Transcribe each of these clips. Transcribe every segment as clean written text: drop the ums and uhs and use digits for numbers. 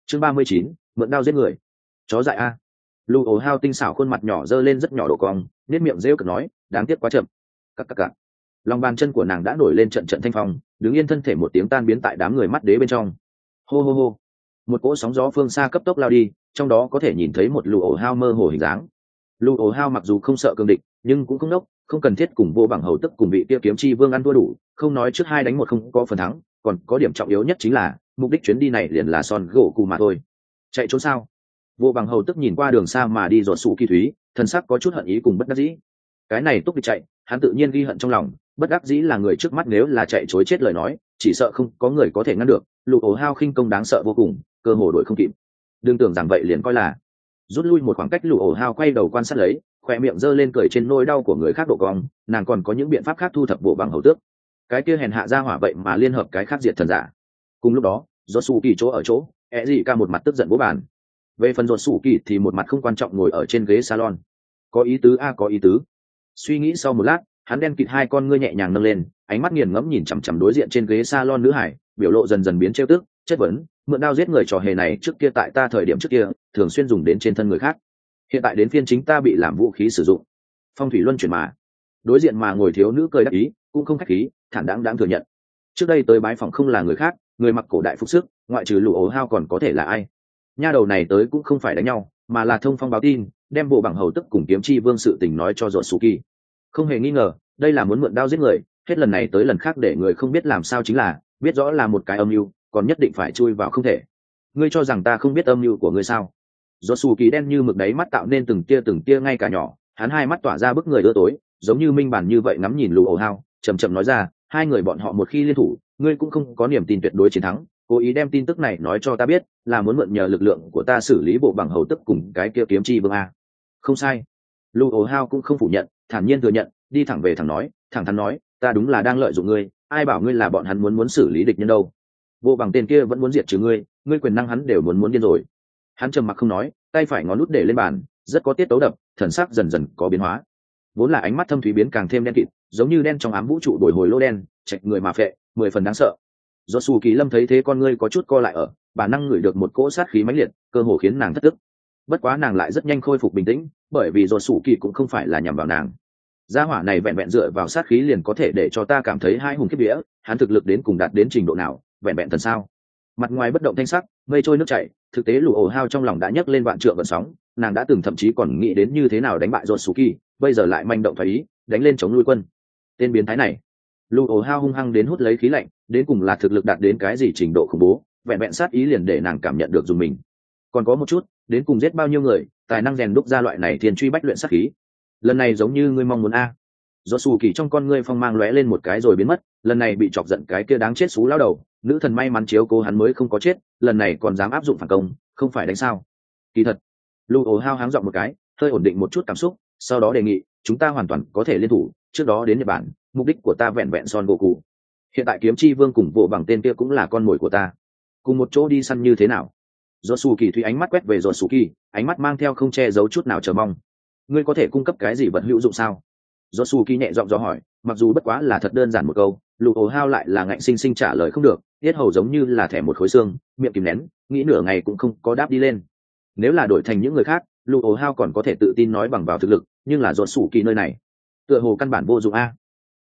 chương 39, mượn đao giết người. Chó dại a. Lu ổ hao tinh xảo khuôn mặt nhỏ dơ lên rất nhỏ độ cong, nét miệng rêu cực nói, đáng tiếc quá chậm. Cặc. Lòng bàn chân của nàng đã nổi lên trận trận thanh phong, đứng yên thân thể một tiếng tan biến tại đám người mắt đế bên trong. Hô. Một cỗ sóng gió phương xa cấp tốc lao đi, trong đó có thể nhìn thấy một lù ổ hao mơ hồ hình dáng. Lù ổ hao mặc dù không sợ cương địch, nhưng cũng không nốc, không cần thiết cùng vô bằng hầu tức cùng vị kia kiếm chi vương ăn thua đủ, không nói trước 2-1 không có phần thắng, còn có điểm trọng yếu nhất chính là mục đích chuyến đi này liền là son gỗ cù mà thôi. Chạy trốn sao? Vô bằng hầu tức nhìn qua đường xa mà đi dột sụ kỳ thúy, thần sắc có chút hận ý cùng bất đắc dĩ. Cái này túc địch chạy, hắn tự nhiên ghi hận trong lòng, bất đắc dĩ là người trước mắt nếu là chạy chối chết lời nói, chỉ sợ không có người có thể ngăn được. Lục ổ hao khinh công đáng sợ vô cùng, cơ hồ đuổi không kịp. Đừng tưởng rằng vậy liền coi là rút lui một khoảng cách. Lục ổ hao quay đầu quan sát lấy, khoe miệng giơ lên cười trên nỗi đau của người khác độ cong, nàng còn có những biện pháp khác thu thập bộ bằng hầu tước. Cái kia hèn hạ ra hỏa vậy mà liên hợp cái khác diệt thần giả. Cùng lúc đó, do sủ kỳ chỗ ở chỗ, ẹ gì ca một mặt tức giận vỗ bàn. Về phần ruột sủ kỳ thì một mặt không quan trọng ngồi ở trên ghế salon. Có ý tứ a, có ý tứ. Suy nghĩ sau một lát, hắn đen kịt hai con ngươi nhẹ nhàng nâng lên, ánh mắt nghiền ngẫm nhìn chằm chằm đối diện trên ghế salon nữ hải, biểu lộ dần dần biến trêu tức, chất vấn, mượn đao giết người trò hề này trước kia tại ta thời điểm trước kia thường xuyên dùng đến trên thân người khác, hiện tại đến phiên chính ta bị làm vũ khí sử dụng. Phong thủy luân chuyển mà. Đối diện mà ngồi thiếu nữ cười đáp ý, cũng không khách khí, thản đáng thừa nhận. Trước đây tới bái phòng không là người khác, người mặc cổ đại phục sức, ngoại trừ lũ ổ hao còn có thể là ai? Nha đầu này tới cũng không phải đánh nhau, mà là thông phong báo tin, đem bộ bằng hầu tức cùng kiếm chi vương sự tình nói cho dọn Suki. Không hề nghi ngờ, đây là muốn mượn đao giết người, hết lần này tới lần khác để người không biết làm sao chính là, biết rõ là một cái âm mưu, còn nhất định phải chui vào không thể. Ngươi cho rằng ta không biết âm mưu của ngươi sao? Dọn Suki đen như mực đáy mắt tạo nên từng tia ngay cả nhỏ, hắn hai mắt tỏa ra bức người ưa tối, giống như minh bản như vậy ngắm nhìn lù ổ hao, chậm nói ra, hai người bọn họ một khi liên thủ, ngươi cũng không có niềm tin tuyệt đối chiến thắng. Cố ý đem tin tức này nói cho ta biết là muốn mượn nhờ lực lượng của ta xử lý bộ bằng hầu tức cùng cái kia kiếm chi vương a. Không sai. Lu ổ hao cũng không phủ nhận, thản nhiên thừa nhận, đi thẳng về thẳng thắn nói, ta đúng là đang lợi dụng ngươi, ai bảo ngươi là bọn hắn muốn xử lý địch nhân đâu. Bộ bằng tên kia vẫn muốn diệt trừ ngươi, ngươi quyền năng hắn đều muốn điên rồi. Hắn trầm mặc không nói, tay phải ngón nút để lên bàn, rất có tiết tấu đập, thần sắc dần dần có biến hóa. Vốn là ánh mắt thâm thúy biến càng thêm đen kịt, giống như đen trong ám vũ trụ đổi hồi lô đen, chạch người mà phệ, 10 phần đáng sợ. Do Sù Kỳ Lâm thấy thế con ngươi có chút co lại ở, bản năng ngửi được một cỗ sát khí mãnh liệt, cơ hồ khiến nàng thất tức. Bất quá nàng lại rất nhanh khôi phục bình tĩnh, bởi vì Do Sù Kỳ cũng không phải là nhằm vào nàng. Gia hỏa này vẹn vẹn dựa vào sát khí liền có thể để cho ta cảm thấy hai hùng kiếp vía, hắn thực lực đến cùng đạt đến trình độ nào, vẹn vẹn thần sao? Mặt ngoài bất động thanh sắc, mây trôi nước chảy, thực tế lù ổ hao trong lòng đã nhấc lên vạn trượng gợn sóng, nàng đã từng thậm chí còn nghĩ đến như thế nào đánh bại Do Sù Kỳ, bây giờ lại manh động thoái ý, đánh lên chống nuôi quân. Tên biến thái này, lù ổ hao hung hăng đến hút lấy khí lạnh, đến cùng là thực lực đạt đến cái gì trình độ khủng bố, vẹn vẹn sát ý liền để nàng cảm nhận được dùng mình. Còn có một chút, đến cùng giết bao nhiêu người, tài năng rèn đúc ra loại này thiên truy bách luyện sát khí. Lần này giống như ngươi mong muốn a. Do Sù Kỳ trong con ngươi phong mang lóe lên một cái rồi biến mất, lần này bị chọc giận cái kia đáng chết xú lão đầu, nữ thần may mắn chiếu cố hắn mới không có chết, lần này còn dám áp dụng phản công, không phải đánh sao? Kỳ thật, Lu ổ hao háng giọng một cái, hơi ổn định một chút cảm xúc, sau đó đề nghị, chúng ta hoàn toàn có thể liên thủ, trước đó đến Nhật Bản, mục đích của ta vẹn vẹn Son Goku. Hiện tại kiếm chi vương cùng bộ bằng tên kia cũng là con mồi của ta, cùng một chỗ đi săn như thế nào? Do Sù Kỳ thủy ánh mắt quét về Do Sù Kỳ, ánh mắt mang theo không che giấu chút nào chờ mong. Ngươi có thể cung cấp cái gì vật hữu dụng sao? Do Sù Kỳ nhẹ giọng dò hỏi, mặc dù bất quá là thật đơn giản một câu, Lục Ổ Hao lại là ngạnh sinh sinh trả lời không được, tiết hầu giống như là thẻ một khối xương, miệng kìm nén, nghĩ nửa ngày cũng không có đáp đi lên. Nếu là đổi thành những người khác, Lục Ổ Hao còn có thể tự tin nói bằng vào thực lực, nhưng là Do Sù Kỳ nơi này, tựa hồ căn bản vô dụng a.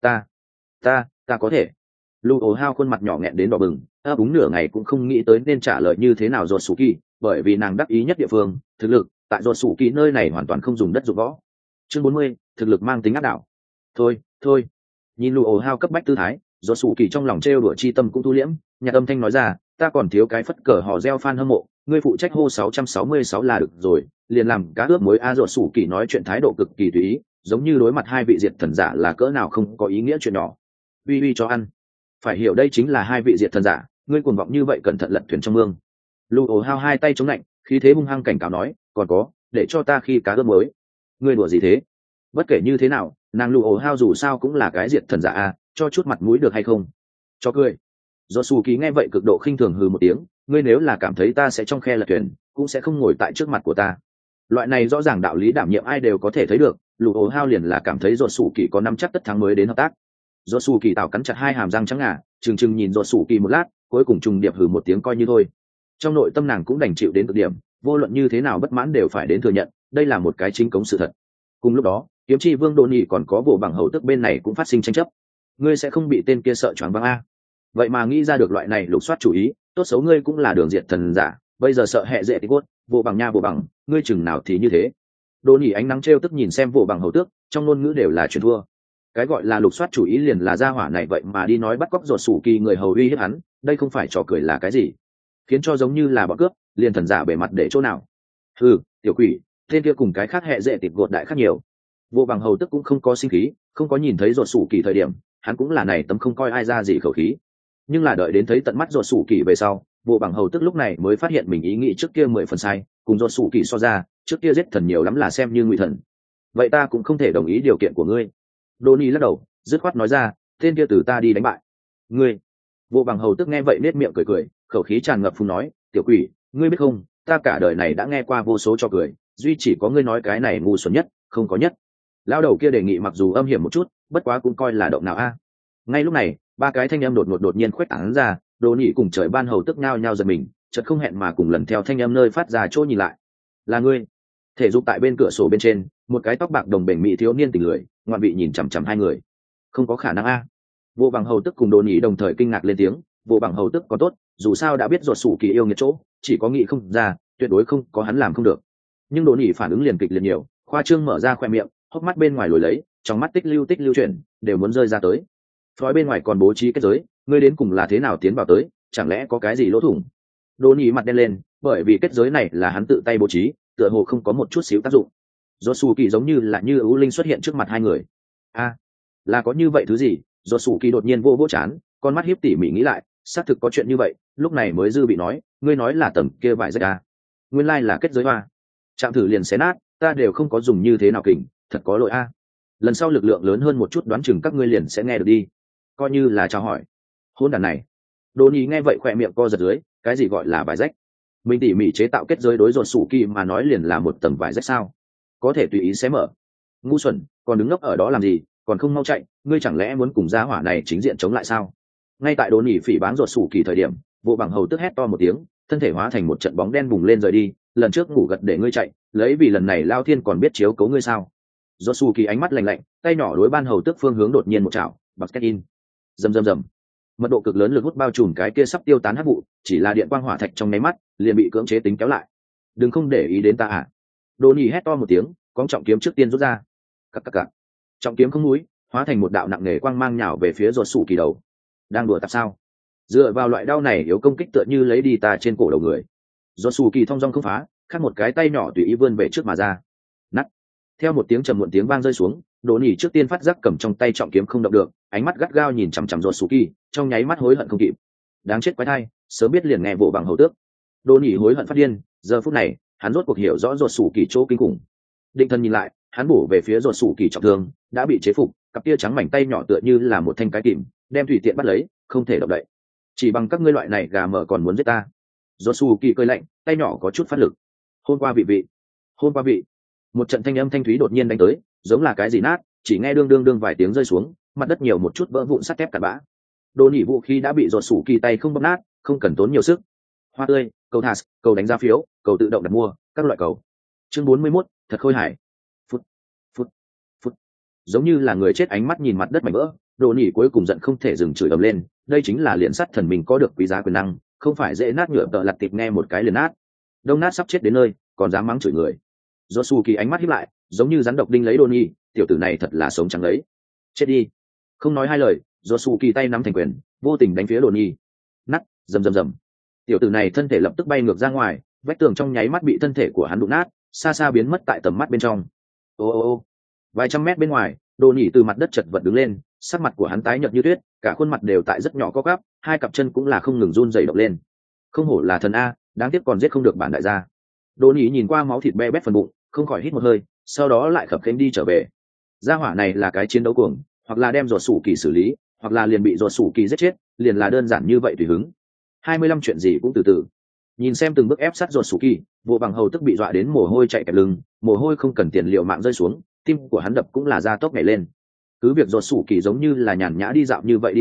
Ta có thể. Lục Ổ Hao khuôn mặt nhỏ nghẹn đến đỏ bừng, ấp úng nửa ngày cũng không nghĩ tới nên trả lời như thế nào Do Sù Kỳ, bởi vì nàng đắc ý nhất địa phương, thực lực, tại Do Sù Kỳ nơi này hoàn toàn không dùng đất dụng võ. Chương 40, thực lực mang tính áp đảo. Thôi, nhìn Lục Ổ Hao cấp bách tư thái, Do Sù Kỳ trong lòng trêu đùa chi tâm cũng thu liễm, nhạc âm thanh nói ra, ta còn thiếu cái phất cờ hò reo fan hâm mộ, ngươi phụ trách hô 666 là được rồi, liền làm cá ướp muối a. Do Sù Kỳ nói chuyện thái độ cực kỳ tùy ý, giống như đối mặt hai vị diệt thần giả là cỡ nào không có ý nghĩa chuyện nhỏ. Uy cho ăn, phải hiểu đây chính là hai vị diệt thần giả, ngươi cuồng vọng như vậy cẩn thận lật thuyền trong mương. Lục Ổ Hao hai tay chống lạnh, khí thế hung hăng cảnh cáo nói, còn có, để cho ta khi cá ướp muối. Ngươi đùa gì thế? Bất kể như thế nào, nàng Lục Ổ Hao dù sao cũng là cái diệt thần giả a, cho chút mặt mũi được hay không? Cho cười. Do Sù Kỳ nghe vậy cực độ khinh thường hừ một tiếng, ngươi nếu là cảm thấy ta sẽ trong khe lật thuyền, cũng sẽ không ngồi tại trước mặt của ta. Loại này rõ ràng đạo lý đảm nhiệm ai đều có thể thấy được, Lục Ổ Hao liền là cảm thấy Do Sù Kỳ có nắm chắc tất thắng mới đến hợp tác. Do Sù Kỳ tảo cắn chặt hai hàm răng trắng ngà, trừng nhìn Do Sù Kỳ một lát, cuối cùng trùng điệp hừ một tiếng coi như thôi. trong nội tâm nàng cũng đành chịu đến cực điểm, vô luận như thế nào bất mãn đều phải đến thừa nhận, đây là một cái chính cống sự thật. Cùng lúc đó kiếm chi vương đô nhị còn có vụ bằng hầu tức bên này cũng phát sinh tranh chấp. Ngươi sẽ không bị tên kia sợ choáng váng a? Vậy mà nghĩ ra được loại này lục soát chủ ý, tốt xấu ngươi cũng là đường diện thần giả, bây giờ sợ hệ dễ thì cốt, vụ bằng nha vụ bằng, ngươi chừng nào thì như thế. Đô nhị ánh nắng trêu tức nhìn xem vụ bằng hầu tước, trong ngôn ngữ đều là chuyện thua. Cái gọi là lục soát chủ ý liền là gia hỏa này vậy mà đi nói bắt cóc ruột sủ kỳ người hầu uy hiếp hắn, đây không phải trò cười là cái gì? Khiến cho giống như là bọn cướp, liền thần giả bề mặt để chỗ nào? Ừ, tiểu quỷ, tên kia cùng cái khác hệ dễ tịt gột đại khác nhiều. Vô bằng hầu tức cũng không có sinh khí, không có nhìn thấy ruột sủ kỳ thời điểm, hắn cũng là này tấm không coi ai ra gì khẩu khí. Nhưng là đợi đến thấy tận mắt ruột sủ kỳ về sau, vô bằng hầu tức lúc này mới phát hiện mình ý nghĩ trước kia 10 phần sai, cùng ruột sủ kỳ so ra, trước kia giết thần nhiều lắm là xem như ngụy thần. Vậy ta cũng không thể đồng ý điều kiện của ngươi. Đô Nhi lắc đầu, dứt khoát nói ra, tên kia từ ta đi đánh bại. Ngươi? Vô bằng hầu tức nghe vậy nết miệng cười cười, khẩu khí tràn ngập phun nói, tiểu quỷ, ngươi biết không, ta cả đời này đã nghe qua vô số trò cười, duy chỉ có ngươi nói cái này ngu xuẩn nhất, không có nhất. Lão đầu kia đề nghị mặc dù âm hiểm một chút, bất quá cũng coi là động nào a. Ngay lúc này, ba cái thanh âm đột nhiên khuếch tán ra, Đô Nhi cùng trời ban hầu tức nhao nhao giật mình, chợt không hẹn mà cùng lần theo thanh âm nơi phát ra chỗ nhìn lại. Là ngươi? Thể dục tại bên cửa sổ bên trên, một cái tóc bạc đồng bền mỹ thiếu niên tỉnh lười, ngoạn vị nhìn chằm chằm hai người. Không có khả năng a. Vô bằng hầu tức cùng Đô Nhi đồng thời kinh ngạc lên tiếng, vô bằng hầu tức có tốt, dù sao đã biết ruột sủ kỳ yêu nghiệt chỗ, chỉ có nghĩ không ra, tuyệt đối không có hắn làm không được. Nhưng Đô Nhi phản ứng liền kịch liệt nhiều, khoa trương mở ra khoe miệng, hốc mắt bên ngoài lồi lấy, trong mắt tích lưu chuyển, đều muốn rơi ra tới. Phói bên ngoài còn bố trí kết giới, ngươi đến cùng là thế nào tiến vào tới, chẳng lẽ có cái gì lỗ thủng? Đô Nhi mặt đen lên, bởi vì kết giới này là hắn tự tay bố trí, tựa hồ không có một chút xíu tác dụng. Ruột sủ kỳ giống như là như ưu linh xuất hiện trước mặt hai người. A, là có như vậy thứ gì? Ruột sủ kỳ đột nhiên vô chán, con mắt hiếp tỉ mỉ nghĩ lại, xác thực có chuyện như vậy, lúc này mới dư bị nói, ngươi nói là tầm kia vải rách a? Nguyên lai là kết giới hoa. Chạm thử liền xé nát, ta đều không có dùng như thế nào kỉnh, thật có lỗi a. Lần sau lực lượng lớn hơn một chút đoán chừng các ngươi liền sẽ nghe được đi. Coi như là chào hỏi. Hôn đàn này. Đô Nhi nghe vậy khỏe miệng co giật dưới, cái gì gọi là vải rách? Mình tỉ mỉ chế tạo kết giới đối ruột sủ kỳ mà nói liền là một tầng vải rách sao? Có thể tùy ý xé mở. Ngu xuẩn, còn đứng ngốc ở đó làm gì, còn không mau chạy, ngươi chẳng lẽ muốn cùng gia hỏa này chính diện chống lại sao? Ngay tại Đô Nhi phỉ báng ruột sủ kỳ thời điểm, Vô bằng hầu tức hét to một tiếng, thân thể hóa thành một trận bóng đen bùng lên rời đi, lần trước ngủ gật để ngươi chạy, lấy vì lần này Lao Thiên còn biết chiếu cố ngươi sao? Ruột sủ kỳ ánh mắt lạnh lạnh, tay nhỏ đối ban hầu tức phương hướng đột nhiên một chảo, bật kết in. Rầm. Mật độ cực lớn lực hút bao trùm cái kia sắp tiêu tán hắc vụ, chỉ là điện quang hỏa thạch trong nháy mắt liền bị cưỡng chế tính kéo lại. Đừng không để ý đến ta à? Đô Nhi hét to một tiếng, con trọng kiếm trước tiên rút ra. Cặc. Trọng kiếm không núi, hóa thành một đạo nặng nề quang mang nhào về phía ruột sủ kỳ đầu. Đang đùa tạp sao? Dựa vào loại đao này yếu công kích tựa như lấy đi ta trên cổ đầu người. Ruột sủ kỳ thong dong không phá, khác một cái tay nhỏ tùy ý vươn về trước mà ra. Nắt. Theo một tiếng trầm muộn tiếng vang rơi xuống, Đỗ Nhi trước tiên phát giác cầm trong tay trọng kiếm không động được, ánh mắt gắt gao nhìn chằm chằm ruột sủ kỳ, trong nháy mắt hối hận không kịp. Đáng chết quái thai, sớm biết liền nghe vụ bằng hầu tước. Đỗ Nhi hối hận phát điên, giờ phút này, hắn rốt cuộc hiểu rõ ruột sủ kỳ chỗ kinh khủng. Định thần nhìn lại, hắn bổ về phía ruột sủ kỳ trọng thương, đã bị chế phục, cặp tia trắng mảnh tay nhỏ tựa như là một thanh cái kìm, đem tùy tiện bắt lấy, không thể động đậy. Chỉ bằng các ngươi loại này gà mờ còn muốn giết ta? Ruột sủ kỳ cười lạnh, tay nhỏ có chút phát lực. Hôm qua vị. Một trận thanh âm thanh thúy đột nhiên đánh tới, giống là cái gì nát, chỉ nghe đương vài tiếng rơi xuống, mặt đất nhiều một chút vỡ vụn sắt thép cặn bã. Đồ nhị vũ khí đã bị ruột sủ kỳ tay không bóp nát, không cần tốn nhiều sức. Hoa tươi, cầu thas, cầu đánh giá phiếu, cầu tự động đặt mua, các loại cầu. Chương 41, thật khôi hài. Phút. Giống như là người chết ánh mắt nhìn mặt đất mảnh vỡ, đồ nhị cuối cùng giận không thể dừng chửi ầm lên, đây chính là liền sắt thần mình có được quý giá quyền năng, không phải dễ nát nhựa tợ lặt thịt nghe một cái liền nát. Đông nát sắp chết đến nơi, còn dám mắng chửi người. Ruột sủ kỳ ánh mắt híp lại, giống như rắn độc đinh lấy đồ nhị, tiểu tử này thật là sống chẳng lấy. Chết đi. Không nói hai lời, ruột sủ kỳ tay nắm thành quyền, vô tình đánh phía đồ nhị. Nát, rầm. Tiểu tử này thân thể lập tức bay ngược ra ngoài, vách tường trong nháy mắt bị thân thể của hắn đụng nát, xa xa biến mất tại tầm mắt bên trong. Ô. Vài trăm mét bên ngoài, đồ nhị từ mặt đất chật vật đứng lên, sắc mặt của hắn tái nhợt như tuyết, cả khuôn mặt đều tại rất nhỏ co quắp, hai cặp chân cũng là không ngừng run rẩy động lên. Không hổ là thần a, đáng tiếc còn giết không được bản đại gia. Đồ nhị nhìn qua máu thịt be bét phần bụng, không khỏi hít một hơi, sau đó lại khập khiễng đi trở về. Gia hỏa này là cái chiến đấu cuồng, hoặc là đem ruột sủ kỳ xử lý, hoặc là liền bị ruột sủ kỳ giết chết, liền là đơn giản như vậy tùy hứng. 25 chuyện gì cũng từ từ. Nhìn xem từng bước ép sát ruột sủ kỳ, Vô bằng hầu tức bị dọa đến mồ hôi chạy kẹp lưng, mồ hôi không cần tiền liệu mạng rơi xuống, tim của hắn đập cũng là gia tốc nhảy lên. Cứ việc ruột sủ kỳ giống như là nhàn nhã đi dạo như vậy đi tới,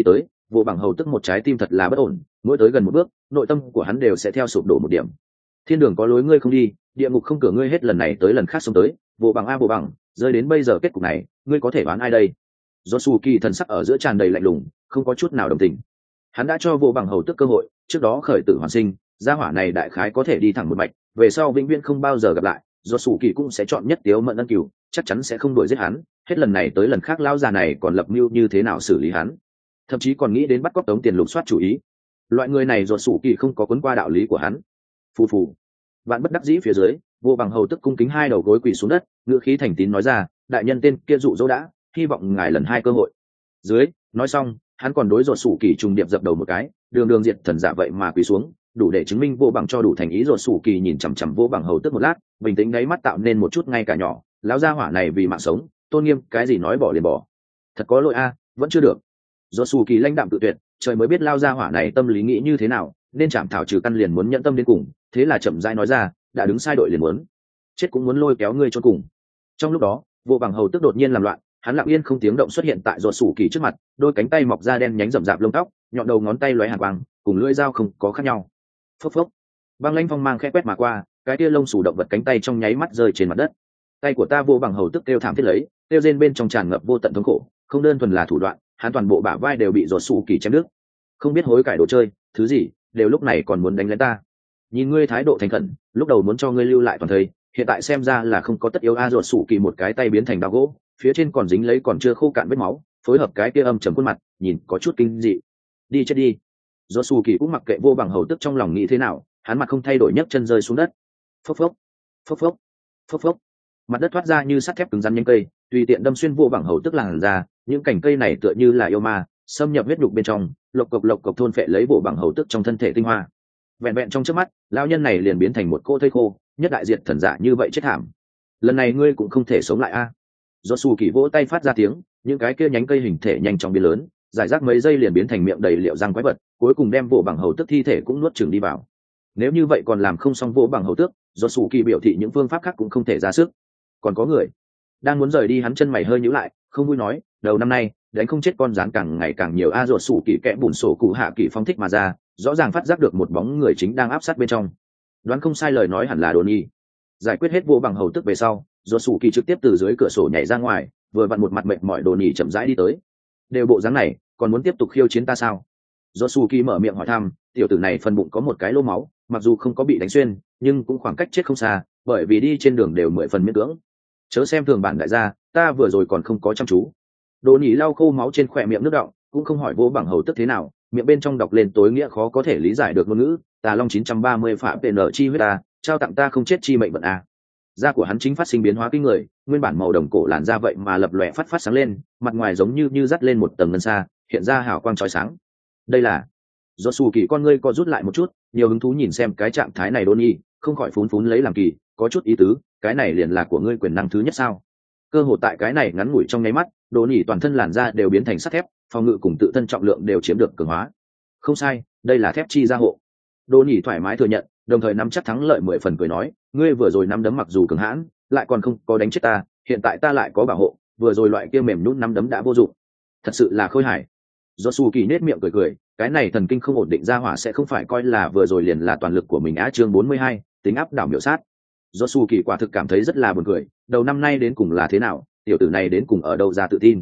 vô bằng hầu tức một trái tim thật là bất ổn, mỗi tới gần một bước nội tâm của hắn đều sẽ theo sụp đổ một điểm. Thiên đường có lối ngươi không đi, địa ngục không cửa ngươi hết lần này tới lần khác xông tới, vô bằng a vô bằng, rơi đến bây giờ kết cục này ngươi có thể đoán ai đây? Do su kỳ thần sắc ở giữa tràn đầy lạnh lùng, không có chút nào đồng tình. Hắn đã cho vô bằng hầu tức cơ hội, trước đó khởi tử hoàn sinh, gia hỏa này đại khái có thể đi thẳng một mạch, về sau vĩnh viễn không bao giờ gặp lại. Do su kỳ cũng sẽ chọn nhất tiếu mận ân cửu, chắc chắn sẽ không đuổi giết hắn, hết lần này tới lần khác lão già này còn lập mưu như thế nào xử lý hắn, thậm chí còn nghĩ đến bắt cóc tống tiền lục soát chủ ý. Loại người này do su kỳ không có cuốn qua đạo lý của hắn. Phù phù. Vạn bất đắc dĩ phía dưới, vô bằng hầu tức cung kính hai đầu gối quỳ xuống đất, ngữ khí thành tín nói ra, đại nhân tên kia dụ dỗ đã, hy vọng ngài lần hai cơ hội. Dưới nói xong, hắn còn đối rột sủ kỳ trùng điệp dập đầu một cái, đường đường diệt thần giả vậy mà quỳ xuống, đủ để chứng minh vô bằng cho đủ thành ý. Rột sủ kỳ nhìn chằm chằm vô bằng hầu tức một lát, bình tĩnh đáy mắt tạo nên một chút ngay cả nhỏ, lão gia hỏa này vì mạng sống tôn nghiêm cái gì nói bỏ liền bỏ, thật có lỗi a, vẫn chưa được. Rột sủ kỳ lãnh đạm tự tuyệt, trời mới biết lao gia hỏa này tâm lý nghĩ như thế nào, nên chạm thảo trừ căn liền muốn nhận tâm đến cùng, thế là chậm rãi nói ra, đã đứng sai đội liền muốn chết cũng muốn lôi kéo ngươi cho cùng. Trong lúc đó vô bằng hầu tức đột nhiên làm loạn, hắn lặng yên không tiếng động xuất hiện tại rột sủ kỳ trước mặt, đôi cánh tay mọc ra đen nhánh rậm rạp lông tóc, nhọn đầu ngón tay lóe hàn quang, cùng lưỡi dao không có khác nhau. Phốc phốc, băng lãnh phong mang khẽ quét mà qua, cái tia lông sủ động vật cánh tay trong nháy mắt rơi trên mặt đất. Tay của ta vô bằng hầu tức kêu thảm thiết lấy, kêu rên bên trong tràn ngập vô tận thống khổ, không đơn thuần là thủ đoạn, hắn toàn bộ bả vai đều bị rột sủ kỳ chém đứt. Không biết hối cải đồ chơi, thứ gì, đều lúc này còn muốn đánh lén ta. Nhìn ngươi thái độ thành khẩn, lúc đầu muốn cho ngươi lưu lại toàn thời, hiện tại xem ra là không có tất yếu. A rột sủ kỳ một cái tay biến thành dao gỗ, phía trên còn dính lấy còn chưa khô cạn vết máu, phối hợp cái kia âm trầm khuôn mặt, nhìn có chút kinh dị. Đi chết đi. Rột sủ kỳ cũng mặc kệ vô bằng hầu tức trong lòng nghĩ thế nào, hắn mặt không thay đổi nhấc chân rơi xuống đất. Phốc phốc, phốc phốc, phốc phốc, mặt đất thoát ra như sắt thép cứng rắn nhánh cây, tùy tiện đâm xuyên vô bằng hầu tức làn ra, những cành cây này tựa như là yêu ma, xâm nhập huyết nhục bên trong, lộc cộc thôn phệ lấy bộ bằng hầu tức trong thân thể tinh hoa. Vẹn vẹn trong trước mắt, lão nhân này liền biến thành một cô thây khô, nhất đại diệt thần giả như vậy chết thảm. Lần này ngươi cũng không thể sống lại a. Do su kỳ vỗ tay phát ra tiếng, những cái kia nhánh cây hình thể nhanh chóng biến lớn, giải rác mấy giây liền biến thành miệng đầy liệu răng quái vật, cuối cùng đem bộ bằng hầu tức thi thể cũng nuốt chửng đi vào. Nếu như vậy còn làm không xong vỗ bằng hầu tước, do su kỳ biểu thị những phương pháp khác cũng không thể ra sức. Còn có người đang muốn rời đi, hắn chân mày hơi nhíu lại, không vui nói, đầu năm nay đánh không chết con rắn càng ngày càng nhiều. A rột sủ kỳ kẽ bùn sổ cụ hạ kỳ phong thích mà ra, rõ ràng phát giác được một bóng người chính đang áp sát bên trong. Đoán không sai lời nói hẳn là Đồn Nhi. Giải quyết hết vô bằng hầu tức về sau, rột sủ kỳ trực tiếp từ dưới cửa sổ nhảy ra ngoài, vừa vặn một mặt mệt mỏi Đồn Nhi chậm rãi đi tới. Đều bộ dáng này còn muốn tiếp tục khiêu chiến ta sao? Rột sủ kỳ mở miệng hỏi thăm. Tiểu tử này phần bụng có một cái lỗ máu, mặc dù không có bị đánh xuyên nhưng cũng khoảng cách chết không xa, bởi vì đi trên đường đều 10 phần miễn cưỡng. Chớ xem thường bản đại gia, ta vừa rồi còn không có chăm chú. Đỗ Nhĩ lau khô máu trên khỏe miệng nước đọng, cũng không hỏi vô bằng hầu tức thế nào, miệng bên trong đọc lên tối nghĩa khó có thể lý giải được ngôn ngữ. Tà Long 930 phạm PN chi huyết ta, trao tặng ta không chết chi mệnh vận a. Da của hắn chính phát sinh biến hóa kinh người, nguyên bản màu đồng cổ làn da vậy mà lập lòe phát sáng lên, mặt ngoài giống như dắt lên một tầng ngân sa, hiện ra hào quang chói sáng. Đây là do sù kỳ con ngươi co rút lại một chút, nhiều hứng thú nhìn xem cái trạng thái này. Đôn Nhi không khỏi phún lấy làm kỳ, có chút ý tứ, cái này liền là của ngươi quyền năng thứ nhất sao? Cơ hội tại cái này ngắn ngủi trong nháy mắt, Đỗ Nhi toàn thân làn da đều biến thành sắt thép, phòng ngự cùng tự thân trọng lượng đều chiếm được cường hóa. Không sai, đây là thép chi gia hộ. Đỗ Nhi thoải mái thừa nhận, đồng thời nắm chắc thắng lợi 10 phần, cười nói, ngươi vừa rồi nắm đấm mặc dù cường hãn, lại còn không có đánh chết ta, hiện tại ta lại có bảo hộ, vừa rồi loại kia mềm nhũn nắm đấm đã vô dụng. Thật sự là khôi hài. Josu Kỳ nết miệng cười, cái này thần kinh không ổn định ra hỏa sẽ không phải coi là vừa rồi liền là toàn lực của mình á. Chương 42, tính áp đảo miểu sát. Josu Kỳ quả thực cảm thấy rất là buồn cười, đầu năm nay đến cùng là thế nào, tiểu tử này đến cùng ở đâu ra tự tin?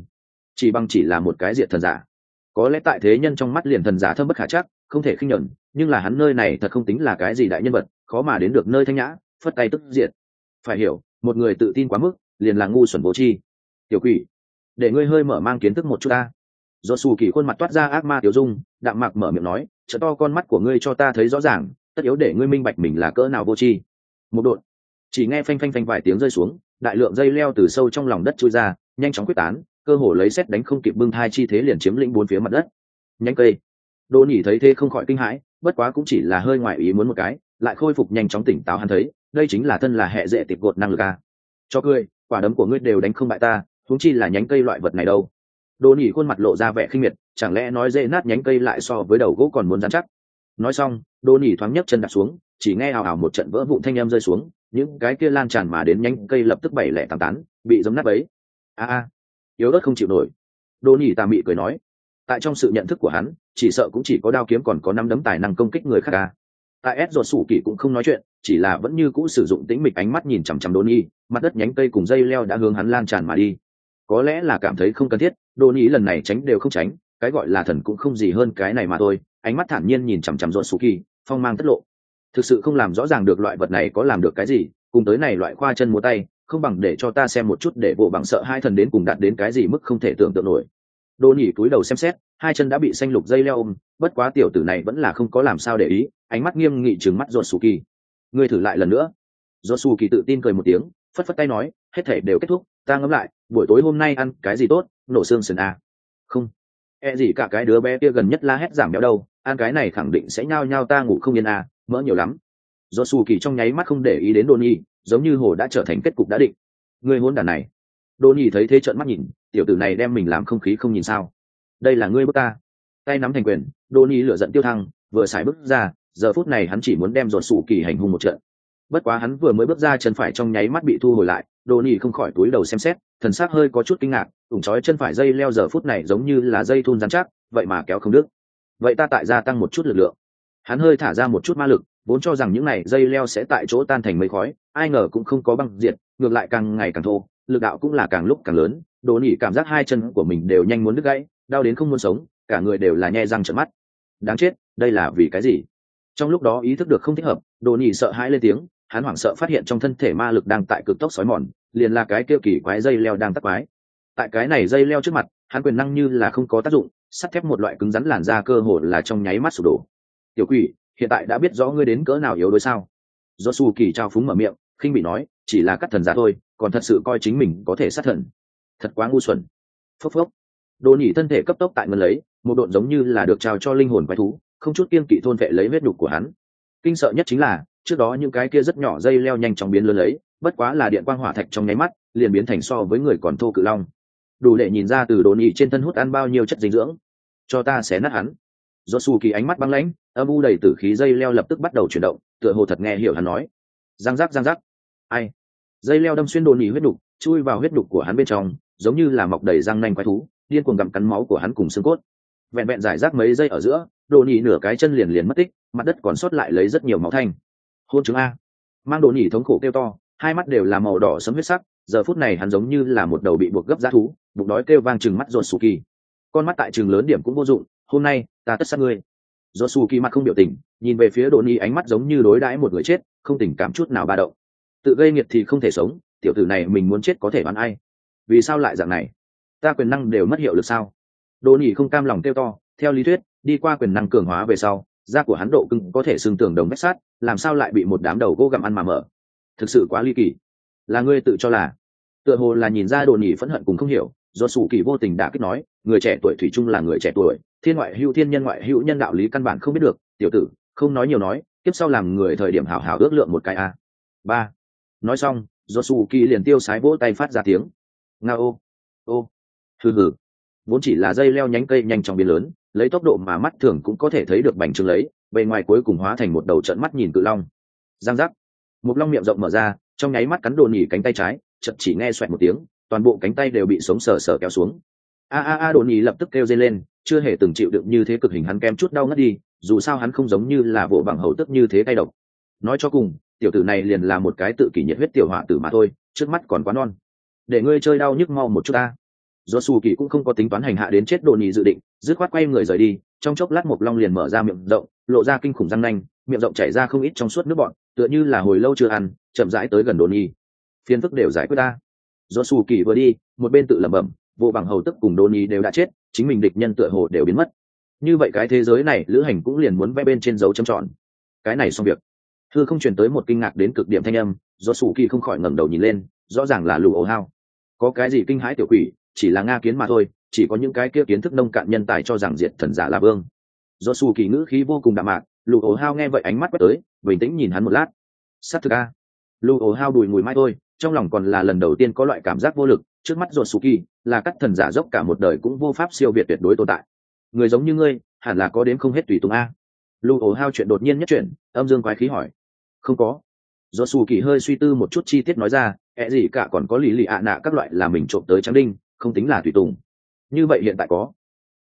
Chỉ là một cái diệt thần giả. Có lẽ tại thế nhân trong mắt liền thần giả thâm bất khả trắc, không thể khinh nhẫn, nhưng là hắn nơi này thật không tính là cái gì đại nhân vật, khó mà đến được nơi thanh nhã, phất tay tức diệt. Phải hiểu, một người tự tin quá mức, liền là ngu xuẩn vô tri. Tiểu quỷ, để ngươi hơi mở mang kiến thức một chút ta. Josu Kỳ khuôn mặt toát ra ác ma tiểu dung, đạm mạc mở miệng nói, trợ to con mắt của ngươi cho ta thấy rõ ràng, tất yếu để ngươi minh bạch mình là cỡ nào vô tri. Một đột, chỉ nghe phanh phanh phanh vài tiếng rơi xuống, đại lượng dây leo từ sâu trong lòng đất chui ra, nhanh chóng quyết tán, cơ hồ lấy xét đánh không kịp bưng thai chi thế liền chiếm lĩnh bốn phía mặt đất. Nhánh cây. Đỗ Nhĩ thấy thế không khỏi kinh hãi, bất quá cũng chỉ là hơi ngoại ý muốn một cái, lại khôi phục nhanh chóng tỉnh táo. Hắn thấy, đây chính là thân là hệ dễ tịp gột năng lực a. Cho cười, quả đấm của ngươi đều đánh không bại ta, huống chi là nhánh cây loại vật này đâu. Đỗ Nhĩ khuôn mặt lộ ra vẻ khinh miệt, chẳng lẽ nói dễ nát nhánh cây lại so với đầu gỗ còn muốn rắn chắc. Nói xong, Đỗ Nhĩ thoáng nhấc chân đặt xuống, chỉ nghe ào ào một trận vỡ vụn thanh âm rơi xuống, những cái kia lan tràn mà đến nhánh cây lập tức bảy lẻ tám tán, bị giấm nát bấy. A a, yếu ớt không chịu nổi. Đỗ Nhĩ tà mị cười nói, tại trong sự nhận thức của hắn chỉ sợ cũng chỉ có đao kiếm còn có năm đấm tài năng công kích người khác ca. Tại S sủ kỳ cũng không nói chuyện, chỉ là vẫn như cũ sử dụng tĩnh mịch ánh mắt nhìn chằm chằm Đoni, mặt đất nhánh cây cùng dây leo đã hướng hắn lan tràn mà đi. Có lẽ là cảm thấy không cần thiết, Đoni lần này tránh đều không tránh, cái gọi là thần cũng không gì hơn cái này mà thôi, ánh mắt thản nhiên nhìn chằm chằm sủ kỳ, phong mang tất lộ. Thực sự không làm rõ ràng được loại vật này có làm được cái gì, cùng tới này loại khoa chân múa tay, không bằng để cho ta xem một chút để bộ bằng sợ hai thần đến cùng đạt đến cái gì mức không thể tưởng tượng nổi. Đoni cúi đầu xem xét, hai chân đã bị xanh lục dây leo ôm, bất quá tiểu tử này vẫn là không có làm sao để ý, ánh mắt nghiêm nghị trừng mắt Rotsuki. Ngươi thử lại lần nữa. Rotsuki tự tin cười một tiếng, phất phất tay nói, hết thể đều kết thúc, ta ngẫm lại, buổi tối hôm nay ăn cái gì tốt, nổ xương sườn à? Không. Gì cả cái đứa bé kia gần nhất la hét giảm béo đâu, ăn cái này khẳng định sẽ nhao nhao ta ngủ không yên à, mỡ nhiều lắm. Rotsuki trong nháy mắt không để ý đến Đoni, giống như hồ đã trở thành kết cục đã định. Ngươi hỗn đản này. Đoni thấy thế trợn mắt nhìn, tiểu tử này đem mình làm không khí không nhìn sao? Đây là ngươi bức ta. Tay nắm thành quyền, Đoni lửa giận tiêu thăng, vừa xài bước ra, giờ phút này hắn chỉ muốn đem Rotsuki hành hung một trận. Bất quá hắn vừa mới bước ra chân phải trong nháy mắt bị thu hồi lại, Đoni không khỏi túi đầu xem xét, thần sắc hơi có chút kinh ngạc, ủng chói chân phải dây leo giờ phút này giống như là dây thun rắn chắc, vậy mà kéo không đứt. Vậy ta tại gia tăng một chút lực lượng. Hắn hơi thả ra một chút ma lực, vốn cho rằng những này dây leo sẽ tại chỗ tan thành mây khói, ai ngờ cũng không có băng diệt, ngược lại càng ngày càng thô, lực đạo cũng là càng lúc càng lớn. Đoni cảm giác hai chân của mình đều nhanh muốn đứt gãy, đau đến không muốn sống, cả người đều là nhe răng trợn mắt. Đáng chết, đây là vì cái gì? Trong lúc đó ý thức được không thích hợp, Đoni sợ hãi lên tiếng, hắn hoảng sợ phát hiện trong thân thể ma lực đang tại cực tốc xói mòn, liền là cái kia kỳ quái dây leo đang tắc quái. Tại cái này dây leo trước mặt, hắn quyền năng như là không có tác dụng, sắt thép một loại cứng rắn làn da cơ hồ là trong nháy mắt sụp đổ. Tiểu quỷ, hiện tại đã biết rõ ngươi đến cỡ nào yếu đuối sao? Josu trao phúng mở miệng, khinh bị nói, chỉ là cắt thần giả thôi, còn thật sự coi chính mình có thể sát thần. Thật quá ngu xuẩn. Phốc phốc. Đồ nhỉ thân thể cấp tốc tại ngân lấy, một độn giống như là được trao cho linh hồn quái thú, không chút kiêng kỵ thôn vệ lấy huyết nhục của hắn. Kinh sợ nhất chính là, trước đó những cái kia rất nhỏ dây leo nhanh chóng biến lớn lấy, bất quá là điện quang hỏa thạch trong nháy mắt, liền biến thành so với người còn thô cự long. Đủ để nhìn ra từ đồ nhỉ trên thân hút ăn bao nhiêu chất dinh dưỡng. Cho ta xé nát hắn. Josu ánh mắt băng lãnh, âm u đầy tử khí dây leo lập tức bắt đầu chuyển động, tựa hồ thật nghe hiểu hắn nói. Giang giác giang giác. Ai? Dây leo đâm xuyên đồ nhỉ huyết nhục, chui vào huyết nhục của hắn bên trong, giống như là mọc đầy răng nanh quái thú, điên cuồng gặm cắn máu của hắn cùng xương cốt. Vẹn vẹn giải rác mấy giây ở giữa, đồ nhỉ nửa cái chân liền mất tích, mặt đất còn sót lại lấy rất nhiều máu thanh. Hôn chứng a. Mang đồ nhỉ thống khổ kêu to, hai mắt đều là màu đỏ sẫm huyết sắc, giờ phút này hắn giống như là một đầu bị buộc gấp dã thú, bụng đói kêu vang trừng mắt Josuke. Con mắt tại trừng lớn điểm cũng vô dụng, hôm nay ta tất sát ngươi. Josuke mặt không biểu tình, nhìn về phía đồ nhỉ ánh mắt giống như đối đãi một người chết, không tình cảm chút nào ba động. Tự gây nghiệt thì không thể sống, tiểu tử này mình muốn chết có thể đoán ai? Vì sao lại dạng này? Ta quyền năng đều mất hiệu lực sao? Đồ nhỉ không cam lòng kêu to, theo lý thuyết, đi qua quyền năng cường hóa về sau, da của hắn độ cứng có thể xương tường đồng vách sắt, làm sao lại bị một đám đầu gỗ gặm ăn mà mở? Thực sự quá ly kỳ. Là ngươi tự cho là? Tựa hồ là nhìn ra đồ nhỉ phẫn hận cùng không hiểu, do sủ kỳ vô tình đã kích nói, người trẻ tuổi thủy chung là người trẻ tuổi, thiên ngoại hữu thiên nhân ngoại hữu nhân đạo lý căn bản không biết được, tiểu tử, không nói nhiều nói, tiếp sau làm người thời điểm hảo hảo ước lượng một cái a. Ba. Nói xong, Josuke liền tiêu sái vỗ tay phát ra tiếng. Ngao ô, hừ. Vốn chỉ là dây leo nhánh cây nhanh chóng biến lớn, lấy tốc độ mà mắt thường cũng có thể thấy được bành trướng lấy, bề ngoài cuối cùng hóa thành một đầu trận mắt nhìn cự long. Giang giác. Một long miệng rộng mở ra, trong nháy mắt cắn đồ nhỉ cánh tay trái, chợt chỉ nghe xoẹt một tiếng, toàn bộ cánh tay đều bị sống sờ sờ kéo xuống. Đồ nhỉ lập tức kêu dây lên, chưa hề từng chịu đựng như thế cực hình hắn kem chút đau ngất đi, dù sao hắn không giống như là vỗ bằng hầu tức như thế tay độc. Nói cho cùng, tiểu tử này liền là một cái tự kỷ nhiệt huyết tiểu hỏa tử mà thôi, trước mắt còn quá non. Để ngươi chơi đau nhức mau một chút ta. Josuke cũng không có tính toán hành hạ đến chết đồ nhỉ dự định, dứt khoát quay người rời đi, trong chốc lát một long liền mở ra miệng rộng, lộ ra kinh khủng răng nanh, miệng rộng chảy ra không ít trong suốt nước bọt, tựa như là hồi lâu chưa ăn, chậm rãi tới gần đồ nhỉ. Phiền phức đều giải quyết ta. Josuke vừa đi, một bên tự lẩm bẩm, vô bằng hầu tức cùng đồ nhỉ đều đã chết, chính mình địch nhân tựa hồ đều biến mất. Như vậy cái thế giới này lữ hành cũng liền muốn vẽ bên trên dấu chấm tròn. Cái này xong việc. Thư không truyền tới một kinh ngạc đến cực điểm thanh âm, Josuke không khỏi ngẩng đầu nhìn lên, rõ ràng là Lù Ổ Hao. Có cái gì kinh hãi tiểu quỷ, chỉ là nga kiến mà thôi, chỉ có những cái kia kiến thức nông cạn nhân tài cho rằng diệt thần giả là vương. Josuke ngữ khí vô cùng đạm mạc, Lù Ổ Hao nghe vậy ánh mắt quét tới, bình tĩnh nhìn hắn một lát. Sát thực a. Lù Ổ Hao đùi mùi mai thôi, trong lòng còn là lần đầu tiên có loại cảm giác vô lực, trước mắt Josuke là các thần giả dốc cả một đời cũng vô pháp siêu việt tuyệt đối tồn tại. Người giống như ngươi, hẳn là có đến không hết tùy tùng a. Lù Ổ Hao chuyện đột nhiên nhất chuyện, âm dương quái khí hỏi. Không có. Josuke hơi suy tư một chút chi tiết nói ra, gì cả còn có lý lì ạ nạ các loại là mình trộm tới trắng đinh, không tính là tùy tùng. Như vậy hiện tại có.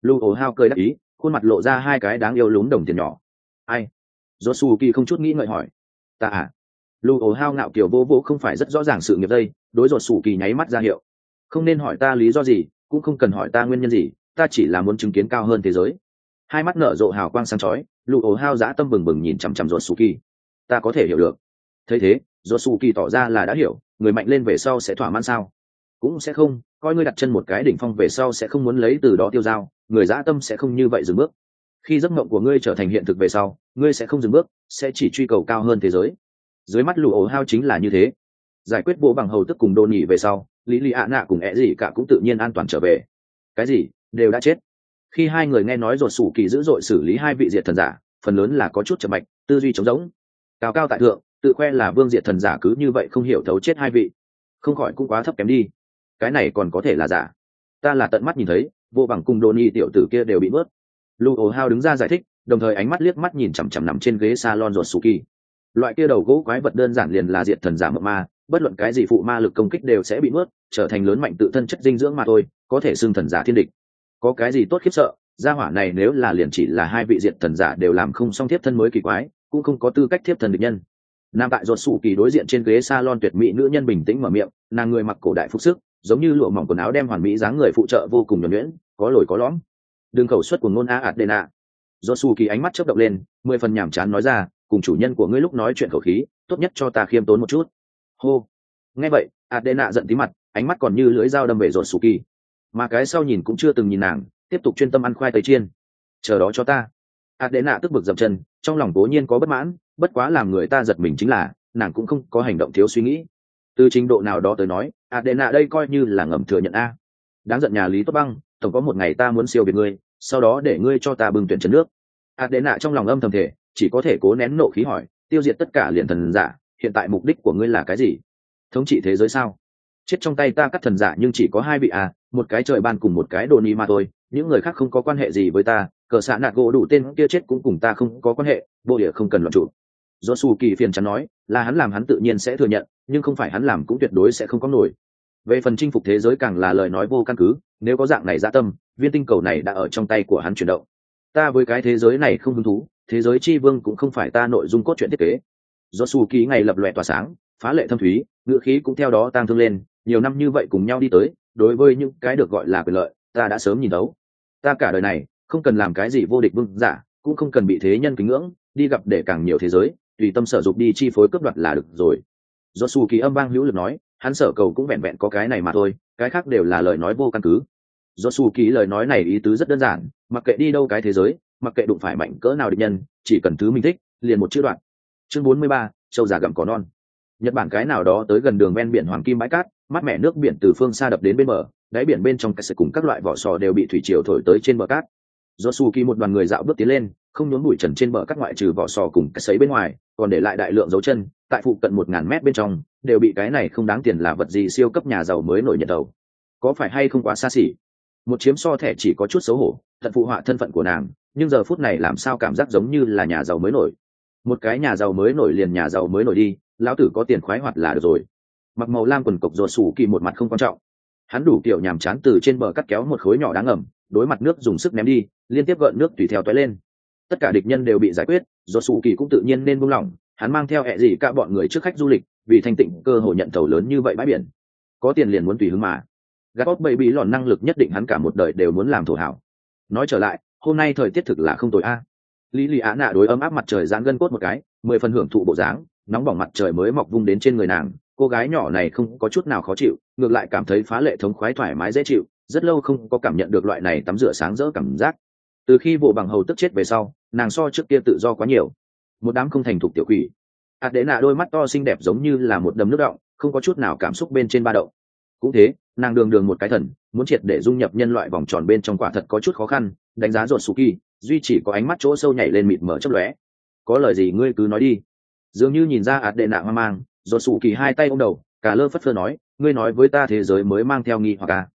Lu ổ hao cười đắc ý, khuôn mặt lộ ra hai cái đáng yêu lúm đồng tiền nhỏ. Ai? Josuke không chút nghĩ ngợi hỏi. Ta à? Lu ổ hao ngạo kiểu vô vô không phải rất rõ ràng sự nghiệp đây, đối Josuke nháy mắt ra hiệu. Không nên hỏi ta lý do gì, cũng không cần hỏi ta nguyên nhân gì, ta chỉ là muốn chứng kiến cao hơn thế giới. Hai mắt nở rộ hào quang sáng chói, Lu ổ hao dã tâm bừng bừng nhìn chằm chằm Josuke. Ta có thể hiểu được. Thấy thế, Josuke tỏ ra là đã hiểu, người mạnh lên về sau sẽ thỏa mãn sao? Cũng sẽ không, coi ngươi đặt chân một cái đỉnh phong về sau sẽ không muốn lấy từ đó tiêu dao, người dã tâm sẽ không như vậy dừng bước. Khi giấc mộng của ngươi trở thành hiện thực về sau, ngươi sẽ không dừng bước, sẽ chỉ truy cầu cao hơn thế giới. Dưới mắt Lù ổ hao chính là như thế. Giải quyết bộ bằng hầu tức cùng đồn nhị về sau, lý lý ạ nạ cùng ẹ gì cả cũng tự nhiên an toàn trở về. Cái gì đều đã chết. Khi hai người nghe nói ruột sủ kỳ dữ dội xử lý hai vị diệt thần giả, phần lớn là có chút chậm mạch, tư duy trống rỗng. Cao cao tại thượng, tự khoe là vương diệt thần giả cứ như vậy không hiểu thấu chết hai vị, không khỏi cũng quá thấp kém đi. Cái này còn có thể là giả? Ta là tận mắt nhìn thấy, vô bằng cùng đồn nhị tiểu tử kia đều bị mất. Lu ổ hao đứng ra giải thích, đồng thời ánh mắt liếc mắt nhìn chằm chằm nằm trên ghế salon ruột sủ kỳ. Loại kia đầu gỗ quái vật đơn giản liền là diệt thần giả mộng ma, bất luận cái gì phụ ma lực công kích đều sẽ bị nuốt, trở thành lớn mạnh tự thân chất dinh dưỡng mà thôi, có thể xưng thần giả thiên địch. Có cái gì tốt khiếp sợ, gia hỏa này nếu là liền chỉ là hai vị diệt thần giả đều làm không xong thiếp thân mới kỳ quái, cũng không có tư cách thiếp thần địch nhân. Nam tại ruột sủ kỳ đối diện trên ghế salon tuyệt mỹ nữ nhân bình tĩnh mở miệng, nàng người mặc cổ đại phục sức, giống như lụa mỏng quần áo đem hoàn mỹ dáng người phụ trợ vô cùng nhuần nhuyễn, có lồi có lõm. Đường khẩu suất của ngôn a Adena. Josuke ánh mắt chớp động lên, 10 phần nhảm chán nói ra, cùng chủ nhân của ngươi lúc nói chuyện khẩu khí, tốt nhất cho ta khiêm tốn một chút. Hô. Nghe vậy, Adena giận tí mặt, ánh mắt còn như lưỡi dao đâm về Josuke. Mà cái sau nhìn cũng chưa từng nhìn nàng, tiếp tục chuyên tâm ăn khoai tây chiên. Chờ đó cho ta. Adena tức bực dậm chân, trong lòng cố nhiên có bất mãn, bất quá làm người ta giật mình chính là, nàng cũng không có hành động thiếu suy nghĩ. Từ trình độ nào đó tới nói, Adena đây coi như là ngầm thừa nhận a. Đáng giận nhà Lý Tốt Băng, tổng có một ngày ta muốn siêu việt ngươi, sau đó để ngươi cho ta bưng tuyển trấn nước. Adena trong lòng âm thầm thể, chỉ có thể cố nén nộ khí hỏi, tiêu diệt tất cả liền thần giả, hiện tại mục đích của ngươi là cái gì? Thống trị thế giới sao? Chết trong tay ta cắt thần giả nhưng chỉ có hai vị à, một cái trời ban cùng một cái đồ ni mà thôi, những người khác không có quan hệ gì với ta, cờ xạ nạt gỗ đủ tên kia chết cũng cùng ta không có quan hệ, bộ địa không cần luận chủ. Josuke phiền chán nói, là hắn làm hắn tự nhiên sẽ thừa nhận, nhưng không phải hắn làm cũng tuyệt đối sẽ không có nổi. Về phần chinh phục thế giới càng là lời nói vô căn cứ, nếu có dạng này dã tâm, viên tinh cầu này đã ở trong tay của hắn chuyển động. Ta với cái thế giới này không hứng thú, thế giới chi vương cũng không phải ta nội dung cốt truyện thiết kế. Josuke ngày lập lòe tỏa sáng, phá lệ thâm thúy, ngữ khí cũng theo đó tăng thương lên, nhiều năm như vậy cùng nhau đi tới, đối với những cái được gọi là quyền lợi, ta đã sớm nhìn thấu. Ta cả đời này, không cần làm cái gì vô địch vương giả, cũng không cần bị thế nhân kính ngưỡng, đi gặp để càng nhiều thế giới, tùy tâm sở dục đi chi phối cướp đoạt là được rồi. Josuke âm vang hữu lực nói, hắn sở cầu cũng vẹn vẹn có cái này mà thôi, cái khác đều là lời nói vô căn cứ. Josuke lời nói này ý tứ rất đơn giản, mặc kệ đi đâu cái thế giới, mặc kệ đụng phải mạnh cỡ nào địch nhân, chỉ cần thứ mình thích, liền một chữ đoạn. Chương 43, châu già gặm cỏ non. Nhật Bản cái nào đó tới gần đường ven biển Hoàng Kim bãi cát, mát mẻ nước biển từ phương xa đập đến bên bờ, đáy biển bên trong cái sợi cùng các loại vỏ sò đều bị thủy triều thổi tới trên bờ cát. Josuke một đoàn người dạo bước tiến lên, không nhốn bụi trần trên bờ cát ngoại trừ vỏ sò cùng cái sấy bên ngoài, còn để lại đại lượng dấu chân, tại phụ cận 1000 mét bên trong, đều bị cái này không đáng tiền là vật gì siêu cấp nhà giàu mới nổi nhận đầu. Có phải hay không quá xa xỉ? Một chiếm so thẻ chỉ có chút xấu hổ, tận phụ họa thân phận của nàng, nhưng giờ phút này làm sao cảm giác giống như là nhà giàu mới nổi. Một cái nhà giàu mới nổi liền nhà giàu mới nổi đi, lão tử có tiền khoái hoạt là được rồi. Mặc màu lam quần cộc Josuke một mặt không quan trọng, hắn đủ kiểu nhàm chán từ trên bờ cắt kéo một khối nhỏ đáng ngầm, đối mặt nước dùng sức ném đi, liên tiếp gợn nước tùy theo tóe lên. Tất cả địch nhân đều bị giải quyết, Josuke cũng tự nhiên nên buông lỏng, hắn mang theo ẹ gì cả bọn người trước khách du lịch, vì thanh tịnh cơ hội nhận thầu lớn như vậy bãi biển. Có tiền liền muốn tùy hứng mà. Gabot Baby lòn năng lực nhất định hắn cả một đời đều muốn làm thổ hảo. Nói trở lại, hôm nay thời tiết thực là không tồi a. Lý Lý Á nạ đối ấm áp mặt trời giãn gân cốt một cái, 10 phần hưởng thụ bộ dáng, nóng bỏng mặt trời mới mọc vung đến trên người nàng, cô gái nhỏ này không có chút nào khó chịu, ngược lại cảm thấy phá lệ thống khoái thoải mái dễ chịu, rất lâu không có cảm nhận được loại này tắm rửa sáng rỡ cảm giác. Từ khi bộ bằng hầu tức chết về sau, nàng so trước kia tự do quá nhiều. Một đám không thành thục tiểu quỷ. Adena đôi mắt to xinh đẹp giống như là một đầm nước đọng, không có chút nào cảm xúc bên trên ba đậu. Cũng thế, nàng đường đường một cái thần, muốn triệt để dung nhập nhân loại vòng tròn bên trong quả thật có chút khó khăn, đánh giá Josuke, duy chỉ có ánh mắt chỗ sâu nhảy lên mịt mở chớp lóe. Có lời gì ngươi cứ nói đi. Dường như nhìn ra Adena hoang mang, Josuke hai tay ôm đầu, cả lơ phất phơ nói, ngươi nói với ta thế giới mới mang theo nghi hoặc à?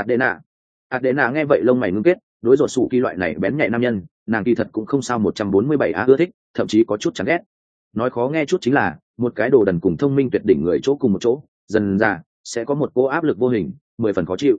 Adena nghe vậy lông mày ngưng kết, đối Josuke loại này bén nhạy nam nhân, nàng kỳ thật cũng không sao 147 ưa thích, thậm chí có chút chán ghét. Nói khó nghe chút chính là, một cái đồ đần cùng thông minh tuyệt đỉnh người chỗ cùng một chỗ, dần ra sẽ có một cô áp lực vô hình, 10 phần khó chịu.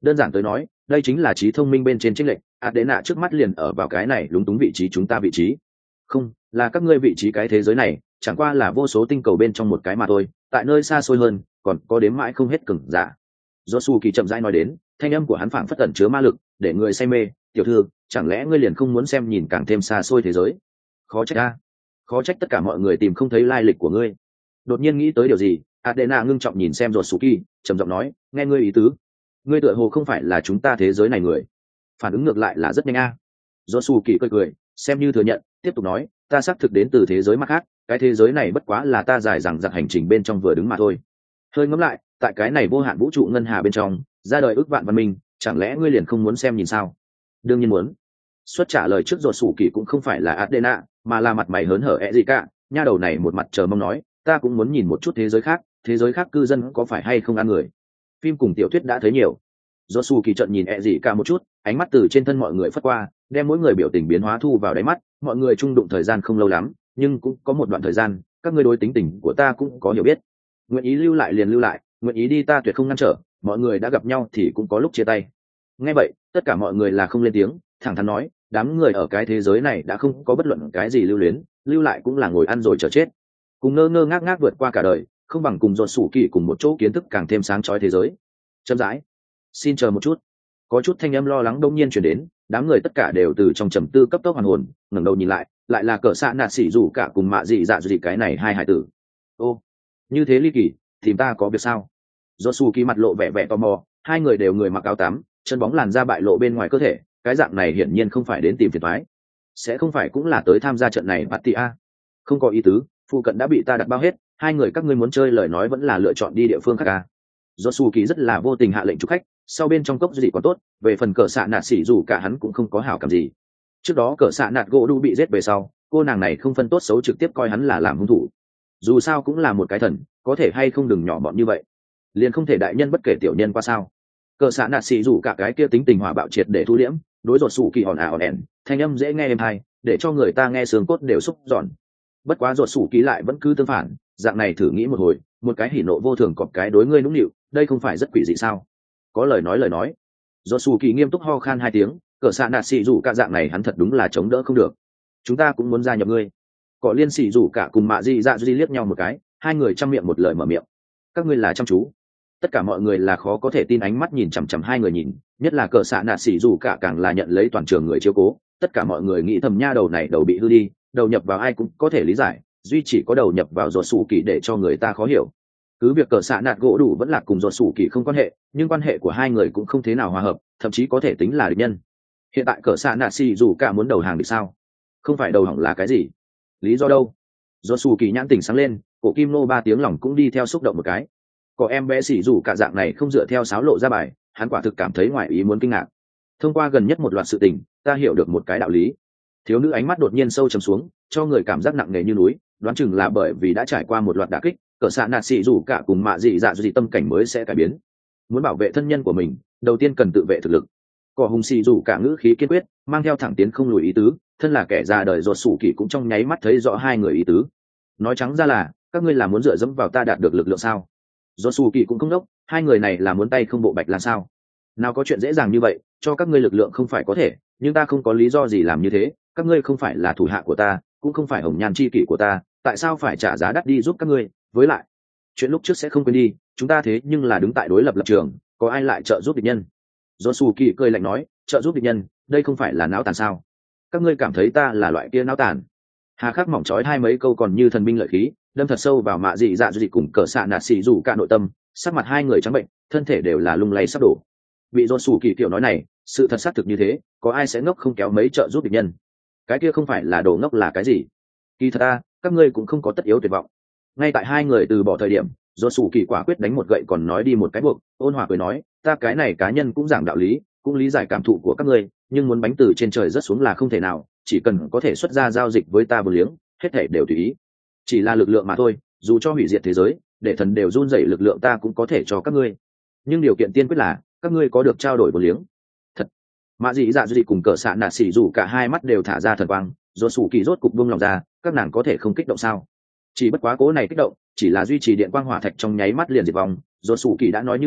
Đơn giản tới nói, đây chính là trí thông minh bên trên chênh lệch. Adena trước mắt liền ở vào cái này lúng túng vị trí chúng ta vị trí. Không, là các ngươi vị trí cái thế giới này, chẳng qua là vô số tinh cầu bên trong một cái mà thôi, tại nơi xa xôi hơn, còn có đếm mãi không hết cường giả. Josu Kỳ chậm rãi nói đến, thanh âm của hắn phảng phất tẩn chứa ma lực, để người say mê. Tiểu thư, chẳng lẽ ngươi liền không muốn xem nhìn càng thêm xa xôi thế giới? Khó trách a, khó trách tất cả mọi người tìm không thấy lai lịch của ngươi. Đột nhiên nghĩ tới điều gì, Adena ngưng trọng nhìn xem Josu Kỳ, trầm giọng nói, nghe ngươi ý tứ, ngươi tựa hồ không phải là chúng ta thế giới này người. Phản ứng ngược lại là rất nhanh a. Josu Kỳ cười cười, xem như thừa nhận, tiếp tục nói, ta xác thực đến từ thế giới mặt khác, cái thế giới này bất quá là ta dài dằng dặc hành trình bên trong vừa đứng mà thôi. Hơi ngẫm lại, tại cái này vô hạn vũ trụ ngân hà bên trong, ra đời ước vạn văn minh, chẳng lẽ ngươi liền không muốn xem nhìn sao? Đương nhiên muốn. Xuất trả lời trước rồi sủ kỳ cũng không phải là Adena, mà là mặt mày hớn hở gì cả, nha đầu này một mặt chờ mong nói, ta cũng muốn nhìn một chút thế giới khác cư dân có phải hay không ăn người. Phim cùng tiểu thuyết đã thấy nhiều. Josu Kỳ trận nhìn gì cả một chút, ánh mắt từ trên thân mọi người phất qua, đem mỗi người biểu tình biến hóa thu vào đáy mắt, mọi người chung đụng thời gian không lâu lắm, nhưng cũng có một đoạn thời gian, các ngươi đối tính tình của ta cũng có hiểu biết. Nguyện ý lưu lại liền lưu lại, nguyện ý đi ta tuyệt không ngăn trở, mọi người đã gặp nhau thì cũng có lúc chia tay. Nghe vậy, tất cả mọi người là không lên tiếng, thẳng thắn nói, đám người ở cái thế giới này đã không có bất luận cái gì lưu luyến, lưu lại cũng là ngồi ăn rồi chờ chết. Cùng ngơ ngơ ngác ngác vượt qua cả đời, không bằng cùng Josu Kỳ cùng một chỗ kiến thức càng thêm sáng chói thế giới. Chậm rãi, xin chờ một chút. Có chút thanh âm lo lắng đông nhiên chuyển đến, đám người tất cả đều từ trong trầm tư cấp tốc hoàn hồn, ngẩng đầu nhìn lại, lại là cỡ xạ nạt xỉ rủ cả cùng mạ dị dạ dị cái này hai hải tử. Ô, như thế ly kỳ, tìm ta có việc sao? Josu Kỳ mặt lộ vẻ vẻ tò mò, hai người đều người mặc áo tắm, chân bóng làn da bại lộ bên ngoài cơ thể, cái dạng này hiển nhiên không phải đến tìm phiền toái, sẽ không phải cũng là tới tham gia trận này party a? Không có ý tứ, phụ cận đã bị ta đặt bao hết, hai người các ngươi muốn chơi lời nói vẫn là lựa chọn đi địa phương khác a. Josu Kỳ rất là vô tình hạ lệnh chúc khách, sau bên trong cốc gì còn tốt, về phần cỡ xạ nạt xỉ dù cả hắn cũng không có hảo cảm gì. Trước đó cỡ xạ nạt gỗ đu bị giết về sau, cô nàng này không phân tốt xấu trực tiếp coi hắn là làm hung thủ. Dù sao cũng là một cái thần, có thể hay không đừng nhỏ bọn như vậy, liền không thể đại nhân bất kể tiểu nhân qua sao? Cỡ xạ nạt xỉ dù cả cái kia tính tình hỏa bạo triệt để thu liễm, đối rột sủ kỳ hòn òn ẻn, thanh âm dễ nghe êm hay, để cho người ta nghe xương cốt đều xúc giòn. Bất quá rột sủ kỳ lại vẫn cứ tương phản, dạng này thử nghĩ một hồi, một cái hỉ nộ vô thường cọp cái đối ngươi nũng nịu, đây không phải rất quỷ dị sao? Có lời nói. Rột sủ kỳ nghiêm túc ho khan hai tiếng, cỡ xạ nạt xỉ dù cả dạng này hắn thật đúng là chống đỡ không được. Chúng ta cũng muốn gia nhập ngươi. Cọ liên xỉ dù cả cùng mạ dị dạ duy liếc nhau một cái, hai người chăm miệng một lời mở miệng. Các ngươi là chăm chú. Tất cả mọi người là khó có thể tin ánh mắt nhìn chằm chằm hai người nhìn, nhất là cỡ xạ nạt xỉ dù cả càng là nhận lấy toàn trường người chiếu cố. Tất cả mọi người nghĩ thầm nha đầu này đầu bị hư đi, đầu nhập vào ai cũng có thể lý giải, duy chỉ có đầu nhập vào rột sủ kỳ để cho người ta khó hiểu. Cứ việc cỡ xạ nạt gỗ đủ vẫn là cùng rột sủ kỳ không quan hệ, nhưng quan hệ của hai người cũng không thế nào hòa hợp, thậm chí có thể tính là địch nhân. Hiện tại cỡ xạ nạt xỉ dù cả muốn đầu hàng thì sao? Không phải đầu hỏng là cái gì? Lý do đâu? Rột sủ kỳ nhãn tỉnh sáng lên, cổ kim nô ba tiếng lòng cũng đi theo xúc động một cái. Có em bé xỉ dù cả dạng này không dựa theo sáo lộ ra bài, hắn quả thực cảm thấy ngoài ý muốn kinh ngạc. Thông qua gần nhất một loạt sự tình, ta hiểu được một cái đạo lý. Thiếu nữ ánh mắt đột nhiên sâu trầm xuống, cho người cảm giác nặng nề như núi, đoán chừng là bởi vì đã trải qua một loạt đả kích, cỡ xạ nạt xỉ dù cả cùng mạ dị dạ dị tâm cảnh mới sẽ cải biến. Muốn bảo vệ thân nhân của mình, đầu tiên cần tự vệ thực lực. Cỏ hùng xỉ dù cả ngữ khí kiên quyết, mang theo thẳng tiến không lùi ý tứ, thân là kẻ già đời rột sủ kỳ cũng trong nháy mắt thấy rõ hai người ý tứ. Nói trắng ra là, các ngươi là muốn dựa dẫm vào ta đạt được lực lượng sao? Josu Kỳ cũng không đốc, hai người này là muốn tay không bộ bạch là sao? Nào có chuyện dễ dàng như vậy, cho các ngươi lực lượng không phải có thể, nhưng ta không có lý do gì làm như thế, các ngươi không phải là thủ hạ của ta, cũng không phải hồng nhan chi kỷ của ta, tại sao phải trả giá đắt đi giúp các ngươi? Với lại, chuyện lúc trước sẽ không quên đi, chúng ta thế nhưng là đứng tại đối lập lập trường, có ai lại trợ giúp địch nhân? Josu Kỳ cười lạnh nói, trợ giúp địch nhân, đây không phải là náo tàn sao? Các ngươi cảm thấy ta là loại kia náo tàn? Hà khắc mỏng chói hai mấy câu còn như thần binh lợi khí, đâm thật sâu vào mạ dị dạ dị cùng cỡ xạ nạt xỉ dù cả nội tâm, sắc mặt hai người trắng bệnh, thân thể đều là lung lay sắp đổ. Bị dồn sủ kỳ kiểu nói này, sự thật xác thực như thế, có ai sẽ ngốc không kéo mấy trợ giúp địch nhân? Cái kia không phải là đồ ngốc là cái gì? Kỳ thật ta, các ngươi cũng không có tất yếu tuyệt vọng. Ngay tại hai người từ bỏ thời điểm, dồn sủ kỳ quả quyết đánh một gậy còn nói đi một cái buộc, ôn hòa cười nói, ta cái này cá nhân cũng giảng đạo lý, cũng lý giải cảm thụ của các ngươi, nhưng muốn bánh từ trên trời rớt xuống là không thể nào, chỉ cần có thể xuất ra giao dịch với ta một liếng, hết thể đều tùy ý. Chỉ là lực lượng mà thôi, dù cho hủy diệt thế giới, để thần đều run rẩy lực lượng ta cũng có thể cho các ngươi, nhưng điều kiện tiên quyết là các ngươi có được trao đổi một liếng. Thật. Mạ dị dạ dị cùng cỡ xạ nạt xỉ dù cả hai mắt đều thả ra thần quang, rốt sủ kỳ rốt cục buông lòng ra, các nàng có thể không kích động sao? Chỉ bất quá cố này kích động, chỉ là duy trì điện quang hỏa thạch trong nháy mắt liền diệt vong. Rốt sủ kỳ đã nói như vậy,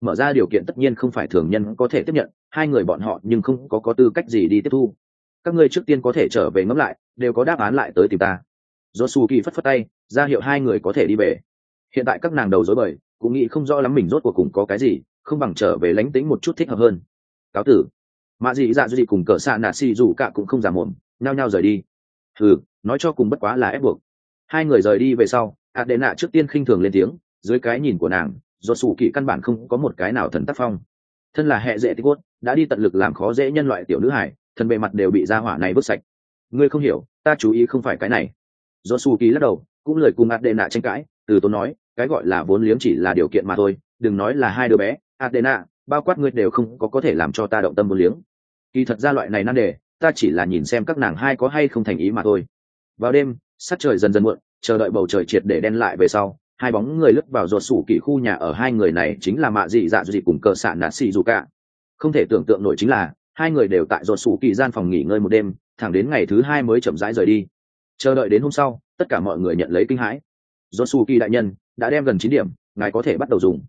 mở ra điều kiện tất nhiên không phải thường nhân có thể tiếp nhận, hai người bọn họ nhưng không có tư cách gì đi tiếp thu. Các ngươi trước tiên có thể trở về ngẫm lại, đều có đáp án lại tới tìm ta. Josuke phất phất tay, ra hiệu hai người có thể đi về. Hiện tại các nàng đầu rối bời, cũng nghĩ không rõ lắm mình rốt cuộc cùng có cái gì, không bằng trở về lánh tính một chút thích hợp hơn. Cáo tử. Mạ Dị Dạ Dị cùng cỡ xạ nạ xì dù cả cũng không giả mồm, nhao nhao rời đi. Nói cho cùng bất quá là ép buộc. Hai người rời đi về sau, Adena trước tiên khinh thường lên tiếng, dưới cái nhìn của nàng, Josuke căn bản không có một cái nào thần tác phong. Thân là hệ dễ tích cốt, đã đi tận lực làm khó dễ nhân loại tiểu nữ hải, thân bề mặt đều bị gia hỏa này vứt sạch. Ngươi không hiểu, ta chú ý không phải cái này. Josuke lắc đầu, cũng lời cùng Adena tranh cãi, từ tốn nói, cái gọi là vốn liếng chỉ là điều kiện mà thôi, đừng nói là hai đứa bé, Adena, bao quát ngươi đều không có thể làm cho ta động tâm vốn liếng. Kỳ thật ra loại này nan đề, ta chỉ là nhìn xem các nàng hai có hay không thành ý mà thôi. Vào đêm, sắc trời dần dần muộn, chờ đợi bầu trời triệt để đen lại về sau, hai bóng người lướt vào ruột sủ kỳ khu nhà ở. Hai người này chính là Mạ Dị Dạ Dị cùng cờ xạ nạt xì dù cả. Không thể tưởng tượng nổi chính là hai người đều tại ruột sủ kỳ gian phòng nghỉ ngơi một đêm, thẳng đến ngày thứ hai mới chậm rãi rời đi. Chờ đợi đến hôm sau, tất cả mọi người nhận lấy kinh hãi. Ruột sủ kỳ đại nhân đã đem gần 9 điểm, ngài có thể bắt đầu dùng.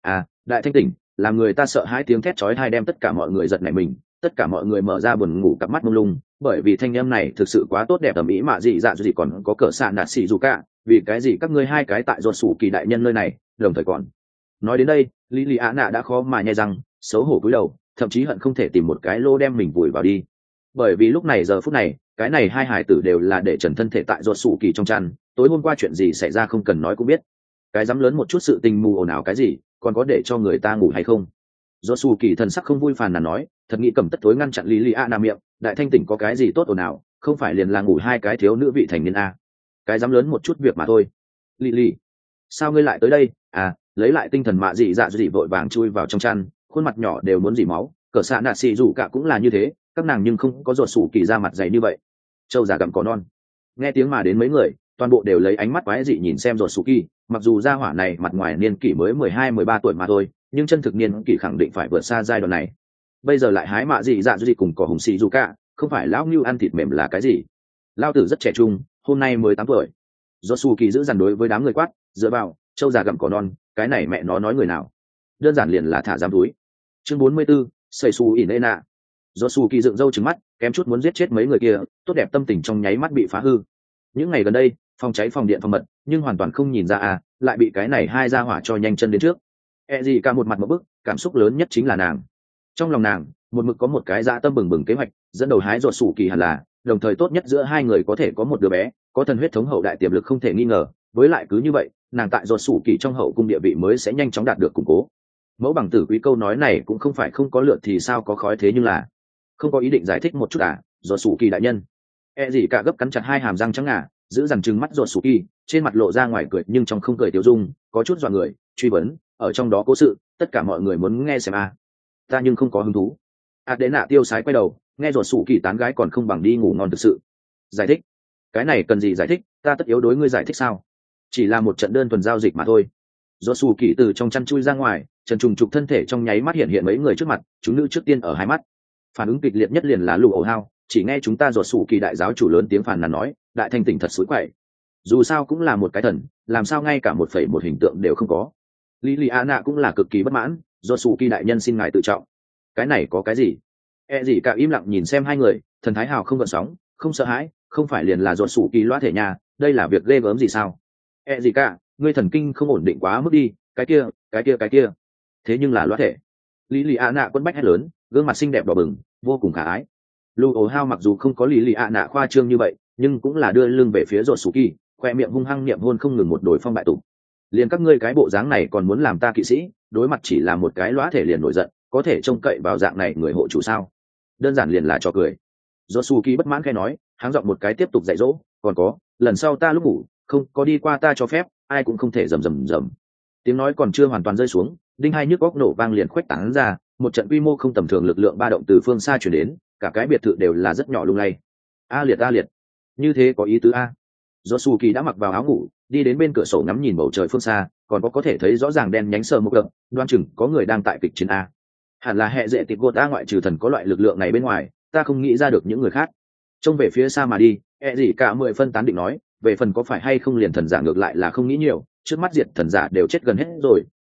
Đại thanh tỉnh, làm người ta sợ hãi tiếng thét chói tai đem tất cả mọi người giật nảy mình. Tất cả mọi người mở ra buồn ngủ cặp mắt mông lung, bởi vì thanh âm này thực sự quá tốt đẹp, tầm ý. Mạ Dị Dạ Dị còn có cỡ xạ nạt xì dù cả, vì cái gì các ngươi hai cái tại ruột sủ kỳ đại nhân nơi này đồng thời còn. Nói đến đây, Liliana đã khó mà nhai răng, xấu hổ cúi đầu, thậm chí hận không thể tìm một cái lô đem mình vùi vào đi. Bởi vì lúc này giờ phút này, cái này hai hải tử đều là để trần thân thể tại ruột sủ kỳ trong chăn. Tối hôm qua chuyện gì xảy ra không cần nói cũng biết. Cái dám lớn một chút sự tình mù ồn ào cái gì, còn có để cho người ta ngủ hay không? Josuke thần sắc không vui phàn nàn nói, thật nghĩ cầm tất tối ngăn chặn Liliana miệng, đại thanh tỉnh có cái gì tốt ồn ào, không phải liền là ngủ hai cái thiếu nữ vị thành niên a. Cái dám lớn một chút việc mà thôi. Lily, sao ngươi lại tới đây? Lấy lại tinh thần. Mạ Dị Dạ Dị vội vàng chui vào trong chăn, khuôn mặt nhỏ đều muốn dỉ máu. Cỡ xạ nạt xì rủ cả cũng là như thế, các nàng nhưng không có ruột sủ kỳ ra mặt dày như vậy. Châu già gặm cỏ non. Nghe tiếng mà đến mấy người, toàn bộ đều lấy ánh mắt quái dị nhìn xem ruột sủ kỳ. Mặc dù gia hỏa này mặt ngoài niên kỷ mới 12-13 tuổi mà thôi, nhưng chân thực niên kỷ khẳng định phải vượt xa giai đoạn này. Bây giờ lại hái Mạ Dị Dạ Dị cùng cỏ hùng xì rủ cả, không phải lão ngưu ăn thịt mềm là cái gì? Lao tử rất trẻ trung, hôm nay mới 8 tuổi. Josuke giữ dằn đối với đám người quát, dựa vào, châu già gặm cỏ non, cái này mẹ nó nói người nào? Đơn giản liền là thả giam túi. Chương 44, Sẩy Su Inena. Josuke dựng râu trừng mắt, kém chút muốn giết chết mấy người kia, tốt đẹp tâm tình trong nháy mắt bị phá hư. Những ngày gần đây, phòng cháy phòng điện phòng mật, nhưng hoàn toàn không nhìn ra lại bị cái này hai gia hỏa cho nhanh chân đến trước. Gì cả một mặt một bức, cảm xúc lớn nhất chính là nàng. Trong lòng nàng, một mực có một cái dạ tâm bừng bừng kế hoạch, dẫn đầu hái Josuke hẳn là, đồng thời tốt nhất giữa hai người có thể có một đứa bé, có thần huyết thống hậu đại tiềm lực không thể nghi ngờ. Với lại cứ như vậy, nàng tại Josuke trong hậu cung địa vị mới sẽ nhanh chóng đạt được củng cố. Mẫu bằng tử quý câu nói này cũng không phải không có lượt thì sao có khói, thế nhưng là không có ý định giải thích một chút Josuke đại nhân. Gì cả gấp cắn chặt hai hàm răng trắng ngà, giữ dằn trừng mắt Josuke, trên mặt lộ ra ngoài cười nhưng trong không cười tiêu dung, có chút dọa người, truy vấn, ở trong đó cố sự, tất cả mọi người muốn nghe xem ta nhưng không có hứng thú. Adena tiêu sái quay đầu, nghe Josuke tán gái còn không bằng đi ngủ ngon thực sự. Giải thích? Cái này cần gì giải thích, ta tất yếu đối ngươi giải thích sao? Chỉ là một trận đơn thuần giao dịch mà thôi. Josuke từ trong chăn chui ra ngoài, trần trùng trục thân thể trong nháy mắt hiện mấy người trước mặt, chúng nữ trước tiên ở hai mắt. Phản ứng kịch liệt nhất liền là Lù Ổ Hao, chỉ nghe chúng ta Josuke đại giáo chủ lớn tiếng phàn nàn nói, đại thanh tỉnh thật xối quậy. Dù sao cũng là một cái thần, làm sao ngay cả 1,1 hình tượng đều không có. Liliana cũng là cực kỳ bất mãn, Josuke đại nhân xin ngài tự trọng. Cái này có cái gì? Gì cả im lặng nhìn xem hai người, thần thái hào không gợn sóng, không sợ hãi, không phải liền là Josuke loa thể nhà, đây là việc ghê gớm gì sao? Gì cả, ngươi thần kinh không ổn định quá mức đi, cái kia. Thế nhưng là loa thể. Liliana quấn bách hét lớn, gương mặt xinh đẹp đỏ bừng, vô cùng khả ái. Lu Ổ Hao mặc dù không có Liliana khoa trương như vậy, nhưng cũng là đưa lưng về phía Josuke, khoe miệng hung hăng niệm hôn không ngừng một đồi phong bại tụ. Liền các ngươi cái bộ dáng này còn muốn làm ta kỵ sĩ, đối mặt chỉ là một cái lóa thể liền nổi giận, có thể trông cậy vào dạng này người hộ chủ sao? Đơn giản liền là trò cười. Josuke bất mãn khai nói, háng giọng một cái tiếp tục dạy dỗ, còn có, lần sau ta lúc ngủ, không có đi qua ta cho phép, ai cũng không thể rầm rầm rầm. Tiếng nói còn chưa hoàn toàn rơi xuống, đinh hai nhức óc nổ vang liền khuếch tán ra, một trận quy mô không tầm thường lực lượng ba động từ phương xa truyền đến, cả cái biệt thự đều là rất nhỏ lung lay. A liệt, như thế có ý tứ a. Josuke đã mặc vào áo ngủ, đi đến bên cửa sổ ngắm nhìn bầu trời phương xa, còn có thể thấy rõ ràng đen nhánh sờ một gợn, đoán chừng có người đang tại kịch chiến a. Hẳn là hệ dễ tịch gột ta, ngoại trừ thần có loại lực lượng này bên ngoài, ta không nghĩ ra được những người khác. Trông về phía xa mà đi, gì cả 10 phân tán định nói, về phần có phải hay không liền thần giả ngược lại là không nghĩ nhiều, trước mắt diệt thần giả đều chết gần hết rồi,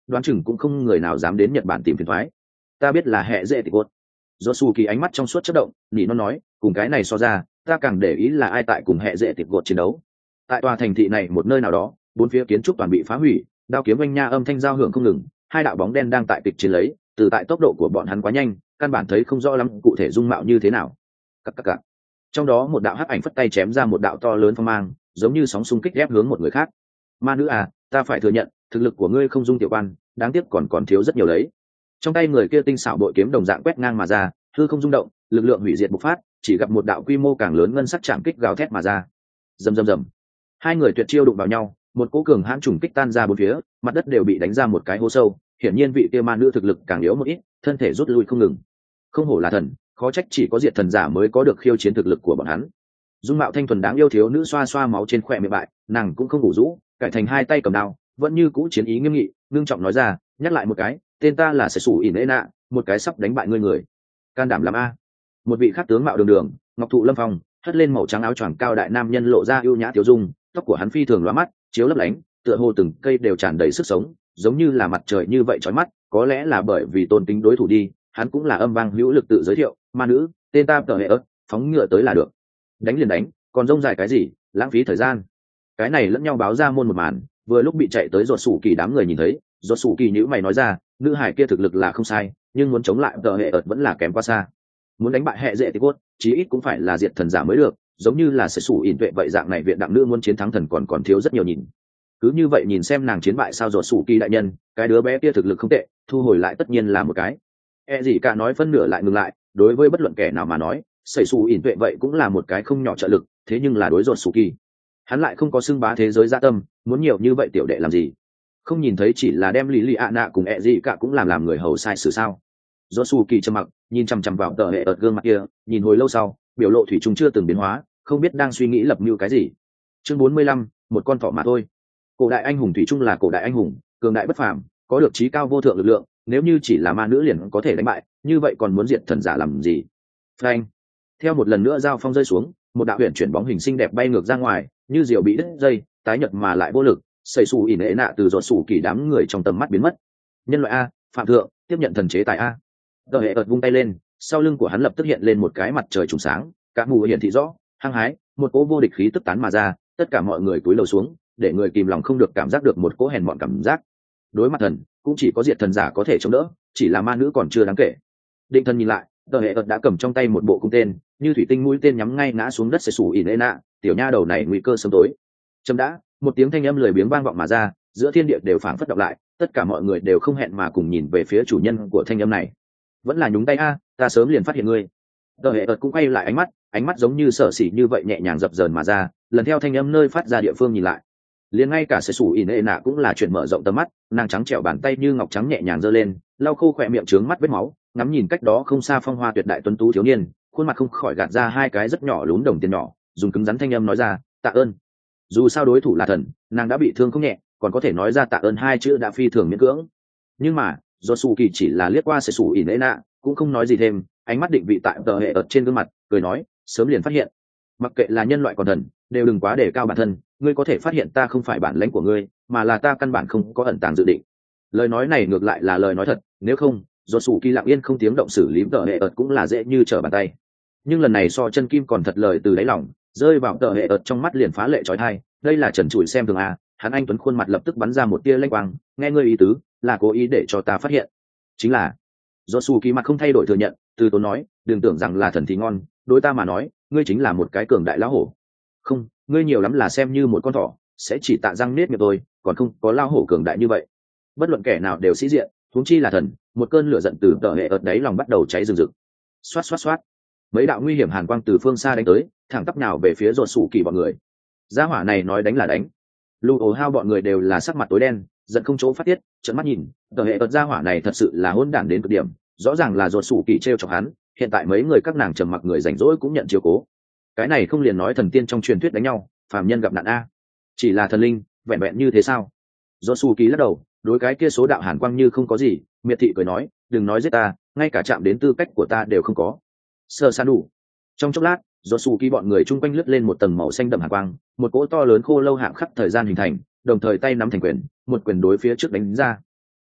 đoán chừng cũng không người nào dám đến Nhật Bản tìm phiền thoái. Ta biết là hệ dễ tịch cốt. Do su kỳ ánh mắt trong suốt chất động, nỉ nó nói, cùng cái này so ra, ta càng để ý là ai tại cùng hệ dễ tịch cốt chiến đấu. Tại tòa thành thị này một nơi nào đó, bốn phía kiến trúc toàn bị phá hủy, đao kiếm oanh nha âm thanh giao hưởng không ngừng, hai đạo bóng đen đang tại kịch chiến lấy, từ tại tốc độ của bọn hắn quá nhanh, căn bản thấy không rõ lắm cụ thể dung mạo như thế nào. Cặc. Trong đó một đạo hắc ảnh phất tay chém ra một đạo to lớn phong mang, giống như sóng xung kích ép hướng một người khác. Ma nữ à, ta phải thừa nhận, thực lực của ngươi không dung tiểu quan, đáng tiếc còn thiếu rất nhiều lấy. Trong tay người kia tinh xảo bội kiếm đồng dạng quét ngang mà ra, hư không rung động, lực lượng hủy diệt bộc phát, chỉ gặp một đạo quy mô càng lớn ngân sắc chạm kích gào thét mà ra. Rầm. Hai người tuyệt chiêu đụng vào nhau, một cỗ cường hãn trùng kích tan ra bốn phía, mặt đất đều bị đánh ra một cái hố sâu. Hiển nhiên vị kia ma nữ thực lực càng yếu một ít, thân thể rút lui không ngừng. Không hổ là thần, khó trách chỉ có diệt thần giả mới có được khiêu chiến thực lực của bọn hắn. Dung mạo thanh thuần đáng yêu thiếu nữ xoa xoa máu trên khóe miệng bại, nàng cũng không ngủ rũ, cải thành hai tay cầm đao, vẫn như cũ chiến ý nghiêm nghị, ngưng trọng nói ra, nhắc lại một cái, tên ta là Sẩy Sủ Ỉn Ê Nạ, một cái sắp đánh bại ngươi người. Can đảm làm a. Một vị khác tướng mạo đường đường, ngọc thụ lâm phong, hất lên màu trắng áo choàng cao đại nam nhân lộ ra ưu nhã tiểu dung, tóc của hắn phi thường lóa mắt, chiếu lấp lánh, tựa hồ từng cây đều tràn đầy sức sống, giống như là mặt trời như vậy chói mắt, có lẽ là bởi vì tôn kính đối thủ đi, hắn cũng là âm vang hữu lực tự giới thiệu, ma nữ, tên ta tờ hệ ớt, phóng ngựa tới là được. Đánh liền đánh, còn rông dài cái gì, lãng phí thời gian. Cái này lẫn nhau báo ra môn một màn, vừa lúc bị chạy tới Rốt Sủ Kỳ đám người nhìn thấy, Rốt Sủ Kỳ nhíu mày nói ra, nữ hải kia thực lực là không sai, nhưng muốn chống lại tờ hệ ớt vẫn là kém quá xa. Muốn đánh bại hệ dễ thì cốt, chí ít cũng phải là diệt thần giả mới được, giống như là Sẩy Sủ Ỉn tuệ vậy dạng này viện đặng nữ muốn chiến thắng thần còn thiếu rất nhiều nhìn. Cứ như vậy nhìn xem nàng chiến bại sao Rốt Sủ Kỳ đại nhân, cái đứa bé kia thực lực không tệ, thu hồi lại tất nhiên là một cái. Gì cả nói phân nửa lại ngừng lại, đối với bất luận kẻ nào mà nói, Sẩy Sủ Ỉn tuệ vậy cũng là một cái không nhỏ trợ lực, thế nhưng là đối Rốt Sủ Kỳ, hắn lại không có xưng bá thế giới dạ tâm, muốn nhiều như vậy tiểu đệ làm gì? Không nhìn thấy chỉ là đem Lý ạ nạ cùng gì cả cũng làm người hầu sai sử sao? Rốt Sủ Kỳ trầm mặc, nhìn chằm chằm vào tờ hệ ợt gương mặt kia, nhìn hồi lâu sau, biểu lộ thủy chung chưa từng biến hóa, không biết đang suy nghĩ lập mưu cái gì. Chương 45, một con thỏ mà thôi. Cổ đại anh hùng thủy chung là cổ đại anh hùng, cường đại bất phàm, có được trí cao vô thượng lực lượng, nếu như chỉ là ma nữ liền có thể đánh bại, như vậy còn muốn diệt thần giả làm gì? Phanh. Theo một lần nữa giao phong rơi xuống, một đạo huyền chuyển bóng hình xinh đẹp bay ngược ra ngoài, như diều bị đứt dây, tái nhợt mà lại vô lực, Sẩy Sủ Ỉn Ê Nạ từ Rốt Sủ Kỳ đám người trong tầm mắt biến mất. Nhân loại a, phạm thượng, tiếp nhận thần chế tài a. Tờ hệ ợt vung tay lên, sau lưng của hắn lập tức hiện lên một cái mặt trời trùng sáng, cả mù hiển thị rõ, hăng hái, một cỗ vô địch khí tức tán mà ra, tất cả mọi người cúi đầu xuống, để người kìm lòng không được cảm giác được một cỗ hèn mọn cảm giác. Đối mặt thần, cũng chỉ có diệt thần giả có thể chống đỡ, chỉ là ma nữ còn chưa đáng kể. Định thần nhìn lại, tờ hệ ợt đã cầm trong tay một bộ cung tên, như thủy tinh mũi tên nhắm ngay ngã xuống đất Sẩy Sủ Ỉn Ê Nạ, tiểu nha đầu này nguy cơ sớm tối. Chấm đã, một tiếng thanh âm lười biếng vang vọng mà ra, giữa thiên địa đều phảng phất đọc lại, tất cả mọi người đều không hẹn mà cùng nhìn về phía chủ nhân của thanh âm này. Vẫn là nhúng tay a, ta sớm liền phát hiện ngươi. Tờ hệ ợt cũng quay lại ánh mắt giống như sợ sỉ như vậy nhẹ nhàng dập dờn mà ra, lần theo thanh âm nơi phát ra địa phương nhìn lại, liền ngay cả Sẩy Sủ Ỉn Ê Nạ cũng là chuyển mở rộng tầm mắt, nàng trắng trẻo bàn tay như ngọc trắng nhẹ nhàng giơ lên, lau khô khỏe miệng trướng mắt vết máu, ngắm nhìn cách đó không xa phong hoa tuyệt đại tuấn tú thiếu niên, khuôn mặt không khỏi gạt ra hai cái rất nhỏ lún đồng tiền nhỏ, dùng cứng rắn thanh âm nói ra, tạ ơn. Dù sao đối thủ là thần, nàng đã bị thương không nhẹ, còn có thể nói ra tạ ơn hai chữ đã phi thường miễn cưỡng. Nhưng mà Rốt Sủ Kỳ chỉ là liếc qua Sẩy Sủ Ỉn Ê Nạ, cũng không nói gì thêm, ánh mắt định vị tại tờ hệ ợt trên gương mặt, cười nói, sớm liền phát hiện, mặc kệ là nhân loại còn thần, đều đừng quá đề cao bản thân, ngươi có thể phát hiện ta không phải bản lãnh của ngươi, mà là ta căn bản không có ẩn tàng dự định. Lời nói này ngược lại là lời nói thật, nếu không, Rốt Sủ Kỳ lặng yên không tiếng động xử lý tờ hệ ợt cũng là dễ như trở bàn tay. Nhưng lần này so chân kim còn thật lời từ đáy lòng, rơi vào tờ hệ ợt trong mắt liền phá lệ chói tai, đây là trần trụi xem thường a. Hắn anh tuấn khuôn mặt lập tức bắn ra một tia lanh quang, nghe ngươi ý tứ, là cố ý để cho ta phát hiện. Chính là. Rốt Sủ Kỳ mặt không thay đổi thừa nhận, từ tốn nói, đừng tưởng rằng là thần thì ngon, đối ta mà nói, ngươi chính là một cái cường đại lão hổ. Không, ngươi nhiều lắm là xem như một con thỏ, sẽ chỉ tạ răng nết miệng thôi, còn không có lão hổ cường đại như vậy. Bất luận kẻ nào đều sĩ diện, huống chi là thần. Một cơn lửa giận từ tờ hệ ợt đấy lòng bắt đầu cháy rừng rực. Xoát xoát xoát, mấy đạo nguy hiểm hàn quang từ phương xa đánh tới, thẳng tắp nào về phía Rốt Sủ Kỳ bọn người. Gia hỏa này nói đánh là đánh. Lu ổ hao bọn người đều là sắc mặt tối đen, giận không chỗ phát tiết, trợn mắt nhìn, tờ hệ ợt gia hỏa này thật sự là hỗn đản đến cực điểm, rõ ràng là Rốt Sủ Kỳ trêu chọc hắn, hiện tại mấy người các nàng trầm mặc người rảnh rỗi cũng nhận chiếu cố. Cái này không liền nói thần tiên trong truyền thuyết đánh nhau, phàm nhân gặp nạn a, chỉ là thần linh, vẹn vẹn như thế sao? Rốt Sủ Kỳ lắc đầu, đối cái kia số đạo hàn quang như không có gì, miệt thị cười nói, đừng nói giết ta, ngay cả chạm đến tư cách của ta đều không có. Sơ san đủ. Trong chốc lát, Rốt Sủ Kỳ bọn người chung quanh lướt lên một tầng màu xanh đậm hàn quang, một cỗ to lớn khô lâu hạng khắc thời gian hình thành, đồng thời tay nắm thành quyền, một quyền đối phía trước đánh ra. Nát,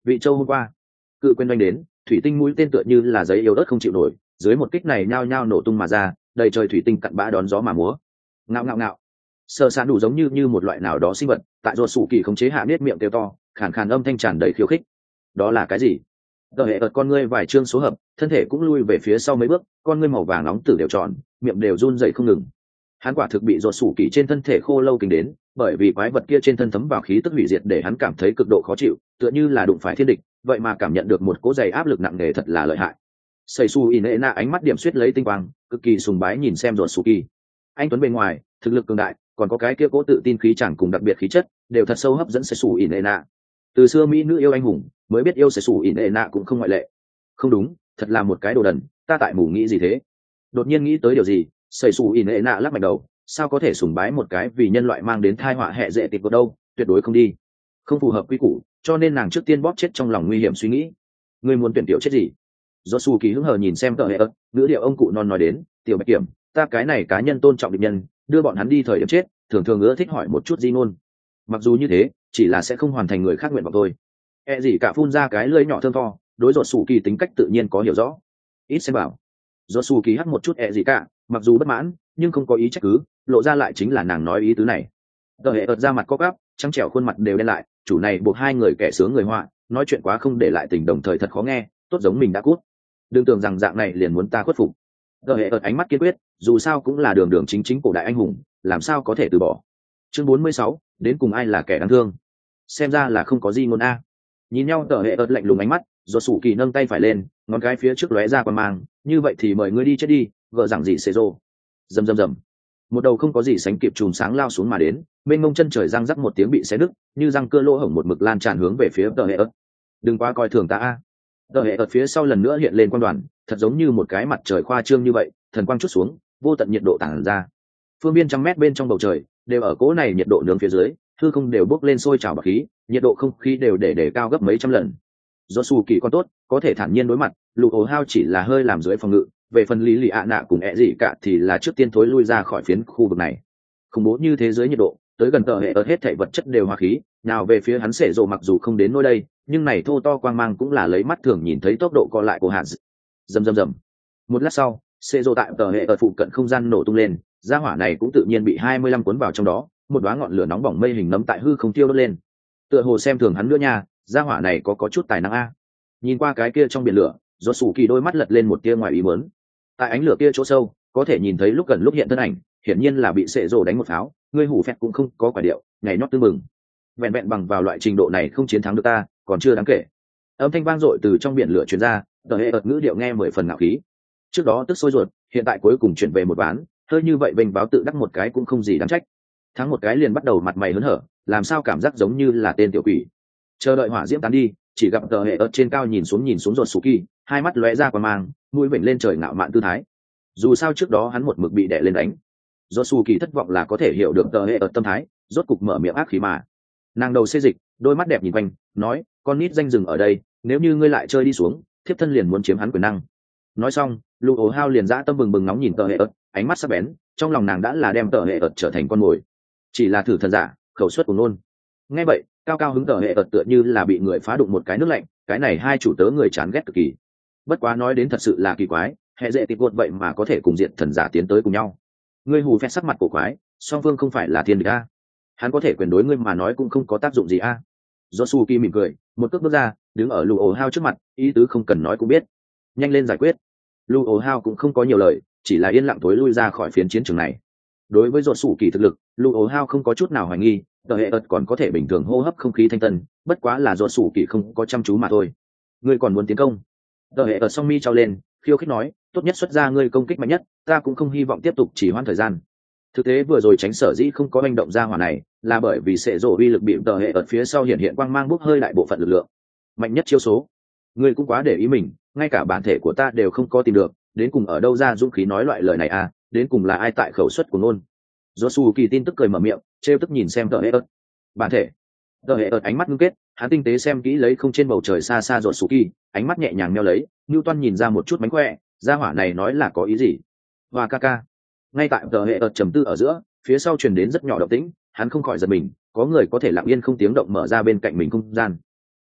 vị châu hôm qua cự quyền đánh đến, thủy tinh mũi tên tựa như là giấy yếu ớt không chịu nổi, dưới một kích này nhao nhao nổ tung mà ra, đầy trời thủy tinh cặn bã đón gió mà múa. Ngạo ngạo ngạo. Sợ sạn đủ giống như một loại nào đó sinh vật, tại ruột sủ kỳ khống chế hạ nết miệng kêu to, khàn khàn âm thanh tràn đầy khiêu khích. Đó là cái gì? Tờ hệ ợt con ngươi vài chương số hợp, thân thể cũng lui về phía sau mấy bước, con ngươi màu vàng nóng tử đều tròn, miệng đều run rẩy không ngừng. Hắn quả thực bị ruột sủ kỳ trên thân thể khô lâu kinh đến, bởi vì quái vật kia trên thân thấm vào khí tức hủy diệt để hắn cảm thấy cực độ khó chịu, tựa như là đụng phải thiên địch, vậy mà cảm nhận được một cỗ dày áp lực nặng nề thật là lợi hại. Sẩy su Inena ánh mắt điểm xuyết lấy tinh quang, cực kỳ sùng bái nhìn xem ruột sủ kỳ. Anh tuấn bên ngoài, thực lực cường đại, còn có cái kia cỗ tự tin khí chẳng cùng đặc biệt khí chất, đều thật sâu hấp dẫn Sẩy su Inena. Từ xưa mỹ nữ yêu anh hùng, mới biết yêu Sẩy su Inena cũng không ngoại lệ. Không đúng, thật là một cái đồ đần, ta tại mù nghĩ gì thế? Đột nhiên nghĩ tới điều gì, Sẩy su Inena lắc mạnh đầu, sao có thể sùng bái một cái vì nhân loại mang đến tai họa hệ dễ tịt của đâu, tuyệt đối không đi, không phù hợp quy củ, cho nên nàng trước tiên bóp chết trong lòng nguy hiểm suy nghĩ. Ngươi muốn tuyển tiểu chết gì? Do su kỳ hứng hờ nhìn xem tờ hệ ớt, ngữ điệu ông cụ non nói đến, tiểu bạch kiểm, ta cái này cá nhân tôn trọng địch nhân, đưa bọn hắn đi thời điểm chết, thường thường ưa thích hỏi một chút di ngôn. Mặc dù như thế, chỉ là sẽ không hoàn thành người khác nguyện vọng thôi. E gì cả phun ra cái lưỡi nhỏ thơm tho, đối dột su kỳ tính cách tự nhiên có hiểu rõ. Ít xem bảo. Do su kỳ hắt một chút e gì cả, mặc dù bất mãn, nhưng không có ý trách cứ, lộ ra lại chính là nàng nói ý tứ này. Tờ hệ ớt ra mặt co cắp, trắng trẻo khuôn mặt đều đen lại, chủ này buộc hai người kẻ sướng người họa, nói chuyện quá không để lại tình, đồng thời thật khó nghe, tốt giống mình đã cút. Đừng tưởng rằng dạng này liền muốn ta khuất phục. Tờ hệ ớt ánh mắt kiên quyết, dù sao cũng là đường đường chính chính cổ đại anh hùng, làm sao có thể từ bỏ. Chương 46, đến cùng ai là kẻ đáng thương? Xem ra là không có gì ngôn a. Nhìn nhau tờ hệ ớt lạnh lùng ánh mắt, rồi sủ kỳ nâng tay phải lên, ngón cái phía trước lóe ra quan mang, như vậy thì mời ngươi đi chết đi, vợ rằng gì xê rô. Rầm rầm rầm. Một đầu không có gì sánh kịp chùm sáng lao xuống mà đến, bên ngông chân trời răng rắc một tiếng bị xé đứt, như răng cưa lỗ hổng một mực lan tràn hướng về phía tờ hệ ớt. Đừng quá coi thường ta a. Tờ hệ ớt phía sau lần nữa hiện lên quan đoàn, thật giống như một cái mặt trời khoa trương như vậy, thần quang chút xuống, vô tận nhiệt độ tản ra. Phương biên trăm mét bên trong bầu trời đều ở cỗ này nhiệt độ nướng phía dưới, hư không đều bốc lên sôi trào bạc khí, nhiệt độ không khí đều để cao gấp mấy trăm lần. Do su kỳ còn tốt, có thể thản nhiên đối mặt, lục ổ hao chỉ là hơi làm dưới phòng ngự, về phần lý lì ạ nạ cùng ẹ gì cả thì là trước tiên thối lui ra khỏi phiến khu vực này. Khủng bố như thế giới nhiệt độ, tới gần tờ hệ ở hết thảy vật chất đều hóa khí, nào về phía hắn sệ rộ mặc dù không đến nơi đây, nhưng này thô to quang mang cũng là lấy mắt thường nhìn thấy tốc độ co lại của hạt. Rầm rầm rầm. Một lát sau, sệ rộ tại tờ hệ ở phụ cận không gian nổ tung lên, gia hỏa này cũng tự nhiên bị 25 cuốn vào trong đó, một đóa ngọn lửa nóng bỏng mây hình nấm tại hư không tiêu đốt lên. Tựa hồ xem thường hắn nữa nha, gia hỏa này có chút tài năng a. Nhìn qua cái kia trong biển lửa, do sủ kỳ đôi mắt lật lên một tia ngoài ý muốn. Tại ánh lửa kia chỗ sâu, có thể nhìn thấy lúc gần lúc hiện thân ảnh, hiển nhiên là bị sệ rồ đánh một pháo, ngươi hủ phẹt cũng không có quả điệu, nhảy nhót tưng mừng. Vẹn vẹn bằng vào loại trình độ này không chiến thắng được ta, còn chưa đáng kể. Âm thanh vang dội từ trong biển lửa truyền ra, tờ hệ ợt ngữ điệu nghe 10 phần ngạo khí. Trước đó tức sôi ruột, hiện tại cuối cùng chuyển về một ván, hơi như vậy vênh báo tự đắc một cái cũng không gì đáng trách. Thắng một cái liền bắt đầu mặt mày hớn hở, làm sao cảm giác giống như là tên tiểu quỷ. Chờ đợi hỏa diễm tán đi, chỉ gặp tờ hệ ợt trên cao nhìn xuống ruột Suki, hai mắt lóe ra qua mang, mũi vểnh lên trời ngạo mạn tư thái. Dù sao trước đó hắn một mực bị đè lên đánh, do Suki thất vọng là có thể hiểu được tờ hệ ợt tâm thái, rốt cục mở miệng ác khí mà. Nàng đầu xê dịch, đôi mắt đẹp nhìn quanh, nói, con nít danh rừng ở đây, nếu như ngươi lại chơi đi xuống, thiếp thân liền muốn chiếm hắn quyền năng. Nói xong, lục ố hao liền dã tâm bừng bừng nóng nhìn tờ hệ ợt, ánh mắt sắc bén, trong lòng nàng đã là đem tờ hệ ợt trở thành con mồi. Chỉ là thử thần giả, khẩu suất của nôn. Nghe vậy, cao cao hứng tờ hệ ợt tựa như là bị người phá đụng một cái nước lạnh, cái này hai chủ tớ người chán ghét cực kỳ. Bất quá nói đến thật sự là kỳ quái, hệ dễ tịt vậy mà có thể cùng diện thần giả tiến tới cùng nhau. Ngươi hù phét sắc mặt cổ quái, song phương không phải là thiên địch a. Hắn có thể quyền đối ngươi mà nói cũng không có tác dụng gì a. Josuke mỉm cười, một cước bước ra, đứng ở lù ổ hao trước mặt, ý tứ không cần nói cũng biết. Nhanh lên giải quyết. Lù ổ hao cũng không có nhiều lời, chỉ là yên lặng tối lui ra khỏi phiến chiến trường này. Đối với Josuke thực lực, lù ổ hao không có chút nào hoài nghi, tờ hệ ợt còn có thể bình thường hô hấp không khí thanh tân, bất quá là Josuke không có chăm chú mà thôi. Ngươi còn muốn tiến công? Tờ hệ ợt song mi trao lên, khiêu khích nói, tốt nhất xuất ra ngươi công kích mạnh nhất, ta cũng không hy vọng tiếp tục chỉ hoãn thời gian. Thực tế vừa rồi tránh sở dĩ không có hành động ra hỏa này, là bởi vì sệ rổ uy lực bị tờ hệ ợt phía sau hiện quang mang bốc hơi đại bộ phận lực lượng mạnh nhất chiêu số. Ngươi cũng quá để ý mình, ngay cả bản thể của ta đều không có tìm được, đến cùng ở đâu ra dũng khí nói loại lời này à? Đến cùng là ai tại khẩu suất của nôn? Josu kỳ tin tức cười mở miệng, trêu tức nhìn xem tờ hệ ợt. Bản thể. Tờ hệ ợt ánh mắt ngưng kết, hắn tinh tế xem kỹ lấy không trên bầu trời xa xa Josu kỳ, ánh mắt nhẹ nhàng meo lấy, Newton nhìn ra một chút mánh khỏe, gia hỏa này nói là có ý gì? Và ca. Ngay tại tờ hệ ợt trầm tư ở giữa, phía sau truyền đến rất nhỏ động tĩnh, hắn không khỏi giật mình, có người có thể lặng yên không tiếng động mở ra bên cạnh mình không gian.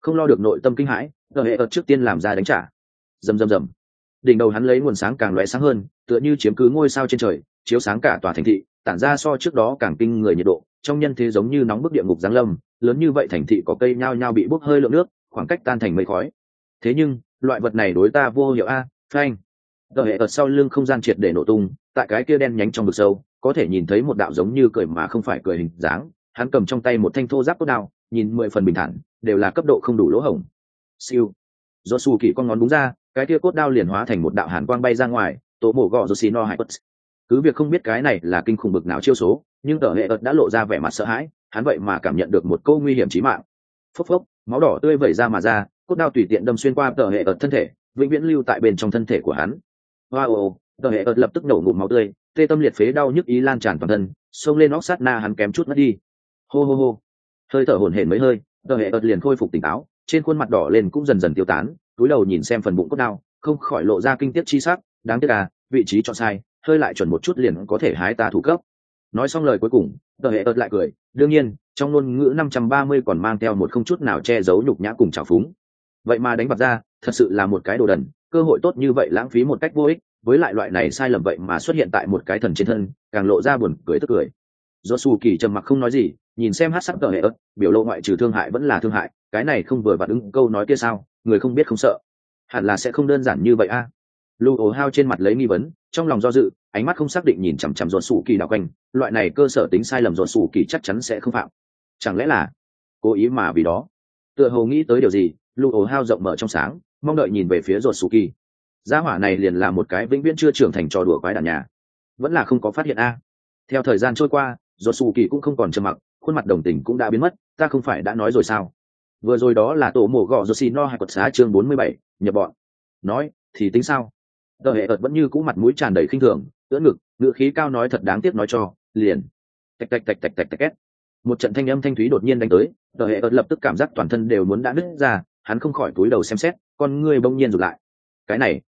Không lo được nội tâm kinh hãi, tờ hệ ợt trước tiên làm ra đánh trả. Rầm rầm rầm, đỉnh đầu hắn lấy nguồn sáng càng lóe sáng hơn, tựa như chiếm cứ ngôi sao trên trời, chiếu sáng cả tòa thành thị, tản ra so trước đó càng kinh người nhiệt độ, trong nhân thế giống như nóng bức địa ngục giáng lâm, lớn như vậy thành thị có cây nhao nhao bị bốc hơi lượng nước, khoảng cách tan thành mây khói. Thế nhưng loại vật này đối ta vô hiệu a. Phanh, tờ hệ ợt sau lưng không gian triệt để nổ tung, tại cái kia đen nhánh trong vực sâu có thể nhìn thấy một đạo giống như cười mà không phải cười hình dáng. Hắn cầm trong tay một thanh thô giáp cốt đao, nhìn 10 phần bình thản, đều là cấp độ không đủ lỗ hổng. Siêu, do su kỳ con ngón đúng ra, cái kia cốt đao liền hóa thành một đạo hàn quang bay ra ngoài, tổ mổ gọ rồi xì no hải quất. Cứ việc không biết cái này là kinh khủng bực nào chiêu số, nhưng tờ hệ ợt đã lộ ra vẻ mặt sợ hãi, hắn vậy mà cảm nhận được một câu nguy hiểm chí mạng. Phốc phốc, máu đỏ tươi vẩy ra mà ra, cốt đao tùy tiện đâm xuyên qua tờ hệ ợt thân thể, vĩnh viễn lưu tại bên trong thân thể của hắn. Wow, tờ hệ ợt lập tức nổ ngụm máu tươi, tê tâm liệt phế đau nhức ý lan tràn toàn thân, xông lên óc sát na hắn kém chút mất đi. Hô hô hô, hơi thở hổn hển mấy hơi, tờ hệ ợt liền khôi phục tỉnh táo, trên khuôn mặt đỏ lên cũng dần dần tiêu tán, cúi đầu nhìn xem phần bụng cốt đao, không khỏi lộ ra kinh tiếc chi sắc. Đáng tiếc à, vị trí chọn sai, hơi lại chuẩn một chút liền có thể hái ta thủ cấp. Nói xong lời cuối cùng, tờ hệ ợt lại cười, đương nhiên trong ngôn ngữ 530 còn mang theo một không chút nào che giấu nhục nhã cùng trào phúng. Vậy mà đánh bạc ra, thật sự là một cái đồ đần, cơ hội tốt như vậy lãng phí một cách vô ích, với lại loại này sai lầm vậy mà xuất hiện tại một cái thần trên thân, càng lộ ra buồn cười tức cười. Do su kỳ trầm mặc không nói gì, nhìn xem hát sắc tờ hệ ớt, biểu lộ ngoại trừ thương hại vẫn là thương hại, cái này không vừa vặn ứng câu nói kia sao, người không biết không sợ, hẳn là sẽ không đơn giản như vậy a. Lưu ố hao trên mặt lấy nghi vấn, trong lòng do dự, ánh mắt không xác định nhìn chằm chằm dồn sủ kỳ đảo quanh, loại này cơ sở tính sai lầm dồn sủ kỳ chắc chắn sẽ không phạm, chẳng lẽ là cố ý mà vì đó. Tựa hồ nghĩ tới điều gì, Lưu ố hao rộng mở trong sáng, mong đợi nhìn về phía dồn sủ kỳ. Gia hỏa này liền là một cái vĩnh viễn chưa trưởng thành trò đùa quái đàn nhà, vẫn là không có phát hiện a. Theo thời gian trôi qua, dồn sủ kỳ cũng không còn trầm mặc, khuôn mặt đồng tình cũng đã biến mất. Ta không phải đã nói rồi sao, vừa rồi đó là tổ mổ gọ rồi xì no hay quật xá chương 47, nhập bọn. Nói thì tính sao. Tờ hệ ợt vẫn như cũ mặt mũi tràn đầy khinh thường, ưỡn ngực, ngữ khí cao nói thật đáng tiếc nói cho liền. Tạch tạch tạch tạch tạch tạch két. Một trận thanh âm thanh thúy đột nhiên đánh tới, tờ hệ ợt lập tức cảm giác toàn thân đều muốn đã nứt ra, hắn không khỏi cúi đầu xem xét, con ngươi bỗng nhiên rụt lại. Cái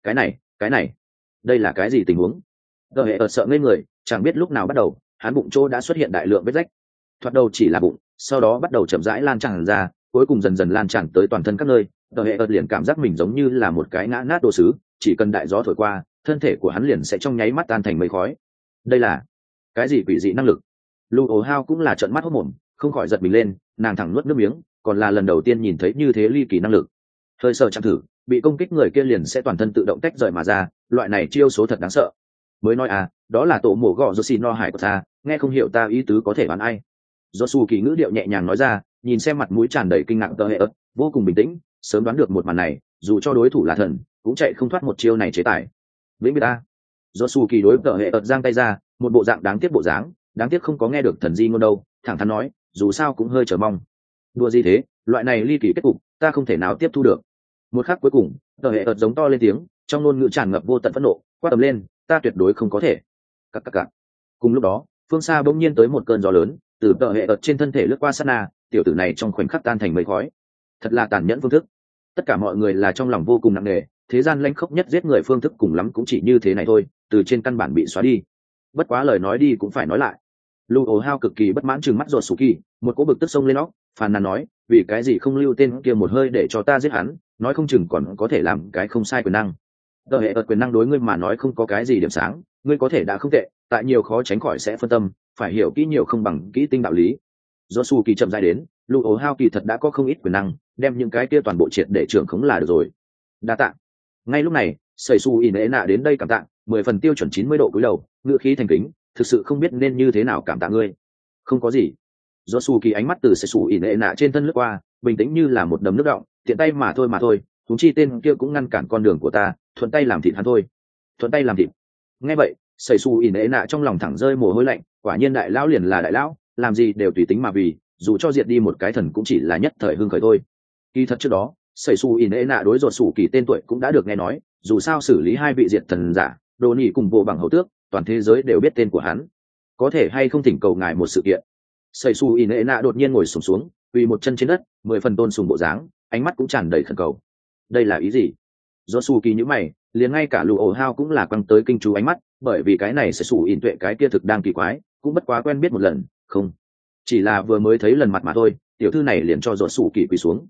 này đây là cái gì tình huống. Tờ hệ ợt sợ ngây người, chẳng biết lúc nào bắt đầu hắn bụng chỗ đã xuất hiện đại lượng vết rách. Thoạt đầu chỉ là bụng, sau đó bắt đầu chậm rãi lan tràn ra, cuối cùng dần dần lan tràn tới toàn thân các nơi. Tờ hệ ợt liền cảm giác mình giống như là một cái ngã nát đồ sứ, chỉ cần đại gió thổi qua, thân thể của hắn liền sẽ trong nháy mắt tan thành mây khói. Đây là cái gì quỷ dị năng lực. Lưu ố hao cũng là trợn mắt hốt mồm, không khỏi giật mình lên, nàng thẳng nuốt nước miếng, còn là lần đầu tiên nhìn thấy như thế ly kỳ năng lực. Hơi sợ chẳng thử, bị công kích người kia liền sẽ toàn thân tự động tách rời mà ra, loại này chiêu số thật đáng sợ. Mới nói à, đó là tổ mổ gọ Yoshi no hải của ta, nghe không hiểu ta ý tứ có thể bán ai. Josu kỳ ngữ điệu nhẹ nhàng nói ra, nhìn xem mặt mũi tràn đầy kinh ngạc tờ hệ ớt, vô cùng bình tĩnh, sớm đoán được một màn này, dù cho đối thủ là thần cũng chạy không thoát một chiêu này chế tài. Vĩnh biệt ta. Josu kỳ đối tờ hệ ớt giang tay ra, một bộ dạng đáng tiếc bộ dáng, đáng tiếc không có nghe được thần di ngôn đâu, thẳng thắn nói, dù sao cũng hơi chờ mong. Đùa gì thế, loại này ly kỳ kết cục, ta không thể nào tiếp thu được. Một khắc cuối cùng, tờ hệ ớt giống to lên tiếng, trong ngôn ngữ tràn ngập vô tận phẫn nộ, quát tầm lên, ta tuyệt đối không có thể. Cặc. Cùng lúc đó, phương xa bỗng nhiên tới một cơn gió lớn, từ tờ hệ ợt trên thân thể lướt qua sát na, tiểu tử này trong khoảnh khắc tan thành mây khói. Thật là tàn nhẫn phương thức. Tất cả mọi người là trong lòng vô cùng nặng nề, thế gian lãnh khốc nhất giết người phương thức cùng lắm cũng chỉ như thế này thôi, từ trên căn bản bị xóa đi. Bất quá lời nói đi cũng phải nói lại. Lưu ố hao cực kỳ bất mãn trừng mắt ruột sủ kỳ, một cỗ bực tức sông lên óc, phàn nàn nói, vì cái gì không lưu tên kia một hơi để cho ta giết hắn, nói không chừng còn có thể làm cái không sai quyền năng. Tờ hệ ợt quyền năng đối ngươi mà nói không có cái gì điểm sáng, ngươi có thể đã không tệ, tại nhiều khó tránh khỏi sẽ phân tâm, phải hiểu kỹ nhiều không bằng kỹ tinh đạo lý. Josu kỳ chậm rãi đến, Lưu ố hao kỳ thật đã có không ít quyền năng, đem những cái kia toàn bộ triệt để trưởng khống là được rồi. Đa tạ. Ngay lúc này, Sẩy Su Ine nạ đến đây cảm tạ, 10 phần tiêu chuẩn 90 độ cúi đầu, ngữ khí thành kính, thực sự không biết nên như thế nào cảm tạ ngươi. Không có gì. Josu kỳ ánh mắt từ Sẩy Su Ine nạ trên thân lướt qua, bình tĩnh như là một đầm nước đọng, tiện tay mà thôi, chúng chi tên kia cũng ngăn cản con đường của ta, thuận tay làm thịt hắn thôi. Thuận tay làm thịt. Nghe vậy, Sẩy Su Ine nạ trong lòng thẳng rơi mồ hôi lạnh, quả nhiên đại lão liền là đại lão, làm gì đều tùy tính mà vì, dù cho diệt đi một cái thần cũng chỉ là nhất thời hưng khởi thôi. Kỳ thật trước đó, Sẩy Su Ine nạ đối ruột sủ kỳ tên tuổi cũng đã được nghe nói, dù sao xử lý 2 vị diệt thần giả, đồ nỉ cùng bộ bằng hậu tước, toàn thế giới đều biết tên của hắn. Có thể hay không thỉnh cầu ngài một sự kiện. Sẩy Su Ine nạ đột nhiên ngồi xổm xuống, quỳ một chân trên đất, 10 phần tôn sùng bộ dáng, ánh mắt cũng tràn đầy khẩn cầu. Đây là ý gì? Josu kỳ nhíu mày, liền ngay cả Lưu ổ hao cũng là quăng tới kinh chú ánh mắt, bởi vì cái này Sẩy Su Ine tuệ cái kia thực đang kỳ quái, cũng bất quá quen biết một lần, không, chỉ là vừa mới thấy lần mặt mà thôi, tiểu thư này liền cho Josu kỳ quỳ xuống.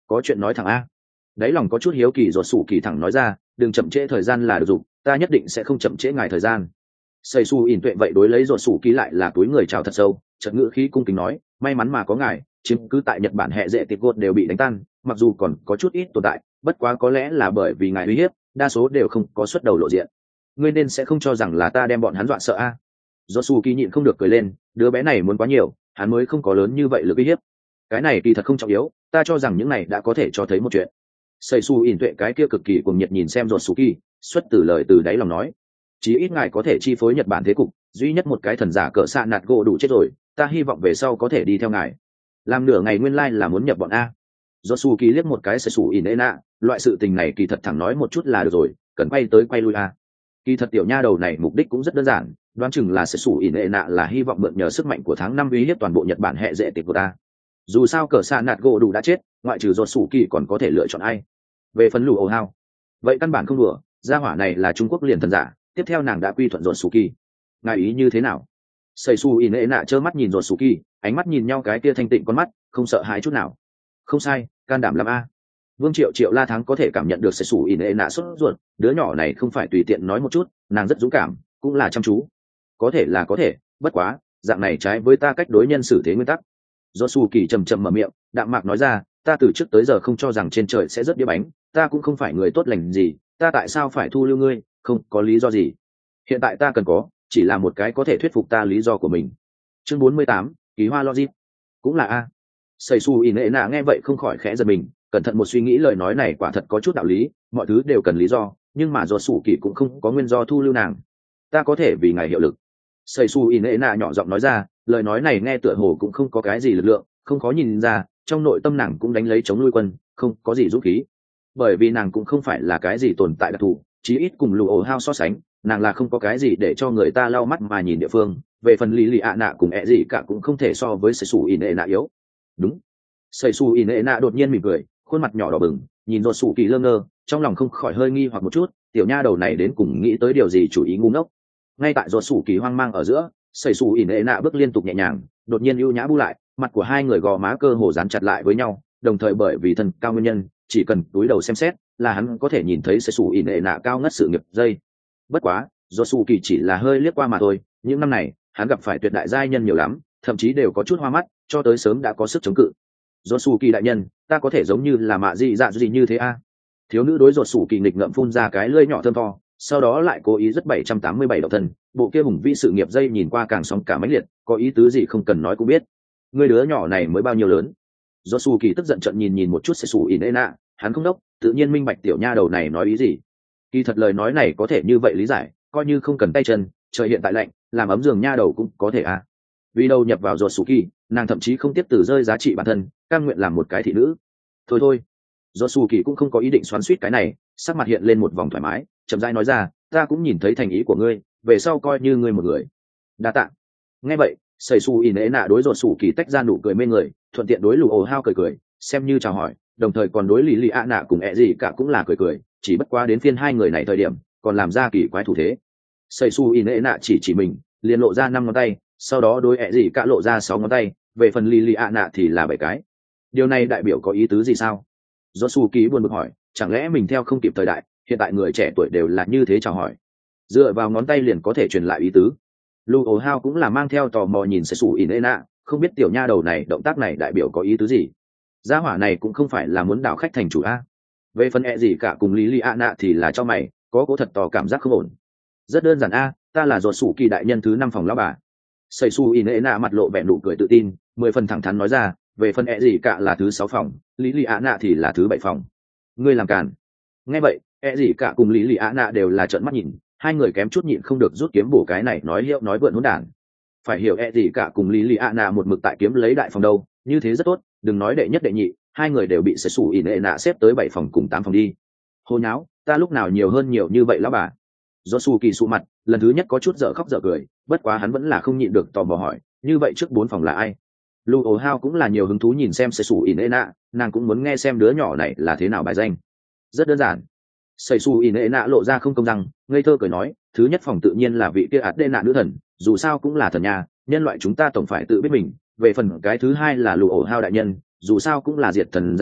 có chuyện nói thẳng a. Đấy lòng có chút hiếu kỳ rồi sủ kỳ thẳng nói ra, đừng chậm trễ thời gian là được dụng, ta nhất định sẽ không chậm trễ ngài thời gian. Xây su ỉn tuệ vậy đối lấy rồi sủ kỳ lại là túi người chào thật sâu, chợt ngữ khí cung kính nói, may mắn mà có ngài, chiếm cứ tại Nhật Bản hệ dễ tiệp gột đều bị đánh tan, mặc dù còn có chút ít tồn tại, bất quá có lẽ là bởi vì ngài uy hiếp, đa số đều không có xuất đầu lộ diện. Ngươi nên sẽ không cho rằng là ta đem bọn hắn dọa sợ a. Do su kỳ nhịn không được cười lên, đứa bé này muốn quá nhiều, hắn mới không có lớn như vậy lực uy hiếp. Cái này kỳ thật không trọng yếu, ta cho rằng những này đã có thể cho thấy một chuyện. Xây su ỉn tuệ cái kia cực kỳ cuồng nhiệt nhìn xem Rốt Suki, xuất từ lời từ đáy lòng nói, chí ít ngài có thể chi phối Nhật Bản thế cục, duy nhất một cái thần giả cỡ xạ nạt gỗ đủ chết rồi, ta hy vọng về sau có thể đi theo ngài. Làm nửa ngày nguyên lai là muốn nhập bọn a. Rốt Suki liếc một cái Xây su ỉn nạ, loại sự tình này kỳ thật thẳng nói một chút là được rồi, cần quay tới quay lui a. Kỳ thật tiểu nha đầu này mục đích cũng rất đơn giản, đoán chừng là Xây su ỉn nạ là hy vọng mượn nhờ sức mạnh của tháng 5 uy hiếp toàn bộ Nhật Bản hệ dễ tịch của ta. Dù sao cỡ xạ nạt gỗ đủ đã chết, ngoại trừ Rốt Suki còn có thể lựa chọn ai? Về phần lù ồ hao, vậy căn bản không đùa, gia hỏa này là Trung Quốc liền thần giả, tiếp theo nàng đã quy thuận Rốt Suki. Ngài ý như thế nào? Xây su ỉn nạ trơ mắt nhìn Rốt Suki, ánh mắt nhìn nhau cái kia thanh tịnh con mắt, không sợ hãi chút nào. Không sai, can đảm lắm a. Vương Triệu Triệu La Thắng có thể cảm nhận được Xây su ỉn nạ sốt ruột, đứa nhỏ này không phải tùy tiện nói một chút, nàng rất dũng cảm, cũng là chăm chú. Có thể là có thể, bất quá, dạng này trái với ta cách đối nhân xử thế nguyên tắc. Rốt Suki trầm trầm mở miệng, đạm mạc nói ra, ta từ trước tới giờ không cho rằng trên trời sẽ rớt đĩa bánh, ta cũng không phải người tốt lành gì, ta tại sao phải thu lưu ngươi, không có lý do gì. Hiện tại ta cần có chỉ là một cái có thể thuyết phục ta lý do của mình. Chương 48, ký hoa logic. Cũng là a. Xây su ỉn nạ nghe vậy không khỏi khẽ giật mình, cẩn thận một suy nghĩ lời nói này quả thật có chút đạo lý, mọi thứ đều cần lý do, nhưng mà Rốt Suki cũng không có nguyên do thu lưu nàng. Ta có thể vì ngài hiệu lực. Xây su ỉn nạ nhỏ giọng nói ra, lời nói này nghe tựa hồ cũng không có cái gì lực lượng, không khó nhìn ra, trong nội tâm nàng cũng đánh lấy chống nuôi quân, không có gì dũng khí. Bởi vì nàng cũng không phải là cái gì tồn tại đặc thù, chí ít cùng lù ổ hao so sánh, nàng là không có cái gì để cho người ta lau mắt mà nhìn địa phương. Về phần lý lì ạ nạ cùng ẹ gì cả cũng không thể so với Xây su ỉn nạ yếu. Đúng. Xây su ỉn nạ đột nhiên mỉm cười, khuôn mặt nhỏ đỏ bừng, nhìn Rốt Suki lơ ngơ, trong lòng không khỏi hơi nghi hoặc một chút, tiểu nha đầu này đến cùng nghĩ tới điều gì chủ ý ngu ngốc. Ngay tại Rốt Suki hoang mang ở giữa, Xây su ỉn nạ bước liên tục nhẹ nhàng, đột nhiên ưu nhã bu lại, mặt của hai người gò má cơ hồ dán chặt lại với nhau, đồng thời bởi vì thân cao nguyên nhân, chỉ cần túi đầu xem xét là hắn có thể nhìn thấy Xây su ỉn nạ cao ngất sự nghiệp dây. Bất quá Rốt Suki chỉ là hơi liếc qua mà thôi, những năm này hắn gặp phải tuyệt đại giai nhân nhiều lắm, thậm chí đều có chút hoa mắt, cho tới sớm đã có sức chống cự. Rốt Suki đại nhân, ta có thể giống như là mạ gì dạ gì như thế a? Thiếu nữ đối Rốt Suki nghịch ngợm phun ra cái lưỡi nhỏ thơm tho, sau đó lại cố ý rất 787 độ thân, bộ kia hùng vĩ sự nghiệp dây nhìn qua càng sóng cả mãnh liệt, có ý tứ gì không cần nói cũng biết. Người đứa nhỏ này mới bao nhiêu lớn? Rốt Suki tức giận trợn nhìn một chút Xây su ỉn nạ, hắn không đốc, tự nhiên minh bạch tiểu nha đầu này nói ý gì. Kỳ thật lời nói này có thể như vậy lý giải, coi như không cần tay chân, trời hiện tại lạnh, làm ấm giường nha đầu cũng có thể à. Vì đâu nhập vào Rốt Suki, nàng thậm chí không tiếp từ rơi giá trị bản thân, cam nguyện làm một cái thị nữ. Thôi, Rốt Suki cũng không có ý định xoắn xuýt cái này, sắc mặt hiện lên một vòng thoải mái, chậm rãi nói ra, ta cũng nhìn thấy thành ý của ngươi, về sau coi như ngươi một người. Đa tạ. Nghe vậy, Xây su ỉn nạ đối Rốt Suki tách ra nụ cười mê người, thuận tiện đối lù ồ hao cười, xem như chào hỏi, đồng thời còn đối lý lì ạ nạ cùng ẹ gì cả cũng là cười, chỉ bất quá đến phiên hai người này thời điểm, còn làm ra kỳ quái thủ thế. Xây su ỉn nạ chỉ mình, liền lộ ra 5 ngón tay, sau đó đối ẹ gì cả lộ ra 6 ngón tay, về phần lý lì ạ nạ thì là 7 cái. Điều này đại biểu có ý tứ gì sao? Rốt Suki buồn bực hỏi, chẳng lẽ mình theo không kịp thời đại, hiện tại người trẻ tuổi đều là như thế chào hỏi, dựa vào ngón tay liền có thể truyền lại ý tứ. Lu ồ hao cũng là mang theo tò mò nhìn Xây su ỉn nạ, không biết tiểu nha đầu này động tác này đại biểu có ý tứ gì. Gia hỏa này cũng không phải là muốn đảo khách thành chủ a. Về phần ẹ gì cả cùng lý lì ạ nạ thì là cho mày, có cố thật tò cảm giác không ổn. Rất đơn giản a, ta là Rốt Suki đại nhân thứ 5 phòng lão bà. Xây su ỉn nạ mặt lộ vẻ nụ cười tự tin, 10 phần thẳng thắn nói ra, về phần ẹ gì cả là thứ 6 phòng, lý lì ạ nạ thì là thứ 7 phòng. Ngươi làm càn. Nghe vậy, ẹ gì cả cùng lý lì ạ nạ đều là trợn mắt nhìn, hai người kém chút nhịn không được rút kiếm bổ cái này nói hiệu nói vượn hỗn đản. Phải hiểu ẹ gì cả cùng lý lì ạ nạ một mực tại kiếm lấy đại phòng đâu, như thế rất tốt, đừng nói đệ nhất đệ nhị, hai người đều bị Xây su ỉn nạ xếp tới 7 phòng cùng 8 phòng đi. Hồ nháo, ta lúc nào nhiều hơn nhiều như vậy lão bà. Rốt Suki sụ mặt, lần thứ nhất có chút dở khóc dở cười, bất quá hắn vẫn là không nhịn được tò mò hỏi, như vậy trước 4 phòng là ai? Lu ồ hao cũng là nhiều hứng thú nhìn xem Xây su ỉn nạ, nàng cũng muốn nghe xem đứa nhỏ này là thế nào bài danh. Rất đơn giản. Xây su ỉn nạ lộ ra không công răng, ngây thơ cười nói, thứ nhất phòng tự nhiên là vị kia ạt đê nạ nữ thần, dù sao cũng là thần nhà, nhân loại chúng ta tổng phải tự biết mình. Về phần cái thứ hai là Lu ồ hao đại nhân, dù sao cũng là diệt thần giả,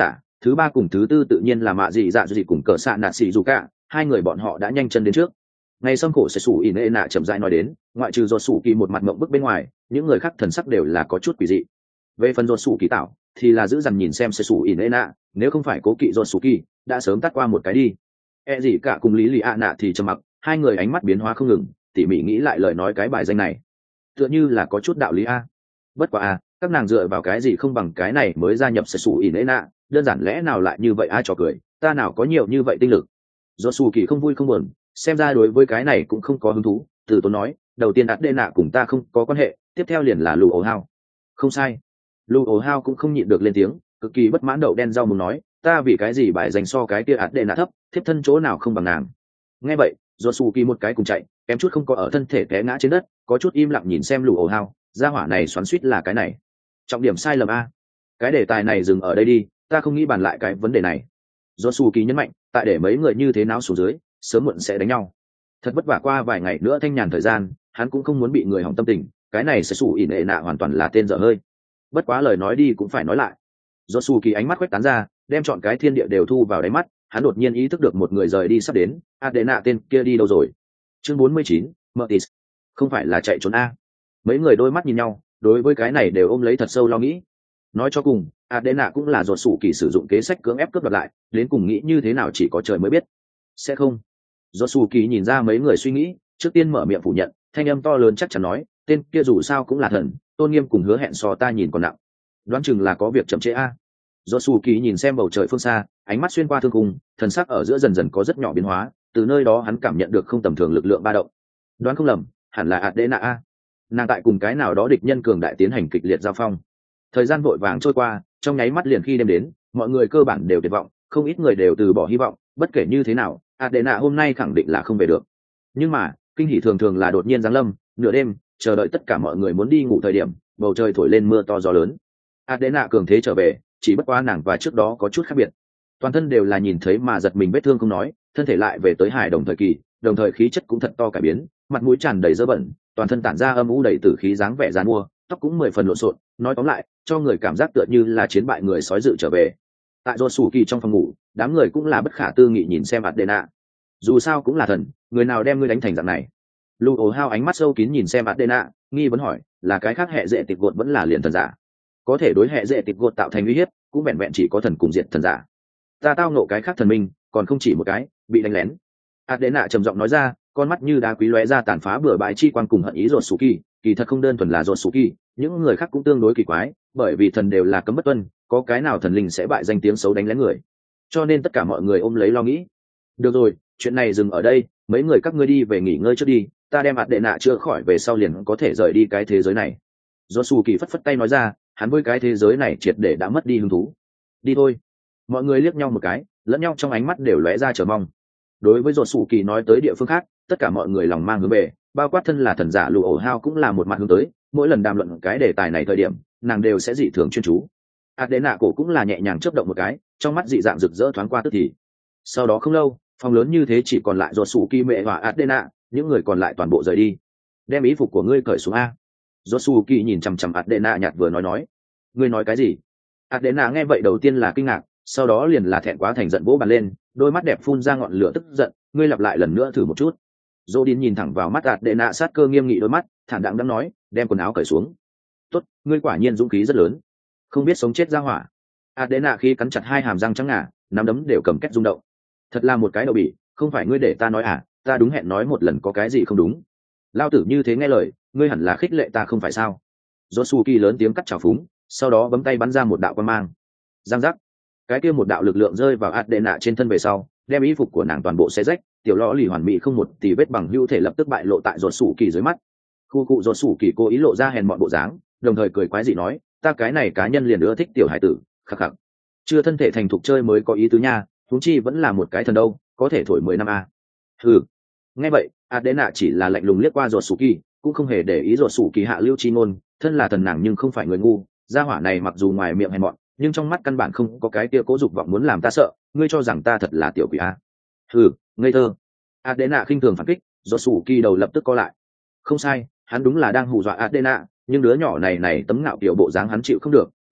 Thứ ba cùng thứ tư tự nhiên là mạ dị dạ dị cùng cờ xạ nạt xì dù cả, hai người bọn họ đã nhanh chân đến trước. Ngày xâm khổ sẽ sủ ỉ nệ nạ chậm rãi nói đến, ngoại trừ ruột sủ kỳ một mặt mộng bức bên ngoài, những người khác thần sắc đều là có chút quỷ dị. Về phần ruột sủ kỳ tạo thì là giữ dằn nhìn xem sẽ sủ ỉ nệ nạ, nếu không phải cố kỵ ruột sủ kỳ đã sớm tắt qua một cái đi. Gì cả cùng lý lì ạ nạ thì trầm mặc, hai người ánh mắt biến hóa không ngừng, tỉ mỉ nghĩ lại lời nói cái bài danh này, tựa như là có chút đạo lý a. Bất quá a, các nàng dựa vào cái gì không bằng cái này mới gia nhập sẽ sủ ỉ nệ nạ, đơn giản lẽ nào lại như vậy ai trò cười, ta nào có nhiều như vậy tinh lực. Ruột sủ kỳ không vui không buồn, xem ra đối với cái này cũng không có hứng thú, từ tốn nói, đầu tiên ạt đê nạ cùng ta không có quan hệ, tiếp theo liền là lù ổ hao. Không sai. Lù ổ hao cũng không nhịn được lên tiếng, cực kỳ bất mãn đậu đen rau mùng nói, ta vì cái gì bài dành so cái kia ạt đê nạ thấp, thiếp thân chỗ nào không bằng nàng. Nghe vậy ruột sủ kỳ một cái cùng chạy, kém chút không có ở thân thể té ngã trên đất, có chút im lặng nhìn xem lù ổ hao, gia hỏa này xoắn suýt là cái này trọng điểm sai lầm a. Cái đề tài này dừng ở đây đi, ta không nghĩ bàn lại cái vấn đề này. Ruột sủ kỳ nhấn mạnh, tại để mấy người như thế nào xuống dưới, sớm muộn sẽ đánh nhau. Thật vất vả qua vài ngày nữa thanh nhàn thời gian, hắn cũng không muốn bị người hỏng tâm tình, cái này sẽ sủ ỉ nệ nạ hoàn toàn là tên dở hơi. Bất quá lời nói đi cũng phải nói lại. Do sủ kỳ ánh mắt quét tán ra, đem chọn cái thiên địa đều thu vào đáy mắt, hắn đột nhiên ý thức được một người rời đi sắp đến, Adena tên kia đi đâu rồi? Chương 49, Mertis. Không phải là chạy trốn a? Mấy người đôi mắt nhìn nhau, đối với cái này đều ôm lấy thật sâu lo nghĩ. Nói cho cùng, Adena cũng là do sủ kỳ sử dụng kế sách cưỡng ép cướp đoạt lại, đến cùng nghĩ như thế nào chỉ có trời mới biết. Sẽ không. Do sủ kỳ nhìn ra mấy người suy nghĩ, trước tiên mở miệng phủ nhận, thanh âm to lớn chắc chắn nói, tên kia dù sao cũng là thần, tôn nghiêm cùng hứa hẹn so ta nhìn còn nặng. Đoán chừng là có việc chậm trễ a. Do sủ kỳ nhìn xem bầu trời phương xa, ánh mắt xuyên qua thương khung, thần sắc ở giữa dần dần có rất nhỏ biến hóa, từ nơi đó hắn cảm nhận được không tầm thường lực lượng ba động. Đoán không lầm, hẳn là Adena a. Nàng tại cùng cái nào đó địch nhân cường đại tiến hành kịch liệt giao phong. Thời gian vội vàng trôi qua, trong nháy mắt liền khi đêm đến, mọi người cơ bản đều tuyệt vọng, không ít người đều từ bỏ hy vọng, bất kể như thế nào, Adena hôm nay khẳng định là không về được. Nhưng mà, kinh hỉ thường thường là đột nhiên giáng lâm, nửa đêm, chờ đợi tất cả mọi người muốn đi ngủ thời điểm, bầu trời thổi lên mưa to gió lớn. Adena cường thế trở về, chỉ bất quá nàng và trước đó có chút khác biệt. Toàn thân đều là nhìn thấy mà giật mình vết thương không nói, thân thể lại về tới hài đồng thời kỳ, đồng thời khí chất cũng thật to cải biến, mặt mũi tràn đầy dơ bẩn, toàn thân tản ra âm u đầy tử khí dáng vẻ giàn mua, tóc cũng 10 phần lộn xộn, nói tóm lại, cho người cảm giác tựa như là chiến bại người sói dự trở về. Tại Rô Sủ Kỳ trong phòng ngủ, đám người cũng là bất khả tư nghị nhìn xem Adena. Dù sao cũng là thần, người nào đem ngươi đánh thành dạng này? Lu ổ hao ánh mắt sâu kín nhìn xem Adena, nghi vấn hỏi, là cái khác hệ dễ tịch gột vẫn là liền thần giả? Có thể đối hệ dễ tịch gột tạo thành uy hiếp, cũng vẹn vẹn chỉ có thần cùng diện thần giả. Ta tao nộ cái khác thần minh, còn không chỉ một cái, bị đánh lén. Adena trầm giọng nói ra, con mắt như đá quý lóe ra tàn phá bừa bãi chi quan cùng hận ý Rô Sủ Kỳ, kỳ thật không đơn thuần là Rô Sủ Kỳ, những người khác cũng tương đối kỳ quái, bởi vì thần đều là cấm bất tuân, có cái nào thần linh sẽ bại danh tiếng xấu đánh lén người. Cho nên tất cả mọi người ôm lấy lo nghĩ. Được rồi, chuyện này dừng ở đây, mấy người các ngươi đi về nghỉ ngơi trước đi, ta đem Adena chữa khỏi về sau liền có thể rời đi cái thế giới này. Rô Sủ Kỳ phất phất tay nói ra, hắn với cái thế giới này triệt để đã mất đi hứng thú. Đi thôi. Mọi người liếc nhau một cái, lẫn nhau trong ánh mắt đều lóe ra chờ mong. Đối với Rô Sủ Kỳ nói tới địa phương khác, tất cả mọi người lòng mang hướng về, bao quát thân là thần giả Lù ổ hao cũng là một mặt hướng tới, mỗi lần đàm luận cái đề tài này thời điểm, nàng đều sẽ dị thường chuyên chú. Adena cổ cũng là nhẹ nhàng chớp động một cái, trong mắt dị dạng rực rỡ thoáng qua tức thì. Sau đó không lâu, phòng lớn như thế chỉ còn lại Rô Sủ Kỳ mẹ và Adena, những người còn lại toàn bộ rời đi. Đem ý phục của ngươi cởi xuống a. Rô Sủ Kỳ nhìn chằm chằm Adena nhạt vừa nói. Ngươi nói cái gì? Adena nghe vậy đầu tiên là kinh ngạc, sau đó liền là thẹn quá thành giận vỗ bàn lên, đôi mắt đẹp phun ra ngọn lửa tức giận, ngươi lặp lại lần nữa thử một chút. Rodin nhìn thẳng vào mắt Adena sát cơ nghiêm nghị đôi mắt, thản đạm đang nói, đem quần áo cởi xuống. Tốt, ngươi quả nhiên dũng khí rất lớn, không biết sống chết ra hỏa. Adena khi cắn chặt hai hàm răng trắng ngà, nắm đấm đều cầm két rung động. Thật là một cái đầu bỉ, không phải ngươi để ta nói à, ta đúng hẹn nói một lần có cái gì không đúng. Lao tử như thế nghe lời, ngươi hẳn là khích lệ ta không phải sao? Josuke lớn tiếng cắt trào phúng, sau đó bấm tay bắn ra một đạo quang mang. Giang giác, cái kia một đạo lực lượng rơi vào Adena trên thân về sau, đem y phục của nàng toàn bộ xé rách, tiểu lõ lì hoàn mỹ không một tì vết bằng hữu thể lập tức bại lộ tại Josuke dưới mắt. Khu cụ Josuke cố ý lộ ra hèn mọn bộ dáng, đồng thời cười quái dị nói, ta cái này cá nhân liền ưa thích tiểu hải tử, khắc khắc. Chưa thân thể thành thục chơi mới có ý tứ nha, huống chi vẫn là một cái thần đâu, có thể thổi 10 năm a. Hừ. Nghe vậy, Adena chỉ là lạnh lùng liếc qua Josuke, cũng không hề để ý Josuke hạ lưu chi ngôn, thân là thần nàng nhưng không phải người ngu, gia hỏa này mặc dù ngoài miệng hèn mọn, nhưng trong mắt căn bản không có cái kia cố dục vọng muốn làm ta sợ, ngươi cho rằng ta thật là tiểu quỷ a? Hừ, ngây thơ. Adena khinh thường phản kích, Josuke đầu lập tức co lại. Không sai, hắn đúng là đang hù dọa Adena, nhưng đứa nhỏ này tấm ngạo kiểu bộ dáng hắn chịu không được,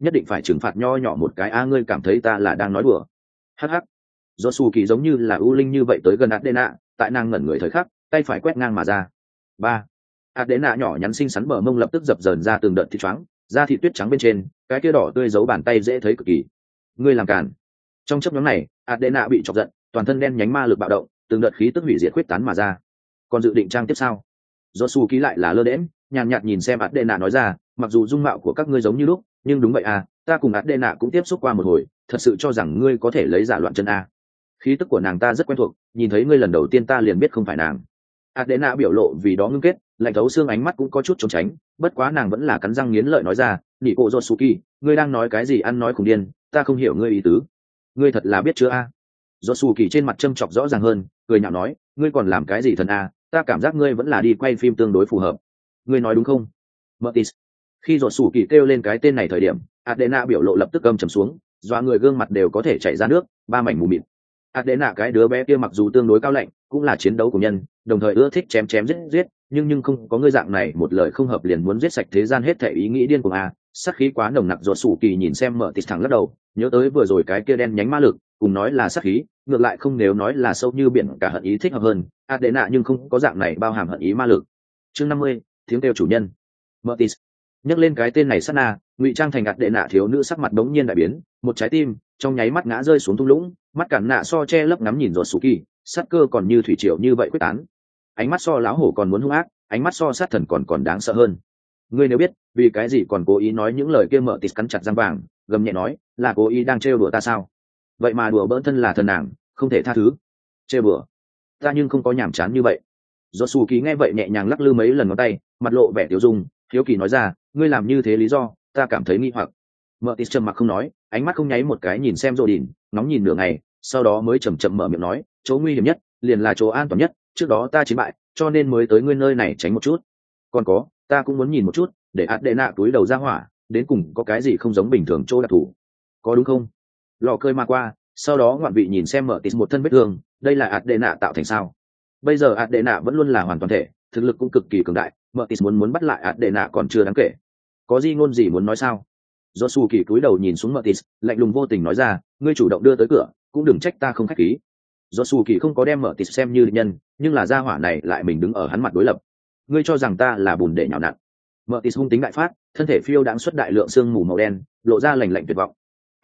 nhất định phải trừng phạt nho nhỏ một cái a, ngươi cảm thấy ta là đang nói đùa? Hắc hắc. Do sù kỳ giống như là ưu linh như vậy tới gần Adena, tại nàng ngẩn người thời khắc, tay phải quét ngang mà ra. Ba. Adena nhỏ nhắn xinh xắn bờ mông lập tức dập dờn ra từng đợt thịt choáng, da thịt tuyết trắng bên trên, cái kia đỏ tươi giấu bàn tay dễ thấy cực kỳ. Ngươi làm cản. Trong chớp nhoáng này, Adena bị chọc giận, toàn thân đen nhánh ma lực bạo động, từng đợt khí tức hủy diệt khuyết tán mà ra. Còn dự định trang tiếp sao? Do sù kỳ lại là lơ đễnh, nhàn nhạt nhìn xem Adena nói ra, mặc dù dung mạo của các ngươi giống như lúc, nhưng đúng vậy à, ta cùng Adena cũng tiếp xúc qua một hồi, thật sự cho rằng ngươi có thể lấy giả loạn chân a. Khí tức của nàng ta rất quen thuộc, nhìn thấy ngươi lần đầu tiên ta liền biết không phải nàng. Adena biểu lộ vì đó ngưng kết, lạnh thấu xương, ánh mắt cũng có chút trốn tránh, bất quá nàng vẫn là cắn răng nghiến lợi nói ra, nhị cổ Josuke, ngươi đang nói cái gì, ăn nói khủng điên, ta không hiểu ngươi ý tứ. Ngươi thật là biết chưa a? Josuke trên mặt châm chọc rõ ràng hơn, cười nhạo nói, ngươi còn làm cái gì thần a, ta cảm giác ngươi vẫn là đi quay phim tương đối phù hợp. Ngươi nói đúng không? Mertis. Khi Josuke kêu lên cái tên này thời điểm, Adena biểu lộ lập tức âm trầm xuống, doa người gương mặt đều có thể chảy ra nước, ba mảnh mù mịt. Adena cái đứa bé kia mặc dù tương đối cao lạnh, cũng là chiến đấu của nhân, đồng thời ưa thích chém chém giết giết, nhưng không có ngươi dạng này một lời không hợp liền muốn giết sạch thế gian hết thể ý nghĩ điên cuồng a. Sát khí quá nồng nặc. Josuke nhìn xem Mertis thẳng lắc đầu, nhớ tới vừa rồi cái kia đen nhánh ma lực, cùng nói là sát khí, ngược lại không, nếu nói là sâu như biển cả hận ý thích hợp hơn. Adena nhưng không có dạng này bao hàm hận ý ma lực. Chương 50, tiếng kêu chủ nhân. Mertis. Nhắc lên cái tên này sát na, ngụy trang thành Adena thiếu nữ sắc mặt đống nhiên đại biến, một trái tim trong nháy mắt ngã rơi xuống thung lũng, mắt cản nạ so che lấp ngắm nhìn Josuke, sát cơ còn như thủy triều như vậy quyết tán. Ánh mắt so láo hổ còn muốn hung ác, ánh mắt so sát thần còn đáng sợ hơn. Ngươi nếu biết vì cái gì còn cố ý nói những lời kia, Mertis cắn chặt răng vàng, gầm nhẹ nói, là cố ý đang trêu đùa ta sao? Vậy mà đùa bỡn thân là thần nàng, không thể tha thứ. Trêu đùa? Ta nhưng không có nhảm chán như vậy. Josuke nghe vậy nhẹ nhàng lắc lư mấy lần ngón tay, mặt lộ vẻ tiêu dung, hiếu kỳ nói ra, ngươi làm như thế lý do, ta cảm thấy nghi hoặc. Mertis trầm mặc không nói, ánh mắt không nháy một cái nhìn xem Rodin, nóng nhìn nửa ngày, sau đó mới chậm chậm mở miệng nói, chỗ nguy hiểm nhất liền là chỗ an toàn nhất, trước đó ta chiến bại, cho nên mới tới ngươi nơi này tránh một chút. Còn có, ta cũng muốn nhìn một chút, để Adena túi đầu ra hỏa, đến cùng có cái gì không giống bình thường chỗ đặc thù, có đúng không? Lò cơi mà qua, sau đó ngoạn vị nhìn xem Mertis một thân vết thương, đây là Adena tạo thành sao? Bây giờ Adena vẫn luôn là hoàn toàn thể, thực lực cũng cực kỳ cường đại, Mertis muốn bắt lại Adena còn chưa đáng kể. Có gì ngôn gì muốn nói sao? Josuke cúi đầu nhìn xuống Mertis, lạnh lùng vô tình nói ra, ngươi chủ động đưa tới cửa, cũng đừng trách ta không khách khí. Josuke không có đem Mertis xem như địch nhân, nhưng là gia hỏa này lại mình đứng ở hắn mặt đối lập. Ngươi cho rằng ta là bùn để nhào nặn? Mertis hung tính đại phát, thân thể phiêu đãng xuất đại lượng sương mù màu đen, lộ ra lạnh lạnh tuyệt vọng.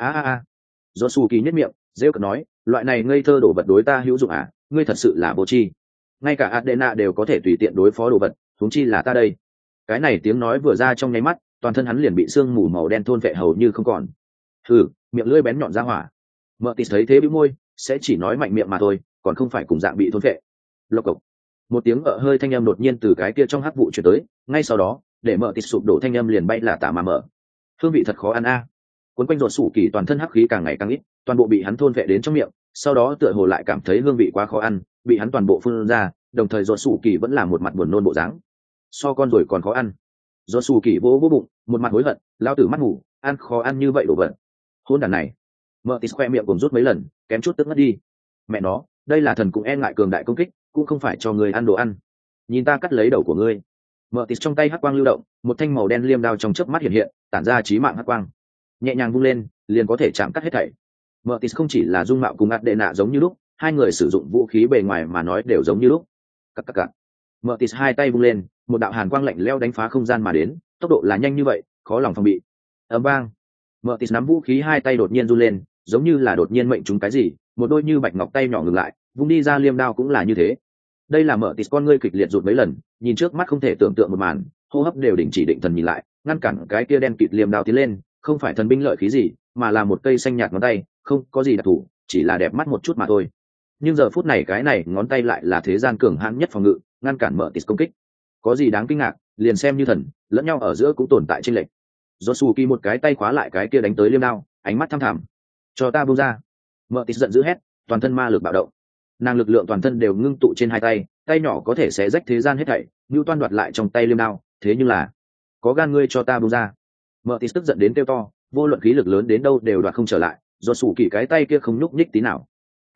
Josuke nhếch miệng, rêu cợt nói, loại này ngây thơ đồ vật đối ta hữu dụng à? Ngươi thật sự là vô tri. Ngay cả Adena đều có thể tùy tiện đối phó đồ vật, huống chi là ta đây. Cái này tiếng nói vừa ra trong nháy mắt, toàn thân hắn liền bị sương mù màu đen thôn vệ hầu như không còn. Miệng lưỡi bén nhọn ra hỏa. Mertis thấy thế bĩu môi, sẽ chỉ nói mạnh miệng mà thôi, còn không phải cùng dạng bị thôn vệ. Lộc cộc. Một tiếng ợ hơi thanh âm đột nhiên từ cái kia trong hắc vụ truyền tới, ngay sau đó, để Mertis sụp đổ thanh âm liền bay là tả mà mở. Hương vị thật khó ăn a. Cuốn quanh ruột sủ kỳ toàn thân hắc khí càng ngày càng ít, toàn bộ bị hắn thôn vệ đến trong miệng, sau đó tựa hồ lại cảm thấy hương vị quá khó ăn, bị hắn toàn bộ phun ra, đồng thời ruột sủ kỳ vẫn là một mặt buồn nôn bộ dáng. So con rồi còn khó ăn. Ruột sủ kỳ vỗ vỗ bụng, một mặt hối hận, lao tử mắt ngủ, ăn khó ăn như vậy đồ vật. Hôn đàn này. Mertis khoe miệng cùng rút mấy lần, kém chút tức ngất đi. Mẹ nó, đây là thần cũng e ngại cường đại công kích, cũng không phải cho người ăn đồ ăn. Nhìn ta cắt lấy đầu của ngươi. Mertis trong tay hắc quang lưu động, một thanh màu đen liêm đao trong chớp mắt hiện hiện, tản ra chí mạng hắc quang. Nhẹ nhàng vung lên, liền có thể chạm cắt hết thảy. Mertis không chỉ là dung mạo cùng Adena giống như lúc, hai người sử dụng vũ khí bề ngoài mà nói đều giống như lúc. Cặc. Mertis hai tay vung lên, một đạo hàn quang lạnh lẽo đánh phá không gian mà đến, tốc độ là nhanh như vậy, khó lòng phòng bị. Ầm vang. Mertis nắm vũ khí hai tay đột nhiên run lên, giống như là đột nhiên mệnh trúng cái gì, một đôi như bạch ngọc tay nhỏ ngừng lại, vung đi ra liêm đao cũng là như thế. Đây là Mertis con ngươi kịch liệt rụt mấy lần, nhìn trước mắt không thể tưởng tượng một màn, hô hấp đều đình chỉ, định thần nhìn lại, ngăn cản cái kia đen kịt liêm đao tiến lên, không phải thần binh lợi khí gì, mà là một cây xanh nhạt ngón tay, không có gì đặc thù, chỉ là đẹp mắt một chút mà thôi. Nhưng giờ phút này cái này ngón tay lại là thế gian cường hãn nhất phòng ngự, ngăn cản Mertis công kích. Có gì đáng kinh ngạc, liền xem như thần, lẫn nhau ở giữa cũng tồn tại chênh lệch. Josuke một cái tay khóa lại cái kia đánh tới liêm đao, ánh mắt thăm thẳm. Cho ta buông ra. Mertis giận dữ hét, toàn thân ma lực bạo động. Nàng lực lượng toàn thân đều ngưng tụ trên hai tay, tay nhỏ có thể xé rách thế gian hết thảy, như toan đoạt lại trong tay liêm đao, thế nhưng là, có gan ngươi cho ta buông ra. Mertis tức giận đến kêu to, vô luận khí lực lớn đến đâu đều đoạt không trở lại, Josuke cái tay kia không nhúc nhích tí nào.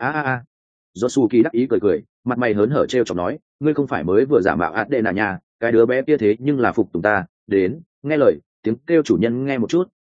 Josuke đắc ý cười, mặt mày hớn hở trêu chọc nói, ngươi không phải mới vừa giả mạo Adena nhà, cái đứa bé kia thế nhưng là phục tùng ta, đến, nghe lời, tiếng kêu chủ nhân nghe một chút,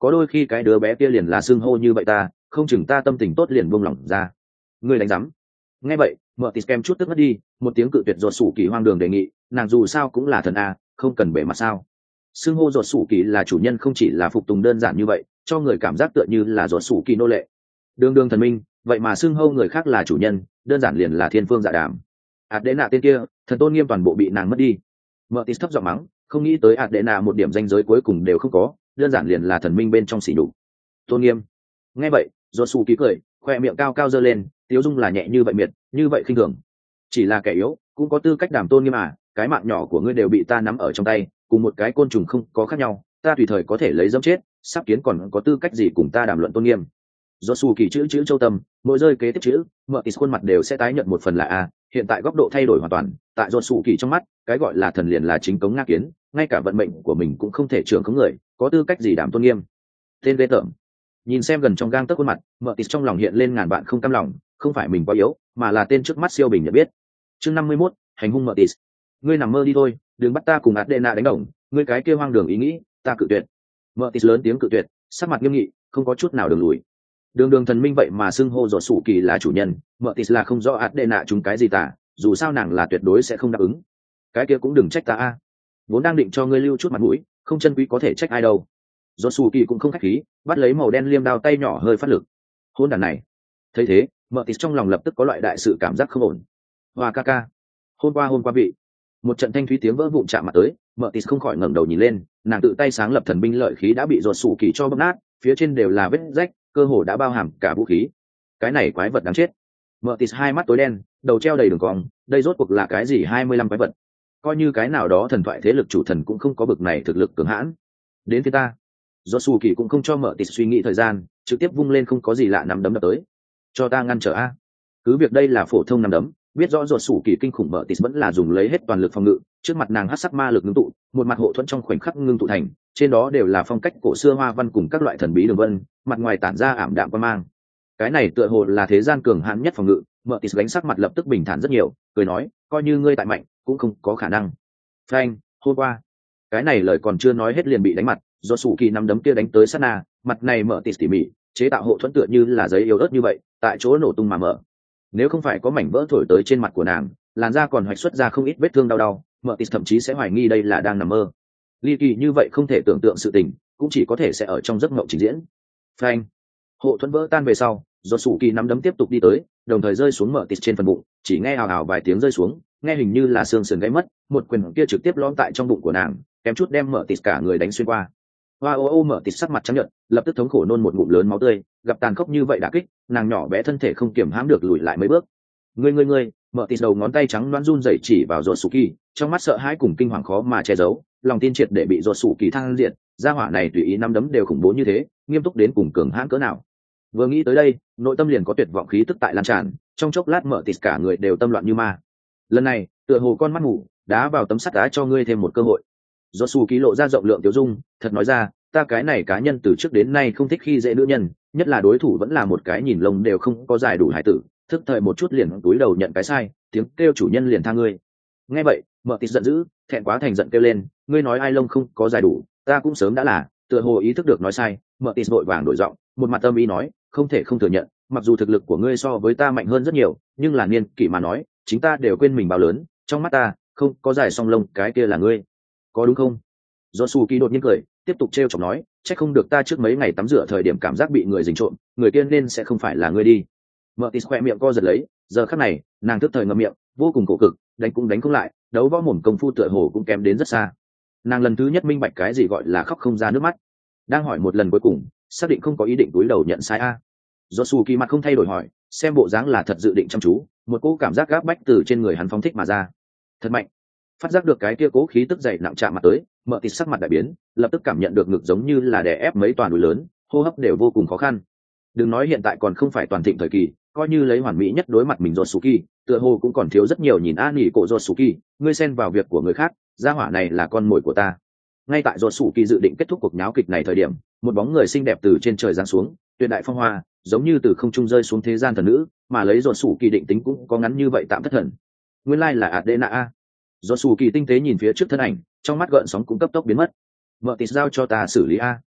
có đôi khi cái đứa bé kia liền là xưng hô như vậy ta không chừng ta tâm tình tốt liền buông lỏng ra. Ngươi đánh rắm. Nghe vậy mở tít kem chút tức mất đi, một tiếng cự tuyệt ruột sủ kỳ hoang đường đề nghị, nàng dù sao cũng là thần a, không cần bể mặt sao. Xưng hô ruột sủ kỳ là chủ nhân không chỉ là phục tùng đơn giản như vậy, cho người cảm giác tựa như là ruột sủ kỳ nô lệ. Đường đường thần minh, vậy mà xưng hô người khác là chủ nhân, đơn giản liền là thiên phương dạ đàm. Adena tên kia, thần tôn nghiêm toàn bộ bị nàng mất đi. Mở tít thấp giọng mắng, không nghĩ tới Adena một điểm danh giới cuối cùng đều không có, đơn giản liền là thần minh bên trong xỉ nhục. Tôn nghiêm. Nghe vậy ruột sủ kỳ cười, khoe miệng cao cao giơ lên, tiếu dung là nhẹ như vậy miệt, như vậy khinh thường. Chỉ là kẻ yếu cũng có tư cách đảm tôn nghiêm à, cái mạng nhỏ của ngươi đều bị ta nắm ở trong tay, cùng một cái côn trùng không có khác nhau, ta tùy thời có thể lấy dẫm chết, sắp kiến còn có tư cách gì cùng ta đàm luận tôn nghiêm. Do su kỳ chữ châu tâm, mỗi rơi kế tiếp chữ mở tít khuôn mặt đều sẽ tái nhận một phần là a, hiện tại góc độ thay đổi hoàn toàn, tại do su kỳ trong mắt cái gọi là thần liền là chính cống ngã kiến, ngay cả vận mệnh của mình cũng không thể trưởng khống người, có tư cách gì đảm tôn nghiêm. Tên ghê tởm. Nhìn xem gần trong gang tấc khuôn mặt, mở tít trong lòng hiện lên ngàn vạn không cam lòng, không phải mình quá yếu mà là tên trước mắt siêu bình nhận biết. Chương 51, hành hung mở tít. Ngươi nằm mơ đi thôi, đừng bắt ta cùng Adena đánh đồng, ngươi cái kia hoang đường ý nghĩ ta cự tuyệt. Mở tít lớn tiếng cự tuyệt, sắc mặt nghiêm nghị, không có chút nào đường lùi. Đường thần minh vậy mà xưng hô ruột sủ kỳ là chủ nhân, mở tít là không rõ Adena chúng cái gì tả, dù sao nàng là tuyệt đối sẽ không đáp ứng. Cái kia cũng đừng trách ta a, vốn đang định cho ngươi lưu chút mặt mũi, không chân quý có thể trách ai đâu. Ruột sủ kỳ cũng không khách khí, bắt lấy màu đen liêm đao tay nhỏ hơi phát lực. Hôn đàn này. Thấy thế mở tít trong lòng lập tức có loại đại sự cảm giác không ổn. Hoa ca ca, hôm qua vị. Một trận thanh thúy tiếng vỡ vụn chạm mặt tới, mở tít không khỏi ngẩng đầu nhìn lên, nàng tự tay sáng lập thần binh lợi khí đã bị ruột sủ kỳ cho bóp nát, phía trên đều là vết rách, cơ hồ đã bao hàm cả vũ khí. Cái này quái vật đáng chết. Mở tít hai mắt tối đen, đầu treo đầy đường cong, đây rốt cuộc là cái gì 25 quái vật? Coi như cái nào đó thần thoại thế lực chủ thần cũng không có bực này thực lực cường hãn. Đến phía ta. Ruột sủ kỳ cũng không cho mở tít suy nghĩ thời gian, trực tiếp vung lên không có gì lạ nắm đấm đập tới. Cho ta ngăn trở a. Cứ việc đây là phổ thông nắm đấm, biết rõ ruột sủ kỳ kinh khủng mở tít vẫn là dùng lấy hết toàn lực phòng ngự, trước mặt nàng hắc sắc ma lực ngưng tụ, một mặt hộ thuẫn trong khoảnh khắc ngưng tụ thành, trên đó đều là phong cách cổ xưa hoa văn cùng các loại thần bí đường vân, mặt ngoài tản ra ảm đạm quan mang. Cái này tựa hồ là thế gian cường hãn nhất phòng ngự, mở tít gánh sắc mặt lập tức bình thản rất nhiều, cười nói, coi như ngươi tại mạnh, cũng không có khả năng. Phanh, hôm qua, cái này lời còn chưa nói hết liền bị đánh mặt, ruột sủ kỳ nắm đấm kia đánh tới sát na, mặt này mở tít tỉ mỉ, chế tạo hộ thuẫn tựa như là giấy yếu ớt như vậy, tại chỗ nổ tung mà mở. Nếu không phải có mảnh vỡ thổi tới trên mặt của nàng, làn da còn hoạch xuất ra không ít vết thương đau, mở tít thậm chí sẽ hoài nghi đây là đang nằm mơ. Ly kỳ như vậy không thể tưởng tượng sự tình, cũng chỉ có thể sẽ ở trong giấc mộng trình diễn. Phanh, hộ thuẫn vỡ tan về sau, do sủ kỳ nắm đấm tiếp tục đi tới, đồng thời rơi xuống mở tít trên phần bụng, chỉ nghe ào ào vài tiếng rơi xuống, nghe hình như là xương sườn gãy mất, một quyền kia trực tiếp lõm tại trong bụng của nàng, kém chút đem mở tít cả người đánh xuyên qua. Hoa ô mở tít sắc mặt trắng nhợt, lập tức thống khổ nôn một ngụm lớn máu tươi, gặp tàn khốc như vậy đả kích, nàng nhỏ bé thân thể không kiềm hãm được lùi lại mấy bước. Ngươi, mở tít đầu ngón tay trắng loáng run rẩy chỉ vào ruột sủ kỳ, trong mắt sợ hãi cùng kinh hoàng khó mà che giấu, lòng tin triệt để bị ruột sủ kỳ thăng diệt, gia hỏa này tùy ý năm đấm đều khủng bố như thế, nghiêm túc đến cùng cường hãn cỡ nào. Vừa nghĩ tới đây, nội tâm liền có tuyệt vọng khí tức tại lan tràn, trong chốc lát mở tít cả người đều tâm loạn như ma. Lần này, tựa hồ con mắt ngủ, đá vào tấm sắt đá cho ngươi thêm một cơ hội. Ruột sủ kỳ lộ ra rộng lượng tiêu dung, thật nói ra, ta cái này cá nhân từ trước đến nay không thích khi dễ nữ nhân, nhất là đối thủ vẫn là một cái nhìn lông đều không có dài đủ hải tử, thức thời một chút liền túi đầu nhận cái sai, tiếng kêu chủ nhân liền tha ngươi. Nghe vậy mở tít giận dữ, thẹn quá thành giận kêu lên, ngươi nói ai lông không có dài đủ, ta cũng sớm đã là. Tựa hồ ý thức được nói sai, mở tít vội vàng đổi giọng, một mặt âm ý nói, không thể không thừa nhận, mặc dù thực lực của ngươi so với ta mạnh hơn rất nhiều, nhưng là niên kỷ mà nói, chính ta đều quên mình bao lớn, trong mắt ta không có dài song lông cái kia là ngươi, có đúng không? Do su kỳ đột nhiên cười, tiếp tục trêu chọc nói, chắc không được ta trước mấy ngày tắm rửa thời điểm cảm giác bị người dính trộm, người kia nên sẽ không phải là ngươi đi. Mở tít khoe miệng co giật lấy, giờ khắc này nàng tức thời ngậm miệng, vô cùng cổ cực, đánh cũng đánh không lại, đấu võ mồm công phu tựa hồ cũng kém đến rất xa. Nàng lần thứ nhất minh bạch cái gì gọi là khóc không ra nước mắt. Đang hỏi một lần cuối cùng, xác định không có ý định túi đầu nhận sai a. Do su kỳ mặt không thay đổi hỏi, xem bộ dáng là thật dự định chăm chú, một cỗ cảm giác gáp bách từ trên người hắn phóng thích mà ra, thật mạnh. Phát giác được cái kia cố khí tức dày nặng chạm mặt tới, mở tít sắc mặt đại biến, lập tức cảm nhận được ngực giống như là đè ép mấy toàn núi lớn, hô hấp đều vô cùng khó khăn. Đừng nói hiện tại còn không phải toàn thịnh thời kỳ, coi như lấy hoàn mỹ nhất đối mặt mình Josuke, tựa hồ cũng còn thiếu rất nhiều. Nhìn a nỉ cổ Josuke, ngươi xen vào việc của người khác, gia hỏa này là con mồi của ta. Ngay tại Josuke dự định kết thúc cuộc nháo kịch này thời điểm, một bóng người xinh đẹp từ trên trời giáng xuống, tuyệt đại phong hoa, giống như từ không trung rơi xuống thế gian thần nữ, mà lấy Josuke định tính cũng có ngắn như vậy tạm thất thần. Nguyên lai là Adena a. Josuke tinh tế nhìn phía trước thân ảnh, trong mắt gợn sóng cũng cấp tốc biến mất. Mở tít giao cho ta xử lý a.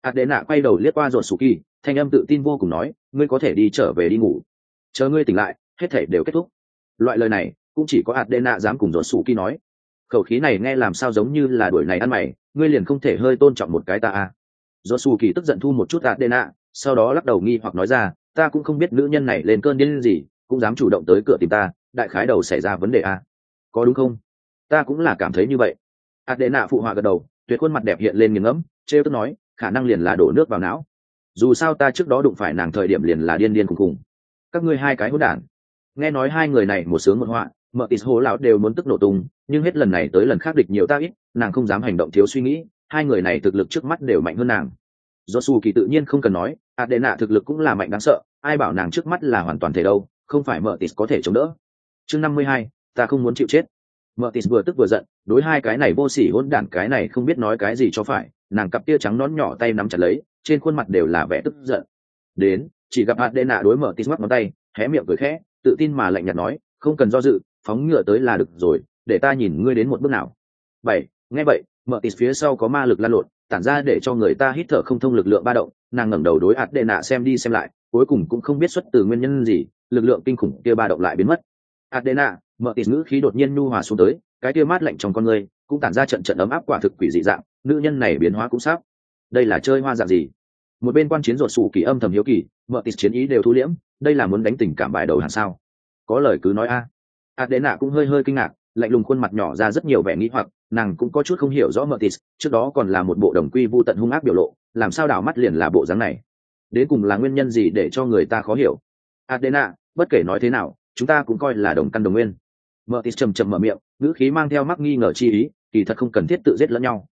Adena quay đầu liếc qua Rotsuki, thanh âm tự tin vô cùng nói, ngươi có thể đi trở về đi ngủ, chờ ngươi tỉnh lại hết thảy đều kết thúc. Loại lời này cũng chỉ có Adena dám cùng Rotsuki nói. Khẩu khí này nghe làm sao giống như là đuổi này ăn mày, ngươi liền không thể hơi tôn trọng một cái ta à? Rotsuki tức giận thu một chút Adena, sau đó lắc đầu nghi hoặc nói ra, ta cũng không biết nữ nhân này lên cơn điên gì, cũng dám chủ động tới cửa tìm ta, đại khái đầu xảy ra vấn đề à? Có đúng không? Ta cũng là cảm thấy như vậy. Adena phụ họa gật đầu, tuyệt khuôn mặt đẹp hiện lên nghiền ngẫm, trêu tức nói, khả năng liền là đổ nước vào não. Dù sao ta trước đó đụng phải nàng thời điểm liền là điên điên khùng khùng. Các ngươi hai cái hỗn đản. Nghe nói hai người này một sướng một họa, mợ tịt hố lão đều muốn tức nổ tung, nhưng hết lần này tới lần khác địch nhiều ta ít, nàng không dám hành động thiếu suy nghĩ, hai người này thực lực trước mắt đều mạnh hơn nàng. Josu tự nhiên không cần nói, Adena thực lực cũng là mạnh đáng sợ, ai bảo nàng trước mắt là hoàn toàn thể đâu, không phải mợ tịt có thể chống đỡ. Chương 52, ta không muốn chịu chết. Mợ tịt vừa tức vừa giận, đối hai cái này vô sỉ hỗn đản cái này không biết nói cái gì cho phải, nàng cặp tia trắng nón nhỏ tay nắm chặt lấy, trên khuôn mặt đều là vẻ tức giận. Đến, chỉ gặp Adena đối mợ tịt ngoắc ngón tay, hé miệng cười khẽ, tự tin mà lạnh nhạt nói, không cần do dự, phóng ngựa tới là được rồi, để ta nhìn ngươi đến một bước nào. Bảy, nghe vậy, mợ tịt phía sau có ma lực lan lộn, tản ra để cho người ta hít thở không thông lực lượng ba động, nàng ngẩng đầu đối Adena xem đi xem lại, cuối cùng cũng không biết xuất từ nguyên nhân gì, lực lượng kinh khủng kia ba động lại biến mất. Adena, mợ tịt ngữ khí đột nhiên nhu hòa xuống tới, cái kia mát lạnh trong con người cũng tản ra trận trận ấm áp quả thực quỷ dị dạng, nữ nhân này biến hóa cũng sắp. Đây là chơi hoa dạng gì? Một bên quan chiến rột sủ kỳ âm thầm hiếu kỳ, mợ tịt chiến ý đều thu liễm, đây là muốn đánh tình cảm bài đầu hàng sao? Có lời cứ nói a. Adena cũng hơi hơi kinh ngạc, lạnh lùng khuôn mặt nhỏ ra rất nhiều vẻ nghi hoặc, nàng cũng có chút không hiểu rõ mợ tịt, trước đó còn là một bộ đồng quy vu tận hung ác biểu lộ, làm sao đảo mắt liền là bộ dáng này? Đến cùng là nguyên nhân gì để cho người ta khó hiểu? Adena, bất kể nói thế nào, chúng ta cũng coi là đồng căn đồng nguyên. Mợ tịt trầm trầm mở miệng, ngữ khí mang theo mắc nghi ngờ chi ý, kỳ thật không cần thiết tự giết lẫn nhau.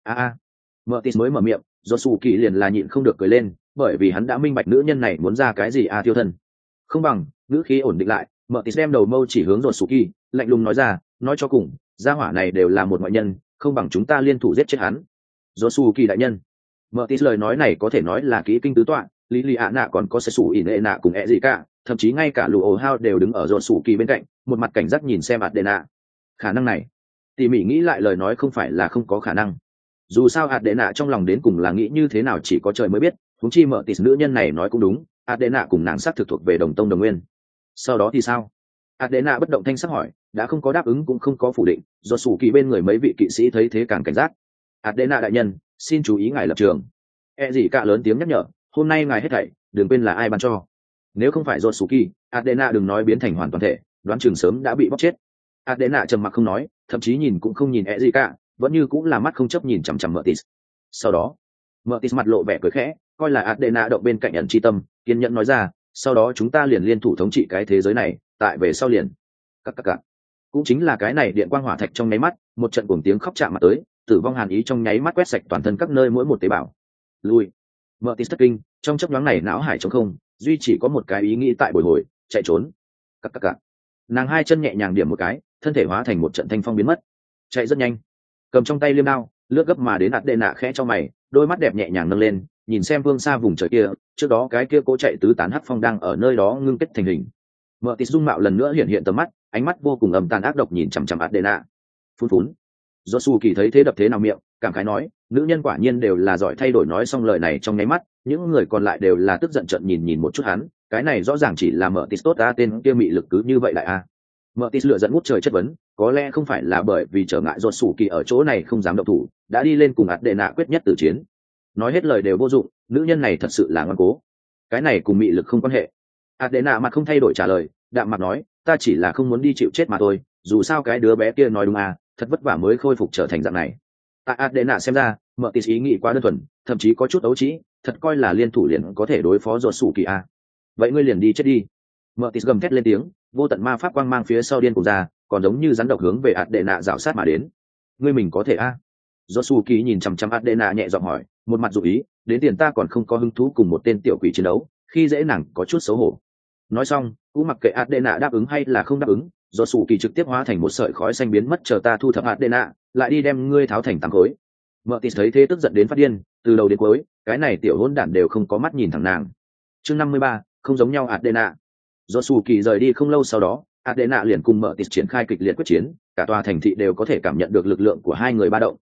Mợ tịt mới mở miệng, Josu kỳ liền là nhịn không được cười lên, bởi vì hắn đã minh bạch nữ nhân này muốn ra cái gì tiêu thân. Không bằng, ngữ khí ổn định lại, mợ tịt đem đầu mâu chỉ hướng Josu kỳ, lạnh lùng nói ra, nói cho cùng, gia hỏa này đều là một ngoại nhân, không bằng chúng ta liên thủ giết chết hắn. Josu kỳ đại nhân. Mợ tịt lời nói này có thể nói là kỹ kinh tứ tọa, lý lì ạ nạ còn có sẽ sủ ỉn ệ nạ cùng ẹ gì cả, thậm chí ngay cả lù ổ hao đều đứng ở Josu kỳ bên cạnh, một mặt cảnh giác nhìn xem Adena. Khả năng này, tỉ mỉ nghĩ lại lời nói không phải là không có khả năng. Dù sao Adena trong lòng đến cùng là nghĩ như thế nào chỉ có trời mới biết, huống chi mợ tịt nữ nhân này nói cũng đúng, Adena cùng nàng sát thực thuộc về đồng tông đồng nguyên. Sau đó thì sao? Adena bất động thanh sắc hỏi, đã không có đáp ứng cũng không có phủ định, do sủ kỳ bên người mấy vị kỵ sĩ thấy thế càng cảnh giác. Adena đại nhân, xin chú ý ngài lập trường. Gì cả lớn tiếng nhắc nhở, hôm nay ngài hết thảy, đừng quên là ai ban cho. Nếu không phải do sủ kỳ, Adena đừng nói biến thành hoàn toàn thể, đoán chừng sớm đã bị bóc chết. Adena trầm mặc không nói, thậm chí nhìn cũng không nhìn gì cả, vẫn như cũng là mắt không chấp nhìn chằm chằm Mertis. Sau đó, Mertis mặt lộ vẻ cười khẽ, coi là Adena động bên cạnh ẩn chi tâm, kiên nhẫn nói ra, sau đó chúng ta liền liên thủ thống trị cái thế giới này, tại về sau liền. Các. Cũng chính là cái này điện quang hỏa thạch trong nháy mắt, một trận cuồng tiếng khóc chạm mặt tới, tử vong hàn ý trong nháy mắt quét sạch toàn thân các nơi mỗi một tế bào. Lui. Mertis thất kinh, trong chốc nhoáng này não hải trống không, duy chỉ có một cái ý nghĩ tại bồi hồi, chạy trốn. Các. Nàng hai chân nhẹ nhàng điểm một cái, thân thể hóa thành một trận thanh phong biến mất. Chạy rất nhanh, cầm trong tay liêm đao, lướt gấp mà đến Adena khẽ cho mày, đôi mắt đẹp nhẹ nhàng nâng lên, nhìn xem phương xa vùng trời kia, trước đó cái kia cố chạy tứ tán hắc phong đang ở nơi đó ngưng kết thành hình. Mertis dung mạo lần nữa hiện hiện tầm mắt, ánh mắt vô cùng âm tàn ác độc nhìn chằm chằm Adena. Phun. Josu kỳ thấy thế đập thế nào miệng, cảm khái nói, nữ nhân quả nhiên đều là giỏi thay đổi. Nói xong lời này trong nháy mắt, những người còn lại đều là tức giận trợn nhìn một chút hắn, cái này rõ ràng chỉ là Mertis tốt a, tên kia mị lực cứ như vậy lại a. Mertis lựa dẫn ngút trời chất vấn, có lẽ không phải là bởi vì trở ngại Josu kỳ ở chỗ này không dám động thủ, đã đi lên cùng Adena quyết nhất tử chiến. Nói hết lời đều vô dụng, nữ nhân này thật sự là ngoan cố. Cái này cùng mị lực không quan hệ. Adena mặt không thay đổi trả lời, đạm mặt nói, ta chỉ là không muốn đi chịu chết mà thôi, dù sao cái đứa bé kia nói đúng à, thật vất vả mới khôi phục trở thành dạng này. Tại Adena xem ra, Mertis ý nghĩ quá đơn thuần, thậm chí có chút ấu trĩ, thật coi là liên thủ liền có thể đối phó Josu kỳ à. Vậy ngươi liền đi chết đi. Mertis gầm thét lên tiếng, vô tận ma pháp quang mang phía sau điên cùng ra, còn giống như rắn độc hướng về Adena rảo sát mà đến. Ngươi mình có thể à? Josu kỳ nhìn chằm chằm Adena nhẹ giọng hỏi, một mặt dụ ý, đến tiền ta còn không có hứng thú cùng một tên tiểu quỷ chiến đấu, khi dễ nàng có chút xấu hổ. Nói xong, cũng mặc kệ Adena đáp ứng hay là không đáp ứng, Josu kỳ trực tiếp hóa thành một sợi khói xanh biến mất, chờ ta thu thập Adena, lại đi đem ngươi tháo thành tám khối. Mertis thấy thế tức giận đến phát điên, từ đầu đến cuối, cái này tiểu hỗn đản đều không có mắt nhìn thẳng nàng. Chương 53, không giống nhau Adena. Josu kỳ rời đi không lâu sau đó, Adena liền cùng Mertis triển khai kịch liệt quyết chiến, cả tòa thành thị đều có thể cảm nhận được lực lượng của hai người ba động,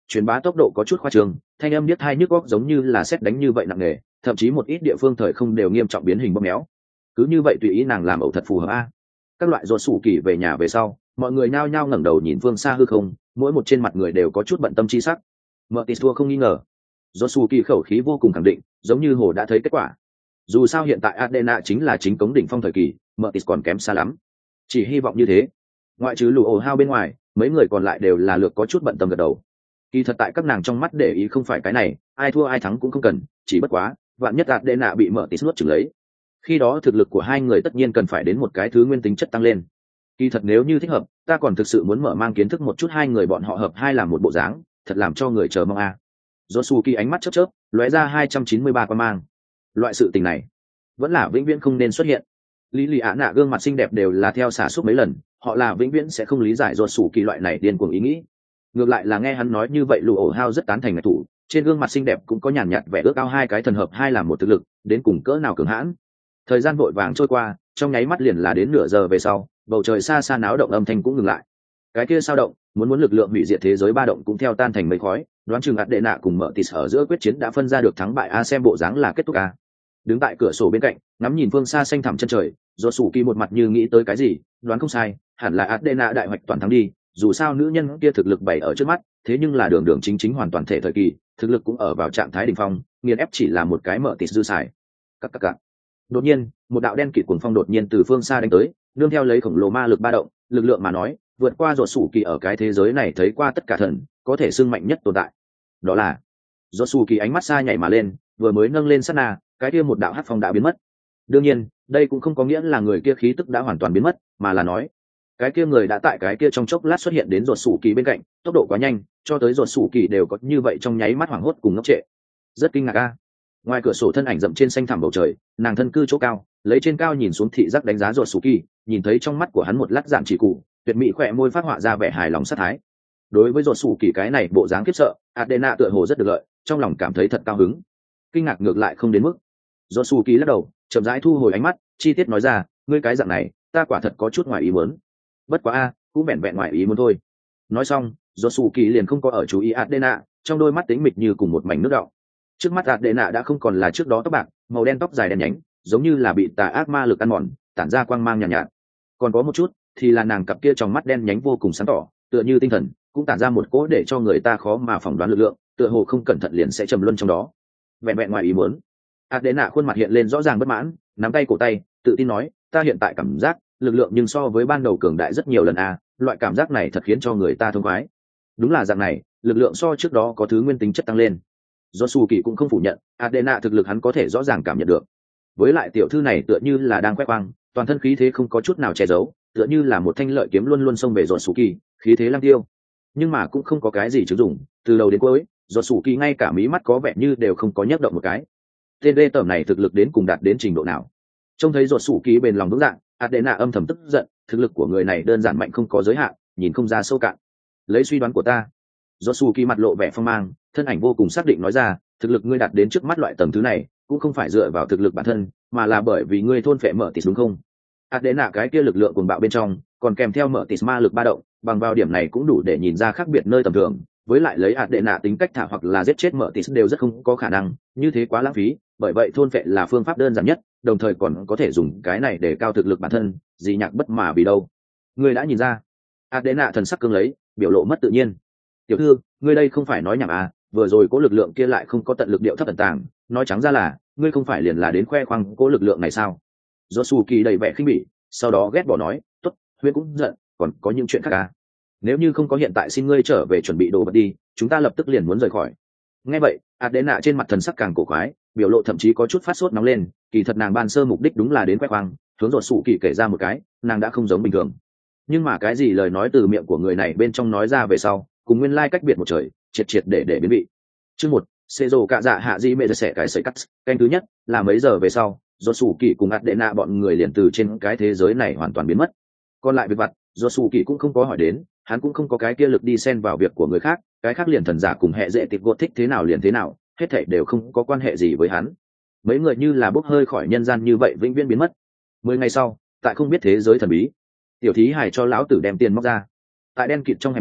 truyền bá tốc độ có chút khoa trương, thanh âm điếc tai nhức óc giống như là sét đánh như vậy nặng nề, thậm chí một ít địa phương thời không đều nghiêm trọng biến hình bóp méo. Cứ như vậy tùy ý nàng làm ẩu thật phù hợp a. Các loại rột sủ kỳ về nhà về sau, mọi người nhao nhao ngẩng đầu nhìn phương xa hư không, mỗi một trên mặt người đều có chút bận tâm chi sắc. Mở tịt thua không nghi ngờ. Rột sủ kỳ khẩu khí vô cùng khẳng định, giống như hồ đã thấy kết quả. Dù sao hiện tại Adena chính là chính cống đỉnh phong thời kỳ, mở tịt còn kém xa lắm. Chỉ hy vọng như thế. Ngoại trừ lù ổ hao bên ngoài, mấy người còn lại đều là lược có chút bận tâm gật đầu. Kỳ thật tại các nàng trong mắt để ý không phải cái này, ai thua ai thắng cũng không cần, chỉ bất quá vạn nhất Adena bị mở tịt nuốt chửng lấy, khi đó thực lực của hai người tất nhiên cần phải đến một cái thứ nguyên tính chất tăng lên. Kỳ thật nếu như thích hợp, ta còn thực sự muốn mở mang kiến thức một chút hai người bọn họ hợp hai làm một bộ dáng, thật làm cho người chờ mong a. Josuke ánh mắt chớp chớp, lóe ra 293 quan mang. Loại sự tình này vẫn là vĩnh viễn không nên xuất hiện. Lý Lị Á nạ gương mặt xinh đẹp đều là theo xả xúc mấy lần, họ là vĩnh viễn sẽ không lý giải Josuke loại này điên cuồng ý nghĩ. Ngược lại là nghe hắn nói như vậy, Lù Ổ Hao rất tán thành ngạch thủ, trên gương mặt xinh đẹp cũng có nhàn nhạt vẻ ước ao hai cái thần hợp hai làm một thực lực, đến cùng cỡ nào cường hãn. Thời gian vội vàng trôi qua, trong nháy mắt liền là đến nửa giờ về sau, bầu trời xa xa náo động âm thanh cũng ngừng lại. Cái kia sao động, muốn lực lượng hủy diệt thế giới ba động cũng theo tan thành mây khói, đoán chừng Adena cùng Mở Tịt ở giữa quyết chiến đã phân ra được thắng bại a, xem bộ dáng là kết thúc a. Đứng tại cửa sổ bên cạnh, ngắm nhìn phương xa xanh thẳm chân trời, Josuke một mặt như nghĩ tới cái gì, đoán không sai, hẳn là Adena đại hoạch toàn thắng đi, dù sao nữ nhân kia thực lực bày ở trước mắt, thế nhưng là đường đường chính chính hoàn toàn thể thời kỳ, thực lực cũng ở vào trạng thái đỉnh phong, nghiền ép chỉ là một cái Mở Tịt dư xài. Các. Đột nhiên, một đạo đen kịt cuồng phong đột nhiên từ phương xa đánh tới, nương theo lấy khổng lồ ma lực ba động, lực lượng mà nói, vượt qua Josuke ở cái thế giới này thấy qua tất cả thần, có thể xưng mạnh nhất tồn tại. Đó là Josuke ánh mắt xa nhảy mà lên, vừa mới nâng lên sát na, cái kia một đạo hắc phong đã biến mất. Đương nhiên, đây cũng không có nghĩa là người kia khí tức đã hoàn toàn biến mất, mà là nói, cái kia người đã tại cái kia trong chốc lát xuất hiện đến Josuke bên cạnh, tốc độ quá nhanh, cho tới Josuke đều có như vậy trong nháy mắt hoảng hốt cùng ngốc trệ. Rất kinh ngạc a. Ngoài cửa sổ thân ảnh rậm trên xanh thẳm bầu trời, nàng thân cư chỗ cao, lấy trên cao nhìn xuống thị giác đánh giá Josuke, nhìn thấy trong mắt của hắn một lát giản chỉ cụ, tuyệt mỹ khỏe môi phát họa ra vẻ hài lòng sát thái. Đối với Josuke cái này bộ dáng khiếp sợ, Adena tựa hồ rất được lợi, trong lòng cảm thấy thật cao hứng. Kinh ngạc ngược lại không đến mức. Josuke lắc đầu, chậm rãi thu hồi ánh mắt, chi tiết nói ra, ngươi cái dạng này, ta quả thật có chút ngoài ý muốn. Bất quá a, cũng vẹn vẹn ngoài ý muốn thôi. Nói xong, Josuke liền không có ở chú ý Adena, trong đôi mắt tĩnh mịch như cùng một mảnh nước đọng. Trước mắt Adena đã không còn là trước đó tóc bạc, màu đen tóc dài đen nhánh, giống như là bị tà ác ma lực ăn mòn, tản ra quang mang nhàn nhạt. Còn có một chút, thì là nàng cặp kia trong mắt đen nhánh vô cùng sáng tỏ, tựa như tinh thần, cũng tản ra một cỗ để cho người ta khó mà phỏng đoán lực lượng, tựa hồ không cẩn thận liền sẽ trầm luân trong đó. Vẹn vẹn ngoài ý muốn. Adena khuôn mặt hiện lên rõ ràng bất mãn, nắm tay cổ tay, tự tin nói, ta hiện tại cảm giác, lực lượng nhưng so với ban đầu cường đại rất nhiều lần a, loại cảm giác này thật khiến cho người ta thông khoái. Đúng là dạng này, lực lượng so trước đó có thứ nguyên tính chất tăng lên. Josuke cũng không phủ nhận, Adena thực lực hắn có thể rõ ràng cảm nhận được. Với lại tiểu thư này tựa như là đang khoe khoang, toàn thân khí thế không có chút nào che giấu, tựa như là một thanh lợi kiếm luôn luôn xông về Josuke, khí thế lăng tiêu. Nhưng mà cũng không có cái gì chứng dụng, từ đầu đến cuối, Josuke ngay cả mí mắt có vẻ như đều không có nhấc động một cái. Tên lê tởm này thực lực đến cùng đạt đến trình độ nào? Trông thấy Josuke bền lòng vững dạng, Adena âm thầm tức giận, thực lực của người này đơn giản mạnh không có giới hạn, nhìn không ra sâu cạn. Lấy suy đoán của ta, Josuke mặt lộ vẻ phong mang, thân ảnh vô cùng xác định nói ra, thực lực ngươi đạt đến trước mắt loại tầng thứ này, cũng không phải dựa vào thực lực bản thân, mà là bởi vì ngươi thôn phệ mở tịt đúng không? Adena cái kia lực lượng cuồng bạo bên trong, còn kèm theo mở tịt ma lực ba động, bằng vào điểm này cũng đủ để nhìn ra khác biệt nơi tầm thường. Với lại lấy Adena tính cách thả hoặc là giết chết mở tịt đều rất không có khả năng, như thế quá lãng phí. Bởi vậy thôn phệ là phương pháp đơn giản nhất, đồng thời còn có thể dùng cái này để cao thực lực bản thân, gì nhạc bất mà vì đâu. Ngươi đã nhìn ra? Adena thần sắc cứng lấy, biểu lộ mất tự nhiên. Tiểu thư, ngươi đây không phải nói nhảm à? Vừa rồi cố lực lượng kia lại không có tận lực điệu thấp ẩn tàng, nói trắng ra là ngươi không phải liền là đến khoe khoang cố lực lượng này sao? Josuke đầy vẻ khinh bỉ, sau đó ghét bỏ nói, tốt, huyên cũng giận, còn có những chuyện khác à? Nếu như không có hiện tại xin ngươi trở về chuẩn bị đồ vật đi, chúng ta lập tức liền muốn rời khỏi. Nghe vậy, Adena trên mặt thần sắc càng cổ quái, biểu lộ thậm chí có chút phát sốt nóng lên, kỳ thật nàng ban sơ mục đích đúng là đến khoe khoang, hướng Josuke kể ra một cái, nàng đã không giống bình thường. Nhưng mà cái gì lời nói từ miệng của người này bên trong nói ra về sau, cùng nguyên lai cách biệt một trời, triệt triệt để biến vị. Chương 1, Sezo cạ dạ hạ di mẹ sẽ cái sợi cắt, canh thứ nhất là mấy giờ về sau, Josuke cùng Adena bọn người liền từ trên cái thế giới này hoàn toàn biến mất. Còn lại việc vặt, Josuke cũng không có hỏi đến, hắn cũng không có cái kia lực đi xen vào việc của người khác, cái khác liền thần giả cùng hệ dễ tịch gột thích thế nào liền thế nào, hết thảy đều không có quan hệ gì với hắn. Mấy người như là bốc hơi khỏi nhân gian như vậy vĩnh viễn biến mất. 10 ngày sau, tại không biết thế giới thần bí, tiểu thí hải cho lão tử đem tiền móc ra. Tại đen kịt trong hẻm nhỏ,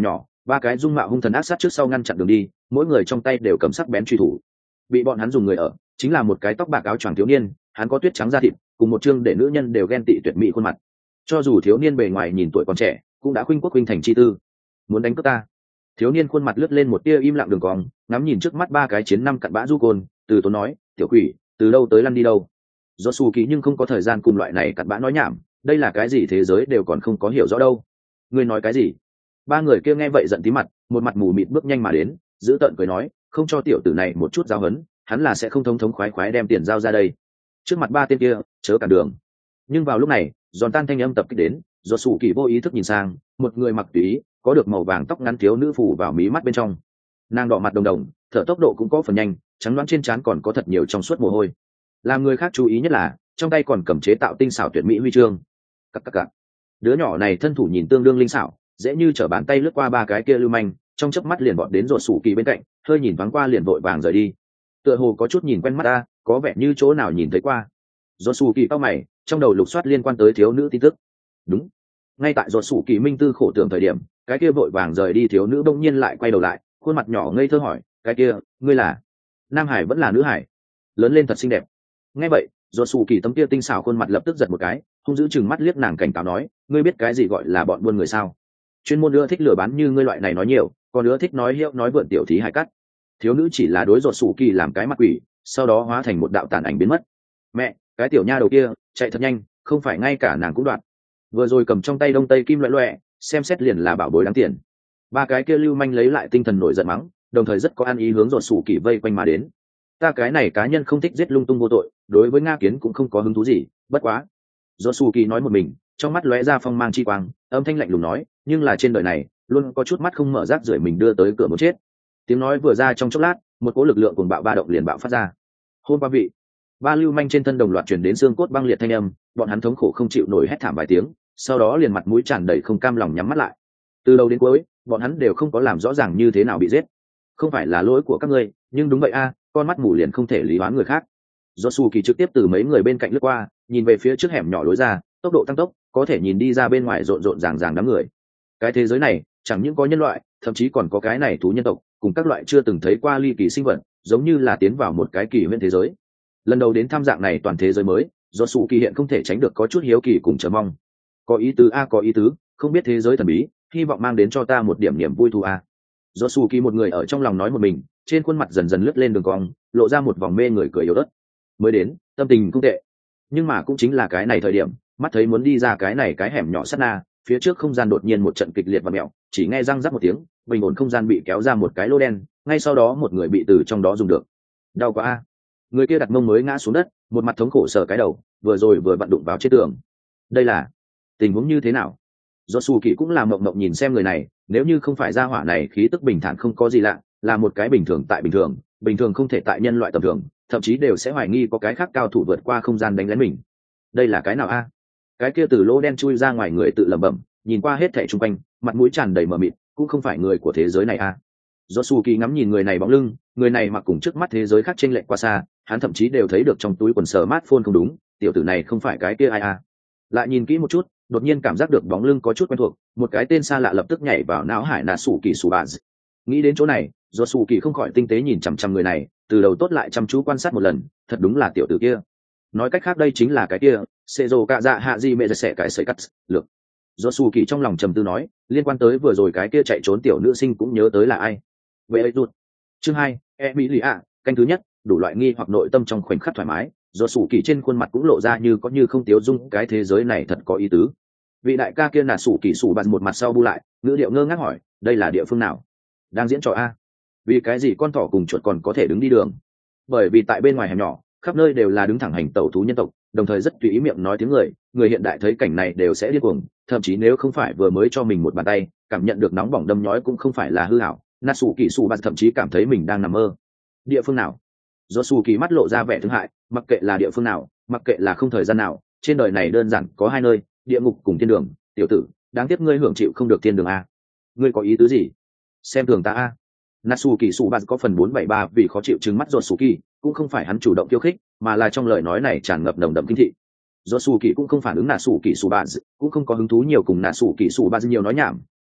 ba cái dung mạo hung thần ác sát trước sau ngăn chặn đường đi, mỗi người trong tay đều cầm sắc bén truy thủ. Bị bọn hắn dùng người ở chính là một cái tóc bạc áo choàng thiếu niên, hắn có tuyết trắng da thịt, cùng một trương để nữ nhân đều ghen tị tuyệt mỹ khuôn mặt. Cho dù thiếu niên bề ngoài nhìn tuổi còn trẻ, cũng đã khuynh quốc khuynh thành chi tư. Muốn đánh cướp ta? Thiếu niên khuôn mặt lướt lên một tia im lặng đường cong, ngắm nhìn trước mắt ba cái chiến năm cặn bã du côn, từ tốn nói, tiểu quỷ, từ đâu tới lăn đi đâu. Do xù kỳ nhưng không có thời gian cùng loại này cặn bã nói nhảm, đây là cái gì thế giới đều còn không có hiểu rõ đâu. Ngươi nói cái gì? Ba người kia nghe vậy giận tí mặt, một mặt mù mịt bước nhanh mà đến, giữ tợn cười nói, không cho tiểu tử này một chút giáo huấn, hắn là sẽ không thống thống khoái khoái đem tiền giao ra đây. Trước mặt ba tên kia, chớ cản đường. Nhưng vào lúc này, giòn tan thanh âm tập kích đến, do sủ kỳ vô ý thức nhìn sang, một người mặc tùy ý, có được màu vàng tóc ngắn thiếu nữ phủ vào mí mắt bên trong. Nàng đỏ mặt đồng đồng, thở tốc độ cũng có phần nhanh, trắng loáng trên trán còn có thật nhiều trong suốt mồ hôi. Làm người khác chú ý nhất là, trong tay còn cầm chế tạo tinh xảo tuyệt mỹ huy chương. Các. Đứa nhỏ này thân thủ nhìn tương đương linh xảo, dễ như trở bàn tay lướt qua ba cái kia lưu manh, trong chớp mắt liền vọt đến rột sủ kỳ bên cạnh, hơi nhìn thoáng qua liền vội vàng rời đi. Tựa hồ có chút nhìn quen mắt ta, có vẻ như chỗ nào nhìn thấy qua. Rột sủ kỳ cau mày, trong đầu lục soát liên quan tới thiếu nữ tin tức. Đúng, ngay tại rột sủ kỳ minh tư khổ tưởng thời điểm, cái kia vội vàng rời đi thiếu nữ bỗng nhiên lại quay đầu lại, khuôn mặt nhỏ ngây thơ hỏi, cái kia, ngươi là? Nam hải vẫn là nữ hải? Lớn lên thật xinh đẹp. Nghe vậy, rột sủ kỳ tấm kia tinh xảo khuôn mặt lập tức giật một cái, hung dữ chừng mắt liếc nàng cảnh cáo nói, ngươi biết cái gì gọi là bọn buôn người sao? Chuyên môn ưa thích lừa bán như ngươi loại này nói nhiều, còn ưa thích nói hiệu nói vượn tiểu thí hại cắt. Thiếu nữ chỉ là đối rột sủ kỳ làm cái mặt quỷ, sau đó hóa thành một đạo tàn ảnh biến mất. Mẹ, cái tiểu nha đầu kia chạy thật nhanh, không phải ngay cả nàng cũng đoạn. Vừa rồi cầm trong tay đông tây kim loẹ loẹ, xem xét liền là bảo bối đáng tiền. Ba cái kia lưu manh lấy lại tinh thần nổi giận mắng, đồng thời rất có ăn ý hướng rột sủ kỳ vây quanh mà đến. Ta cái này cá nhân không thích giết lung tung vô tội, đối với nga kiến cũng không có hứng thú gì, bất quá. Rột sủ kỳ nói một mình, trong mắt lóe ra phong mang chi quang, âm thanh lạnh lùng nói, nhưng là trên đời này luôn có chút mắt không mở rác rưởi mình đưa tới cửa muốn chết. Tiếng nói vừa ra trong chốc lát, một cỗ lực lượng cuồng bạo ba động liền bạo phát ra. Hôn ba vị. Ba lưu manh trên thân đồng loạt truyền đến xương cốt băng liệt thanh âm, bọn hắn thống khổ không chịu nổi hét thảm vài tiếng, sau đó liền mặt mũi tràn đầy không cam lòng nhắm mắt lại. Từ đầu đến cuối, bọn hắn đều không có làm rõ ràng như thế nào bị giết. Không phải là lỗi của các ngươi, nhưng đúng vậy a, con mắt mù liền không thể lý đoán người khác. Josu Kỳ trực tiếp từ mấy người bên cạnh lướt qua, nhìn về phía trước hẻm nhỏ lối ra, tốc độ tăng tốc, có thể nhìn đi ra bên ngoài rộn rộn ràng ràng đám người. Cái thế giới này, chẳng những có nhân loại, thậm chí còn có cái này thú nhân tộc, cùng các loại chưa từng thấy qua ly kỳ sinh vật, giống như là tiến vào một cái kỳ huyễn thế giới. Lần đầu đến tham dạng này toàn thế giới mới, Josu Kỳ hiện không thể tránh được có chút hiếu kỳ cùng chờ mong. Có ý tứ a, có ý tứ, không biết thế giới thần bí, hy vọng mang đến cho ta một điểm niềm vui thú a. Josu Kỳ một người ở trong lòng nói một mình, trên khuôn mặt dần dần lướt lên đường cong, lộ ra một vòng mê người cười yếu ớt. Mới đến, tâm tình không tệ, nhưng mà cũng chính là cái này thời điểm, mắt thấy muốn đi ra cái này cái hẻm nhỏ sát na, phía trước không gian đột nhiên một trận kịch liệt và mèo, chỉ nghe răng rắc một tiếng, bình ổn không gian bị kéo ra một cái lỗ đen, ngay sau đó một người bị từ trong đó dùng được. Đau quá a. Người kia đặt mông mới ngã xuống đất, một mặt thống khổ sờ cái đầu, vừa rồi vừa vặn đụng vào trên tường. Đây là tình huống như thế nào? Josu Kỳ cũng là mộng mộng nhìn xem người này, nếu như không phải gia hỏa này khí tức bình thản không có gì lạ, là một cái bình thường tại bình thường không thể tại nhân loại tầm thường, thậm chí đều sẽ hoài nghi có cái khác cao thủ vượt qua không gian đánh lén mình. Đây là cái nào a? Cái kia từ lỗ đen chui ra ngoài người tự lẩm bẩm, nhìn qua hết thảy xung quanh, mặt mũi tràn đầy mờ mịt, cũng không phải người của thế giới này a. Josu Kỳ ngắm nhìn người này bóng lưng, người này mặc cùng trước mắt thế giới khác chênh lệch quá xa, hắn thậm chí đều thấy được trong túi quần smartphone không đúng, tiểu tử này không phải cái kia ai a. Lại nhìn kỹ một chút, đột nhiên cảm giác được bóng lưng có chút quen thuộc, một cái tên xa lạ lập tức nhảy vào não hải nà sủ kỳ sủ bà. Nghĩ đến chỗ này, Josu Kỳ không khỏi tinh tế nhìn chằm chằm người này, từ đầu tốt lại chăm chú quan sát một lần, thật đúng là tiểu tử kia. Nói cách khác đây chính là cái kia Sezo cạ dạ hạ gì mẹ sẽ cái sợi cắt lược. Josu Kỳ trong lòng trầm tư nói, liên quan tới vừa rồi cái kia chạy trốn tiểu nữ sinh cũng nhớ tới là ai. Vậy ấy rụt. Chương 2, Emilia, canh thứ nhất, đủ loại nghi hoặc nội tâm trong khoảnh khắc thoải mái, Josu Kỳ trên khuôn mặt cũng lộ ra như có như không tiếu dung, cái thế giới này thật có ý tứ. Vị đại ca kia là sủ kỳ sủ bạt một mặt sau bu lại, ngữ điệu ngơ ngác hỏi, đây là địa phương nào? Đang diễn trò a? Vì cái gì con thỏ cùng chuột còn có thể đứng đi đường? Bởi vì tại bên ngoài hẻm nhỏ, khắp nơi đều là đứng thẳng hành tẩu thú nhân tộc, đồng thời rất tùy ý miệng nói tiếng người hiện đại thấy cảnh này đều sẽ điên cuồng, thậm chí nếu không phải vừa mới cho mình một bàn tay, cảm nhận được nóng bỏng đâm nhói cũng không phải là hư ảo. Natsu Kỳ Sụ Bạt thậm chí cảm thấy mình đang nằm mơ. Địa phương nào? Josu Kỳ mắt lộ ra vẻ thương hại, mặc kệ là địa phương nào, mặc kệ là không thời gian nào, trên đời này đơn giản có hai nơi, địa ngục cùng thiên đường. Tiểu tử, đáng tiếc ngươi hưởng chịu không được thiên đường a. Ngươi có ý tứ gì? Xem thường ta a. Natsu Kỳ Sụ Bạt có phần 473 vì khó chịu trừng mắt Josu Kỳ, cũng không phải hắn chủ động khiêu khích, mà là trong lời nói này tràn ngập nồng đậm kinh thị. Josu Kỳ cũng không phản ứng Natsu Kỳ Sụ Bạt, cũng không có hứng thú nhiều cùng Natsu Kỳ Sụ Bạt nhiều nói nhảm,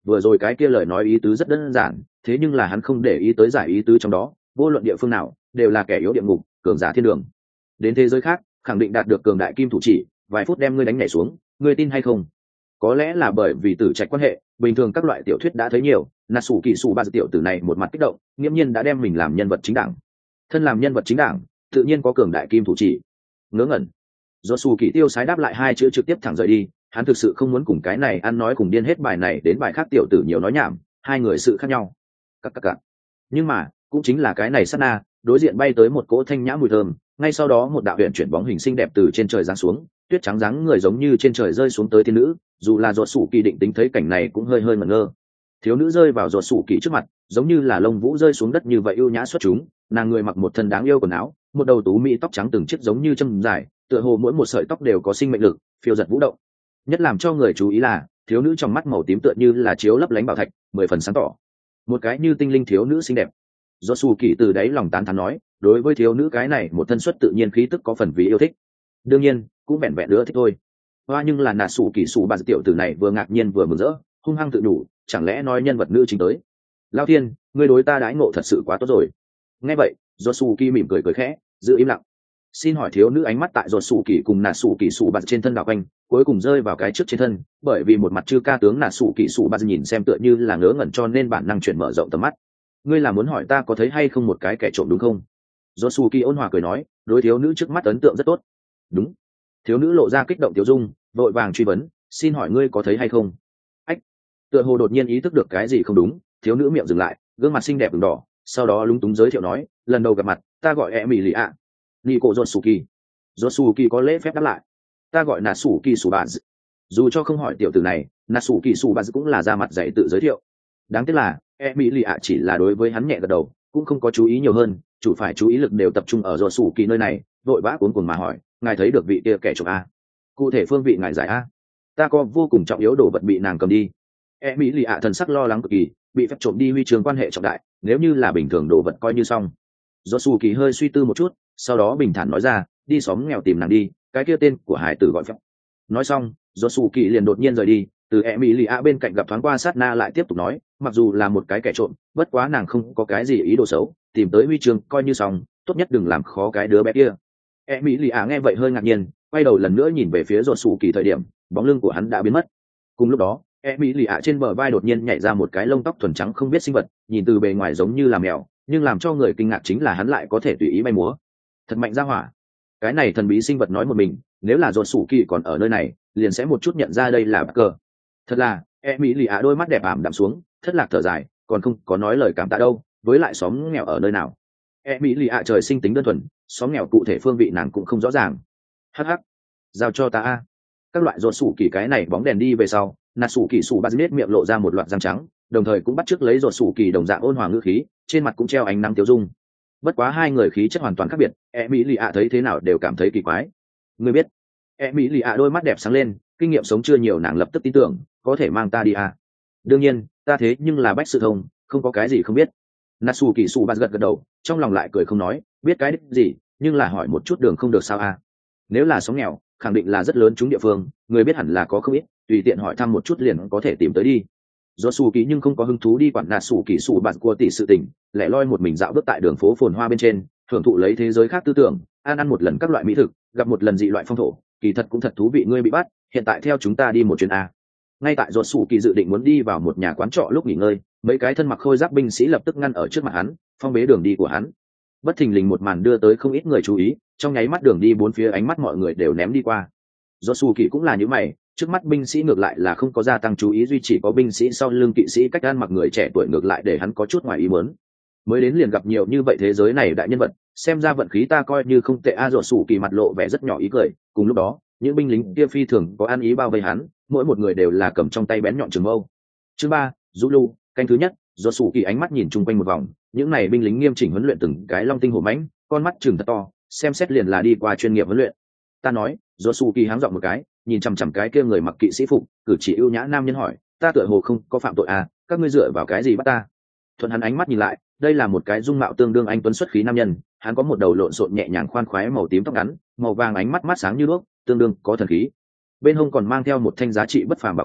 vừa rồi cái kia lời nói ý tứ rất đơn giản, thế nhưng là hắn không để ý tới giải ý tứ trong đó, vô luận địa phương nào đều là kẻ yếu địa ngục, cường giả thiên đường. Đến thế giới khác khẳng định đạt được cường đại kim thủ chỉ, vài phút đem ngươi đánh nhảy xuống, ngươi tin hay không? Có lẽ là bởi vì tử trạch quan hệ, bình thường các loại tiểu thuyết đã thấy nhiều, nà sủ kỳ sủ ba tiểu tử này một mặt kích động, nghiễm nhiên đã đem mình làm nhân vật chính đảng. Thân làm nhân vật chính đảng, tự nhiên có cường đại kim thủ chỉ. Ngớ ngẩn. Do sủ kỳ tiêu sái đáp lại hai chữ trực tiếp thẳng rời đi, hắn thực sự không muốn cùng cái này ăn nói cùng điên hết bài này đến bài khác tiểu tử nhiều nói nhảm, hai người sự khác nhau. Các. Nhưng mà cũng chính là cái này sát na, đối diện bay tới một cỗ thanh nhã mùi thơm, ngay sau đó một đạo huyền chuyển bóng hình xinh đẹp từ trên trời giáng xuống, tuyết trắng dáng người giống như trên trời rơi xuống tới thiên nữ, dù là ruột sủ kỳ định tính thấy cảnh này cũng hơi ngẩn ngơ. Thiếu nữ rơi vào ruột sủ kỳ trước mặt, giống như là lông vũ rơi xuống đất như vậy ưu nhã xuất chúng, nàng người mặc một thân đáng yêu quần áo, một đầu tú mỹ tóc trắng từng chiếc giống như châm dài, tựa hồ mỗi một sợi tóc đều có sinh mệnh lực, phiêu giật vũ động. Nhất làm cho người chú ý là thiếu nữ trong mắt màu tím tựa như là chiếu lấp lánh bảo thạch, 10 phần sáng tỏ. Một cái như tinh linh thiếu nữ xinh đẹp. Do sủ kỳ từ đáy lòng tán thán nói, đối với thiếu nữ cái này một thân xuất tự nhiên khí tức có phần vì yêu thích. Đương nhiên cũng vẹn vẹn nữa thích thôi. Hoa nhưng là nà sủ kỳ sủ bà tiểu tử này vừa ngạc nhiên vừa mừng rỡ, hung hăng tự đủ, chẳng lẽ nói nhân vật nữ chính tới. Lao thiên, ngươi đối ta đãi ngộ thật sự quá tốt rồi. Nghe vậy do sủ kỳ mỉm cười khẽ, giữ im lặng. Xin hỏi thiếu nữ ánh mắt tại do sủ kỳ cùng nà sủ kỳ sủ bà trên thân đảo quanh, cuối cùng rơi vào cái trước trên thân, bởi vì một mặt chư ca tướng nà sủ kỳ sủ bà nhìn xem tựa như là ngớ ngẩn cho nên bản năng chuyển mở rộng tầm mắt. Ngươi là muốn hỏi ta có thấy hay không một cái kẻ trộm đúng không? Do sủ kỳ ôn hòa cười nói, đối thiếu nữ trước mắt ấn tượng rất tốt. Đúng. Thiếu nữ lộ ra kích động tiểu dung, vội vàng truy vấn, xin hỏi ngươi có thấy hay không? Ách. Tựa hồ đột nhiên ý thức được cái gì không đúng, thiếu nữ miệng dừng lại, gương mặt xinh đẹp ửng đỏ, sau đó lúng túng giới thiệu nói, lần đầu gặp mặt ta gọi Emily ạ. Nico Josuki. Josuki có lễ phép đáp lại, ta gọi Natsuki Subaru. Dù cho không hỏi tiểu tử này, Natsuki Subaru cũng là ra mặt dạy tự giới thiệu. Đáng tiếc là Emily ạ chỉ là đối với hắn nhẹ gật đầu, cũng không có chú ý nhiều hơn, chủ phải chú ý lực đều tập trung ở Josuki nơi này, vội vã cuống cuồng mà hỏi, ngài thấy được vị kia kẻ trộm a? Cụ thể phương vị ngài giải a? Ta có vô cùng trọng yếu đồ vật bị nàng cầm đi. Emily ạ thần sắc lo lắng cực kỳ, bị phép trộm đi huy chương quan hệ trọng đại, nếu như là bình thường đồ vật coi như xong. Josuki hơi suy tư một chút, sau đó bình thản nói ra, đi xóm nghèo tìm nàng đi, cái kia tên của hải tử gọi phép. Nói xong Josuki liền đột nhiên rời đi, từ Emily ạ bên cạnh gặp thoáng qua sát na lại tiếp tục nói, mặc dù là một cái kẻ trộm, bất quá nàng không có cái gì ý đồ xấu, tìm tới huy chương coi như xong, tốt nhất đừng làm khó cái đứa bé kia. Emily ạ nghe vậy hơi ngạc nhiên, quay đầu lần nữa nhìn về phía Josuki thời điểm, bóng lưng của hắn đã biến mất. Cùng lúc đó Emily ạ trên bờ vai đột nhiên nhảy ra một cái lông tóc thuần trắng không biết sinh vật, nhìn từ bề ngoài giống như là mèo, nhưng làm cho người kinh ngạc chính là hắn lại có thể tùy ý bay múa, thật mạnh ra hỏa. Cái này thần bí sinh vật nói một mình, nếu là Josuki còn ở nơi này liền sẽ một chút nhận ra đây là Parker. Thật là Emily ạ đôi mắt đẹp ảm đạm xuống, thất lạc thở dài, còn không có nói lời cảm tạ đâu, với lại xóm nghèo ở nơi nào. Emily ạ trời sinh tính đơn thuần, xóm nghèo cụ thể phương vị nàng cũng không rõ ràng. Hắc, giao cho ta a. Các loại Josuki cái này bóng đèn đi về sau, Natsuki Subaru miệng lộ ra một loạt răng trắng, đồng thời cũng bắt chước lấy Josuki đồng dạng ôn hòa ngữ khí, trên mặt cũng treo ánh nắng tiêu dung. Bất quá hai người khí chất hoàn toàn khác biệt, Emily ạ thấy thế nào đều cảm thấy kỳ quái. Ngươi biết? Emily ạ đôi mắt đẹp sáng lên, kinh nghiệm sống chưa nhiều nàng lập tức tin tưởng, có thể mang ta đi à? Đương nhiên, ta thế nhưng là bách sự thông, không có cái gì không biết. Natsuki Subaru gật đầu, trong lòng lại cười không nói, biết cái đích gì, nhưng là hỏi một chút đường không được sao à? Nếu là sống nghèo, khẳng định là rất lớn chúng địa phương, người biết hẳn là có không ít, tùy tiện hỏi thăm một chút liền có thể tìm tới đi. Josuki nhưng không có hứng thú đi quản Natsuki Subaru của tỷ sự tình, lẻ loi một mình dạo bước tại đường phố phồn hoa bên trên, thưởng thụ lấy thế giới khác tư tưởng, ăn một lần các loại mỹ thực, gặp một lần dị loại phong thổ, kỳ thật cũng thật thú vị. Ngươi bị bắt, hiện tại theo chúng ta đi một chuyến a. Ngay tại Josuki dự định muốn đi vào một nhà quán trọ lúc nghỉ ngơi, mấy cái thân mặc khôi giáp binh sĩ lập tức ngăn ở trước mặt hắn, phong bế đường đi của hắn. Bất thình lình một màn đưa tới không ít người chú ý, trong nháy mắt đường đi bốn phía ánh mắt mọi người đều ném đi qua. Josuki cũng là như mày, trước mắt binh sĩ ngược lại là không có gia tăng chú ý, duy chỉ có binh sĩ sau lưng kỵ sĩ cách ăn mặc người trẻ tuổi ngược lại để hắn có chút ngoài ý muốn. Mới đến liền gặp nhiều như vậy thế giới này đại nhân vật, xem ra vận khí ta coi như không tệ a. Josuki mặt lộ vẻ rất nhỏ ý cười, cùng lúc đó những binh lính kia phi thường có ăn ý bao vây hắn, mỗi một người đều là cầm trong tay bén nhọn trường mâu. Chương 3, Zulu, canh thứ nhất. Josuki ánh mắt nhìn chung quanh một vòng, những này binh lính nghiêm chỉnh huấn luyện từng cái long tinh hổ mãnh, con mắt trừng thật to, xem xét liền là đi qua chuyên nghiệp huấn luyện. Ta nói, Josuke háng giọng một cái, nhìn chằm chằm cái kia người mặc kỵ sĩ phục, cử chỉ ưu nhã nam nhân hỏi, ta tựa hồ không có phạm tội à, các ngươi dựa vào cái gì bắt ta? Thuận hắn ánh mắt nhìn lại, đây là một cái dung mạo tương đương anh tuấn xuất khí nam nhân, hắn có một đầu lộn xộn nhẹ nhàng khoan khoái màu tím tóc ngắn, màu vàng ánh mắt mắt sáng như đuốc, tương đương có thần khí. Bên hông còn mang theo một thanh giá trị bất phàm bảo kiếm,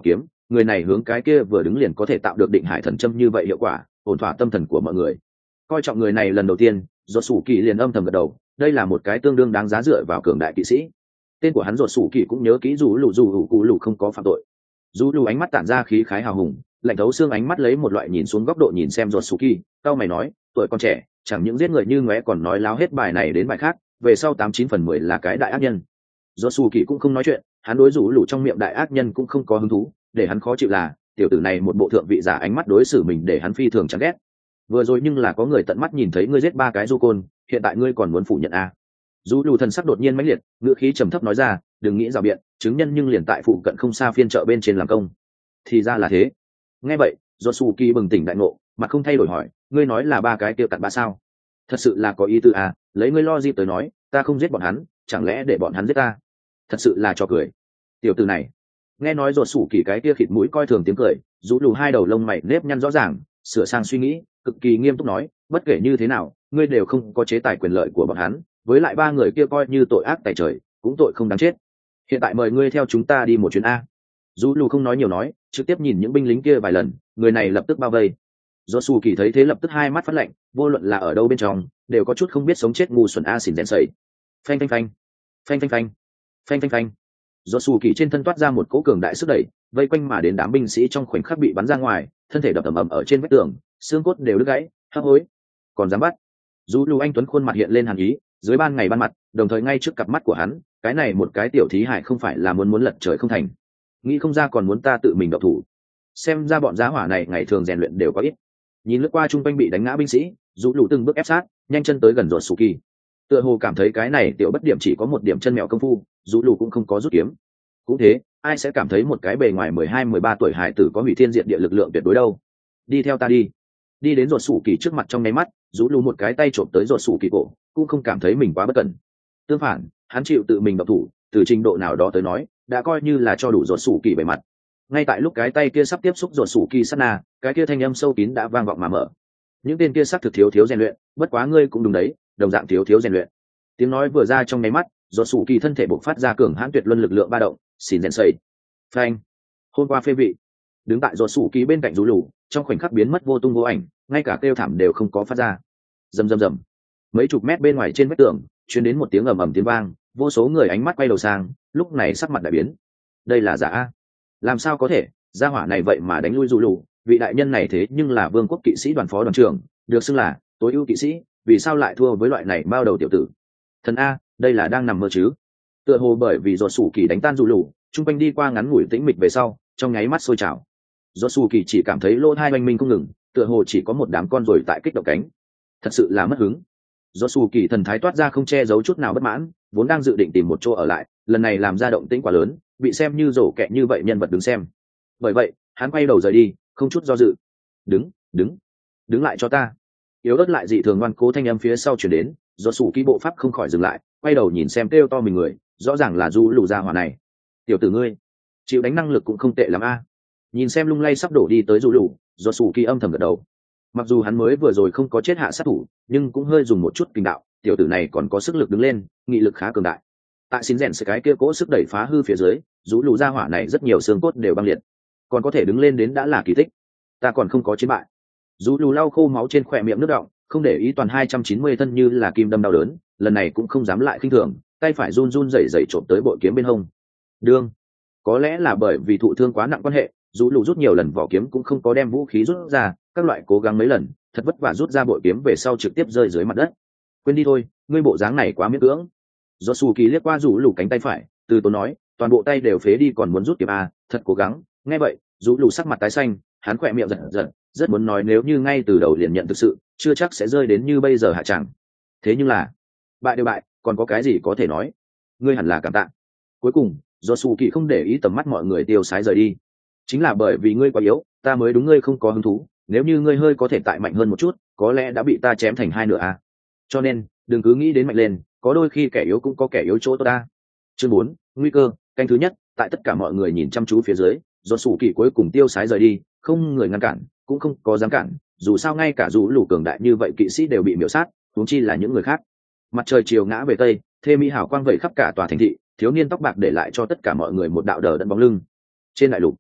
người này hướng cái kia vừa đứng liền có thể tạo được định hải thần châm như vậy hiệu quả, ổn thỏa tâm thần của mọi người. Coi trọng người này lần đầu tiên, Rốt Sủ Kỳ liền âm thầm gật đầu, đây là một cái tương đương đáng giá dựa vào cường đại kỵ sĩ. Tên của hắn Rốt Sủ Kỳ cũng nhớ kỹ dù cụ lù không có phạm tội. Dù lù ánh mắt tản ra khí khái hào hùng, lạnh thấu xương ánh mắt lấy một loại nhìn xuống góc độ nhìn xem Rốt Sủ Kỳ, cao mày nói, tuổi còn trẻ, chẳng những giết người như ngóe còn nói láo hết bài này đến bài khác, về sau 89/10 là cái đại ác nhân. Rốt Sủ Kỳ cũng không nói chuyện, hắn đối rủ lù trong miệng đại ác nhân cũng không có hứng thú, để hắn khó chịu là tiểu tử này một bộ thượng vị giả ánh mắt đối xử mình để hắn phi thường chán ghét. Vừa rồi nhưng là có người tận mắt nhìn thấy ngươi giết 3 cái du côn, hiện tại ngươi còn muốn phủ nhận à? Rủ lù thần sắc đột nhiên mãnh liệt, ngữ khí trầm thấp nói ra, đừng nghĩ rào biện, chứng nhân nhưng liền tại phụ cận không xa phiên chợ bên trên làm công. Thì ra là thế. Nghe vậy, Rốt Sủ Kỳ bừng tỉnh đại ngộ, mặt không thay đổi hỏi, ngươi nói là 3 cái kia cặn bã sao? Thật sự là có ý tư à? Lấy ngươi lo gì tới nói, ta không giết bọn hắn, chẳng lẽ để bọn hắn giết ta? Thật sự là trò cười. Tiểu tử này, nghe nói Rốt Sủ Kỳ cái kia khịt mũi coi thường tiếng cười, rũ lù hai đầu lông mày nếp nhăn rõ ràng, sửa sang suy nghĩ, cực kỳ nghiêm túc nói, bất kể như thế nào, ngươi đều không có chế tài quyền lợi của bọn hắn, với lại 3 người kia coi như tội ác tày trời, cũng tội không đáng chết. Hiện tại mời ngươi theo chúng ta đi một chuyến a. Rũ lù không nói nhiều nói, trực tiếp nhìn những binh lính kia vài lần, người này lập tức bao vây. Rốt Sủ Kỳ thấy thế lập tức hai mắt phát lạnh, vô luận là ở đâu bên trong, đều có chút không biết sống chết ngu xuẩn a xỉn rèn sẩy. Phanh phanh phanh, phanh phanh phanh, phanh phanh phanh. Rốt Sủ Kỳ trên thân toát ra một cỗ cường đại sức đẩy, vây quanh mà đến đám binh sĩ trong khoảnh khắc bị bắn ra ngoài, thân thể đập ầm ầm ở trên vách tường, xương cốt đều đứt gãy, hấp hối. Còn dám bắt? Dù Lưu Anh Tuấn khuôn mặt hiện lên hàn ý, dưới ban ngày ban mặt, đồng thời ngay trước cặp mắt của hắn, cái này một cái tiểu thí hải không phải là muốn lật trời không thành. Nghĩ không ra còn muốn ta tự mình động thủ. Xem ra bọn giá hỏa này ngày thường rèn luyện đều có ít. Nhìn lướt qua trung quanh bị đánh ngã binh sĩ, Dù Lưu từng bước ép sát, nhanh chân tới gần Rốt Sủ Kỳ. Tựa hồ cảm thấy cái này tiểu bất điểm chỉ có một điểm chân mèo công phu, Dù Lưu cũng không có rút kiếm. Cũng thế, ai sẽ cảm thấy một cái bề ngoài 12-13 tuổi hải tử có hủy thiên diệt địa lực lượng tuyệt đối đâu. Đi theo ta đi. Đi đến Rốt Sủ Kỳ trước mặt trong nháy mắt, Dù Lưu một cái tay trộm tới Rốt Sủ Kỳ cổ, cũng không cảm thấy mình quá bất cẩn. Tương phản, hắn chịu tự mình động thủ, từ trình độ nào đó tới nói, đã coi như là cho đủ Rốt Sủ Kỳ bề mặt. Ngay tại lúc cái tay kia sắp tiếp xúc Rốt Sủ Kỳ sát na, cái kia thanh âm sâu kín đã vang vọng mà mở. Những tên kia xác thực thiếu rèn luyện, bất quá ngươi cũng đúng đấy, đồng dạng thiếu rèn luyện. Tiếng nói vừa ra trong nháy mắt, Rốt Sủ Kỳ thân thể bộc phát ra cường hãn tuyệt luân lực lượng ba động, xỉn rèn sẩy. Phanh. Hôm qua phê vị. Đứng tại Rốt Sủ Kỳ bên cạnh Dù Lù, trong khoảnh khắc biến mất vô tung vô ảnh, ngay cả kêu thảm đều không có phát ra. Rầm rầm rầm. Mấy chục mét bên ngoài trên vách tường, truyền đến một tiếng ầm ầm tiếng vang, vô số người ánh mắt quay đầu sang, lúc này sắc mặt đại biến. Đây là giả a? Làm sao có thể, gia hỏa này vậy mà đánh lui Dù Lù, vị đại nhân này thế nhưng là vương quốc kỵ sĩ đoàn phó đoàn trưởng, được xưng là tối ưu kỵ sĩ, vì sao lại thua với loại này bao đầu tiểu tử? Thần a, đây là đang nằm mơ chứ? Tựa hồ bởi vì Rốt Sủ Kỳ đánh tan Dù Lù, trung quanh đi qua ngắn ngủi tĩnh mịch về sau, trong nháy mắt sôi trào. Rốt Sủ Kỳ chỉ cảm thấy lỗ tai oanh minh không ngừng, tựa hồ chỉ có một đám con ruồi tại kích động cánh. Thật sự là mất hứng. Rốt Sủ Kỳ thần thái toát ra không che giấu chút nào bất mãn, vốn đang dự định tìm một chỗ ở lại, lần này làm ra động tĩnh quá lớn, bị xem như rổ kẹ như vậy nhân vật đứng xem. Bởi vậy, hắn quay đầu rời đi, không chút do dự. Đứng lại cho ta. Yếu ớt lại dị thường ngoan cố thanh âm phía sau chuyển đến, Rốt Sủ Kỳ bộ pháp không khỏi dừng lại, quay đầu nhìn xem kêu to mình người, rõ ràng là Du Lù gia hỏa này. Tiểu tử ngươi, chịu đánh năng lực cũng không tệ lắm a. Nhìn xem lung lay sắp đổ đi tới Du Lù, Rốt Sủ Kỳ âm thầm gật đầu. Mặc dù hắn mới vừa rồi không có chết hạ sát thủ, nhưng cũng hơi dùng một chút kinh đạo, tiểu tử này còn có sức lực đứng lên, nghị lực khá cường đại. Tại xin rèn cái kia cố sức đẩy phá hư phía dưới, Du Lù gia hỏa này rất nhiều xương cốt đều băng liệt, còn có thể đứng lên đến đã là kỳ tích. Ta còn không có chiến bại. Du Lù lau khô máu trên khóe miệng nước đọng, không để ý toàn 290 thân như là kim đâm đau đớn, lần này cũng không dám lại khinh thường, tay phải run run rẩy rẩy trộm tới bội kiếm bên hông. Đương, có lẽ là bởi vì thụ thương quá nặng quan hệ, Du Lù rút nhiều lần vỏ kiếm cũng không có đem vũ khí rút ra, các loại cố gắng mấy lần, thật vất vả rút ra bội kiếm về sau trực tiếp rơi dưới mặt đất. Quên đi thôi, ngươi bộ dáng này quá miễn cưỡng. Rốt Sủ Kỳ liếc qua Du Lù cánh tay phải, từ tốn nói, toàn bộ tay đều phế đi còn muốn rút kiếm à, thật cố gắng. Nghe vậy, Du Lù sắc mặt tái xanh, hắn khỏe miệng giật giật, rất muốn nói nếu như ngay từ đầu liền nhận thực sự, chưa chắc sẽ rơi đến như bây giờ hạ chẳng. Thế nhưng là, bại đều bại, còn có cái gì có thể nói? Ngươi hẳn là cảm tạ. Cuối cùng, Rốt Sủ Kỳ không để ý tầm mắt mọi người tiêu sái rời đi. Chính là bởi vì ngươi quá yếu, ta mới đúng ngươi không có hứng thú, nếu như ngươi hơi có thể tại mạnh hơn một chút, có lẽ đã bị ta chém thành hai nửa à. Cho nên, đừng cứ nghĩ đến mạnh lên, có đôi khi kẻ yếu cũng có kẻ yếu chỗ tốt ta. Chương 4, nguy cơ, canh thứ nhất, tại tất cả mọi người nhìn chăm chú phía dưới, Rốt Sủ Kỳ cuối cùng tiêu sái rời đi, không người ngăn cản, cũng không có dám cản, dù sao ngay cả Dù Lù cường đại như vậy kỵ sĩ đều bị miểu sát, huống chi là những người khác. Mặt trời chiều ngã về tây, thê mỹ hào quang vẩy khắp cả tòa thành thị, thiếu niên tóc bạc để lại cho tất cả mọi người một đạo đờ đẫn bóng lưng. Trên đại lục,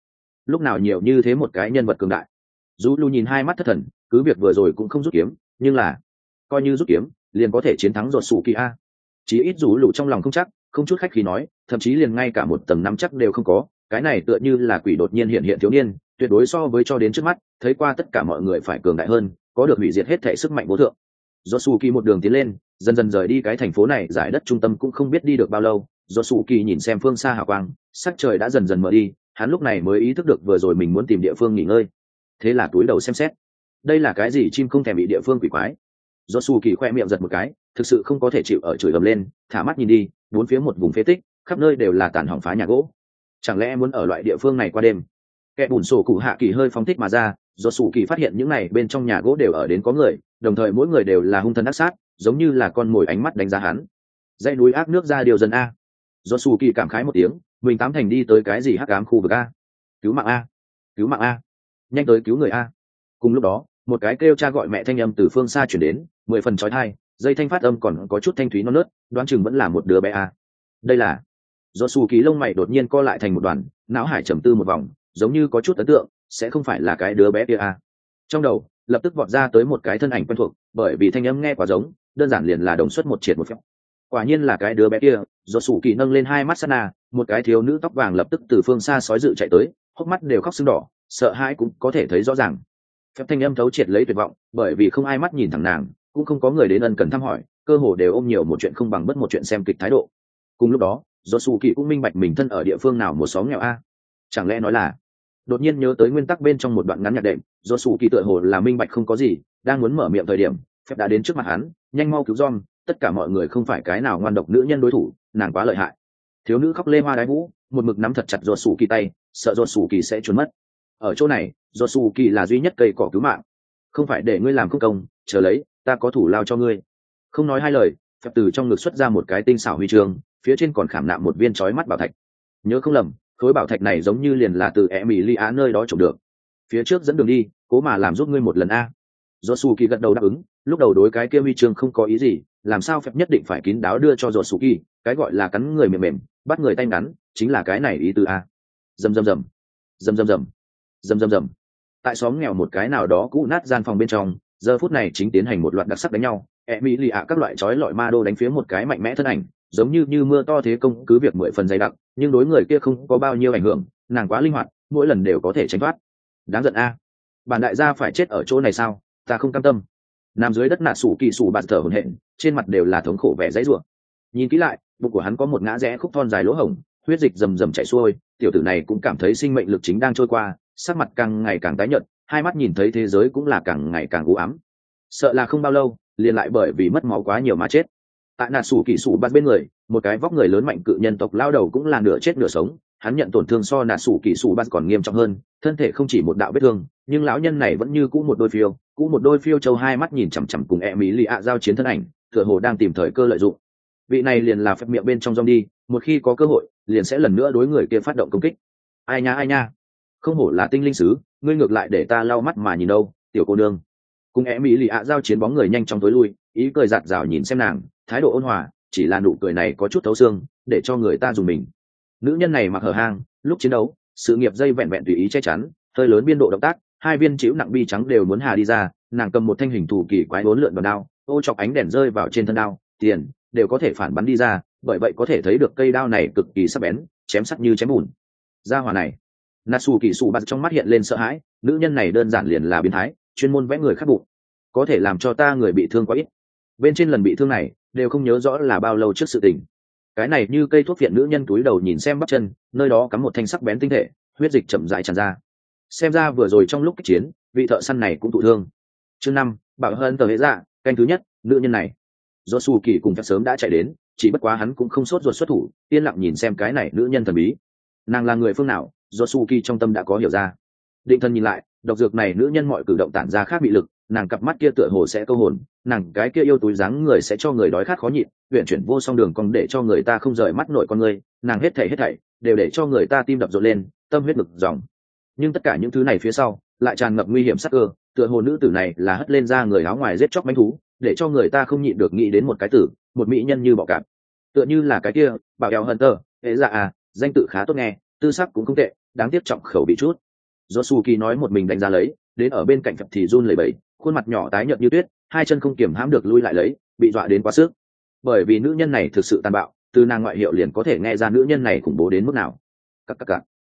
lúc nào nhiều như thế một cái nhân vật cường đại. Dù Lu nhìn hai mắt thất thần, cứ việc vừa rồi cũng không rút kiếm, nhưng là coi như rút kiếm liền có thể chiến thắng ruột sủ kỳ a. Chí ít Dù Lu trong lòng không chắc, không chút khách khí nói, thậm chí liền ngay cả một tầng nắm chắc đều không có. Cái này tựa như là quỷ đột nhiên hiện hiện thiếu niên, tuyệt đối so với cho đến trước mắt thấy qua tất cả mọi người phải cường đại hơn, có được hủy diệt hết thể sức mạnh vô thượng. Do su kỳ một đường tiến lên, dần dần rời đi cái thành phố này, giải đất trung tâm cũng không biết đi được bao lâu. Do su kỳ nhìn xem phương xa hào quang, sắc trời đã dần dần mở đi, hắn lúc này mới ý thức được vừa rồi mình muốn tìm địa phương nghỉ ngơi. Thế là túi đầu xem xét, đây là cái gì chim không thèm bị địa phương quỷ quái. Do su kỳ khoe miệng giật một cái, thực sự không có thể chịu ở chửi ầm lên, thả mắt nhìn đi, bốn phía một vùng phế tích, khắp nơi đều là tàn hỏng phá nhà gỗ. Chẳng lẽ muốn ở loại địa phương này qua đêm? Kẻ bùn sổ cụ hạ kỳ hơi phóng thích mà ra, do sủ kỳ phát hiện những này bên trong nhà gỗ đều ở đến có người, đồng thời mỗi người đều là hung thần ác sát, giống như là con mồi ánh mắt đánh giá hắn. Dãy núi ác nước ra điều dần a. Do sủ kỳ cảm khái một tiếng, mình tám thành đi tới cái gì hắc ám khu vực a. Cứu mạng a, cứu mạng a, nhanh tới cứu người a. Cùng lúc đó, một cái kêu cha gọi mẹ thanh âm từ phương xa chuyển đến, 10 phần chói tai, dây thanh phát âm còn có chút thanh thúy non nớt, đoán chừng vẫn là một đứa bé a. Đây là. Do sủ kỳ lông mày đột nhiên co lại thành một đoàn, não hải trầm tư một vòng, giống như có chút ấn tượng, sẽ không phải là cái đứa bé kia à. Trong đầu lập tức vọt ra tới một cái thân ảnh quen thuộc, bởi vì thanh âm nghe quá giống, đơn giản liền là đồng xuất một triệt một phép. Quả nhiên là cái đứa bé kia. Do sủ kỳ nâng lên hai mắt sát na, một cái thiếu nữ tóc vàng lập tức từ phương xa sói dự chạy tới, hốc mắt đều khóc sưng đỏ, sợ hãi cũng có thể thấy rõ ràng. Phép thanh âm thấu triệt lấy tuyệt vọng, bởi vì không ai mắt nhìn thẳng nàng, cũng không có người đến ân cần thăm hỏi, cơ hồ đều ôm nhiều một chuyện không bằng bất một chuyện xem kịch thái độ. Cùng lúc đó, do sủ kỳ cũng minh bạch mình thân ở địa phương nào một xóm nghèo a. Chẳng lẽ nói là đột nhiên nhớ tới nguyên tắc bên trong một đoạn ngắn nhạc đệm, do sủ kỳ tựa hồ là minh bạch không có gì, đang muốn mở miệng thời điểm phép đã đến trước mặt hắn, nhanh mau cứu John, tất cả mọi người không phải cái nào ngoan độc nữ nhân đối thủ, nàng quá lợi hại. Thiếu nữ khóc lê hoa đái vũ, một mực nắm thật chặt do sủ kỳ tay, sợ do sủ kỳ sẽ trốn mất. Ở chỗ này do sủ kỳ là duy nhất cây cỏ cứu mạng, không phải để ngươi làm không công, chờ lấy, ta có thủ lao cho ngươi. Không nói hai lời, phép từ trong ngực xuất ra một cái tinh xảo huy chương, phía trên còn khảm nạm một viên chói mắt bảo thạch. Nhớ không lầm, khối bảo thạch này giống như liền là từ Emilia nơi đó trộm được. Phía trước dẫn đường đi, cố mà làm giúp ngươi một lần a. Josuke gật đầu đáp ứng, lúc đầu đối cái kia huy chương không có ý gì, làm sao phép nhất định phải kín đáo đưa cho Josuke, cái gọi là cắn người mềm mềm, bắt người tay ngắn, chính là cái này ý tứ a. Rầm rầm rầm, rầm rầm rầm, rầm rầm rầm. Tại xóm nghèo một cái nào đó cũ nát gian phòng bên trong, giờ phút này chính tiến hành một loạt đặc sắc đánh nhau, Emilia các loại chói lọi ma đô đánh phía một cái mạnh mẽ thân ảnh, giống như mưa to thế công, cứ việc 10 phần dày đặc, nhưng đối người kia không có bao nhiêu ảnh hưởng, nàng quá linh hoạt, mỗi lần đều có thể tránh thoát. Đáng giận a, bản đại gia phải chết ở chỗ này sao? Ta không cam tâm. Nằm dưới đất nạt sủ kỳ sủ bạt thở hổn hển, trên mặt đều là thống khổ vẻ dãy rủa. Nhìn kỹ lại, bụng của hắn có một ngã rẽ khúc thon dài lỗ hổng, huyết dịch rầm rầm chảy xuôi, tiểu tử này cũng cảm thấy sinh mệnh lực chính đang trôi qua, sắc mặt càng ngày càng tái nhợt, hai mắt nhìn thấy thế giới cũng là càng ngày càng u ám. Sợ là không bao lâu, liền lại bởi vì mất máu quá nhiều mà chết. Tại nạt sủ kỳ sủ bạt bên người, một cái vóc người lớn mạnh cự nhân tộc lao đầu cũng là nửa chết nửa sống, hắn nhận tổn thương so nạt sủ kỳ sủ bạt còn nghiêm trọng hơn, thân thể không chỉ một đạo vết thương, nhưng lão nhân này vẫn như cũ một đôi phiêu châu hai mắt nhìn chằm chằm cùng Emilia giao chiến thân ảnh, tựa hồ đang tìm thời cơ lợi dụng. Vị này liền là phép miệng bên trong zombie, một khi có cơ hội, liền sẽ lần nữa đối người kia phát động công kích. Ai nha, không hổ là tinh linh sứ, ngươi ngược lại để ta lau mắt mà nhìn đâu, tiểu cô nương. Cùng Emilia giao chiến bóng người nhanh chóng tối lui, ý cười giạt rào nhìn xem nàng, thái độ ôn hòa, chỉ là nụ cười này có chút thấu xương, để cho người ta dùng mình. Nữ nhân này mặc hở hang, lúc chiến đấu, sự nghiệp dây vẹn vẹn tùy ý che chắn, hơi lớn biên độ động tác, hai viên chịu nặng bi trắng đều muốn hà đi ra, nàng cầm một thanh hình thủ kỳ quái uốn lượn vào đao, ô chọc ánh đèn rơi vào trên thân đao, tiền đều có thể phản bắn đi ra, bởi vậy có thể thấy được cây đao này cực kỳ sắc bén, chém sắc như chém bùn. Gia hỏa này, Natsu kỳ sụ bạt trong mắt hiện lên sợ hãi, nữ nhân này đơn giản liền là biến thái, chuyên môn vẽ người khác bụng, có thể làm cho ta người bị thương quá ít. Bên trên lần bị thương này, đều không nhớ rõ là bao lâu trước sự tình. Cái này như cây thuốc viện, nữ nhân túi đầu nhìn xem bắp chân, nơi đó cắm một thanh sắc bén tinh thể, huyết dịch chậm rãi tràn ra. Xem ra vừa rồi trong lúc kích chiến, vị thợ săn này cũng thụ thương. Chương 5, bảo hơn tờ hệ dạ, canh thứ nhất, nữ nhân này. Josu kỳ cùng phép sớm đã chạy đến, chỉ bất quá hắn cũng không sốt ruột xuất thủ, yên lặng nhìn xem cái này nữ nhân thần bí. Nàng là người phương nào, Josu kỳ trong tâm đã có hiểu ra. Định thần nhìn lại, độc dược này nữ nhân mọi cử động tản ra khác bị lực, nàng cặp mắt kia tựa hồ sẽ câu hồn, nàng cái kia yêu túi dáng người sẽ cho người đói khát khó nhịn, uyển chuyển vô song đường cong để cho người ta không rời mắt nổi con người, nàng hết thảy đều để cho người ta tim đập rộn lên, tâm huyết ngực dòng. Nhưng tất cả những thứ này phía sau lại tràn ngập nguy hiểm sắc cơ, tựa hồ nữ tử này là hất lên ra người áo ngoài giết chóc manh thú, để cho người ta không nhịn được nghĩ đến một cái tử, một mỹ nhân như bọ cạp, tựa như là cái kia bảo eo Hunter, hệ dạ à, danh tự khá tốt nghe, tư sắc cũng không tệ, đáng tiếc trọng khẩu bị chút. Josuke nói một mình đánh giá lấy, đến ở bên cạnh Phật thì run lẩy bẩy, khuôn mặt nhỏ tái nhợt như tuyết, hai chân không kiềm hãm được lui lại lấy, bị dọa đến quá sức. Bởi vì nữ nhân này thực sự tàn bạo, từ nàng ngoại hiệu liền có thể nghe ra nữ nhân này khủng bố đến mức nào. Các.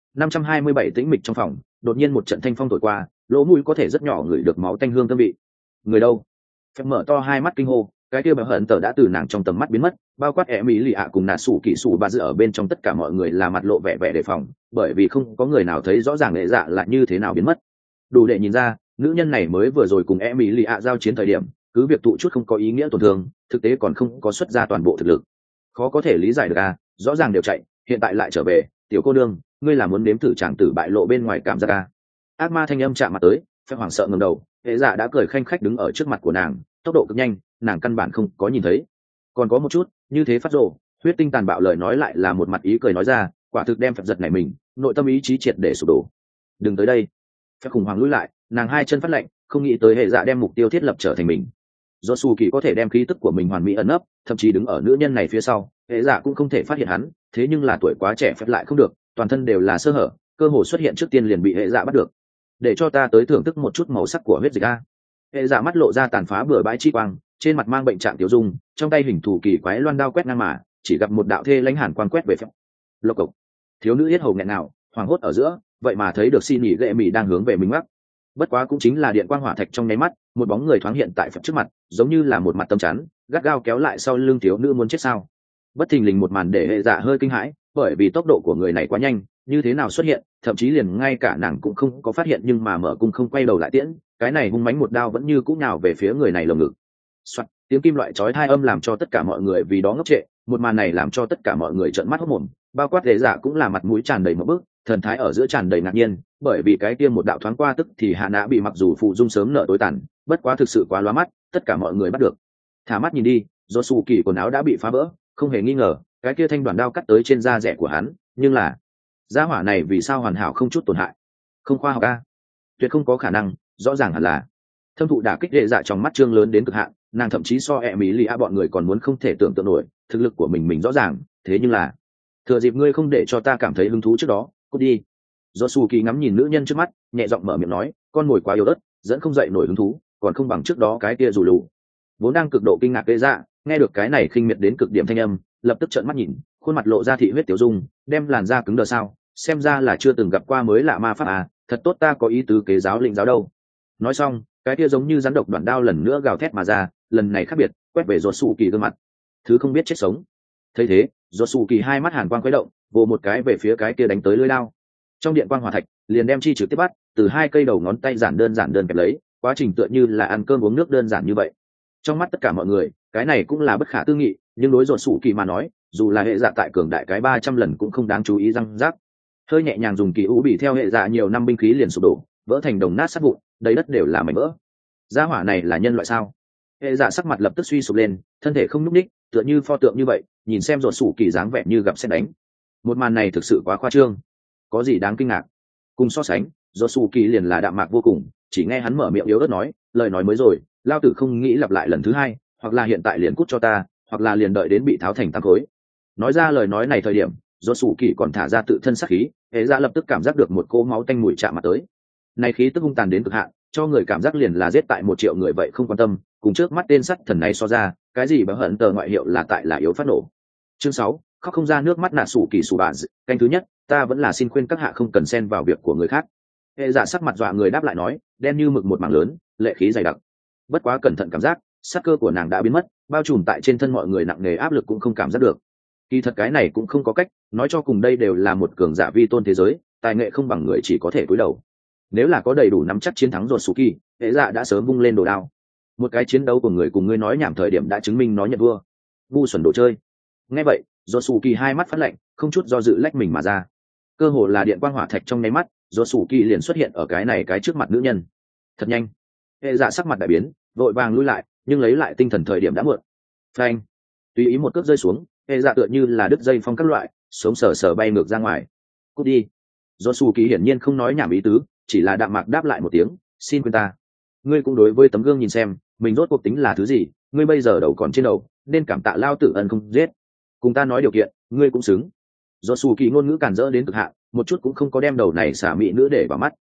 527 tĩnh mịch trong phòng, đột nhiên một trận thanh phong thổi qua, lỗ mũi có thể rất nhỏ ngửi được máu tanh hương thơm vị. Người đâu? Phép mở to hai mắt kinh hô, cái kia bờ hận tờ đã từ nàng trong tầm mắt biến mất, bao quát mỹ lì ạ cùng nà sủ kỹ sủ bà dự ở bên trong tất cả mọi người là mặt lộ vẻ vẻ đề phòng, bởi vì không có người nào thấy rõ ràng lệ dạ là như thế nào biến mất. Đủ để nhìn ra, nữ nhân này mới vừa rồi cùng mỹ lì ạ giao chiến thời điểm, cứ việc tụ chút không có ý nghĩa tổn thương, thực tế còn không có xuất ra toàn bộ thực lực. Khó có thể lý giải được à, rõ ràng đều chạy, hiện tại lại trở về, tiểu cô nương, ngươi là muốn nếm thử chàng tử bại lộ bên ngoài cảm giác à? Ác ma thanh âm chạm mặt tới, phép hoảng sợ ngẩng đầu, hệ dạ đã cười khanh khách đứng ở trước mặt của nàng, tốc độ cực nhanh, nàng căn bản không có nhìn thấy. Còn có một chút, như thế phát rồ, huyết tinh tàn bạo lời nói lại là một mặt ý cười nói ra, quả thực đem phép giật này mình, nội tâm ý chí triệt để sụp đổ. Đừng tới đây. Phép khủng hoảng lùi lại, nàng hai chân phát lạnh, không nghĩ tới hệ dạ đem mục tiêu thiết lập trở thành mình. Josuke có thể đem khí tức của mình hoàn mỹ ẩn nấp, thậm chí đứng ở nữ nhân này phía sau, hệ dạ cũng không thể phát hiện hắn, thế nhưng là tuổi quá trẻ phép lại không được, toàn thân đều là sơ hở, cơ hội xuất hiện trước tiên liền bị hệ dạ bắt được. Để cho ta tới thưởng thức một chút màu sắc của huyết dịch a. Hệ dạ mắt lộ ra tàn phá bừa bãi chi quang, trên mặt mang bệnh trạng tiểu dung, trong tay hình thù kỳ quái loan đao quét ngang mà, chỉ gặp một đạo thê lãnh hàn quang quét về phép. Lộc cộc. Thiếu nữ yết hầu nghẹn nào, hoảng hốt ở giữa, vậy mà thấy được xin nhị lệ mỉ đang hướng về mình mắc. Bất quá cũng chính là điện quang hỏa thạch trong nháy mắt, một bóng người thoáng hiện tại phép trước mặt, giống như là một mặt tâm chắn, gắt gao kéo lại sau lưng thiếu nữ muốn chết sao. Bất thình lình một màn để hệ dạ hơi kinh hãi, bởi vì tốc độ của người này quá nhanh, như thế nào xuất hiện, thậm chí liền ngay cả nàng cũng không có phát hiện, nhưng mà mở cung không quay đầu lại tiễn, cái này hung mãnh một đao vẫn như cũ nhào về phía người này lồng ngực. Soạt, tiếng kim loại chói tai âm làm cho tất cả mọi người vì đó ngốc trệ, một màn này làm cho tất cả mọi người trợn mắt hốt mồm, bao quát hệ dạ cũng là mặt mũi tràn đầy một bức, thần thái ở giữa tràn đầy ngạc nhiên, bởi vì cái kia một đạo thoáng qua tức thì hạ nã bị mặc dù phụ dung sớm nợ tối tàn, bất quá thực sự quá lóa mắt, tất cả mọi người bắt được. Thả mắt nhìn đi, Josuke quần áo đã bị phá vỡ, không hề nghi ngờ, cái kia thanh đoàn đao cắt tới trên da rẻ của hắn, nhưng là gia hỏa này vì sao hoàn hảo không chút tổn hại? Không khoa học a, tuyệt không có khả năng, rõ ràng hẳn là. Thâm thụ đả kích hệ dạ trong mắt trương lớn đến cực hạn, nàng thậm chí so mỹ lì a bọn người còn muốn không thể tưởng tượng nổi, thực lực của mình rõ ràng, thế nhưng là thừa dịp ngươi không để cho ta cảm thấy hứng thú trước đó, cút đi. Josuke ngắm nhìn nữ nhân trước mắt, nhẹ giọng mở miệng nói, con mồi quá yếu ớt, dẫn không dậy nổi hứng thú, còn không bằng trước đó cái kia rủ lù. Vốn đang cực độ kinh ngạc gây ra, nghe được cái này khinh miệt đến cực điểm thanh âm, lập tức trợn mắt nhìn, khuôn mặt lộ ra thị huyết tiểu dung, đem làn da cứng đờ sao, xem ra là chưa từng gặp qua mới lạ ma pháp à, thật tốt, ta có ý tứ kế giáo lĩnh giáo đâu. Nói xong, cái kia giống như rắn độc đoạn đao lần nữa gào thét mà ra, lần này khác biệt, quét về Josuke gương mặt. Thứ không biết chết sống. Thấy thế, Josuke hai mắt hàn quang khuấy động, vồ một cái về phía cái kia đánh tới lưỡi đao. Trong điện quang hỏa thạch, liền đem chi trực tiếp bắt, từ hai cây đầu ngón tay giản đơn kẹp lấy, quá trình tựa như là ăn cơm uống nước đơn giản như vậy. Trong mắt tất cả mọi người, cái này cũng là bất khả tư nghị, nhưng đối Josuke mà nói, dù là hệ dạ tại cường đại cái 300 lần cũng không đáng chú ý răng rác. Hơi nhẹ nhàng dùng kỳ ú bị theo hệ dạ nhiều năm binh khí liền sụp đổ, vỡ thành đồng nát sát vụn, đầy đất đều là mảnh vỡ. Gia hỏa này là nhân loại sao? Hệ dạ sắc mặt lập tức suy sụp lên, thân thể không nhúc ních, tựa như pho tượng như vậy, nhìn xem Josuke dáng vẻ như gặp sét đánh. Một màn này thực sự quá khoa trương, có gì đáng kinh ngạc? Cùng so sánh, Josuke liền là đạm mạc vô cùng, chỉ nghe hắn mở miệng yếu ớt nói, lời nói mới rồi, lao tử không nghĩ lặp lại lần thứ hai, hoặc là hiện tại liền cút cho ta, hoặc là liền đợi đến bị tháo thành tám khối. Nói ra lời nói này thời điểm, Josuke còn thả ra tự thân sát khí, hệ dạ lập tức cảm giác được một cỗ máu tanh mùi chạm mặt tới. Này khí tức hung tàn đến cực hạn, cho người cảm giác liền là giết tại 1 triệu người vậy không quan tâm, cùng trước mắt tên sắt thần này so ra, cái gì báo hận tờ ngoại hiệu là tại là yếu phát nổ. Chương 6, khóc không ra nước mắt nạ sủ kỳ sủ bà canh thứ nhất, ta vẫn là xin khuyên các hạ không cần xen vào việc của người khác. Hệ dạ sắc mặt dọa người đáp lại nói, đen như mực một mảng lớn, lệ khí dày đặc. Bất quá cẩn thận cảm giác, sát cơ của nàng đã biến mất, bao trùm tại trên thân mọi người nặng nề áp lực cũng không cảm giác được. Kỳ thật cái này cũng không có cách, nói cho cùng đây đều là một cường giả vi tôn thế giới, tài nghệ không bằng người chỉ có thể cúi đầu. Nếu là có đầy đủ nắm chắc chiến thắng rồi Suki, hệ dạ đã sớm vung lên đồ đao. Một cái chiến đấu của người cùng ngươi nói nhảm thời điểm đã chứng minh nó nhận vua. Ngu xuẩn đồ chơi. Nghe vậy, Josuke hai mắt phát lạnh, không chút do dự lách mình mà ra. Cơ hồ là điện quang hỏa thạch trong nháy mắt, Josuke liền xuất hiện ở cái trước mặt nữ nhân. Thật nhanh. Hệ dạ sắc mặt đại biến, vội vàng lui lại, nhưng lấy lại tinh thần thời điểm đã muộn. Phanh. Tùy ý một cước rơi xuống, hệ dạ tựa như là đứt dây phong các loại, sống sờ sờ bay ngược ra ngoài. Cút đi. Josuke hiển nhiên không nói nhảm ý tứ, chỉ là đạm mạc đáp lại một tiếng, xin quên ta. Ngươi cũng đối với tấm gương nhìn xem, mình rốt cuộc tính là thứ gì, ngươi bây giờ đầu còn trên đầu, nên cảm tạ lao tử ân không giết. Cùng ta nói điều kiện, ngươi cũng xứng. Josuke ngôn ngữ cản rỡ đến cực hạn, một chút cũng không có đem đầu này xả mỹ nữ để vào mắt.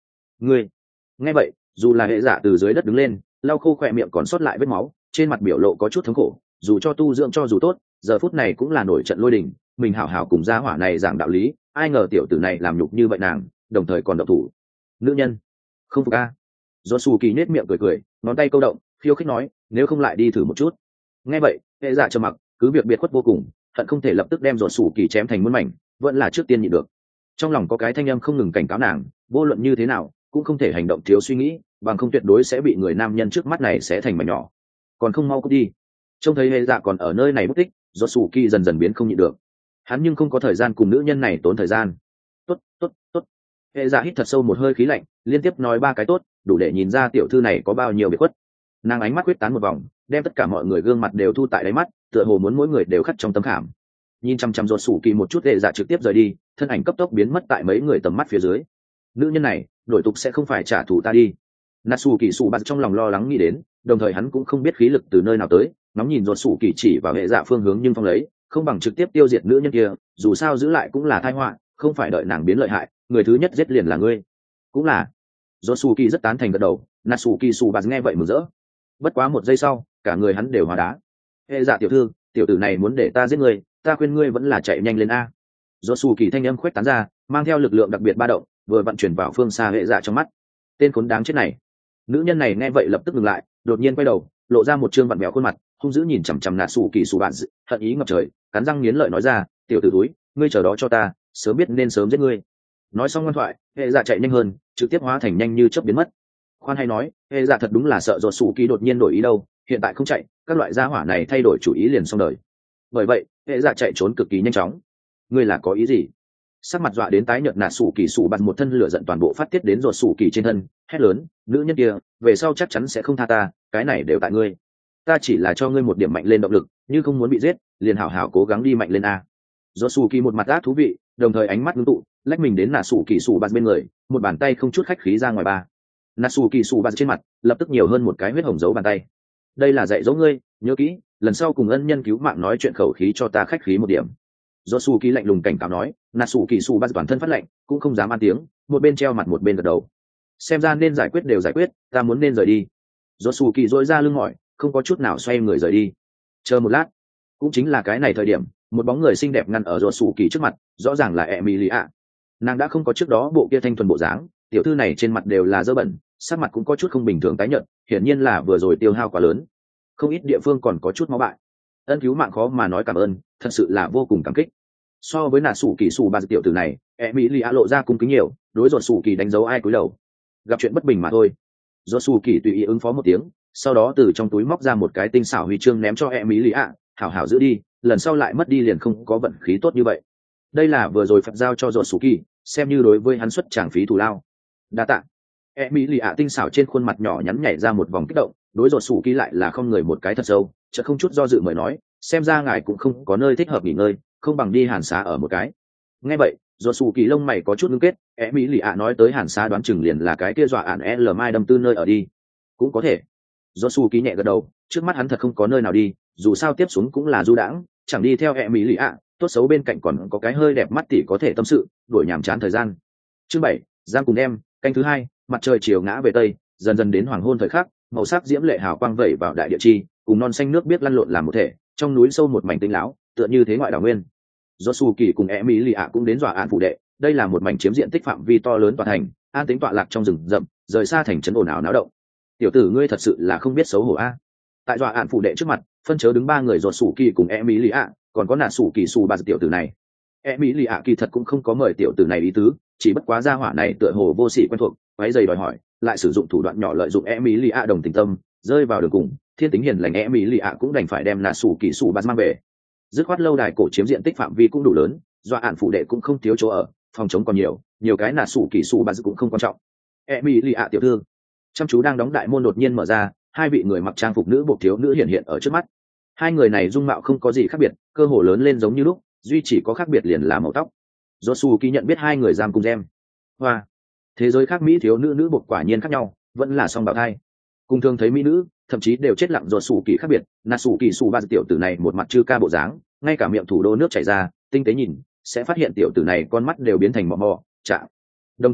ngươi nghe vậy, dù là hệ dạ từ dưới đất đứng lên, lau khô khỏe miệng còn sót lại vết máu, trên mặt biểu lộ có chút thống khổ, dù cho tu dưỡng cho dù tốt, giờ phút này cũng là nổi trận lôi đình, mình hảo hảo cùng gia hỏa này giảng đạo lý, ai ngờ tiểu tử này làm nhục như vậy nàng, đồng thời còn độc thủ. Nữ nhân không phục a. Do Sù Kỳ nết miệng cười cười, ngón tay câu động, khiêu khích nói, nếu không lại đi thử một chút. Nghe vậy, hệ dạ trầm mặc, cứ việc biệt khuất vô cùng, hận không thể lập tức đem Dột Sù Kỳ chém thành muôn mảnh, vẫn là trước tiên nhịn được. Trong lòng có cái thanh âm không ngừng cảnh cáo nàng, vô luận như thế nào cũng không thể hành động thiếu suy nghĩ, bằng không tuyệt đối sẽ bị người nam nhân trước mắt này sẽ thành mảnh nhỏ. Còn không mau cút đi. Trông thấy hệ dạ còn ở nơi này mất tích, Dột Sù Kỳ dần dần biến không nhịn được. Hắn nhưng không có thời gian cùng nữ nhân này tốn thời gian. Tốt, tốt, tốt. Hệ dạ hít thật sâu một hơi khí lạnh, liên tiếp nói ba cái tốt, đủ để nhìn ra tiểu thư này có bao nhiêu biệt khuất. Nàng ánh mắt quyết tán một vòng, đem tất cả mọi người gương mặt đều thu tại đáy mắt, tựa hồ muốn mỗi người đều khắc trong tấm khảm. Nhìn chăm chăm Dột Sù Kỳ một chút, hệ dạ trực tiếp rời đi, thân ảnh cấp tốc biến mất tại mấy người tầm mắt phía dưới. Nữ nhân này đổi tục sẽ không phải trả thù ta đi. Natsu Kỳ Sụ Bạt trong lòng lo lắng nghĩ đến, đồng thời hắn cũng không biết khí lực từ nơi nào tới, nóng nhìn Dột Sù Kỳ chỉ vào hệ dạ phương hướng nhưng phong lấy, không bằng trực tiếp tiêu diệt nữ nhân kia, dù sao giữ lại cũng là tai họa, không phải đợi nàng biến lợi hại, người thứ nhất giết liền là ngươi. Cũng là. Dột Sù Kỳ rất tán thành gật đầu, Natsu Kỳ Sụ Bạt nghe vậy mừng rỡ. Bất quá một giây sau, cả người hắn đều hóa đá. Hệ dạ tiểu thư, tiểu tử này muốn để ta giết ngươi, ta khuyên ngươi vẫn là chạy nhanh lên a. Dột Sù Kỳ thanh âm khuếch tán ra, mang theo lực lượng đặc biệt ba động, vừa vận chuyển vào phương xa hệ dạ trong mắt. Tên khốn đáng chết này. Nữ nhân này nghe vậy lập tức ngừng lại, đột nhiên quay đầu, lộ ra một trương vặn vẹo khuôn mặt, hung dữ nhìn chằm chằm Natsu Kỳ Sụ Bạt, hận ý ngập trời, cắn răng nghiến lợi nói ra, tiểu tử túi, ngươi chờ đó cho ta, sớm biết nên sớm giết ngươi. Nói xong ngoan thoại, hệ dạ chạy nhanh hơn, trực tiếp hóa thành nhanh như chớp biến mất. Khoan hay nói, hệ dạ thật đúng là sợ Dột Sù Kỳ đột nhiên đổi ý đâu, hiện tại không chạy, các loại gia hỏa này thay đổi chủ ý liền xong đời. Bởi vậy, hệ dạ chạy trốn cực kỳ nhanh chóng. Ngươi là có ý gì? Sắc mặt dọa đến tái nhợt Natsu Kỳ Sụ Bạt một thân lửa giận toàn bộ phát tiết đến Dột Sù Kỳ trên thân, hét lớn, nữ nhân kia, về sau chắc chắn sẽ không tha ta, cái này đều tại ngươi. Ta chỉ là cho ngươi một điểm mạnh lên động lực, như không muốn bị giết, liền hảo hảo cố gắng đi mạnh lên a. Dột Sù Kỳ một mặt ác thú vị, đồng thời ánh mắt ngưng tụ, lách mình đến Natsu Kỳ Sụ Bạt bên người, một bàn tay không chút khách khí ra ngoài ba. Natsu Kỳ Sụ Bạt trên mặt lập tức nhiều hơn một cái huyết hồng dấu bàn tay. Đây là dạy dỗ ngươi, nhớ kỹ, lần sau cùng ân nhân cứu mạng nói chuyện khẩu khí cho ta khách khí một điểm. Dột Sù Kỳ lạnh lùng cảnh cáo nói, Natsu Kỳ Sụ Bạt toàn thân phát lạnh, cũng không dám ăn tiếng, một bên treo mặt một bên gật đầu. Xem ra nên giải quyết đều giải quyết, ta muốn nên rời đi. Dột Sù Kỳ dội ra lưng mỏi, không có chút nào xoay người rời đi. Chờ một lát, cũng chính là cái này thời điểm, một bóng người xinh đẹp ngăn ở Dột Sù Kỳ trước mặt, rõ ràng là Emilia. Nàng đã không có trước đó bộ kia thanh thuần bộ dáng, tiểu thư này trên mặt đều là dơ bẩn, sắc mặt cũng có chút không bình thường tái nhợt, hiển nhiên là vừa rồi tiêu hao quá lớn, không ít địa phương còn có chút máu bại. Ân cứu mạng khó mà nói cảm ơn, thật sự là vô cùng cảm kích. So với Natsu Kỳ Sụ Bạt tiểu tử này, Emilia lộ ra cung kính nhiều, đối Dột Sù Kỳ đánh dấu ai cúi đầu. Gặp chuyện bất bình mà thôi. Dột Sù Kỳ tùy ý ứng phó một tiếng, sau đó từ trong túi móc ra một cái tinh xảo huy chương ném cho Emilia, hảo hảo giữ đi, lần sau lại mất đi liền không có vận khí tốt như vậy. Đây là vừa rồi Phật giao cho Dột Sù Kỳ, xem như đối với hắn xuất tràng phí thù lao. Đa tạ. Emilia tinh xảo trên khuôn mặt nhỏ nhắn nhảy ra một vòng kích động, đối Dột Sù Kỳ lại là không người một cái thật sâu, chợt không chút do dự mời nói, xem ra ngài cũng không có nơi thích hợp nghỉ ngơi, không bằng đi hàn xá ở một cái. Nghe vậy, Dột Sù Kỳ lông mày có chút ngưng kết, Emilia nói tới hàn xá đoán chừng liền là cái kia dọa ản L Mai đâm tư nơi ở đi. Cũng có thể. Dột Sù Kỳ nhẹ gật đầu, trước mắt hắn thật không có nơi nào đi, dù sao tiếp xuống cũng là du đãng, chẳng đi theo Emilia, tốt xấu bên cạnh còn có cái hơi đẹp mắt tỉ có thể tâm sự, đuổi nhàm chán thời gian. Chương 7, giang cùng em, canh thứ 2, mặt trời chiều ngã về tây, dần dần đến hoàng hôn thời khắc, màu sắc diễm lệ hào quang vẩy vào đại địa chi, cùng non xanh nước biết lăn lộn làm một thể, trong núi sâu một mảnh tinh lão, tựa như thế ngoại đảo nguyên. Do Sù Kỳ cùng Emilia cũng đến dọa án phủ đệ, đây là một mảnh chiếm diện tích phạm vi to lớn tòa thành, an tính tọa lạc trong rừng rậm, rời xa thành trấn ồn ào náo động. Tiểu tử ngươi thật sự là không biết xấu hổ a. Tại dọa án phủ đệ trước mặt, phân chớ đứng ba người Do Sù Kỳ cùng Emilia, còn có Natsu Kỳ Sụ Bạt tiểu tử này. Emilia kỳ thật cũng không có mời tiểu tử này ý tứ, chỉ bất quá gia hỏa này tựa hồ vô sỉ quen thuộc, váy dày đòi hỏi, lại sử dụng thủ đoạn nhỏ lợi dụng Emilia đồng tình tâm, rơi vào đường cùng, thiên tính hiền lành Emilia cũng đành phải đem Natsu Kỳ Sụ Bạt mang về. Dứt khoát lâu đài cổ chiếm diện tích phạm vi cũng đủ lớn, dọa ản phủ đệ cũng không thiếu chỗ ở, phòng chống còn nhiều cái Natsu Kỳ Sụ Bạt cũng không quan trọng. Emilia tiểu thư, chăm chú đang đóng đại môn đột nhiên mở ra, hai vị người mặc trang phục nữ bộ thiếu nữ hiện ở trước mắt. Hai người này dung mạo không có gì khác biệt, cơ hồ lớn lên giống như lúc, duy chỉ có khác biệt liền là màu tóc. Josu Kỳ nhận biết hai người giam cùng gem. Hoa, thế giới khác mỹ thiếu nữ bộ quả nhiên khác nhau, vẫn là song bào thai. Cùng thường thấy mỹ nữ, thậm chí đều chết lặng. Josu Kỳ khác biệt, Natsu Kỳ Sụ Bạt tiểu tử này một mặt chư ca bộ dáng, ngay cả miệng thủ đô nước chảy ra, tinh tế nhìn sẽ phát hiện tiểu tử này con mắt đều biến thành mò mò chạm. Đồng thời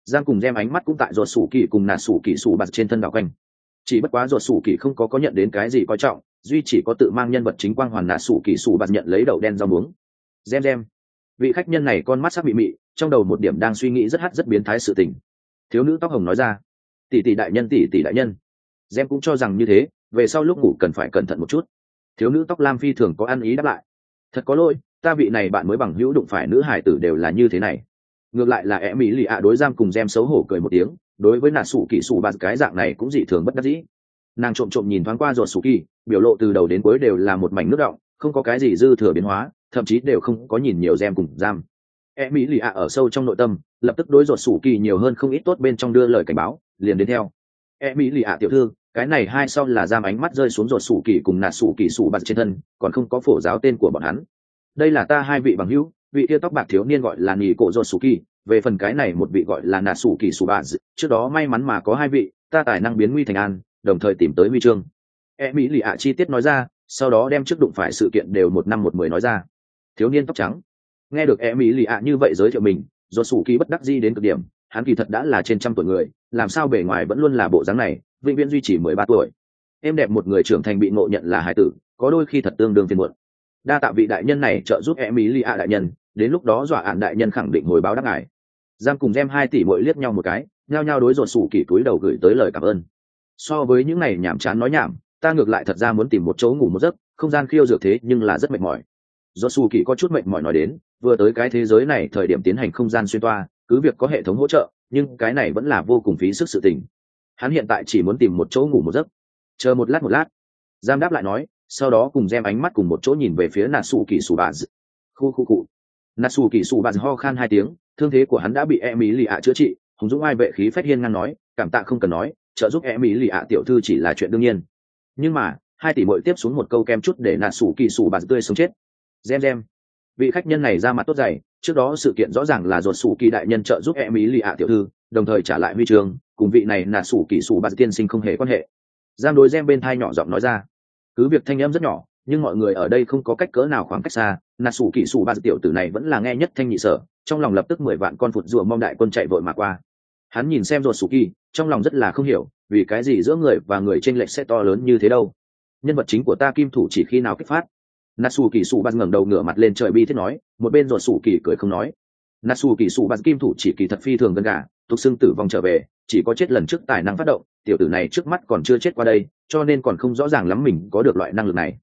Giang cùng Gem ánh mắt cũng tại ruột sủ kỳ cùng nạt sủ kỳ sủ bạt trên thân đảo quanh. Chỉ bất quá ruột sủ kỳ không có nhận đến cái gì coi trọng, duy chỉ có tự mang nhân vật chính quang hoàn nạt sủ kỳ sủ bạt nhận lấy đậu đen rau muống. Gem, vị khách nhân này con mắt sắc bị mị, trong đầu một điểm đang suy nghĩ rất biến thái sự tình. Thiếu nữ tóc hồng nói ra, tỷ tỷ đại nhân. Gem cũng cho rằng như thế, về sau lúc ngủ cần phải cẩn thận một chút. Thiếu nữ tóc lam phi thường có ăn ý đáp lại, thật có lỗi, ta vị này bạn mới bằng hữu đụng phải nữ hải tử đều là như thế này. Ngược lại là e mỹ lì ạ đối Giang cùng Gem xấu hổ cười một tiếng, đối với nạt sủ kỳ sủ bạt cái dạng này cũng dị thường bất đắc dĩ. Nàng trộm nhìn thoáng qua ruột sủ kỳ, biểu lộ từ đầu đến cuối đều là một mảnh nước động, không có cái gì dư thừa biến hóa, thậm chí đều không có nhìn nhiều Gem cùng Giam. E mỹ lì ạ ở sâu trong nội tâm lập tức đối ruột sủ kỳ nhiều hơn không ít tốt bên trong đưa lời cảnh báo, liền đến theo. E mỹ lì ạ tiểu thư, cái này hai sau là Giam ánh mắt rơi xuống ruột sủ kỳ cùng nạt sủ kỳ sủ bạt trên thân, còn không có phổ giáo tên của bọn hắn. Đây là ta hai vị bằng hữu, vị kia tóc bạc thiếu niên gọi là nhì cổ ruột sủ kỳ, về phần cái này một vị gọi là nạt sủ kỳ sủ bạt, trước đó may mắn mà có hai vị, ta tài năng biến nguy thành an, đồng thời tìm tới huy chương. E mỹ lì ạ chi tiết nói ra, sau đó đem trước đụng phải sự kiện đều một năm một mười nói ra. Thiếu niên tóc trắng nghe được E mỹ lì ạ như vậy giới thiệu mình, ruột sủ kỳ bất đắc dĩ đến cực điểm, hắn kỳ thật đã là trên 100 tuổi người, làm sao bề ngoài vẫn luôn là bộ dáng này, vĩnh viễn duy trì 13 tuổi. Em đẹp một người trưởng thành bị ngộ nhận là hài tử, có đôi khi thật tương đương phiền muộn. Đa tạ vị đại nhân này trợ giúp Emilia đại nhân, đến lúc đó dọa ản đại nhân khẳng định hồi báo đáp ngài. Giang cùng Gem 2 tỷ muội liếc nhau một cái, nhao nhao đối ruột sủ kỳ túi đầu gửi tới lời cảm ơn. So với những này nhảm chán nói nhảm, ta ngược lại thật ra muốn tìm một chỗ ngủ một giấc, không gian khiêu dược thế nhưng là rất mệt mỏi. Ruột sủ kỳ có chút mệt mỏi nói đến, vừa tới cái thế giới này thời điểm tiến hành không gian xuyên toa, cứ việc có hệ thống hỗ trợ, nhưng cái này vẫn là vô cùng phí sức sự tình. Hắn hiện tại chỉ muốn tìm một chỗ ngủ một giấc. Chờ một lát. Giam đáp lại nói, sau đó cùng Gem ánh mắt cùng một chỗ nhìn về phía Natsuki Subaru. Khu. Natsuki Subaru ho khan 2 tiếng, thương thế của hắn đã bị Emilia chữa trị, hùng dũng ai vệ khí phách hiên ngang nói, cảm tạ không cần nói, trợ giúp Emilia tiểu thư chỉ là chuyện đương nhiên. Nhưng mà, hai tỷ muội tiếp xuống một câu kem chút để Natsuki Subaru tươi sống chết. Gem. Vị khách nhân này ra mặt tốt dày, trước đó sự kiện rõ ràng là ruột sủ kỳ đại nhân trợ giúp Emilia tiểu thư, đồng thời trả lại huy chương, cùng vị này Natsuki Subaru tiên sinh không hề quan hệ. Giam đối Gem bên thai nhỏ giọng nói ra, cứ việc thanh âm rất nhỏ, nhưng mọi người ở đây không có cách cỡ nào khoảng cách xa, Natsuki Subaru tiểu tử này vẫn là nghe nhất thanh nhị sở, trong lòng lập tức 10 vạn con phụt rùa mong đại quân chạy vội mà qua. Hắn nhìn xem ruột sủ kỳ, trong lòng rất là không hiểu, vì cái gì giữa người và người chênh lệch sẽ to lớn như thế đâu? Nhân vật chính của ta kim thủ chỉ khi nào kích phát? Natsuki Subaru ngẩng đầu ngửa mặt lên trời bi thiết nói, một bên ruột sủ kỳ cười không nói. Natsuki Subaru kim thủ chỉ kỳ thật phi thường gần gà, tục xưng tử vong trở về, chỉ có chết lần trước tài năng phát động, tiểu tử này trước mắt còn chưa chết qua đây, cho nên còn không rõ ràng lắm mình có được loại năng lực này.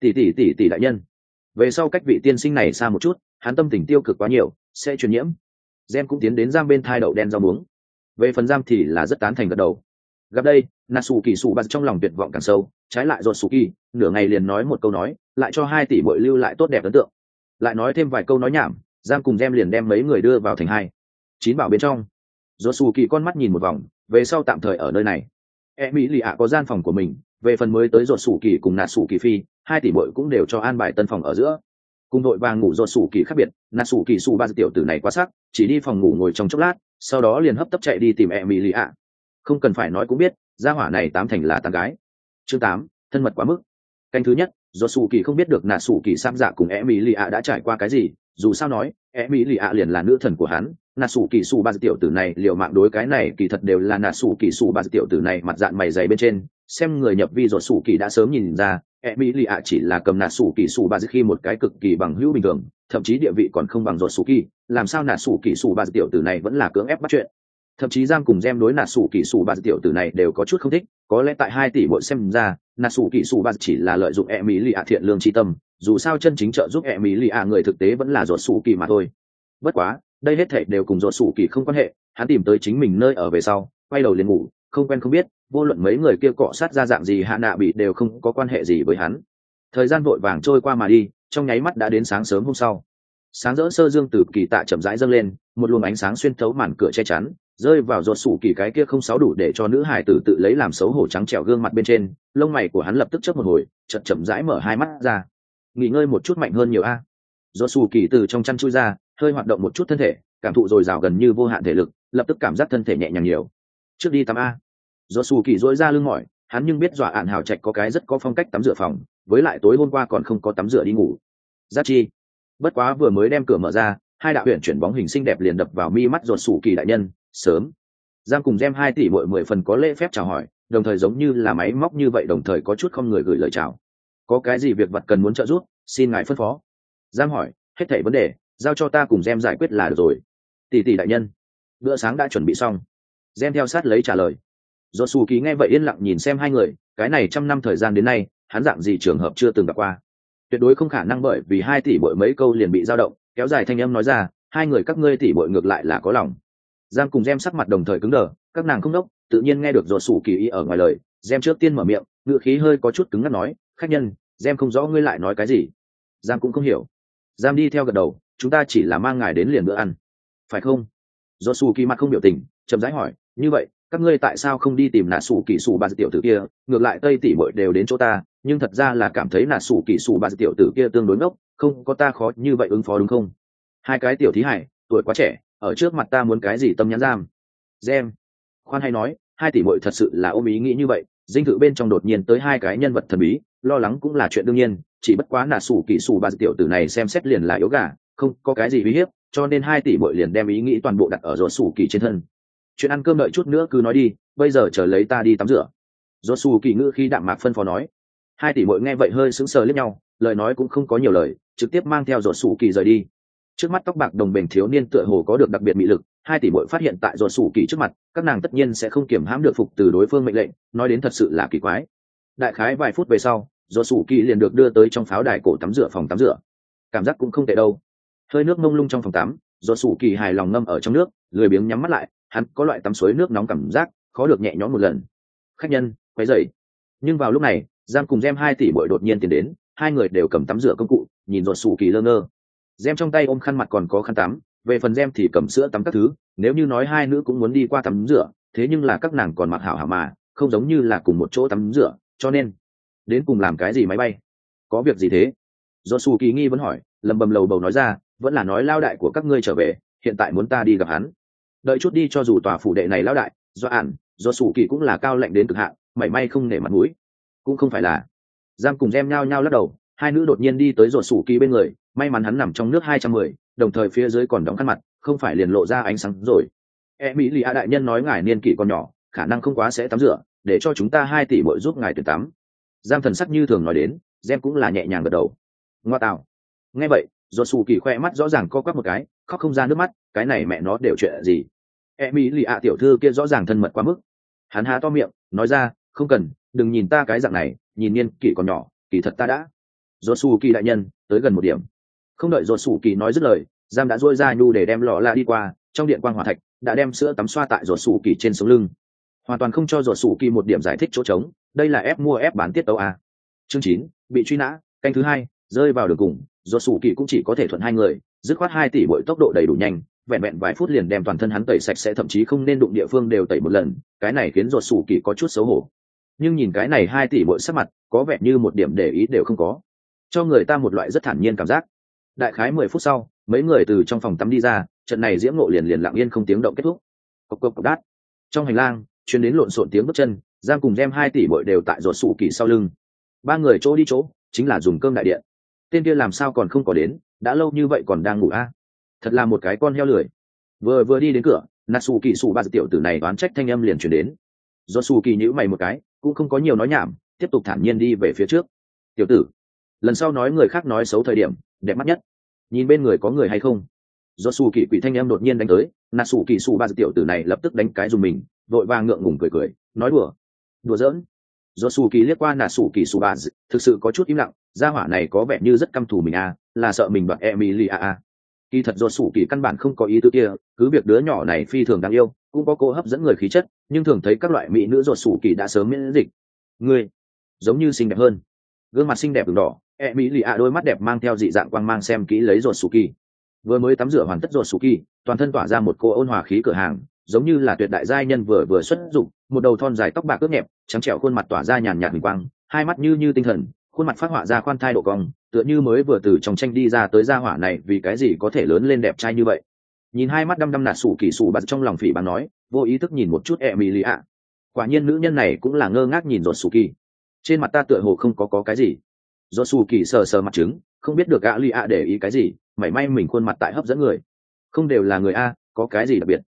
Tỷ đại nhân. Về sau cách vị tiên sinh này xa một chút, hắn tâm tình tiêu cực quá nhiều, sẽ truyền nhiễm. Gem cũng tiến đến Giam bên thai đậu đen rau muống. Về phần Giam thì là rất tán thành gật đầu. Gặp đây, Natsuki Subaru trong lòng tuyệt vọng càng sâu, trái lại ruột sủ kỳ, nửa ngày liền nói một câu nói, lại cho 2 tỷ muội lưu lại tốt đẹp ấn tượng. Lại nói thêm vài câu nói nhảm, Giam cùng Gem liền đem mấy người đưa vào thành 9 bảo bên trong. Ruột sủ kỳ con mắt nhìn một vòng, về sau tạm thời ở nơi này. Emilia có gian phòng của mình, về phần mới tới ruột sủ kỳ cùng Natsuki phi, 2 tỷ muội cũng đều cho an bài tân phòng ở giữa. Cùng đội vàng ngủ ruột sủ kỳ khác biệt, Natsuki Subaru tiểu tử này quá sắc, chỉ đi phòng ngủ ngồi trong chốc lát, sau đó liền hấp tấp chạy đi tìm Emilia. Không cần phải nói cũng biết, gia hỏa này tám thành là tán gái. Chương 8, thân mật quá mức. Canh thứ nhất, ruột sủ kỳ không biết được Natsuki Sam dạ cùng Emilia đã trải qua cái gì, dù sao nói, Emilia liền là nữ thần của hắn. Natsuki Subaru tiểu tử này liều mạng đối cái này kỳ thật đều là Natsuki Subaru tiểu tử này mặt dạn mày dày bên trên, xem người nhập vi ruột sủ kỳ đã sớm nhìn ra, Emilia chỉ là cầm Natsuki Subaru khi một cái cực kỳ bằng hữu bình thường, thậm chí địa vị còn không bằng ruột sủ kỳ, làm sao Natsuki Subaru tiểu tử này vẫn là cưỡng ép bắt chuyện. Thậm chí Giang cùng Gem đối Natsuki Subaru tiểu tử này đều có chút không thích, có lẽ tại 2 tỷ muội xem ra, Natsuki Subaru chỉ là lợi dụng Emilia thiện lương chi tâm, dù sao chân chính trợ giúp Emilia người thực tế vẫn là ruột sủ kỳ mà thôi. Bất quá, đây hết thảy đều cùng ruột sủ kỳ không quan hệ, hắn tìm tới chính mình nơi ở về sau, quay đầu liền ngủ, không quen không biết, vô luận mấy người kia cọ sát ra dạng gì hạ nạ bị đều không có quan hệ gì với hắn. Thời gian vội vàng trôi qua mà đi, trong nháy mắt đã đến sáng sớm hôm sau. Sáng rỡ sơ dương từ kỳ tạ chậm rãi dâng lên, một luồng ánh sáng xuyên thấu màn cửa che chắn, rơi vào ruột sủ kỳ cái kia không sáu đủ để cho nữ hài tử tự lấy làm xấu hổ trắng trẻo gương mặt bên trên, lông mày của hắn lập tức chớp một hồi, chậm chậm rãi mở hai mắt ra. Nghỉ ngơi một chút mạnh hơn nhiều a. Ruột sủ kỳ từ trong chăn chui ra, hơi hoạt động một chút thân thể, cảm thụ dồi dào gần như vô hạn thể lực, lập tức cảm giác thân thể nhẹ nhàng nhiều. Trước đi tắm a. Do sủ kỳ dỗi ra lưng mỏi, hắn nhưng biết dọa ạn hào trạch có cái rất có phong cách tắm rửa phòng, với lại tối hôm qua còn không có tắm rửa đi ngủ. Giác chi. Bất quá vừa mới đem cửa mở ra, 2 đạo huyền chuyển bóng hình xinh đẹp liền đập vào mi mắt ruột sủ kỳ đại nhân, sớm. Giang cùng Gem 2 tỷ muội 10 phần có lễ phép chào hỏi, đồng thời giống như là máy móc như vậy, đồng thời có chút không người gửi lời chào. Có cái gì việc vật cần muốn trợ giúp, xin ngài phân phó. Giang hỏi, hết thảy vấn đề giao cho ta cùng Gem giải quyết là được rồi. Tỷ tỷ đại nhân, bữa sáng đã chuẩn bị xong. Gem theo sát lấy trả lời. Do Su Ký nghe vậy yên lặng nhìn xem hai người, cái này trăm năm thời gian đến nay, hắn dạng gì trường hợp chưa từng gặp qua. Tuyệt đối không khả năng bởi vì 2 tỷ bội mấy câu liền bị dao động, kéo dài thanh âm nói ra, hai người các ngươi tỷ bội ngược lại là có lòng. Giang cùng Gem sắc mặt đồng thời cứng đờ, các nàng không đốc, tự nhiên nghe được Do Su Kỳ ý ở ngoài lời. Gem trước tiên mở miệng, ngữ khí hơi có chút cứng ngắc nói, khách nhân. Gem không rõ ngươi lại nói cái gì. Giang cũng không hiểu. Giang đi theo gật đầu, chúng ta chỉ là mang ngài đến liền bữa ăn, phải không? Do Su Kỳ mặt không biểu tình, chậm rãi hỏi, như vậy các ngươi tại sao không đi tìm nà sủ kỳ sủ bà tiểu tử kia, ngược lại tây tỷ bội đều đến chỗ ta, nhưng thật ra là cảm thấy nà sủ kỳ sủ bà tiểu tử kia tương đối ngốc, không có ta khó như vậy ứng phó đúng không? Hai cái tiểu thí hải tuổi quá trẻ, ở trước mặt ta muốn cái gì tâm nhãn giam. Gem khoan hay nói, 2 tỷ bội thật sự là ôm ý nghĩ như vậy. Dinh thự bên trong đột nhiên tới 2 cái nhân vật thần bí, lo lắng cũng là chuyện đương nhiên, chỉ bất quá nà sủ kỳ sủ bà tiểu tử này xem xét liền là yếu gà, không có cái gì uy hiếp, cho nên 2 tỷ bội liền đem ý nghĩ toàn bộ đặt ở rốt sủ kỳ trên thân. Chuyện ăn cơm đợi chút nữa cứ nói đi, bây giờ chờ lấy ta đi tắm rửa. Rốt sủ kỳ ngữ khi đạm mạc phân phó nói. 2 tỷ bội nghe vậy hơi sững sờ liếc nhau, lời nói cũng không có nhiều lời, trực tiếp mang theo rốt sủ kỳ rời đi. Trước mắt tóc bạc đồng bền thiếu niên tựa hồ có được đặc biệt mị lực, 2 tỷ bội phát hiện tại rốt sủ kỳ trước mặt, các nàng tất nhiên sẽ không kiềm hãm được phục từ đối phương mệnh lệnh, nói đến thật sự là kỳ quái. Đại khái vài phút về sau, rốt sủ kỳ liền được đưa tới trong pháo đài cổ tắm rửa phòng tắm rửa. Cảm giác cũng không tệ đâu. Hơi nước mông lung trong phòng tắm, rốt sủ kỳ hài lòng ngâm ở trong nước, lười biếng nhắm mắt lại, hắn có loại tắm suối nước nóng cảm giác khó được nhẹ nhõm một lần. Khách nhân quấy rầy. Nhưng vào lúc này, Giang cùng Gem 2 tỷ bội đột nhiên tiến đến, hai người đều cầm tắm rửa công cụ, nhìn rốt sủ kỳ lơ ngơ. Gem trong tay ôm khăn mặt còn có khăn tắm, về phần Gem thì cầm sữa tắm các thứ. Nếu như nói hai nữ cũng muốn đi qua tắm rửa, thế nhưng là các nàng còn mặc hảo hảo mà, không giống như là cùng một chỗ tắm rửa, cho nên đến cùng làm cái gì máy bay? Có việc gì thế? Rốt sủ kỳ nghi vẫn hỏi, lầm bầm lầu bầu nói ra, vẫn là nói lao đại của các ngươi trở về, hiện tại muốn ta đi gặp hắn. Đợi chút đi, cho dù tòa phủ đệ này lão đại do sủ kỳ cũng là cao lạnh đến cực hạn, mảy may không nể mặt mũi. Cũng không phải là. Giang cùng Gem nhao nhao lắc đầu, hai nữ đột nhiên đi tới rột sủ kỳ bên người, may mắn hắn nằm trong nước 210, đồng thời phía dưới còn đóng khăn mặt, không phải liền lộ ra ánh sáng rồi. Emilia đại nhân nói ngài niên kỷ còn nhỏ, khả năng không quá sẽ tắm rửa, để cho chúng ta 2 tỷ bội giúp ngài tuyển tắm. Giang thần sắc như thường nói đến, Gem cũng là nhẹ nhàng gật đầu. Ngoa tạo. Nghe vậy, rột sủ kỳ khoe mắt rõ ràng co quắp một cái, khóc không ra nước mắt, cái này mẹ nó đều chuyện gì? Emilia tiểu thư kia rõ ràng thân mật quá mức. Hắn há to miệng, nói ra, không cần, đừng nhìn ta cái dạng này, nhìn niên kỷ còn nhỏ, kỳ thật ta đã. Rốt sủ kỳ đại nhân, tới gần một điểm. Không đợi rốt sủ kỳ nói dứt lời, Giang đã duỗi ra nhu để đem lọ la đi qua, trong điện quang hỏa thạch đã đem sữa tắm xoa tại rốt sủ kỳ trên sống lưng, hoàn toàn không cho rốt sủ kỳ một điểm giải thích chỗ trống. Đây là ép mua ép bán tiết tấu à? Chương 9, bị truy nã, canh thứ 2, rơi vào đường cùng, rốt sủ kỳ cũng chỉ có thể thuận hai người, dứt khoát 2 tỷ bội tốc độ đầy đủ nhanh, vẹn vẹn vài phút liền đem toàn thân hắn tẩy sạch sẽ, thậm chí không nên đụng địa phương đều tẩy một lần, cái này khiến rột sủ kỳ có chút xấu hổ. Nhưng nhìn cái này 2 tỷ bội sắc mặt, có vẻ như một điểm để ý đều không có, cho người ta một loại rất thản nhiên cảm giác. Đại khái 10 phút sau, mấy người từ trong phòng tắm đi ra, trận này diễm ngộ liền lặng yên không tiếng động kết thúc. Cộc cộc cộc đát. Trong hành lang truyền đến lộn xộn tiếng bước chân, Giang cùng Gem 2 tỷ bội đều tại rột sủ kỳ sau lưng. Ba người chỗ đi chỗ, chính là dùng cơm đại điện. Tên kia làm sao còn không có đến, đã lâu như vậy còn đang ngủ a? Thật là một cái con heo lười. Vừa đi đến cửa, Natsu kỳ sủ ba tiểu tử này đoán trách thanh âm liền truyền đến. Do su kỳ nhíu mày một cái, cũng không có nhiều nói nhảm, tiếp tục thản nhiên đi về phía trước. Tiểu tử, lần sau nói người khác nói xấu thời điểm đẹp mắt nhất, nhìn bên người có người hay không. Do su kỳ quỷ thanh âm đột nhiên đánh tới, Natsu kỳ sủ ba tiểu tử này lập tức đánh cái dùng mình, vội vàng ngượng ngùng cười nói đùa giỡn. Do su kỳ liếc qua Natsu kỳ sủ ba, thực sự có chút im lặng, gia hỏa này có vẻ như rất căm thù mình à, là sợ mình đoạt Emilia à. Kỳ thật rột sủ kỳ căn bản không có ý tứ kia, cứ việc đứa nhỏ này phi thường đáng yêu, cũng có cô hấp dẫn người khí chất, nhưng thường thấy các loại mỹ nữ rột sủ kỳ đã sớm miễn dịch. Ngươi giống như xinh đẹp hơn. Gương mặt xinh đẹp ửng đỏ, Emilia đôi mắt đẹp mang theo dị dạng quang mang xem kỹ lấy rột sủ kỳ. Vừa mới tắm rửa hoàn tất rột sủ kỳ, toàn thân tỏa ra một cô ôn hòa khí cửa hàng, giống như là tuyệt đại giai nhân vừa xuất dụng, một đầu thon dài tóc bạc ướt nhẹp, trắng trẻo khuôn mặt tỏa ra nhàn nhạt huỳnh quang, hai mắt như tinh thần, khuôn mặt phát họa ra khoan thai độ cong, tựa như mới vừa từ trong tranh đi ra tới. Gia hỏa này vì cái gì có thể lớn lên đẹp trai như vậy? Nhìn hai mắt đăm đăm nạt sủ kỳ sủ bật trong lòng phỉ báng nói, vô ý thức nhìn một chút Emilia. Quả nhiên nữ nhân này cũng là ngơ ngác nhìn rột sủ kỳ. Trên mặt ta tựa hồ không có cái gì. Rột sủ kỳ sờ mặt trứng, không biết được Lia để ý cái gì, mảy may mình khuôn mặt tại hấp dẫn người. Không đều là người a, có cái gì đặc biệt?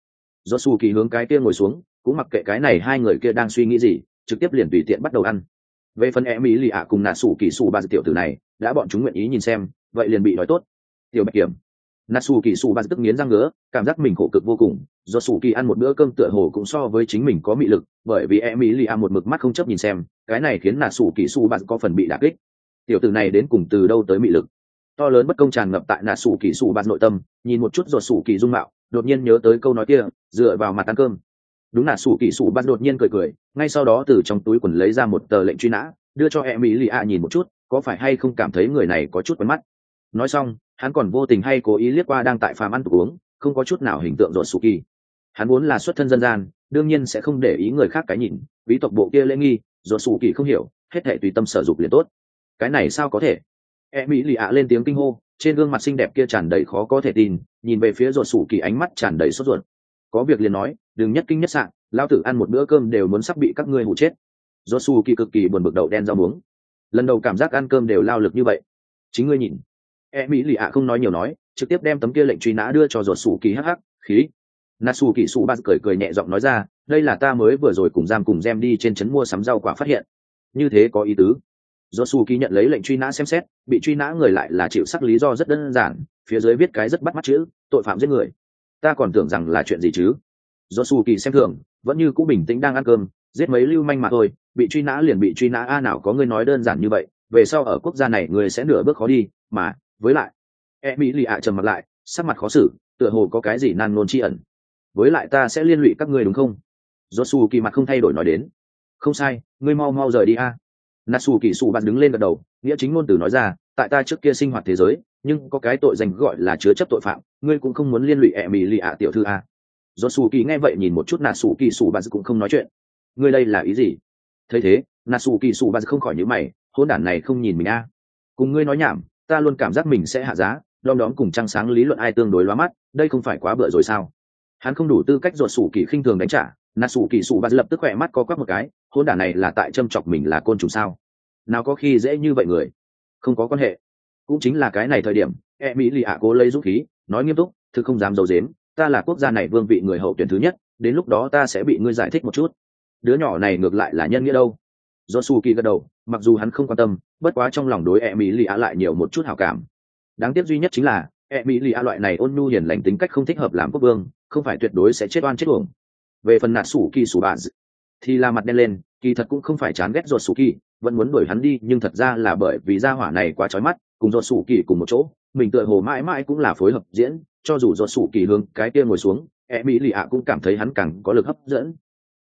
do su kỳ hướng cái kia ngồi xuống, cũng mặc kệ cái này hai người kia đang suy nghĩ gì, trực tiếp liền tùy tiện bắt đầu ăn. Về phần e mỹ lì ạ cùng nà sủ kỳ sủ ba tiểu tử này đã bọn chúng nguyện ý nhìn xem, vậy liền bị nói tốt. Tiểu bạch kiểm, nà sủ kỳ sủ ba tức nghiến răng ngứa, cảm giác mình khổ cực vô cùng. Do sủ kỳ ăn một bữa cơm tựa hồ cũng so với chính mình có mị lực, bởi vì e mỹ lì ạ một mực mắt không chấp nhìn xem, cái này khiến nà sủ kỳ sủ ba có phần bị đả kích. Tiểu tử này đến cùng từ đâu tới mị lực to lớn bất công tràn ngập tại nà sủ kỳ sủ ba nội tâm. Nhìn một chút ruột sủ kỳ dung mạo, đột nhiên nhớ tới câu nói kia, dựa vào mặt ăn cơm. Đúng là sủ kỳ sủ bắt đột nhiên cười cười, ngay sau đó từ trong túi quần lấy ra một tờ lệnh truy nã, đưa cho e mỹ lì ạ nhìn một chút, có phải hay không cảm thấy người này có chút quen mắt. Nói xong, hắn còn vô tình hay cố ý liếc qua đang tại phàm ăn uống, không có chút nào hình tượng ruột sủ kỳ. Hắn vốn là xuất thân dân gian, đương nhiên sẽ không để ý người khác cái nhìn, quý tộc bộ kia lễ nghi, ruột sủ kỳ không hiểu, hết thảy tùy tâm sở dục liền tốt. Cái này sao có thể? E mỹ lì ạ lên tiếng kinh hô, trên gương mặt xinh đẹp kia tràn đầy khó có thể tin, nhìn về phía ruột sủ kỳ ánh mắt tràn đầy sốt ruột. Có việc liền nói, đừng nhất kinh nhất sạn, lao tử ăn một bữa cơm đều muốn sắp bị các ngươi hụ chết. ruột sủ kỳ cực kỳ buồn bực, đậu đen rau muống, lần đầu cảm giác ăn cơm đều lao lực như vậy. Chính ngươi nhìn. E mỹ lì ạ không nói nhiều nói, trực tiếp đem tấm kia lệnh truy nã đưa cho ruột sủ kỳ. Hắc hắc khí. Natsu kỳ sủ ba cười cười nhẹ giọng nói ra, đây là ta mới vừa rồi cùng giam cùng gem đi trên trấn mua sắm rau quả phát hiện. Như thế có ý tứ. Josuke nhận lấy lệnh truy nã xem xét, bị truy nã người lại là chịu sắc lý do rất đơn giản, phía dưới viết cái rất bắt mắt chữ, tội phạm giết người. Ta còn tưởng rằng là chuyện gì chứ. Josuke xem thường, vẫn như cũ bình tĩnh đang ăn cơm, giết mấy lưu manh mà thôi, bị truy nã liền bị truy nã, a nào có người nói đơn giản như vậy, về sau ở quốc gia này người sẽ nửa bước khó đi, mà, với lại, Emilia trầm mặt lại, sắc mặt khó xử, tựa hồ có cái gì nan ngôn chi ẩn. Với lại ta sẽ liên lụy các ngươi đúng không? Josuke mặt không thay đổi nói đến. Không sai, ngươi mau mau rời đi a. Natsu kỳ sủ bạn đứng lên gật đầu, nghĩa chính ngôn từ nói ra, tại ta trước kia sinh hoạt thế giới, nhưng có cái tội danh gọi là chứa chấp tội phạm, ngươi cũng không muốn liên lụy Emilia tiểu thư a. Josuke nghe vậy nhìn một chút Natsu kỳ sủ bạn cũng không nói chuyện. Ngươi đây là ý gì? Thấy thế, Natsu kỳ sủ bạn không khỏi nhíu mày, hỗn đản này không nhìn mình a. Cùng ngươi nói nhảm, ta luôn cảm giác mình sẽ hạ giá, đom đóm cùng trăng sáng lý luận ai tương đối lóa mắt, đây không phải quá bựa rồi sao? Hắn không đủ tư cách Josuke khinh thường đánh trả. Natsu kỳ sủ bạn lập tức khỏe mắt co quắp một cái, hỗn đản này là tại châm chọc mình là côn trùng sao? Nào có khi dễ như vậy người. Không có quan hệ. Cũng chính là cái này thời điểm, Emilia cố lấy dũng khí, nói nghiêm túc, thực không dám giấu giếm, ta là quốc gia này vương vị người hậu tuyển thứ nhất, đến lúc đó ta sẽ bị ngươi giải thích một chút. Đứa nhỏ này ngược lại là nhân nghĩa đâu? Josuke gật đầu, mặc dù hắn không quan tâm, bất quá trong lòng đối Emilia lại nhiều một chút hảo cảm. Đáng tiếc duy nhất chính là Emilia loại này ôn nhu hiền lành tính cách không thích hợp làm quốc vương, không phải tuyệt đối sẽ chết oan chết uổng. Về phần Natsu kỳ sủ bạn thì là mặt đen lên, kỳ thật cũng không phải chán ghét Josuke, vẫn muốn đuổi hắn đi, nhưng thật ra là bởi vì gia hỏa này quá chói mắt, cùng Josuke cùng một chỗ, mình tựa hồ mãi mãi cũng là phối hợp diễn, cho dù Josuke hướng cái kia ngồi xuống, Emilia cũng cảm thấy hắn càng có lực hấp dẫn.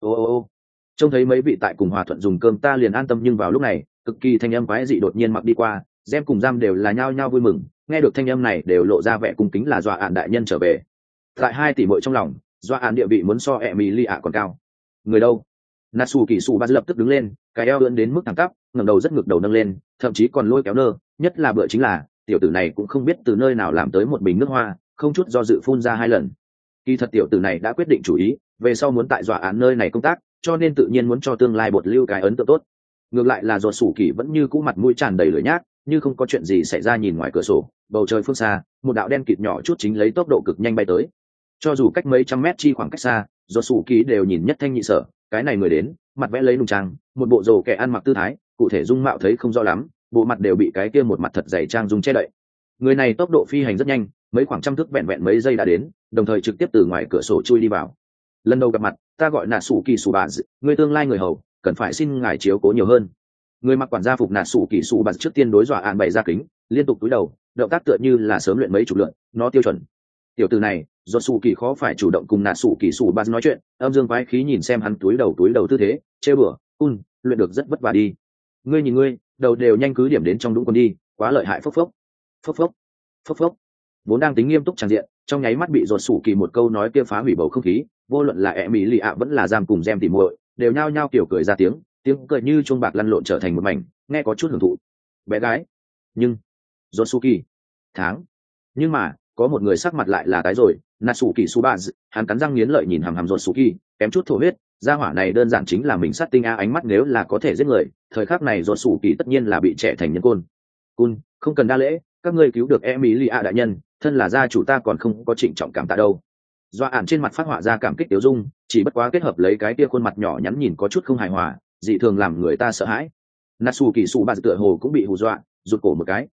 Ô, trông thấy mấy vị tại cùng hòa thuận dùng cơm ta liền an tâm, nhưng vào lúc này, cực kỳ thanh âm quái dị đột nhiên mặc đi qua, Gem cùng Giam đều là nhao nhao vui mừng, nghe được thanh âm này đều lộ ra vẻ cung kính, là Dọa Ản đại nhân trở về. Tại hai tỷ muội trong lòng, Dọa Ản địa vị muốn so Emilia còn cao. Người đâu? Natsu kỳ sủ ba lập tức đứng lên, cái eo ưỡn đến mức thẳng tắp, ngẩng đầu rất ngực đầu nâng lên, thậm chí còn lôi kéo nơ, nhất là bữa chính là tiểu tử này cũng không biết từ nơi nào làm tới một bình nước hoa, không chút do dự phun ra 2 lần. Kỳ thật tiểu tử này đã quyết định chủ ý, về sau muốn tại Dọa Án nơi này công tác, cho nên tự nhiên muốn cho tương lai bột lưu cái ấn tượng tốt. Ngược lại là Dọa Sủ Kỳ vẫn như cũ mặt mũi tràn đầy lửa nhác, như không có chuyện gì xảy ra, nhìn ngoài cửa sổ, bầu trời phương xa, một đạo đen kịt nhỏ chút chính lấy tốc độ cực nhanh bay tới. Cho dù cách mấy trăm mét chi khoảng cách xa, Dọa Sủ Kỳ đều nhìn nhất thanh nhị sở, cái này người đến, mặt vẽ lấy nùng trang, một bộ rồ kẻ ăn mặc tư thái, cụ thể dung mạo thấy không rõ lắm, bộ mặt đều bị cái kia một mặt thật dày trang dung che đậy. Người này tốc độ phi hành rất nhanh, mấy khoảng trăm thước vẹn vẹn mấy giây đã đến, đồng thời trực tiếp từ ngoài cửa sổ chui đi vào. Lần đầu gặp mặt, ta gọi Natsu kỳ sủ bạn, người tương lai người hầu, cần phải xin ngài chiếu cố nhiều hơn. Người mặc quản gia phục Natsu kỳ sủ bạn trước tiên đối Dọa Án bày ra kính, liên tục cúi đầu, động tác tựa như là sớm luyện mấy chục lượt, nó tiêu chuẩn. Tiểu tử này, Josu kỳ khó phải chủ động cùng Natsu kỳ sủ bạn nói chuyện, âm dương quái khí nhìn xem hắn túi đầu tư thế, trêu bừa, luyện được rất vất vả đi. Ngươi nhìn ngươi, đầu đều nhanh cứ điểm đến trong đũng quân đi, quá lợi hại, phốc phốc. Vốn đang tính nghiêm túc tràn diện, trong nháy mắt bị Josu kỳ một câu nói kia phá hủy bầu không khí, vô luận là Emilia vẫn là Giam cùng Gem tỉ muội, đều nhao nhao kiểu cười ra tiếng cười như chuông bạc lăn lộn trở thành một mảnh, nghe có chút hưởng thụ. Bé gái, nhưng Josu kỳ nhưng mà có một người sắc mặt lại là tái rồi, Natsu kỳ sủ bạn, hắn cắn răng nghiến lợi nhìn hằm hằm Josuke, kém chút thổ huyết, gia hỏa này đơn giản chính là mình sát tinh a, ánh mắt nếu là có thể giết người, thời khắc này Josuke tất nhiên là bị trẻ thành nhân côn. Không cần đa lễ, các ngươi cứu được Emilia đại nhân, thân là gia chủ ta còn không có trịnh trọng cảm tạ đâu. Doa ạn trên mặt phát họa ra cảm kích tiêu dung, chỉ bất quá kết hợp lấy cái kia khuôn mặt nhỏ nhắn nhìn có chút không hài hòa, dị thường làm người ta sợ hãi. Natsu kỳ sụ bà tựa hồ cũng bị hù dọa, rụt cổ một cái.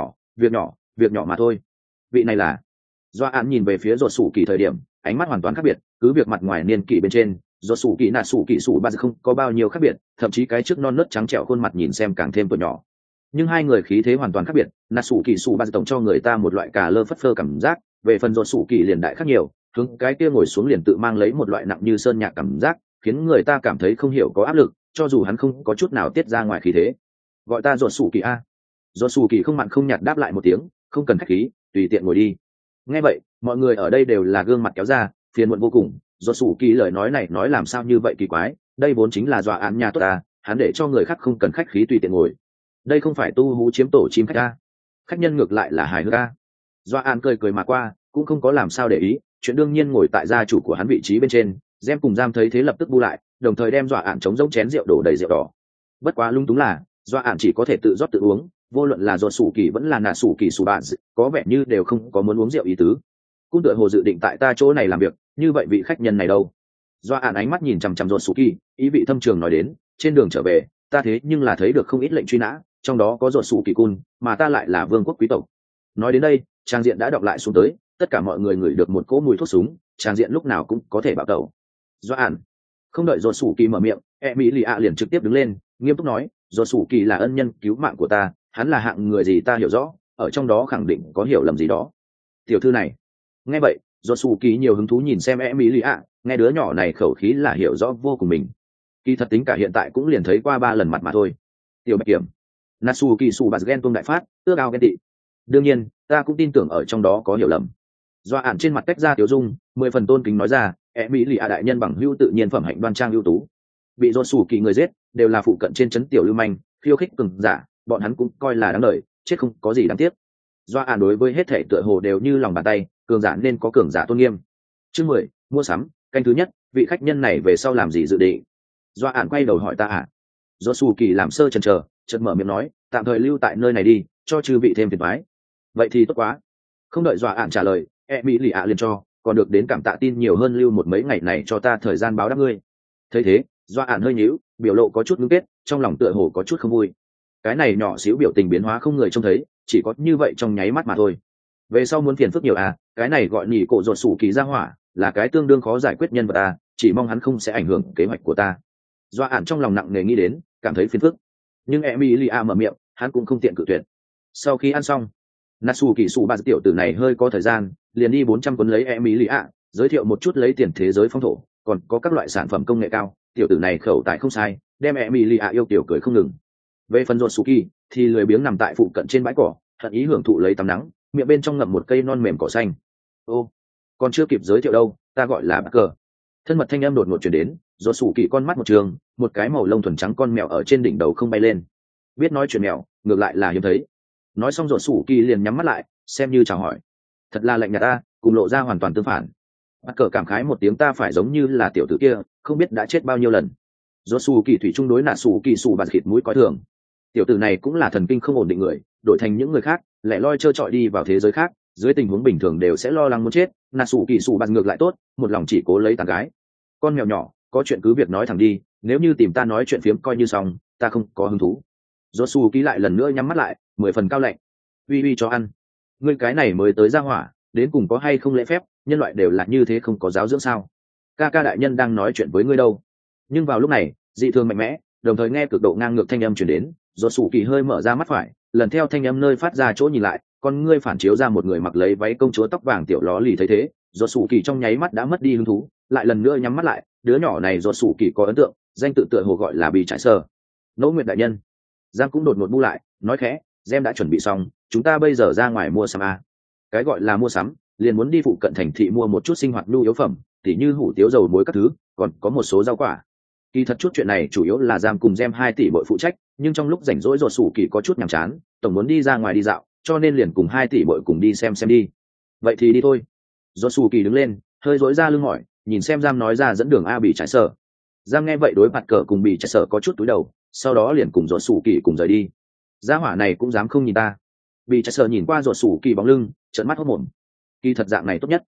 Việc nhỏ mà thôi. Vị này là. Doa ạn nhìn về phía rột sủ kỳ thời điểm, ánh mắt hoàn toàn khác biệt. Cứ việc mặt ngoài niên kỷ bên trên, rột sủ kỳ Natsu kỳ sụ bà không có bao nhiêu khác biệt, thậm chí cái trước non nớt trắng trẻo khuôn mặt nhìn xem càng thêm tuổi nhỏ. Nhưng hai người khí thế hoàn toàn khác biệt. Natsu kỳ sụ bà tổng cho người ta một loại cà lơ phất phơ cảm giác, về phần rột sủ kỳ liền đại khác nhiều. Hướng cái kia ngồi xuống liền tự mang lấy một loại nặng như sơn nhạc cảm giác, khiến người ta cảm thấy không hiểu có áp lực, cho dù hắn không có chút nào tiết ra ngoài khí thế. Gọi ta rột sủ kỳ a. Rột sủ kỳ không mặn không nhạt đáp lại một tiếng, không cần khách khí, tùy tiện ngồi đi. Nghe vậy, mọi người ở đây đều là gương mặt kéo ra, phiền muộn vô cùng. Rột sủ kỳ lời nói này nói làm sao như vậy kỳ quái, đây vốn chính là dọa án nhà tốt ta, hắn để cho người khác không cần khách khí tùy tiện ngồi. Đây không phải tu hú chiếm tổ chim khách a. Khách nhân ngược lại là hài hước a. Dọa án cười cười mà qua, cũng không có làm sao để ý, chuyện đương nhiên ngồi tại gia chủ của hắn vị trí bên trên. Gem cùng Giam thấy thế lập tức bu lại, đồng thời đem dọa ạn chống rỗng chén rượu đổ đầy rượu đỏ. Bất quá lung túng là dọa ạn chỉ có thể tự rót tự uống, vô luận là rột sủ kỳ vẫn là nà sủ kỳ sủ bạn, có vẻ như đều không có muốn uống rượu ý tứ. Cũng tựa hồ dự định tại ta chỗ này làm việc, như vậy vị khách nhân này đâu? Dọa ạn ánh mắt nhìn chằm chằm rột sủ kỳ, ý vị thâm trường nói đến, trên đường trở về, ta thế nhưng là thấy được không ít lệnh truy nã, trong đó có rột sủ kỳ cun, mà ta lại là vương quốc quý tộc. Nói đến đây, trang diện đã đọc lại xuống tới, tất cả mọi người ngửi được một cỗ mùi thuốc súng, trang diện lúc nào cũng có thể bạo tẩu. Dọa ạn không đợi rột sủ kỳ mở miệng, mỹ lì ạ liền trực tiếp đứng lên, nghiêm túc nói, rột sủ kỳ là ân nhân cứu mạng của ta, hắn là hạng người gì ta hiểu rõ, ở trong đó khẳng định có hiểu lầm gì đó. Tiểu thư này. Nghe vậy, rột sủ kỳ nhiều hứng thú nhìn xem mỹ lì ạ, nghe đứa nhỏ này khẩu khí là hiểu rõ vô cùng mình. Kỳ thật tính cả hiện tại cũng liền thấy qua 3 lần mặt mà thôi. Tiểu bạch kiểm. Natsu kỳ sù bà ghen tuông đại phát, ước ao ghen tị. Đương nhiên, ta cũng tin tưởng ở trong đó có hiểu lầm. Doa ản trên mặt tách ra tiểu dung, 10 phần tôn kính nói ra, mỹ lì ạ đại nhân bằng hữu tự nhiên phẩm hạnh đoan trang ưu tú, bị rột sủ kỳ người giết đều là phụ cận trên trấn tiểu lưu manh, khiêu khích cường giả, bọn hắn cũng coi là đáng đời, chết không có gì đáng tiếc. Doa ản đối với hết thể tựa hồ đều như lòng bàn tay, cường giả nên có cường giả tôn nghiêm. Chương 10, mua sắm, canh thứ nhất, vị khách nhân này về sau làm gì dự định? Doa ản quay đầu hỏi ta à? Rột sủ kỳ làm sơ chần chờ, chợt mở miệng nói, tạm thời lưu tại nơi này đi, cho chư vị thêm phiền toái. Vậy thì tốt quá. Không đợi Doa ản trả lời, mỹ lì ạ liền cho, còn được đến cảm tạ tin nhiều hơn lưu một mấy ngày này cho ta thời gian báo đáp ngươi. Thấy thế, Doa ản hơi nhíu, biểu lộ có chút ngưng kết, trong lòng tựa hồ có chút không vui. Cái này nhỏ xíu biểu tình biến hóa không người trông thấy, chỉ có như vậy trong nháy mắt mà thôi. Về sau muốn phiền phức nhiều à, cái này gọi nhỉ cổ rột sủ kỳ ra hỏa, là cái tương đương khó giải quyết nhân vật à, chỉ mong hắn không sẽ ảnh hưởng kế hoạch của ta. Doa ản trong lòng nặng nề nghĩ đến, cảm thấy phiền phức. Nhưng Emilia mở miệng, hắn cũng không tiện cự tuyệt. Sau khi ăn xong, Natsu kỳ sụ bà tiểu tử này hơi có thời gian, liền đi 400 cuốn lấy Emilia, giới thiệu một chút lấy tiền thế giới phong thổ, còn có các loại sản phẩm công nghệ cao. Tiểu tử này khẩu tài không sai, đem Emilia yêu tiểu cười không ngừng. Về phần Rotsuki thì lười biếng nằm tại phụ cận trên bãi cỏ, hận ý hưởng thụ lấy tắm nắng, miệng bên trong ngậm một cây non mềm cỏ xanh. Ô, còn chưa kịp giới thiệu đâu, ta gọi là Parker. Thân mật thanh âm đột ngột truyền đến, Rotsuki con mắt một trường, một cái màu lông thuần trắng con mèo ở trên đỉnh đầu không bay lên. Biết nói chuyện mèo, ngược lại là hiếm thấy. Nói xong Rotsuki liền nhắm mắt lại, xem như chào hỏi. Thật là lạnh nhạt ta, cùng lộ ra hoàn toàn tương phản. Parker cảm khái một tiếng, ta phải giống như là tiểu tử kia, không biết đã chết bao nhiêu lần. Rotsuki thủy chung đối Natsuki sủ bạt khịt mũi coi thường. Tiểu tử này cũng là thần kinh không ổn định người, đổi thành những người khác, lẻ loi trơ trọi đi vào thế giới khác, dưới tình huống bình thường đều sẽ lo lắng muốn chết. Natsuki sủ bạt ngược lại tốt, một lòng chỉ cố lấy tán gái. Con mèo nhỏ, có chuyện cứ việc nói thẳng đi, nếu như tìm ta nói chuyện phiếm coi như xong, ta không có hứng thú. Rotsuki lại lần nữa nhắm mắt lại, 10 phần cao lạnh. Uy uy cho ăn. Ngươi cái này mới tới ra hỏa, đến cùng có hay không lễ phép, nhân loại đều là như thế không có giáo dưỡng sao? Ca ca đại nhân đang nói chuyện với ngươi đâu. Nhưng vào lúc này, dị thường mạnh mẽ, đồng thời nghe cực độ ngang ngược thanh âm truyền đến, Rotsuki hơi mở ra mắt phải, lần theo thanh âm nơi phát ra chỗ nhìn lại, con ngươi phản chiếu ra một người mặc lấy váy công chúa tóc vàng tiểu ló lì thấy thế, Rotsuki trong nháy mắt đã mất đi hứng thú, lại lần nữa nhắm mắt lại, đứa nhỏ này Rotsuki có ấn tượng, danh tự tựa hồ gọi là Bì Trải Sơ. Nỗ Nguyệt đại nhân. Giang cũng đột ngột bu lại, nói khẽ, Gem đã chuẩn bị xong, chúng ta bây giờ ra ngoài mua sắm a. Cái gọi là mua sắm, liền muốn đi phụ cận thành thị mua một chút sinh hoạt nhu yếu phẩm, tỉ như hủ tiếu dầu muối các thứ, còn có một số rau quả. Kỳ thật chút chuyện này chủ yếu là Giang cùng Gem 2 tỷ bội phụ trách, nhưng trong lúc rảnh rỗi Rotsuki có chút nhàm chán, tổng muốn đi ra ngoài đi dạo, cho nên liền cùng 2 tỷ bội cùng đi xem đi. Vậy thì đi thôi. Rotsuki đứng lên, hơi rối ra lưng mỏi, nhìn xem Giang nói ra dẫn đường a Bì Trải Sở. Giang nghe vậy đối mặt cờ cùng Bì Trải Sở có chút túi đầu, sau đó liền cùng Rotsuki cùng rời đi. Gia hỏa này cũng dám không nhìn ta. Bì Trải Sở nhìn qua Rotsuki bóng lưng, trợn mắt hốt mồm. Kỳ thật dạng này tốt nhất.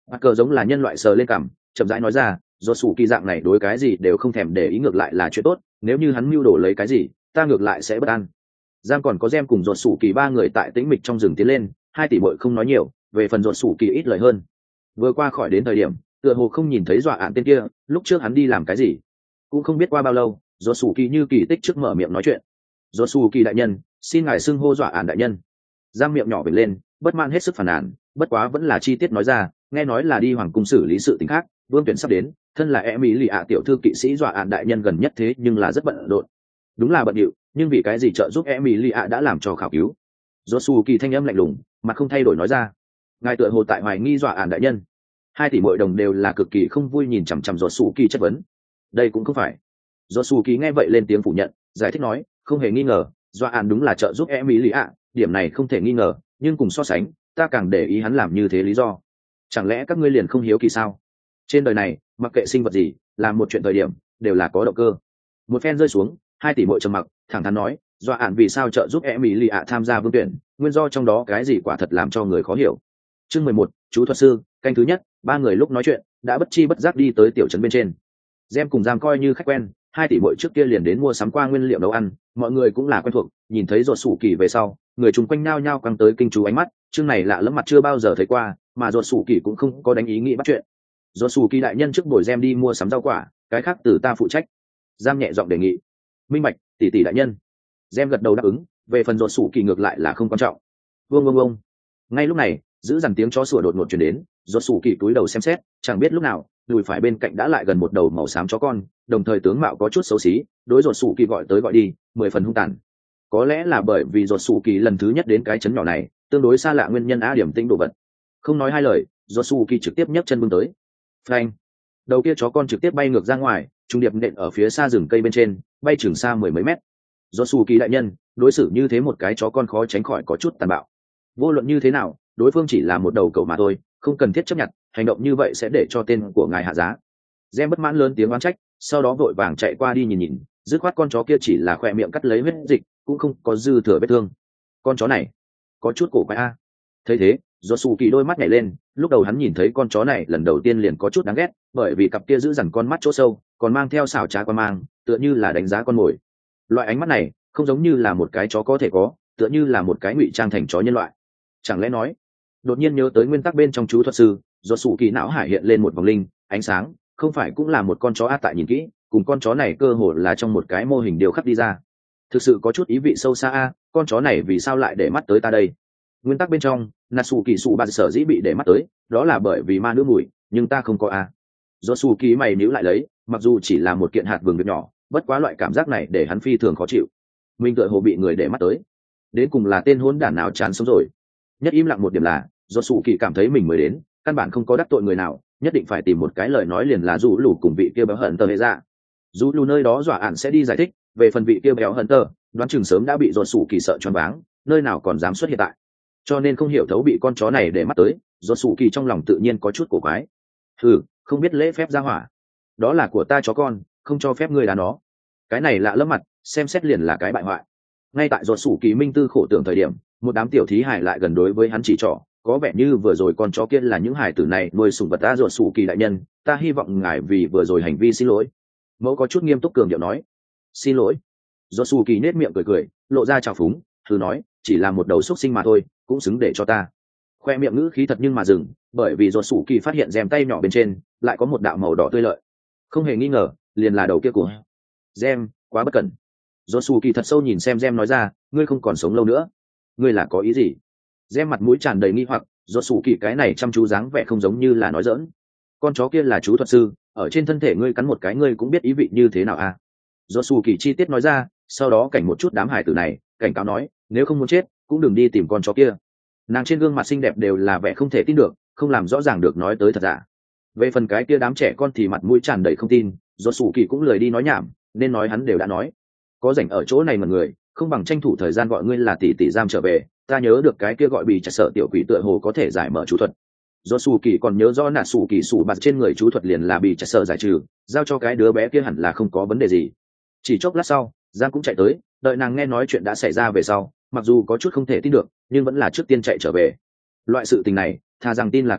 Mặt cờ giống là nhân loại sờ lên cằm, chậm rãi nói ra, do sủ kỳ dạng này đối cái gì đều không thèm để ý, ngược lại là chuyện tốt, nếu như hắn mưu đồ lấy cái gì ta ngược lại sẽ bất an. Giang còn có Gem cùng ruột sủ kỳ ba người tại tĩnh mịch trong rừng tiến lên, hai tỷ muội không nói nhiều, về phần ruột sủ kỳ ít lời hơn. Vừa qua khỏi đến thời điểm tựa hồ không nhìn thấy dọa ạn tên kia, lúc trước hắn đi làm cái gì cũng không biết. Qua bao lâu ruột sủ kỳ như kỳ tích trước mở miệng nói chuyện. Ruột sủ kỳ đại nhân, xin ngài xưng hô dọa ạn đại nhân. Giang miệng nhỏ vểnh lên, bất mãn hết sức phàn nàn, bất quá vẫn là chi tiết nói ra, nghe nói là đi hoàng cung xử lý sự tình khác, vương tuyển sắp đến, thân là e mỹ lì ạ tiểu thư kỵ sĩ dọa ạn đại nhân gần nhất thế nhưng là rất bận rộn. Đúng là bận điệu, nhưng vì cái gì trợ giúp e mỹ lì ạ đã làm cho khảo cứu. Josu kỳ thanh âm lạnh lùng, mặt không thay đổi nói ra, ngài tựa hồ tại hoài nghi dọa ạn đại nhân. Hai tỷ muội đồng đều là cực kỳ không vui nhìn chằm chằm Josu kỳ chất vấn. Đây cũng không phải. Josu kỳ nghe vậy lên tiếng phủ nhận, giải thích nói, không hề nghi ngờ, dọa ạn đúng là trợ giúp e mỹ lì ạ, điểm này không thể nghi ngờ, nhưng cùng so sánh ta càng để ý hắn làm như thế lý do. Chẳng lẽ các ngươi liền không hiếu kỳ sao? Trên đời này mặc kệ sinh vật gì làm một chuyện thời điểm đều là có động cơ. Một phen rơi xuống, hai tỷ muội trầm mặc, thẳng thắn nói, dọa ạn vì sao trợ giúp Emily ạ tham gia vương tuyển, nguyên do trong đó cái gì quả thật làm cho người khó hiểu. Chương 11, chú thuật sư, canh thứ nhất. Ba người lúc nói chuyện đã bất chi bất giác đi tới tiểu trấn bên trên. Gem cùng Giang coi như khách quen, hai tỷ muội trước kia liền đến mua sắm qua nguyên liệu nấu ăn, mọi người cũng là quen thuộc. Nhìn thấy ruột sủ kỳ về sau, người chung quanh nao nhao căng tới kinh chú ánh mắt, chương này lạ lẫm mặt chưa bao giờ thấy qua, mà ruột sủ kỳ cũng không có đánh ý nghĩ bắt chuyện. Ruột sủ kỳ đại nhân trước buổi Gem đi mua sắm rau quả, cái khác từ ta phụ trách. Giang nhẹ giọng đề nghị. Minh bạch, tỷ tỷ đại nhân. Gem gật đầu đáp ứng, về phần ruột sủ kỳ ngược lại là không quan trọng. Vương. Ngay lúc này giữ dằn tiếng chó sủa đột ngột chuyển đến, ruột sủ kỳ cúi đầu xem xét, chẳng biết lúc nào đùi phải bên cạnh đã lại gần một đầu màu xám chó con, đồng thời tướng mạo có chút xấu xí, đối ruột sủ kỳ gọi tới gọi đi, 10 phần hung tàn. Có lẽ là bởi vì ruột sủ kỳ lần thứ nhất đến cái chấn nhỏ này tương đối xa lạ nguyên nhân á, điểm tĩnh đồ vật. Không nói hai lời, ruột sủ kỳ trực tiếp nhấc chân bưng tới. Phanh! Đầu kia chó con trực tiếp bay ngược ra ngoài, trung điệp nện ở phía xa rừng cây bên trên, bay chừng xa 10 mấy mét. Ruột sủ kỳ đại nhân, đối xử như thế một cái chó con khó tránh khỏi có chút tàn bạo. Vô luận như thế nào đối phương chỉ là một đầu cậu mà thôi, không cần thiết chấp nhận, hành động như vậy sẽ để cho tên của ngài hạ giá. Gem bất mãn lớn tiếng oán trách, sau đó vội vàng chạy qua đi nhìn, dứt khoát con chó kia chỉ là khoe miệng cắt lấy huyết dịch, cũng không có dư thừa vết thương. Con chó này có chút cổ quái a. Thấy thế, Josu kỳ đôi mắt nhảy lên, lúc đầu hắn nhìn thấy con chó này lần đầu tiên liền có chút đáng ghét, bởi vì cặp kia giữ dằn con mắt chỗ sâu, còn mang theo xảo trá quan mang, tựa như là đánh giá con mồi. Loại ánh mắt này không giống như là một cái chó có thể có, tựa như là một cái ngụy trang thành chó nhân loại. Chẳng lẽ nói, đột nhiên nhớ tới nguyên tắc bên trong chú thuật sư, Josu kỳ não hải hiện lên một vòng linh ánh sáng, không phải cũng là một con chó a? Tại nhìn kỹ, cùng con chó này cơ hồ là trong một cái mô hình điều khắc đi ra, thực sự có chút ý vị sâu xa a. Con chó này vì sao lại để mắt tới ta đây? Nguyên tắc bên trong Natsu kỳ sụ bạn sở dĩ bị để mắt tới, đó là bởi vì ma nữ mùi, nhưng ta không có a. Josu kỳ mày níu lại lấy, mặc dù chỉ là một kiện hạt vừng việc nhỏ, bất quá loại cảm giác này để hắn phi thường khó chịu. Mình tựa hồ bị người để mắt tới, đến cùng là tên hỗn đản nào chán sống rồi. Nhất im lặng một điểm là Josu kỳ cảm thấy mình mới đến, căn bản không có đắc tội người nào, nhất định phải tìm một cái lời nói liền là dù lù cùng vị kia béo hận tờ hệ ra. Dù lù nơi đó dọa ạn sẽ đi giải thích, về phần vị kia béo hận tờ đoán chừng sớm đã bị Josu kỳ sợ choáng váng, nơi nào còn dám xuất hiện tại. Cho nên không hiểu thấu bị con chó này để mắt tới, Josu kỳ trong lòng tự nhiên có chút cổ quái. Không biết lễ phép ra hỏa, đó là của ta chó con, không cho phép ngươi đá nó. Cái này lạ lẫm mặt, xem xét liền là cái bại hoại. Ngay tại Josu kỳ minh tư khổ tưởng thời điểm, một đám tiểu thí hải lại gần đối với hắn chỉ trỏ, có vẻ như vừa rồi con chó kia là những hải tử này nuôi sủng vật ta. Josu kỳ đại nhân, ta hy vọng ngài vì vừa rồi hành vi xin lỗi. Mẫu có chút nghiêm túc cường điệu nói. Xin lỗi. Josu kỳ nết miệng cười, lộ ra trào phúng, nói, chỉ là một đầu xúc sinh mà thôi, cũng xứng để cho ta. Khoe miệng ngữ khí thật nhưng mà dừng, bởi vì Josu kỳ phát hiện Gem tay nhỏ bên trên lại có một đạo màu đỏ tươi lợi, không hề nghi ngờ liền là đầu kia của Gem. Quá bất cẩn. Josu kỳ thật sâu nhìn xem Gem nói ra, ngươi không còn sống lâu nữa. Ngươi là có ý gì? Gem mặt mũi tràn đầy nghi hoặc, Josu kỳ cái này chăm chú dáng vẻ không giống như là nói giỡn. Con chó kia là chú thuật sư, ở trên thân thể ngươi cắn một cái ngươi cũng biết ý vị như thế nào à? Josu kỳ chi tiết nói ra, sau đó cảnh một chút đám hải tử này, cảnh cáo nói, nếu không muốn chết cũng đừng đi tìm con chó kia. Nàng trên gương mặt xinh đẹp đều là vẻ không thể tin được, không làm rõ ràng được nói tới thật giả. Về phần cái kia đám trẻ con thì mặt mũi tràn đầy không tin, Josu kỳ cũng lười đi nói nhảm, nên nói hắn đều đã nói. Có rảnh ở chỗ này mà người, không bằng tranh thủ thời gian gọi ngươi là tỷ tỷ Giam trở về, ta nhớ được cái kia gọi bị chặt sợ tiểu quỷ tựa hồ có thể giải mở chú thuật. Josu kỳ còn nhớ rõ Natsu kỳ sụ bạt trên người chú thuật liền là bị chặt sợ giải trừ, giao cho cái đứa bé kia hẳn là không có vấn đề gì. Chỉ chốc lát sau, Giang cũng chạy tới, đợi nàng nghe nói chuyện đã xảy ra về sau, mặc dù có chút không thể tin được, nhưng vẫn là trước tiên chạy trở về. Loại sự tình này, thà rằng tin là có,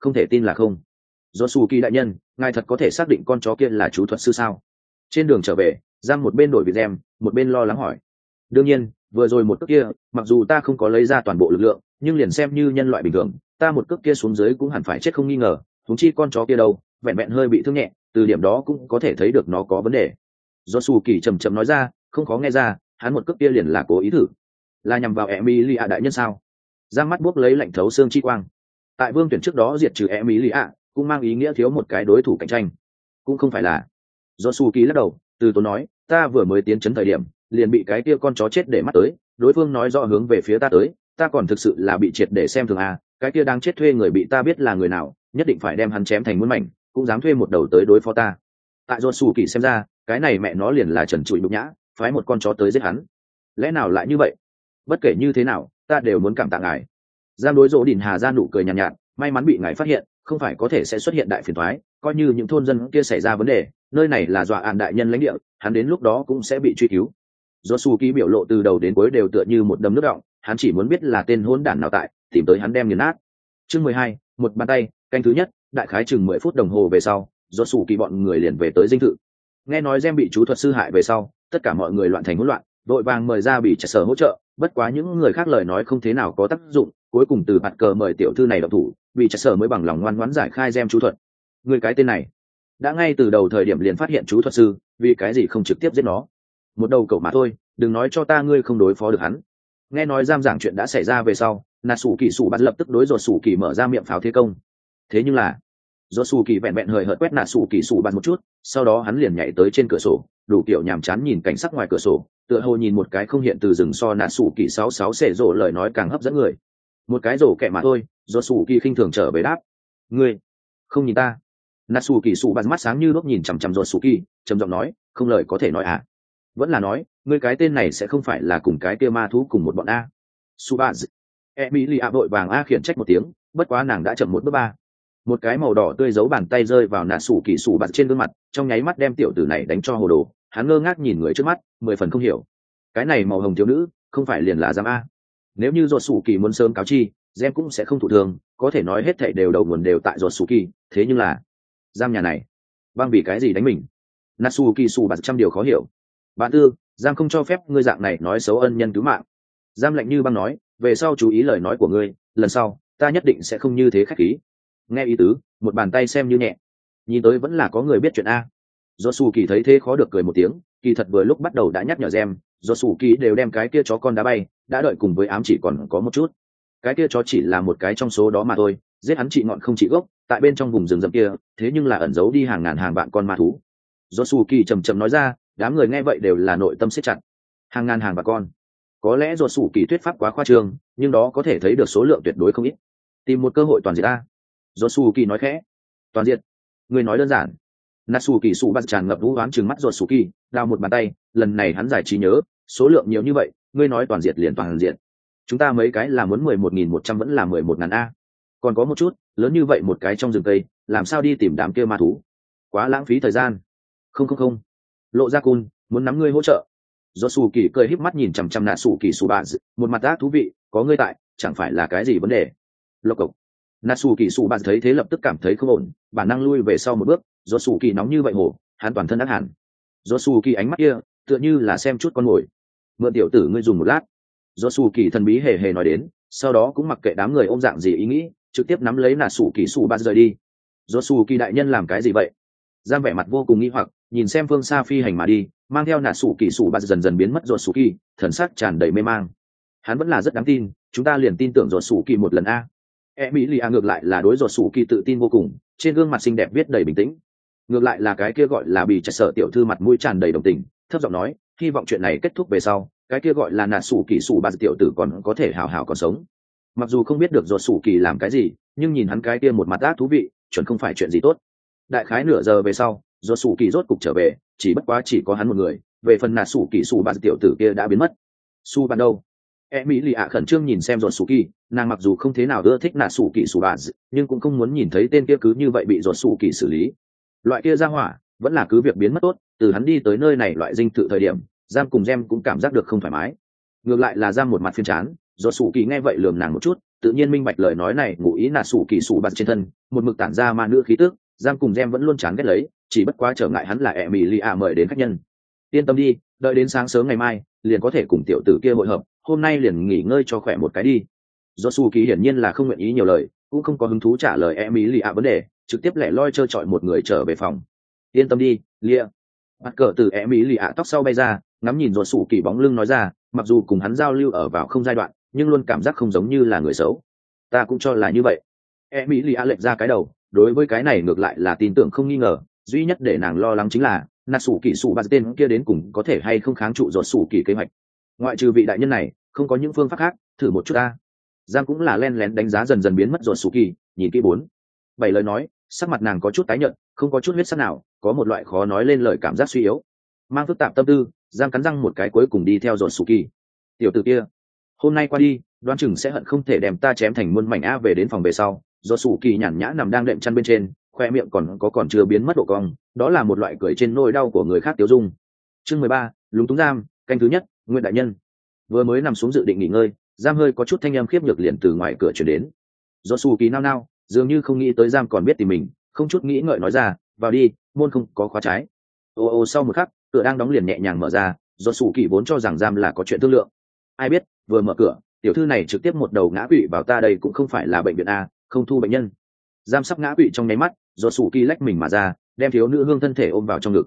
không thể tin là không. Do su kỳ đại nhân, ngài thật có thể xác định con chó kia là chú thuật sư sao? Trên đường trở về, giang một bên đổi vị gem, một bên lo lắng hỏi. Đương nhiên, vừa rồi một cước kia, mặc dù ta không có lấy ra toàn bộ lực lượng, nhưng liền xem như nhân loại bình thường, ta một cước kia xuống dưới cũng hẳn phải chết không nghi ngờ. Huống chi con chó kia đâu, vẹn vẹn hơi bị thương nhẹ, từ điểm đó cũng có thể thấy được nó có vấn đề. Do su kỳ chầm chậm nói ra, không khó nghe ra, hắn một cước kia liền là cố ý thử, là nhằm vào Emilia đại nhân sao? Giang mắt buốc lấy lạnh thấu xương chi quang. Tại vương tuyển trước đó diệt trừ Emilia, cũng mang ý nghĩa thiếu một cái đối thủ cạnh tranh. Cũng không phải là. Do su kỳ lắc đầu, từ tốn nói, ta vừa mới tiến chấn thời điểm, liền bị cái kia con chó chết để mắt tới, đối phương nói rõ hướng về phía ta tới, ta còn thực sự là bị triệt để xem thường à, cái kia đang chết thuê người bị ta biết là người nào, nhất định phải đem hắn chém thành muôn mảnh, cũng dám thuê một đầu tới đối phó ta. Tại do su kỳ xem ra, cái này mẹ nó liền là trần trụi nhục nhã, phái một con chó tới giết hắn. Lẽ nào lại như vậy? Bất kể như thế nào, ta đều muốn cảm tạ ngài. Giang đối Dỗ Đỉnh Hà ra nụ cười nhàn nhạt, may mắn bị ngài phát hiện, không phải có thể sẽ xuất hiện đại phiền toái, coi như những thôn dân kia xảy ra vấn đề, nơi này là dọa ạn đại nhân lãnh địa, hắn đến lúc đó cũng sẽ bị truy cứu. Yosuke biểu lộ từ đầu đến cuối đều tựa như một đầm nước đọng, hắn chỉ muốn biết là tên hỗn đản nào tại, tìm tới hắn đem nghiền nát. Chương 12, một bàn tay, canh thứ nhất, đại khái chừng 10 phút đồng hồ về sau, Yosuke bọn người liền về tới dinh thự. Nghe nói Gem bị chú thuật sư hại về sau, tất cả mọi người loạn thành hỗn loạn, vội vàng mời ra bị trả sở hỗ trợ, bất quá những người khác lời nói không thế nào có tác dụng, cuối cùng từ bạt cờ mời tiểu thư này động thủ, bị trả sở mới bằng lòng ngoan ngoãn giải khai Gem chú thuật. Người cái tên này, đã ngay từ đầu thời điểm liền phát hiện chú thuật sư, vì cái gì không trực tiếp giết nó? Một đầu cậu mà thôi, đừng nói cho ta ngươi không đối phó được hắn. Nghe nói giam giảng chuyện đã xảy ra về sau, nà sủ kỳ sủ bắt lập tức đối dột sủ kỳ mở ra miệng pháo thế công. Thế nhưng là dột sủ kỳ vẹn vẹn hời hợt quét nà sủ kỳ sủ bắt một chút, sau đó hắn liền nhảy tới trên cửa sổ, đủ kiểu nhàm chán nhìn cảnh sắc ngoài cửa sổ, tựa hồ nhìn một cái không hiện từ rừng so nà sủ kỳ 66 xẻ rổ lời nói càng hấp dẫn người. Một cái rổ kẹ mà thôi, dột sủ kỳ khinh thường trở về đáp, ngươi không nhìn ta? Nà sủ kỳ sủ bắt mắt sáng như đốt nhìn chằm chằm dột sủ kỳ, trầm giọng nói, không lời có thể nói à? Vẫn là nói ngươi cái tên này sẽ không phải là cùng cái kia ma thú cùng một bọn a? Subaz Emilia vội vàng a khiển trách một tiếng, bất quá nàng đã chậm một bước ba. Một cái màu đỏ tươi giấu bàn tay rơi vào nà sủ kỳ sủ bạt trên gương mặt, trong nháy mắt đem tiểu tử này đánh cho hồ đồ. Hắn ngơ ngác nhìn người trước mắt, 10 phần không hiểu, cái này màu hồng thiếu nữ không phải liền là giam a? Nếu như ruột sủ kỳ muốn sớm cáo chi, Gem cũng sẽ không thụ thường, có thể nói hết thảy đều đầu nguồn đều tại ruột sủ kỳ, thế nhưng là giam nhà này băng vì cái gì đánh mình? Natsuki sủ bạt trăm điều khó hiểu. Bạn tư, giam không cho phép ngươi dạng này nói xấu ân nhân cứu mạng. Giam lạnh như băng nói, về sau chú ý lời nói của ngươi, lần sau ta nhất định sẽ không như thế khách khí. Nghe ý tứ, một bàn tay xem như nhẹ, nhìn tới vẫn là có người biết chuyện a. Yosuke thấy thế khó được cười một tiếng, kỳ thật vừa lúc bắt đầu đã nhắc nhở Gem, Yosuke đều đem cái kia chó con đá bay, đã đợi cùng với ám chỉ còn có một chút. Cái kia chó chỉ là một cái trong số đó mà thôi, giết hắn trị ngọn không trị gốc, tại bên trong vùng rừng rậm kia, thế nhưng là ẩn giấu đi hàng ngàn hàng vạn con ma thú. Yosuke trầm trầm nói ra, đám người nghe vậy đều là nội tâm siết chặt. Hàng ngàn hàng vạn con, có lẽ Yosuke thuyết pháp quá khoa trương, nhưng đó có thể thấy được số lượng tuyệt đối không ít. Tìm một cơ hội toàn diệt a. Yosuke nói khẽ. Toàn diệt? Người nói đơn giản. Natsuki sụ bắt tràn ngập vũ oán trừng mắt Yosuke, đào một bàn tay, lần này hắn giải trí nhớ, số lượng nhiều như vậy, ngươi nói toàn diệt liền toàn diệt. Chúng ta mấy cái là muốn 11.100 vẫn là 11.000 a. Còn có một chút, lớn như vậy một cái trong rừng cây, làm sao đi tìm đám kia ma thú? Quá lãng phí thời gian. Không. Lộ ra cun, muốn nắm ngươi hỗ trợ. Yosuke cười híp mắt nhìn chằm chằm Natsuki sụ bạn, một mặt ác thú vị, có ngươi tại, chẳng phải là cái gì vấn đề. Lộc cộc. Natsuki sụ bạn thấy thế lập tức cảm thấy không ổn, bản năng lui về sau một bước. Yosuke nóng như vậy hổ, hắn toàn thân ác hẳn. Yosuke ánh mắt kia, tựa như là xem chút con mồi. Mượn tiểu tử ngươi dùng một lát. Yosuke thần bí hề hề nói đến, sau đó cũng mặc kệ đám người ôm dạng gì ý nghĩ, trực tiếp nắm lấy Natsuki sụ bạn rời đi. Yosuke đại nhân làm cái gì vậy? Giang vẻ mặt vô cùng nghi hoặc, nhìn xem phương xa phi hành mà đi, mang theo Natsuki sụ bạn dần dần biến mất Yosuke, thần sắc tràn đầy mê mang. Hắn vẫn là rất đáng tin, chúng ta liền tin tưởng Yosuke một lần a. Emilia ngược lại là đối Yosuke tự tin vô cùng, trên gương mặt xinh đẹp viết đầy bình tĩnh. Ngược lại là cái kia gọi là bị chặt sợ tiểu thư mặt mũi tràn đầy đồng tình, thấp giọng nói, hy vọng chuyện này kết thúc về sau, cái kia gọi là Natsuki sụ bạn tiểu tử còn có thể hào hào còn sống. Mặc dù không biết được Yosuke làm cái gì, nhưng nhìn hắn cái kia một mặt ác thú vị, chuẩn không phải chuyện gì tốt. Đại khái nửa giờ về sau, Yosuke rốt cục trở về, chỉ bất quá chỉ có hắn một người, về phần Natsuki sụ bạn tiểu tử kia đã biến mất. Su bạn đâu? Emilia khẩn trương nhìn xem Yosuke, nàng mặc dù không thế nào ưa thích Natsuki sụ bạn, nhưng cũng không muốn nhìn thấy tên kia cứ như vậy bị Yosuke xử lý. Loại kia ra hỏa, vẫn là cứ việc biến mất tốt, từ hắn đi tới nơi này loại dinh thự thời điểm, Giam cùng Gem cũng cảm giác được không thoải mái. Ngược lại là Giam một mặt phiền chán, Yosuke nghe vậy lườm nàng một chút, tự nhiên minh bạch lời nói này ngụ ý Natsuki sụ bạn trên thân, một mực tản ra ma nữ khí tức, giam cùng gem vẫn luôn chán ghét lấy, chỉ bất quá trở ngại hắn là Emilia mời đến khách nhân. Yên tâm đi, đợi đến sáng sớm ngày mai liền có thể cùng tiểu tử kia hội hợp, hôm nay liền nghỉ ngơi cho khỏe một cái đi. Josu Kỳ hiển nhiên là không nguyện ý nhiều lời, cũng không có hứng thú trả lời Emilia vấn đề, trực tiếp lẻ loi trơ trọi một người trở về phòng. Yên tâm đi, Lia. Bắt cờ từ Emilia tóc sau bay ra, ngắm nhìn Josu Kỳ bóng lưng nói ra, mặc dù cùng hắn giao lưu ở vào không giai đoạn, nhưng luôn cảm giác không giống như là người xấu. Ta cũng cho là như vậy. Emilia lệch ra cái đầu, đối với cái này ngược lại là tin tưởng không nghi ngờ, duy nhất để nàng lo lắng chính là nạt sủ kỳ sủ bạt tên kia đến cùng có thể hay không kháng trụ dột sủ kỳ kế hoạch. Ngoại trừ vị đại nhân này, không có những phương pháp khác, thử một chút ta. Giang cũng là len lén đánh giá dần dần biến mất dột sủ kỳ, nhìn kỹ 4, 7 lời nói, sắc mặt nàng có chút tái nhợt, không có chút huyết sắc nào, có một loại khó nói lên lời cảm giác suy yếu. Mang phức tạp tâm tư, Giang cắn răng một cái cuối cùng đi theo dột sủ kỳ. Tiểu tử kia, hôm nay qua đi, đoán chừng sẽ hận không thể đem ta chém thành muôn mảnh a. Về đến phòng về sau, dột sủ kỳ nhàn nhã nằm đang đệm chăn bên trên, khoe miệng còn chưa biến mất độ cong, đó là một loại cười trên nỗi đau của người khác tiêu dung. Chương 13, lúng túng giam, canh thứ nhất, Nguyện đại nhân. Vừa mới nằm xuống dự định nghỉ ngơi, giam hơi có chút thanh âm khiếp nhược liền từ ngoài cửa chuyển đến. Josu Kỳ nao nao, dường như không nghĩ tới giam còn biết tìm mình, không chút nghĩ ngợi nói ra, vào đi, môn không có khóa trái. Sau một khắc, cửa đang đóng liền nhẹ nhàng mở ra. Josu Kỳ vốn cho rằng giam là có chuyện thương lượng, ai biết vừa mở cửa, tiểu thư này trực tiếp một đầu ngã quỵ vào ta. Đây cũng không phải là bệnh viện a, không thu bệnh nhân. Giam sắp ngã quỵ trong nháy mắt, Josu Kỳ lách mình mà ra, đem thiếu nữ hương thân thể ôm vào trong ngực.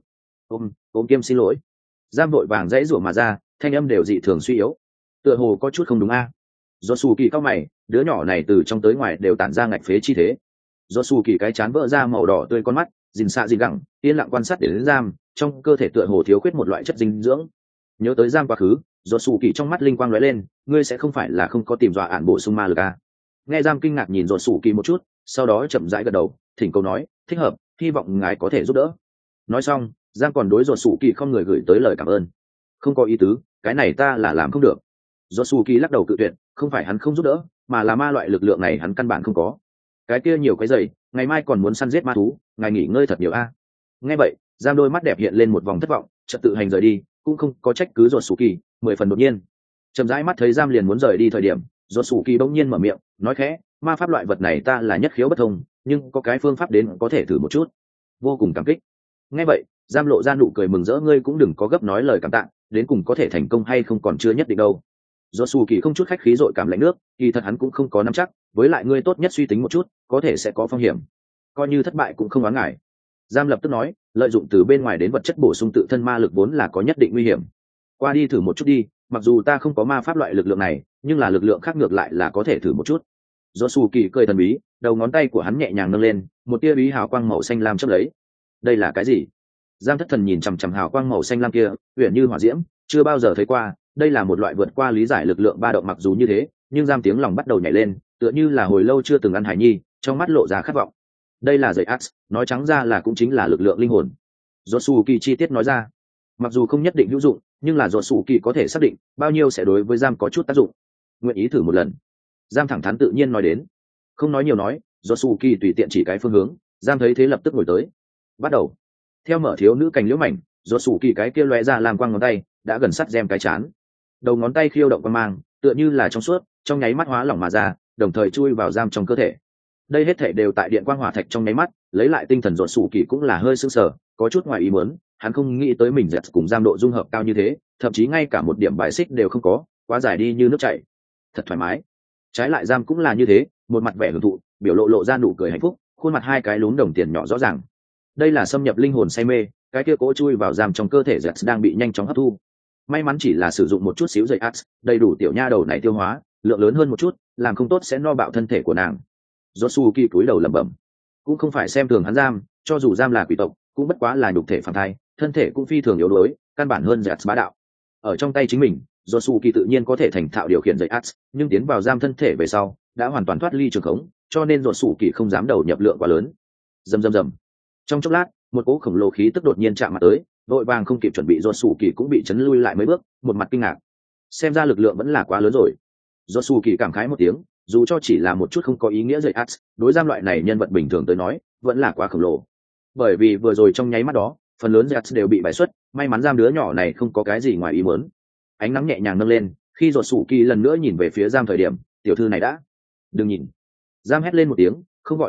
Ôm kiêm xin lỗi. Giam vội vàng dãy rủa mà ra, thanh âm đều dị thường suy yếu, tựa hồ có chút không đúng a. Josu Kỳ cao mày, đứa nhỏ này từ trong tới ngoài đều tản ra ngạch phế chi thế. Josu Kỳ cái chán vỡ ra màu đỏ tươi, con mắt dình xạ dình gẳng, yên lặng quan sát đến giam, trong cơ thể tựa hồ thiếu khuyết một loại chất dinh dưỡng. Nhớ tới giam quá khứ, Josu Kỳ trong mắt linh quang lóe lên, ngươi sẽ không phải là không có tìm dọa ản bổ sung ma lực a? Nghe giam kinh ngạc nhìn Josu Kỳ một chút, sau đó chậm rãi gật đầu, thỉnh cầu nói, thích hợp, hy vọng ngài có thể giúp đỡ. Nói xong, giang còn đối Josu Kỳ không người gửi tới lời cảm ơn. Không có ý tứ, cái này ta là làm không được. Josu Kỳ lắc đầu cự tuyệt, không phải hắn không giúp đỡ, mà là ma loại lực lượng này hắn căn bản không có. Cái kia nhiều cái giày, ngày mai còn muốn săn giết ma thú, ngài nghỉ ngơi thật nhiều a. Nghe vậy, giang đôi mắt đẹp hiện lên một vòng thất vọng, chợt tự hành rời đi, cũng không có trách cứ Josu Kỳ, 10 phần đột nhiên. Chậm rãi mắt thấy giam liền muốn rời đi thời điểm, Josu Kỳ bỗng nhiên mở miệng, nói khẽ, ma pháp loại vật này ta là nhất khiếu bất thông, nhưng có cái phương pháp đến có thể thử một chút. Vô cùng cảm kích. Nghe vậy, giam lộ ra nụ cười mừng rỡ, ngươi cũng đừng có gấp nói lời cảm tạ, đến cùng có thể thành công hay không còn chưa nhất định đâu. Josu Kỳ không chút khách khí dội cảm lạnh nước, kỳ thật hắn cũng không có nắm chắc, với lại ngươi tốt nhất suy tính một chút, có thể sẽ có phong hiểm, coi như thất bại cũng không oán ngại. Giam lập tức nói, lợi dụng từ bên ngoài đến vật chất bổ sung tự thân ma lực vốn là có nhất định nguy hiểm. Qua đi thử một chút đi, mặc dù ta không có ma pháp loại lực lượng này, nhưng là lực lượng khác ngược lại là có thể thử một chút. Josu Kỳ cười thần bí, đầu ngón tay của hắn nhẹ nhàng nâng lên, một tia bí hào quang màu xanh lam chớp lấy. Đây là cái gì? Giang thất thần nhìn chằm chằm hào quang màu xanh lam kia, uyển như hỏa diễm, chưa bao giờ thấy qua. Đây là một loại vượt qua lý giải lực lượng ba động, mặc dù như thế, nhưng Giang tiếng lòng bắt đầu nhảy lên, tựa như là hồi lâu chưa từng ăn hải nhi, trong mắt lộ ra khát vọng. Đây là dây ax, nói trắng ra là cũng chính là lực lượng linh hồn. Josu Kỳ chi tiết nói ra, mặc dù không nhất định hữu dụng, nhưng là Josu Kỳ có thể xác định bao nhiêu sẽ đối với Giang có chút tác dụng. Nguyện ý thử một lần. Giang thẳng thắn tự nhiên nói đến, không nói nhiều nói, Josu Kỳ tùy tiện chỉ cái phương hướng, Giang thấy thế lập tức ngồi tới. Bắt đầu. Theo mở thiếu nữ cành liễu mảnh, Josu Kỳ cái kia lóe ra làm quang ngón tay đã gần sát gem cái chán. Đầu ngón tay khiêu động quang mang, tựa như là trong suốt, trong nháy mắt hóa lỏng mà ra, đồng thời chui vào Giang trong cơ thể. Đây hết thảy đều tại điện quang hỏa thạch trong nháy mắt, lấy lại tinh thần Josu Kỳ cũng là hơi sưng sờ, có chút ngoài ý muốn, hắn không nghĩ tới mình dẹt cùng Giang độ dung hợp cao như thế, thậm chí ngay cả một điểm bài xích đều không có, quá giải đi như nước chảy, thật thoải mái. Trái lại Giang cũng là như thế, một mặt vẻ hưởng thụ, biểu lộ ra nụ cười hạnh phúc, khuôn mặt hai cái lún đồng tiền nhỏ rõ ràng. Đây là xâm nhập linh hồn say mê, cái kia cố chui vào Giang trong cơ thể dẹt đang bị nhanh chóng hấp thu. May mắn chỉ là sử dụng một chút xíu dây ax, đầy đủ tiểu nha đầu này tiêu hóa, lượng lớn hơn một chút, làm không tốt sẽ no bạo thân thể của nàng. Josu Kỳ cúi đầu lẩm bẩm, cũng không phải xem thường hắn Giam, cho dù Giam là quỷ tộc, cũng bất quá là nhục thể phàm thai, thân thể cũng phi thường yếu đuối, căn bản hơn dẹt bá đạo. Ở trong tay chính mình, Josu Kỳ tự nhiên có thể thành thạo điều khiển dây ax, nhưng tiến vào Giam thân thể về sau, đã hoàn toàn thoát ly trường khống, cho nên Josu Kỳ không dám đầu nhập lượng quá lớn. Rầm rầm rầm. Trong chốc lát, một cỗ khổng lồ khí tức đột nhiên chạm mặt tới, vội vàng không kịp chuẩn bị Josu Kỳ cũng bị chấn lui lại mấy bước, một mặt kinh ngạc. Xem ra lực lượng vẫn là quá lớn rồi. Josu Kỳ cảm khái một tiếng, dù cho chỉ là một chút không có ý nghĩa dây ax, đối Giam loại này nhân vật bình thường tới nói, vẫn là quá khổng lồ. Bởi vì vừa rồi trong nháy mắt đó, phần lớn dây ax đều bị bại xuất, may mắn Giam đứa nhỏ này không có cái gì ngoài ý muốn. Ánh nắng nhẹ nhàng nâng lên, khi Josu Kỳ lần nữa nhìn về phía Giam thời điểm, tiểu thư này đã. Đừng nhìn. Giam hét lên một tiếng, không gọi con tốt,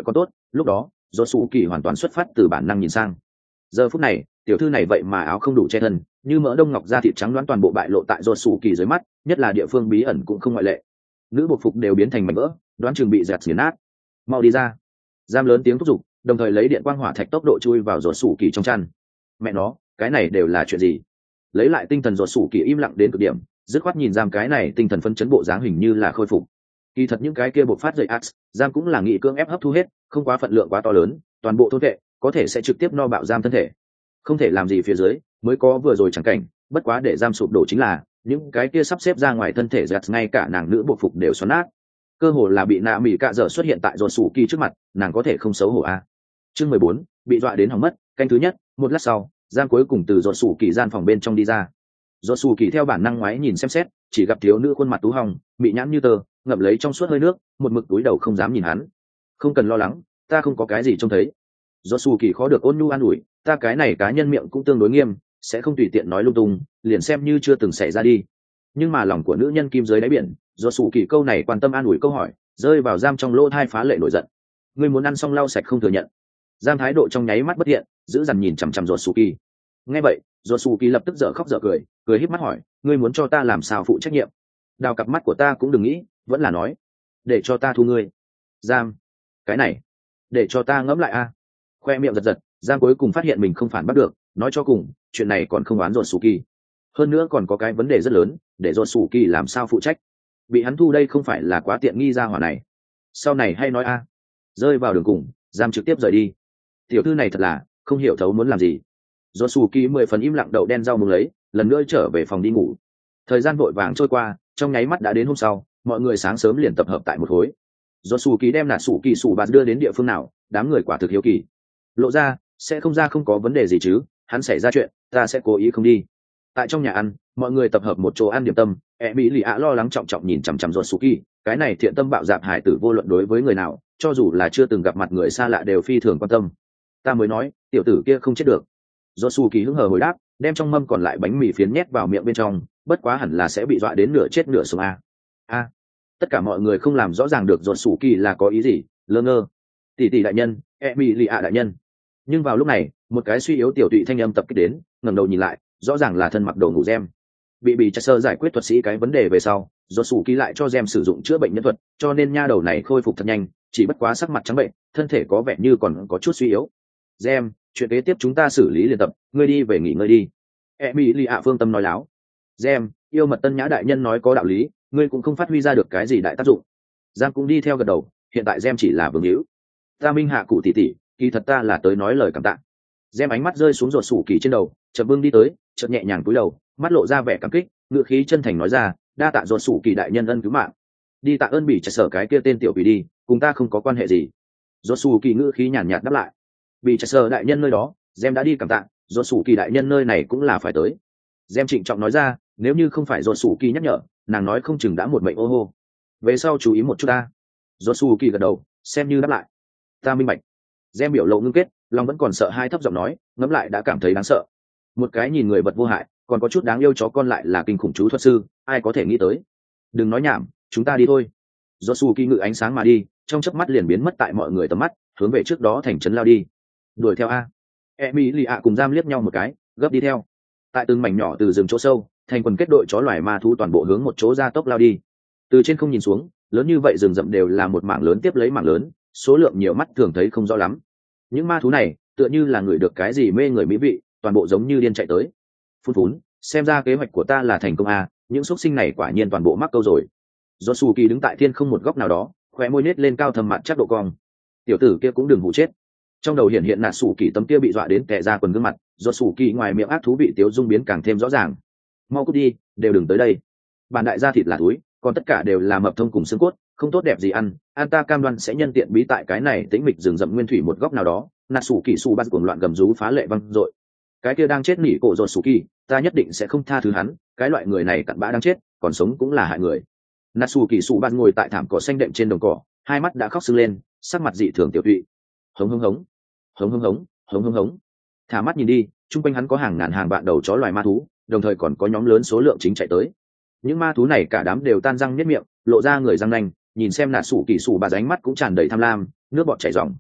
lúc đó do sủ kỳ hoàn toàn xuất phát từ bản năng nhìn sang. Giờ phút này tiểu thư này vậy mà áo không đủ che thân, như mỡ đông ngọc da thịt trắng đoán toàn bộ bại lộ tại do sủ kỳ dưới mắt, nhất là địa phương bí ẩn cũng không ngoại lệ. Nữ bộ phục đều biến thành mảnh vỡ, đoán chừng bị dẹt nghiền nát. Mau đi ra. Giam lớn tiếng thúc giục, đồng thời lấy điện quang hỏa thạch tốc độ chui vào ruột sủ kỳ trong chăn. Mẹ nó, cái này đều là chuyện gì? Lấy lại tinh thần ruột sủ kỳ im lặng đến cực điểm, dứt khoát nhìn Giam cái này tinh thần phấn chấn bộ dáng hình như là khôi phục. Kỳ thật những cái kia bộc phát dậy ax, Giam cũng là nghị cưỡng ép hấp thu hết, không quá phận lượng quá to lớn, toàn bộ thôn vệ có thể sẽ trực tiếp no bạo Giam thân thể. Không thể làm gì phía dưới, mới có vừa rồi chẳng cảnh, bất quá để Giam sụp đổ chính là những cái kia sắp xếp ra ngoài thân thể giật, ngay cả nàng nữ bộ phục đều xoắn nát. Cơ hồ là bị nạ mỹ cạ dở xuất hiện tại ruột sủ kỳ trước mặt, nàng có thể không xấu hổ à. Chương 14, bị dọa đến hỏng mất, canh thứ nhất. Một lát sau, Giang cuối cùng từ ruột sủ kỳ gian phòng bên trong đi ra. Ruột sủ kỳ theo bản năng ngoái nhìn xem xét, chỉ gặp thiếu nữ khuôn mặt tú hồng, bị nhãn như tờ, ngậm lấy trong suốt hơi nước, một mực túi đầu không dám nhìn hắn. Không cần lo lắng, ta không có cái gì trông thấy. Ruột sủ kỳ khó được ôn nhu an ủi, ta cái này cá nhân miệng cũng tương đối nghiêm, sẽ không tùy tiện nói lung tung, liền xem như chưa từng xảy ra đi. Nhưng mà lòng của nữ nhân kim dưới đáy biển, do sủ kỳ câu này quan tâm an ủi câu hỏi rơi vào Giam trong lỗ thai phá lệ nổi giận. Ngươi muốn ăn xong lau sạch không thừa nhận. Giam thái độ trong nháy mắt bất thiện, giữ dằn nhìn chằm chằm ruột sủ kỳ. Nghe vậy ruột sủ kỳ lập tức dở khóc dở cười, cười híp mắt hỏi, ngươi muốn cho ta làm sao phụ trách nhiệm? Đào cặp mắt của ta cũng đừng nghĩ, vẫn là nói để cho ta thu ngươi. Giam, cái này để cho ta ngẫm lại a. Khoe miệng giật giật, Giam cuối cùng phát hiện mình không phản bắt được, nói cho cùng chuyện này còn không oán ruột sủ kỳ. Hơn nữa còn có cái vấn đề rất lớn, để ruột sủ kỳ làm sao phụ trách? Bị hắn thu đây không phải là quá tiện nghi ra hỏa này. Sau này hay nói a. Rơi vào đường cùng, Giam trực tiếp rời đi. Tiểu thư này thật là không hiểu thấu muốn làm gì. Ruột sủ kỳ 10 phần im lặng đậu đen rau muống lấy, lần nữa trở về phòng đi ngủ. Thời gian vội vàng trôi qua, trong nháy mắt đã đến hôm sau, mọi người sáng sớm liền tập hợp tại một khối. Ruột sủ kỳ đem nạt sủ kỳ sủ bạt đưa đến địa phương nào, đám người quả thực hiếu kỳ. Lộ ra sẽ không ra không có vấn đề gì chứ, hắn xảy ra chuyện ta sẽ cố ý không đi. Tại trong nhà ăn, mọi người tập hợp một chỗ ăn điểm tâm. Mỹ lì ạ lo lắng trọng trọng nhìn chằm chằm ruột sủ kỳ, cái này thiện tâm bạo dạn hải tử vô luận đối với người nào, cho dù là chưa từng gặp mặt người xa lạ đều phi thường quan tâm. Ta mới nói tiểu tử kia không chết được. Ruột sủ kỳ hứng hờ hồi đáp, đem trong mâm còn lại bánh mì phiến nhét vào miệng bên trong, bất quá hẳn là sẽ bị dọa đến nửa chết nửa sống a. Tất cả mọi người không làm rõ ràng được ruột sủ kỳ là có ý gì, lơ ngơ. Tỷ đại nhân, Mỹ lì ạ đại nhân. Nhưng vào lúc này một cái suy yếu tiểu tụy thanh âm tập kích đến, ngẩng đầu nhìn lại, rõ ràng là thân mặc đồ ngủ Gem. Bị chặt sơ giải quyết thuật sĩ cái vấn đề về sau, do sủ ký lại cho Gem sử dụng chữa bệnh nhân thuật, cho nên nha đầu này khôi phục thật nhanh, chỉ bất quá sắc mặt trắng bệnh, thân thể có vẻ như còn có chút suy yếu. Gem, chuyện kế tiếp chúng ta xử lý liền tập, ngươi đi về nghỉ ngơi đi. Emily ạ phương tâm nói láo. Gem, yêu mật tân nhã đại nhân nói có đạo lý, ngươi cũng không phát huy ra được cái gì đại tác dụng. Giang cũng đi theo gật đầu, hiện tại Gem chỉ là vương hữu. Ta minh hạ cụ tỷ tỷ, kỳ thật ta là tới nói lời cảm tạ. Gem ánh mắt rơi xuống ruột sủ kỳ trên đầu, chợt bưng đi tới, chợt nhẹ nhàng cúi đầu, mắt lộ ra vẻ cảm kích, ngựa khí chân thành nói ra, đa tạ ruột sủ kỳ đại nhân ân cứu mạng. Đi tạ ơn bị chặt sở cái kia tên tiểu quỷ đi, cùng ta không có quan hệ gì. Ruột sủ kỳ ngựa khí nhàn nhạt đáp lại. Bị chặt sở đại nhân nơi đó, Gem đã đi cảm tạ, ruột sủ kỳ đại nhân nơi này cũng là phải tới. Gem trịnh trọng nói ra, nếu như không phải ruột sủ kỳ nhắc nhở, nàng nói không chừng đã một mệnh ô hô. Về sau chú ý một chút ta. Ruột sủ kỳ gật đầu, xem như đáp lại. Ta minh bạch. Gem biểu lộ ngưng kết, lòng vẫn còn sợ hai thấp giọng nói, ngẫm lại đã cảm thấy đáng sợ. Một cái nhìn người vật vô hại, còn có chút đáng yêu chó con lại là kinh khủng chú thuật sư, ai có thể nghĩ tới. Đừng nói nhảm, chúng ta đi thôi. Josu kỳ ngự ánh sáng mà đi, trong chớp mắt liền biến mất tại mọi người tầm mắt, hướng về trước đó thành trấn lao đi. Đuổi theo a. Emily ạ cùng Giam liếc nhau một cái, gấp đi theo. Tại từng mảnh nhỏ từ rừng chỗ sâu, thành quần kết đội chó loài ma thú toàn bộ hướng một chỗ gia tốc lao đi. Từ trên không nhìn xuống, lớn như vậy rừng rậm đều là một mảng lớn tiếp lấy mảng lớn, số lượng nhiều mắt thường thấy không rõ lắm. Những ma thú này tựa như là người được cái gì mê người mỹ vị, toàn bộ giống như điên chạy tới. Phun, xem ra kế hoạch của ta là thành công a, những xuất sinh này quả nhiên toàn bộ mắc câu rồi. Josuke đứng tại thiên không một góc nào đó, khóe môi nết lên cao thầm mặt chắc độ cong. Tiểu tử kia cũng đừng hụ chết. Trong đầu hiện hiện nạt sủ kỳ tấm kia bị dọa đến tè ra quần gương mặt, Josuke ngoài miệng ác thú vị tiếu dung biến càng thêm rõ ràng. Mau cút đi, đều đừng tới đây. Bản đại gia thịt là túi, còn tất cả đều là mập thông cùng xương cốt, không tốt đẹp gì ăn. An ta cam đoan sẽ nhân tiện bí tại cái này tĩnh mịch rừng rậm nguyên thủy một góc nào đó. Nạt sủ kỳ su bát cuồng loạn gầm rú phá lệ văng dội. Cái kia đang chết nỉ cổ Josuke, ta nhất định sẽ không tha thứ hắn. Cái loại người này cặn bã đang chết, còn sống cũng là hại người. Natsuki Sụ Ban ngồi tại thảm cỏ xanh đệm trên đồng cỏ, hai mắt đã khóc sưng lên, sắc mặt dị thường tiểu tụy. Hống hống hống, hống hống hống, hống hống hống. Thả mắt nhìn đi, chung quanh hắn có hàng ngàn hàng vạn đầu chó loài ma thú, đồng thời còn có nhóm lớn số lượng chính chạy tới. Những ma thú này cả đám đều tan răng nhếch miệng, lộ ra người răng nanh, nhìn xem Natsuki Sụ Ban ánh mắt cũng tràn đầy tham lam, nước bọt chảy ròng.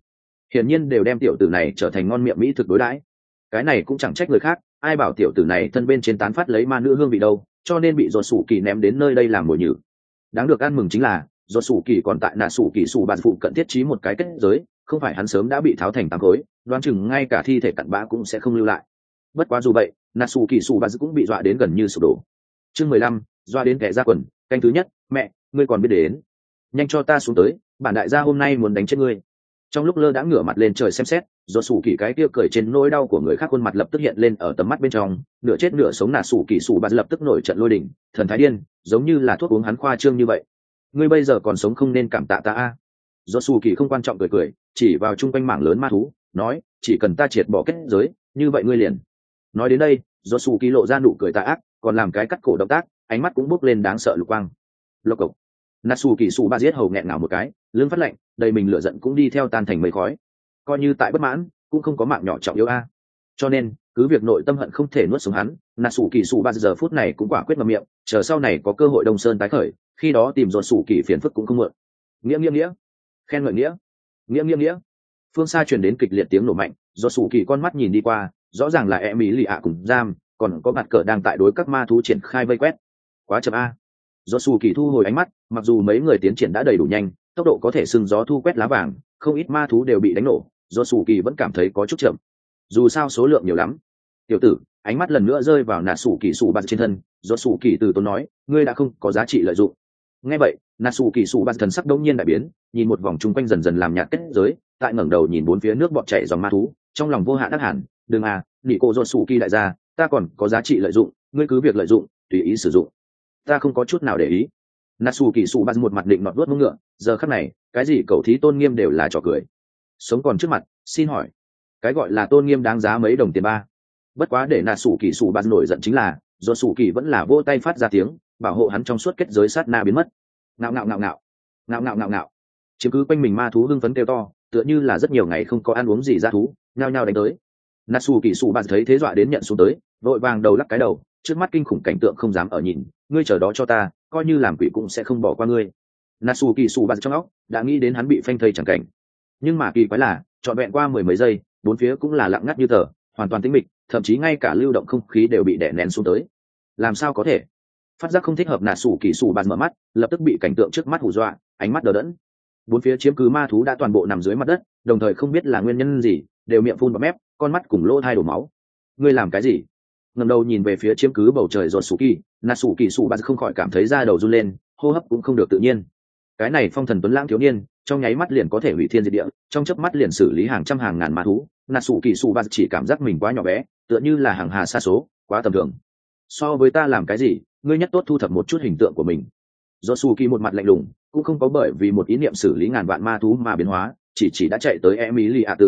hiển nhiên đều đem tiểu tử này trở thành ngon miệng mỹ thực đối đãi. Cái này cũng chẳng trách người khác, ai bảo tiểu tử này thân bên trên tán phát lấy ma nữ hương vị đâu, cho nên bị Dột Sủ Kỳ ném đến nơi đây làm mồi nhử. Đáng được ăn mừng chính là Dột Sủ Kỳ còn tại Nà Sủ Kỳ Sủ Bạt phụ cận thiết trí một cái kết giới, không phải hắn sớm đã bị tháo thành tám khối, đoán chừng ngay cả thi thể cặn bã cũng sẽ không lưu lại. Bất quá dù vậy, Nà Sủ Kỳ Sủ Bạt cũng bị dọa đến gần như sụp đổ. Chương 15, dọa đến kẻ ra quần, canh thứ nhất, mẹ, ngươi còn biết đến. Nhanh cho ta xuống tới, bản đại gia hôm nay muốn đánh chết ngươi. Trong lúc lơ đã ngửa mặt lên trời xem xét, Dột Sủ Kỳ cái kia cười trên nỗi đau của người khác khuôn mặt lập tức hiện lên ở tầm mắt bên trong, nửa chết nửa sống Nà Sủ Kỳ Sủ Bạt lập tức nổi trận lôi đình, thần thái điên, giống như là thuốc uống hắn khoa trương như vậy. Ngươi bây giờ còn sống không nên cảm tạ ta a. Dột Sủ Kỳ không quan trọng cười cười, chỉ vào chung quanh mảng lớn ma thú, nói, chỉ cần ta triệt bỏ kết giới, như vậy ngươi liền. Nói đến đây, Dột Sủ Kỳ lộ ra nụ cười tà ác, còn làm cái cắt cổ động tác, ánh mắt cũng bốc lên đáng sợ lục quang. Lộc cộc. Nà Sủ Kỳ Sủ Bạt giết hầu nghẹn ngào một cái, lưng phát lạnh, đầy mình lửa giận cũng đi theo tan thành mây khói. Coi như tại bất mãn, cũng không có mạng nhỏ trọng yếu a. Cho nên, cứ việc nội tâm hận không thể nuốt sống hắn, Nà Sủ Kỳ Sủ Bạt giờ phút này cũng quả quyết ngậm miệng, chờ sau này có cơ hội Đông Sơn tái khởi, khi đó tìm Dột Sủ Kỳ phiền phức cũng không muộn. Nghĩa, khen ngợi nghĩa. Phương xa truyền đến kịch liệt tiếng nổ mạnh, Dột Sủ Kỳ con mắt nhìn đi qua, rõ ràng là Emily ạ cùng Giam, còn có mặt cờ đang tại đối các ma thú triển khai vây quét. Quá chậm a. Dột Sủ Kỳ thu hồi ánh mắt, mặc dù mấy người tiến triển đã đầy đủ nhanh, tốc độ có thể xưng gió thu quét lá vàng, không ít ma thú đều bị đánh nổ, Dột Sủ Kỳ vẫn cảm thấy có chút chậm. Dù sao số lượng nhiều lắm. Tiểu tử, ánh mắt lần nữa rơi vào Nà Sủ Kỳ Sủ Bạt trên thân, Dột Sủ Kỳ từ tốn nói, ngươi đã không có giá trị lợi dụng. Nghe vậy, Nà Sủ Kỳ Sủ Bạt thần sắc đống nhiên đại biến, nhìn một vòng chung quanh dần dần làm nhạt kết giới, tại ngẩng đầu nhìn bốn phía nước bọt chảy dòng ma thú, trong lòng vô hạn đắc hẳn, đừng à, nị cô Dột Sủ Kỳ đại gia, ta còn có giá trị lợi dụng, ngươi cứ việc lợi dụng, tùy ý sử dụng. Ta không có chút nào để ý. Nà Sủ Kỳ Sủ Bạt một mặt định nọt vuốt mông ngựa, giờ khắc này, cái gì cầu thí tôn nghiêm đều là trò cười. Sống còn trước mặt, xin hỏi, cái gọi là tôn nghiêm đáng giá mấy đồng tiền ba? Bất quá để Nà Sủ Kỳ Sủ Bạt nổi giận chính là, Dột Sủ Kỳ vẫn là vỗ tay phát ra tiếng, bảo hộ hắn trong suốt kết giới sát na biến mất. Ngạo. Chiếm cứ quanh mình ma thú hưng phấn kêu to, tựa như là rất nhiều ngày không có ăn uống gì ra thú, nhao nhao đánh tới. Nà Sủ Kỳ Sủ Bạt thấy thế dọa đến nhận xuống tới, vội vàng đầu lắc cái đầu, trước mắt kinh khủng cảnh tượng không dám ở nhìn, ngươi chờ đó cho ta, coi như làm quỷ cũng sẽ không bỏ qua ngươi. Nà Sủ Kỳ Sủ Bạt trong óc đã nghĩ đến hắn bị phanh thây chẳng cảnh, nhưng mà kỳ quái là, trọn vẹn qua mười mấy giây, bốn phía cũng là lặng ngắt như tờ, hoàn toàn tĩnh mịch, thậm chí ngay cả lưu động không khí đều bị đè nén xuống tới. Làm sao có thể? Phát giác không thích hợp, Nà Sủ Kỳ Sủ Bạt mở mắt, lập tức bị cảnh tượng trước mắt hù dọa, ánh mắt đờ đẫn. Bốn phía chiếm cứ ma thú đã toàn bộ nằm dưới mặt đất, đồng thời không biết là nguyên nhân gì, đều miệng phun bọt mép, con mắt cùng lỗ tai đổ máu. Ngươi làm cái gì? Ngẩng đầu nhìn về phía chiếm cứ bầu trời Dột Sủ Kỳ, Nà Sủ Kỳ Sủ Bạt không khỏi cảm thấy da đầu run lên, hô hấp cũng không được tự nhiên. Cái này phong thần tuấn lãng thiếu niên, trong nháy mắt liền có thể hủy thiên diệt địa, trong chớp mắt liền xử lý hàng trăm hàng ngàn ma thú. Nà Sủ Kỳ Sủ Bạt chỉ cảm giác mình quá nhỏ bé, tựa như là hàng hà sa số, quá tầm thường. So với ta làm cái gì, ngươi nhất tốt thu thập một chút hình tượng của mình. Dột Sủ Kỳ một mặt lạnh lùng, cũng không có bởi vì một ý niệm xử lý ngàn vạn ma thú mà biến hóa, chỉ đã chạy tới Emily ạ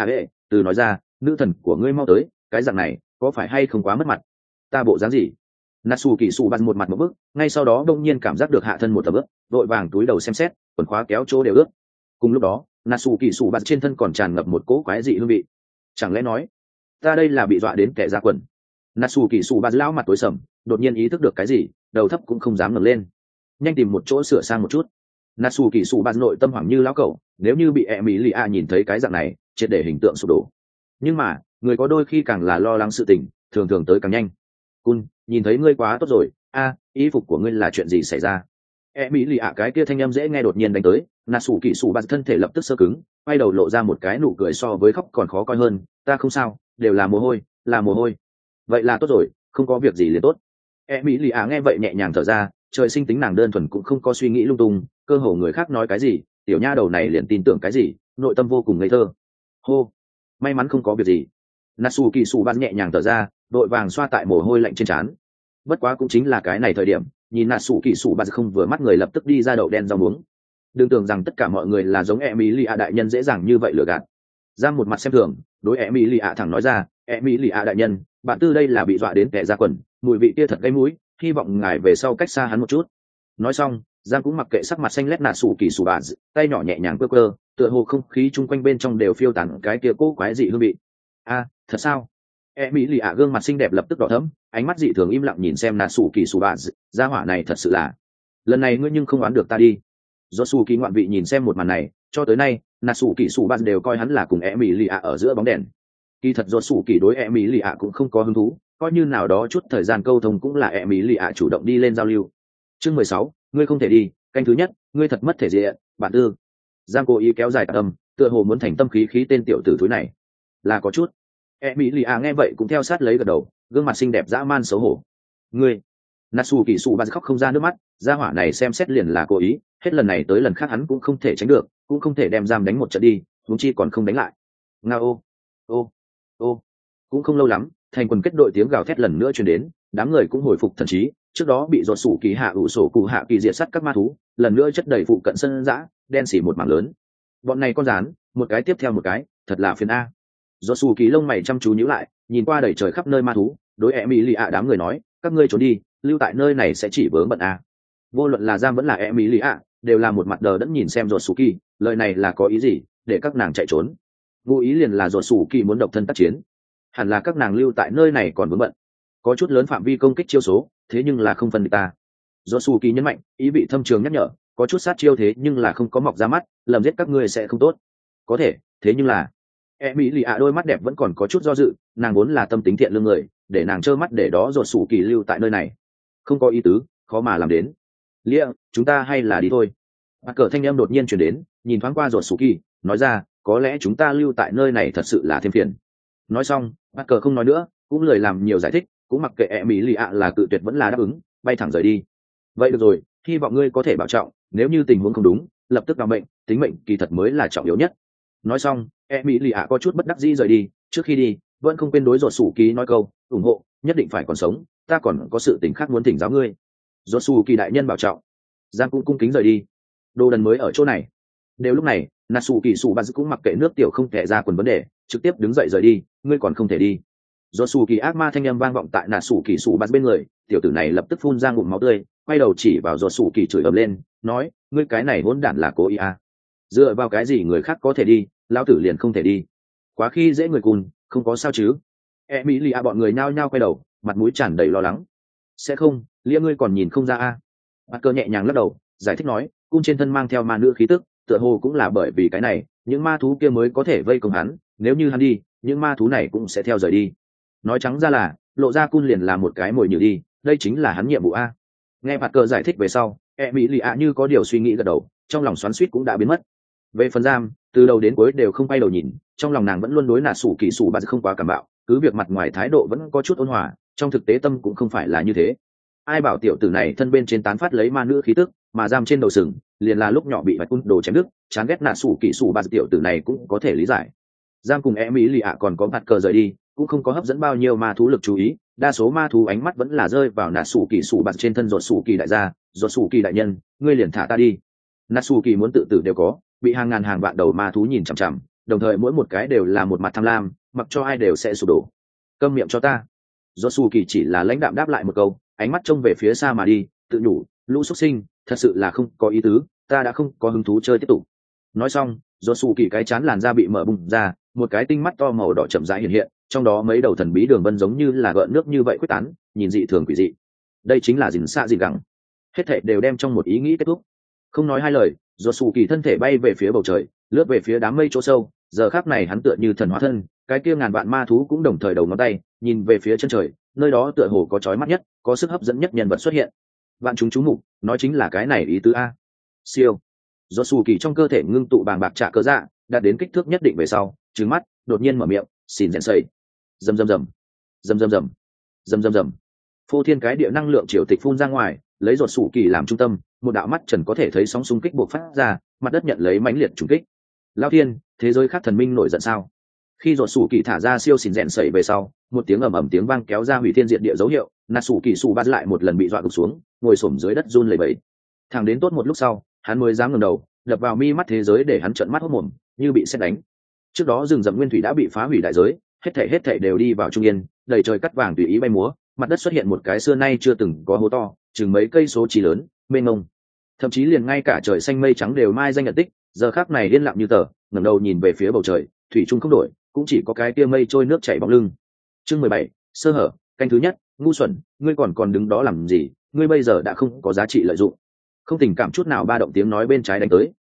từ nói ra, nữ thần của ngươi mau tới, cái dạng này có phải hay không quá mất mặt? Ta bộ dáng gì? Nà Sủ Kỳ Sủ Bạt một mặt một bước, ngay sau đó đông nhiên cảm giác được hạ thân một tầm ướt, vội vàng túi đầu xem xét, quần khóa kéo chỗ đều ướt. Cùng lúc đó, Nà Sủ Kỳ Sủ Bạt trên thân còn tràn ngập một cỗ quái dị hương vị. Chẳng lẽ nói, ta đây là bị dọa đến kẻ ra quần? Nà Sủ Kỳ Sủ Bạt lão mặt tối sầm, đột nhiên ý thức được cái gì, đầu thấp cũng không dám ngẩng lên, nhanh tìm một chỗ sửa sang một chút. Nà Sủ Kỳ Sủ Bạt nội tâm hoảng như lão cẩu, nếu như bị Emilia nhìn thấy cái dạng này, triệt để hình tượng sụp đổ. Nhưng mà, người có đôi khi càng là lo lắng sự tình, thường thường tới càng nhanh. Cun, nhìn thấy ngươi quá tốt rồi, y phục của ngươi là chuyện gì xảy ra? Emilia cái kia thanh âm dễ nghe đột nhiên đánh tới, Nà Sủ Kỳ Sủ Bạt thân thể lập tức sơ cứng, quay đầu lộ ra một cái nụ cười so với khóc còn khó coi hơn, ta không sao, đều là mồ hôi, là mồ hôi. Vậy là tốt rồi, không có việc gì liền tốt. Emilia nghe vậy nhẹ nhàng thở ra, trời sinh tính nàng đơn thuần cũng không có suy nghĩ lung tung, cơ hồ người khác nói cái gì, tiểu nha đầu này liền tin tưởng cái gì, nội tâm vô cùng ngây thơ. Hô, may mắn không có việc gì. Nà Sủ Kỳ Sủ Bạt nhẹ nhàng thở ra, đội vàng xoa tại mồ hôi lạnh trên trán. Bất quá cũng chính là cái này thời điểm, nhìn Nà Sủ Kỳ Sủ Bạt không vừa mắt người lập tức đi ra đậu đen rau muống. Đừng tưởng rằng tất cả mọi người là giống Emilia đại nhân dễ dàng như vậy lừa gạt. Giang một mặt xem thường, đối Emilia thẳng nói ra, Emilia đại nhân, bạn tư đây là bị dọa đến kẻ ra quần, mùi vị kia thật gây mũi, hy vọng ngài về sau cách xa hắn một chút. Nói xong, Giang cũng mặc kệ sắc mặt xanh lét Nà Sủ Kỳ Sủ Bạt, tay nhỏ nhẹ nhàng cơ, tựa hồ không khí chung quanh bên trong đều phiêu tán cái kia cố quái dị hương vị. Thật sao? Emilia gương mặt xinh đẹp lập tức đỏ thẫm, ánh mắt dị thường im lặng nhìn xem Nà Sủ Kỳ Sủ Bạt, gia hỏa này thật sự là, lần này ngươi nhưng không đoán được ta đi. Dột Sủ Kỳ ngoạn vị nhìn xem một màn này, cho tới nay, nà sủ kỳ sủ bạt đều coi hắn là cùng e mỹ lì ạ ở giữa bóng đèn. Kỳ thật rột sủ kỳ đối e mỹ lì ạ cũng không có hứng thú, coi như nào đó chút thời gian câu thông cũng là e mỹ lì ạ chủ động đi lên giao lưu. Chương 16, ngươi không thể đi, canh thứ nhất, ngươi thật mất thể diện, bạn tư. Giang cố ý kéo dài tạc âm, tựa hồ muốn thành tâm khí khí tên tiểu tử thúi này. Là có chút. E mỹ lì ạ nghe vậy cũng theo sát lấy gật đầu, gương mặt xinh đẹp dã man xấu hổ. Ngươi, Natsu kỳ sụ bạt khóc không ra nước mắt, gia hỏa này xem xét liền là cố ý, hết lần này tới lần khác hắn cũng không thể tránh được, cũng không thể đem giam đánh một trận đi, huống chi còn không đánh lại. Ngao ô ô, cũng không lâu lắm, thành quần kết đội tiếng gào thét lần nữa truyền đến, đám người cũng hồi phục thần trí, trước đó bị dột sủ kỳ hạ ủ sổ cụ hạ kỳ diệt sát các ma thú, lần nữa chất đầy phụ cận sân dã, đen xỉ một mảng lớn. Bọn này con rán, một cái tiếp theo một cái, thật là phiền a. Dột sủ kỳ lông mày chăm chú nhíu lại, nhìn qua đầy trời khắp nơi ma thú, đối e mỹ lì ạ đám người nói, các ngươi trốn đi, lưu tại nơi này sẽ chỉ vướng bận a. Vô luận là giam vẫn là e mỹ lì ạ, đều là một mặt đờ đẫn nhìn xem dột sủ kỳ, lời này là có ý gì, để các nàng chạy trốn. Vô ý liền là dột sủ kỳ muốn độc thân tác chiến, hẳn là các nàng lưu tại nơi này còn vướng bận, có chút lớn phạm vi công kích chiêu số, thế nhưng là không phân địch ta. Dột sủ kỳ nhấn mạnh, ý vị thâm trường nhắc nhở, có chút sát chiêu thế nhưng là không có mọc ra mắt, lầm giết các ngươi sẽ không tốt. Có thể, thế nhưng là e mỹ lì ạ đôi mắt đẹp vẫn còn có chút do dự, nàng vốn là tâm tính thiện lương người, để nàng trơ mắt để đó dột sủ kỳ lưu tại nơi này không có ý tứ, khó mà làm đến. Lia, chúng ta hay là đi thôi. Bạt cờ thanh em đột nhiên chuyển đến, nhìn thoáng qua dột sủ kỳ, nói ra, có lẽ chúng ta lưu tại nơi này thật sự là thêm phiền. Nói xong, Bạt cờ không nói nữa, cũng lười làm nhiều giải thích, cũng mặc kệ e mỹ lì ạ là cự tuyệt vẫn là đáp ứng, bay thẳng rời đi. Vậy được rồi, hy vọng ngươi có thể bảo trọng, nếu như tình huống không đúng, lập tức đ mệnh, tính mệnh kỳ thật mới là trọng yếu nhất. Nói xong, e mỹ lì ạ có chút bất đắc dĩ rời đi, trước khi đi vẫn không quên đối dột sủ kỳ nói câu ủng hộ, nhất định phải còn sống, ta còn có sự tình khác muốn thỉnh giáo ngươi. Dột sủ kỳ đại nhân bảo trọng. Giang cũng cung kính rời đi. Đồ đần mới ở chỗ này. Đều lúc này, Natsu kỳ sủ bạt cũng mặc kệ nước tiểu không thể ra quần vấn đề, trực tiếp đứng dậy rời đi, ngươi còn không thể đi. Dột sủ kỳ ác ma thanh âm vang vọng tại Natsu kỳ sủ bạt bên người, tiểu tử này lập tức phun ra ngụm máu tươi, quay đầu chỉ vào dột sủ kỳ chửi ầm lên, nói, ngươi cái này hỗn đản là cố ý à? Dựa vào cái gì người khác có thể đi, lão tử liền không thể đi? Quá khi dễ người cùn, không có sao chứ? E mỹ lì a bọn người nhao nhao quay đầu, mặt mũi tràn đầy lo lắng. Sẽ không, lia ngươi còn nhìn không ra a? Bạt cơ nhẹ nhàng lắc đầu, giải thích nói, cung trên thân mang theo ma nữ khí tức, tựa hồ cũng là bởi vì cái này, những ma thú kia mới có thể vây công hắn, nếu như hắn đi, những ma thú này cũng sẽ theo rời đi. Nói trắng ra là, lộ ra cung liền là một cái mồi nhử đi, đây chính là hắn nhiệm vụ a. Nghe Bạt cơ giải thích về sau, e mỹ lì a như có điều suy nghĩ gật đầu, trong lòng xoắn xuýt cũng đã biến mất. Về phần giam, từ đầu đến cuối đều không quay đầu nhìn, trong lòng nàng vẫn luôn đối nà sủ kỳ sủ bạt không quá cảm bạo, cứ việc mặt ngoài thái độ vẫn có chút ôn hòa, trong thực tế tâm cũng không phải là như thế. Ai bảo tiểu tử này thân bên trên tán phát lấy ma nữ khí tức, mà giam trên đầu sừng liền là lúc nhỏ bị vạch cun đồ chém đứt, chán ghét nà sủ kỳ sủ bạt tiểu tử này cũng có thể lý giải. Giam cùng e mỹ lì ạ còn có mặt cờ rời đi, cũng không có hấp dẫn bao nhiêu ma thú lực chú ý, đa số ma thú ánh mắt vẫn là rơi vào nà sủ kỳ sủ bạt trên thân ruột sủ kỳ đại gia, ruột sủ kỳ đại nhân, ngươi liền thả ta đi. Nà sủ kỳ muốn tự tử đều có, bị hàng ngàn hàng vạn đầu ma thú nhìn chằm chằm, đồng thời mỗi một cái đều là một mặt tham lam, mặc cho ai đều sẽ sụp đổ. Câm miệng cho ta. Josu kỳ chỉ là lãnh đạm đáp lại một câu, ánh mắt trông về phía xa mà đi, tự nhủ, lũ xuất sinh, thật sự là không có ý tứ, ta đã không có hứng thú chơi tiếp tục. Nói xong, Josu kỳ cái chán làn da bị mở bung ra, một cái tinh mắt to màu đỏ chậm rãi hiện hiện, trong đó mấy đầu thần bí đường vân giống như là gợn nước như vậy quyết tán, nhìn dị thường quỷ dị. Đây chính là dình xạ dị gắng. Hết thảy đều đem trong một ý nghĩ kết thúc. Không nói hai lời, Josu kỳ thân thể bay về phía bầu trời, lướt về phía đám mây chỗ sâu, giờ khắc này hắn tựa như thần hóa thân, cái kia ngàn vạn ma thú cũng đồng thời đầu ngón tay nhìn về phía chân trời, nơi đó tựa hồ có chói mắt nhất, có sức hấp dẫn nhất nhân vật xuất hiện. Vạn chúng chú mục, nói chính là cái này ý tứ a. Siêu. Josu kỳ trong cơ thể ngưng tụ bàng bạc trả cơ dạ, đạt đến kích thước nhất định về sau, trừng mắt, đột nhiên mở miệng, xỉn rèn sẩy. Rầm rầm rầm. Rầm rầm rầm. Rầm rầm rầm. Phô thiên cái địa năng lượng triều tịch phun ra ngoài, lấy Josu kỳ làm trung tâm, một đạo mắt trần có thể thấy sóng xung kích bộc phát ra, mặt đất nhận lấy mãnh liệt trùng kích. Lao thiên, thế giới khác thần minh nổi giận sao? Khi dột sủ kỳ thả ra siêu xìn rèn sẩy về sau, một tiếng ầm ầm tiếng vang kéo ra hủy thiên diệt địa dấu hiệu, nà sủ kỳ sủ bắt lại một lần bị dọa gục xuống, ngồi xổm dưới đất run lẩy bẩy. Thẳng đến tốt một lúc sau, hắn mới dám ngẩng đầu, đập vào mi mắt thế giới để hắn trợn mắt hốt mồm, như bị sét đánh. Trước đó rừng rậm nguyên thủy đã bị phá hủy đại giới, hết thảy đều đi vào trung yên, đầy trời cắt vàng tùy ý bay múa, mặt đất xuất hiện một cái xưa nay chưa từng có hố to, chừng mấy cây số chỉ lớn, mênh mông. Thậm chí liền ngay cả trời xanh mây trắng đều mai danh nhận tích, giờ khắc này yên lặng như tờ, ngẩng đầu nhìn về phía bầu trời, thủy chung không đổi, cũng chỉ có cái tia mây trôi nước chảy bóng lưng. Chương 17, sơ hở, canh thứ nhất, ngu xuẩn, ngươi còn đứng đó làm gì, ngươi bây giờ đã không có giá trị lợi dụng. Không tình cảm chút nào ba động tiếng nói bên trái đánh tới,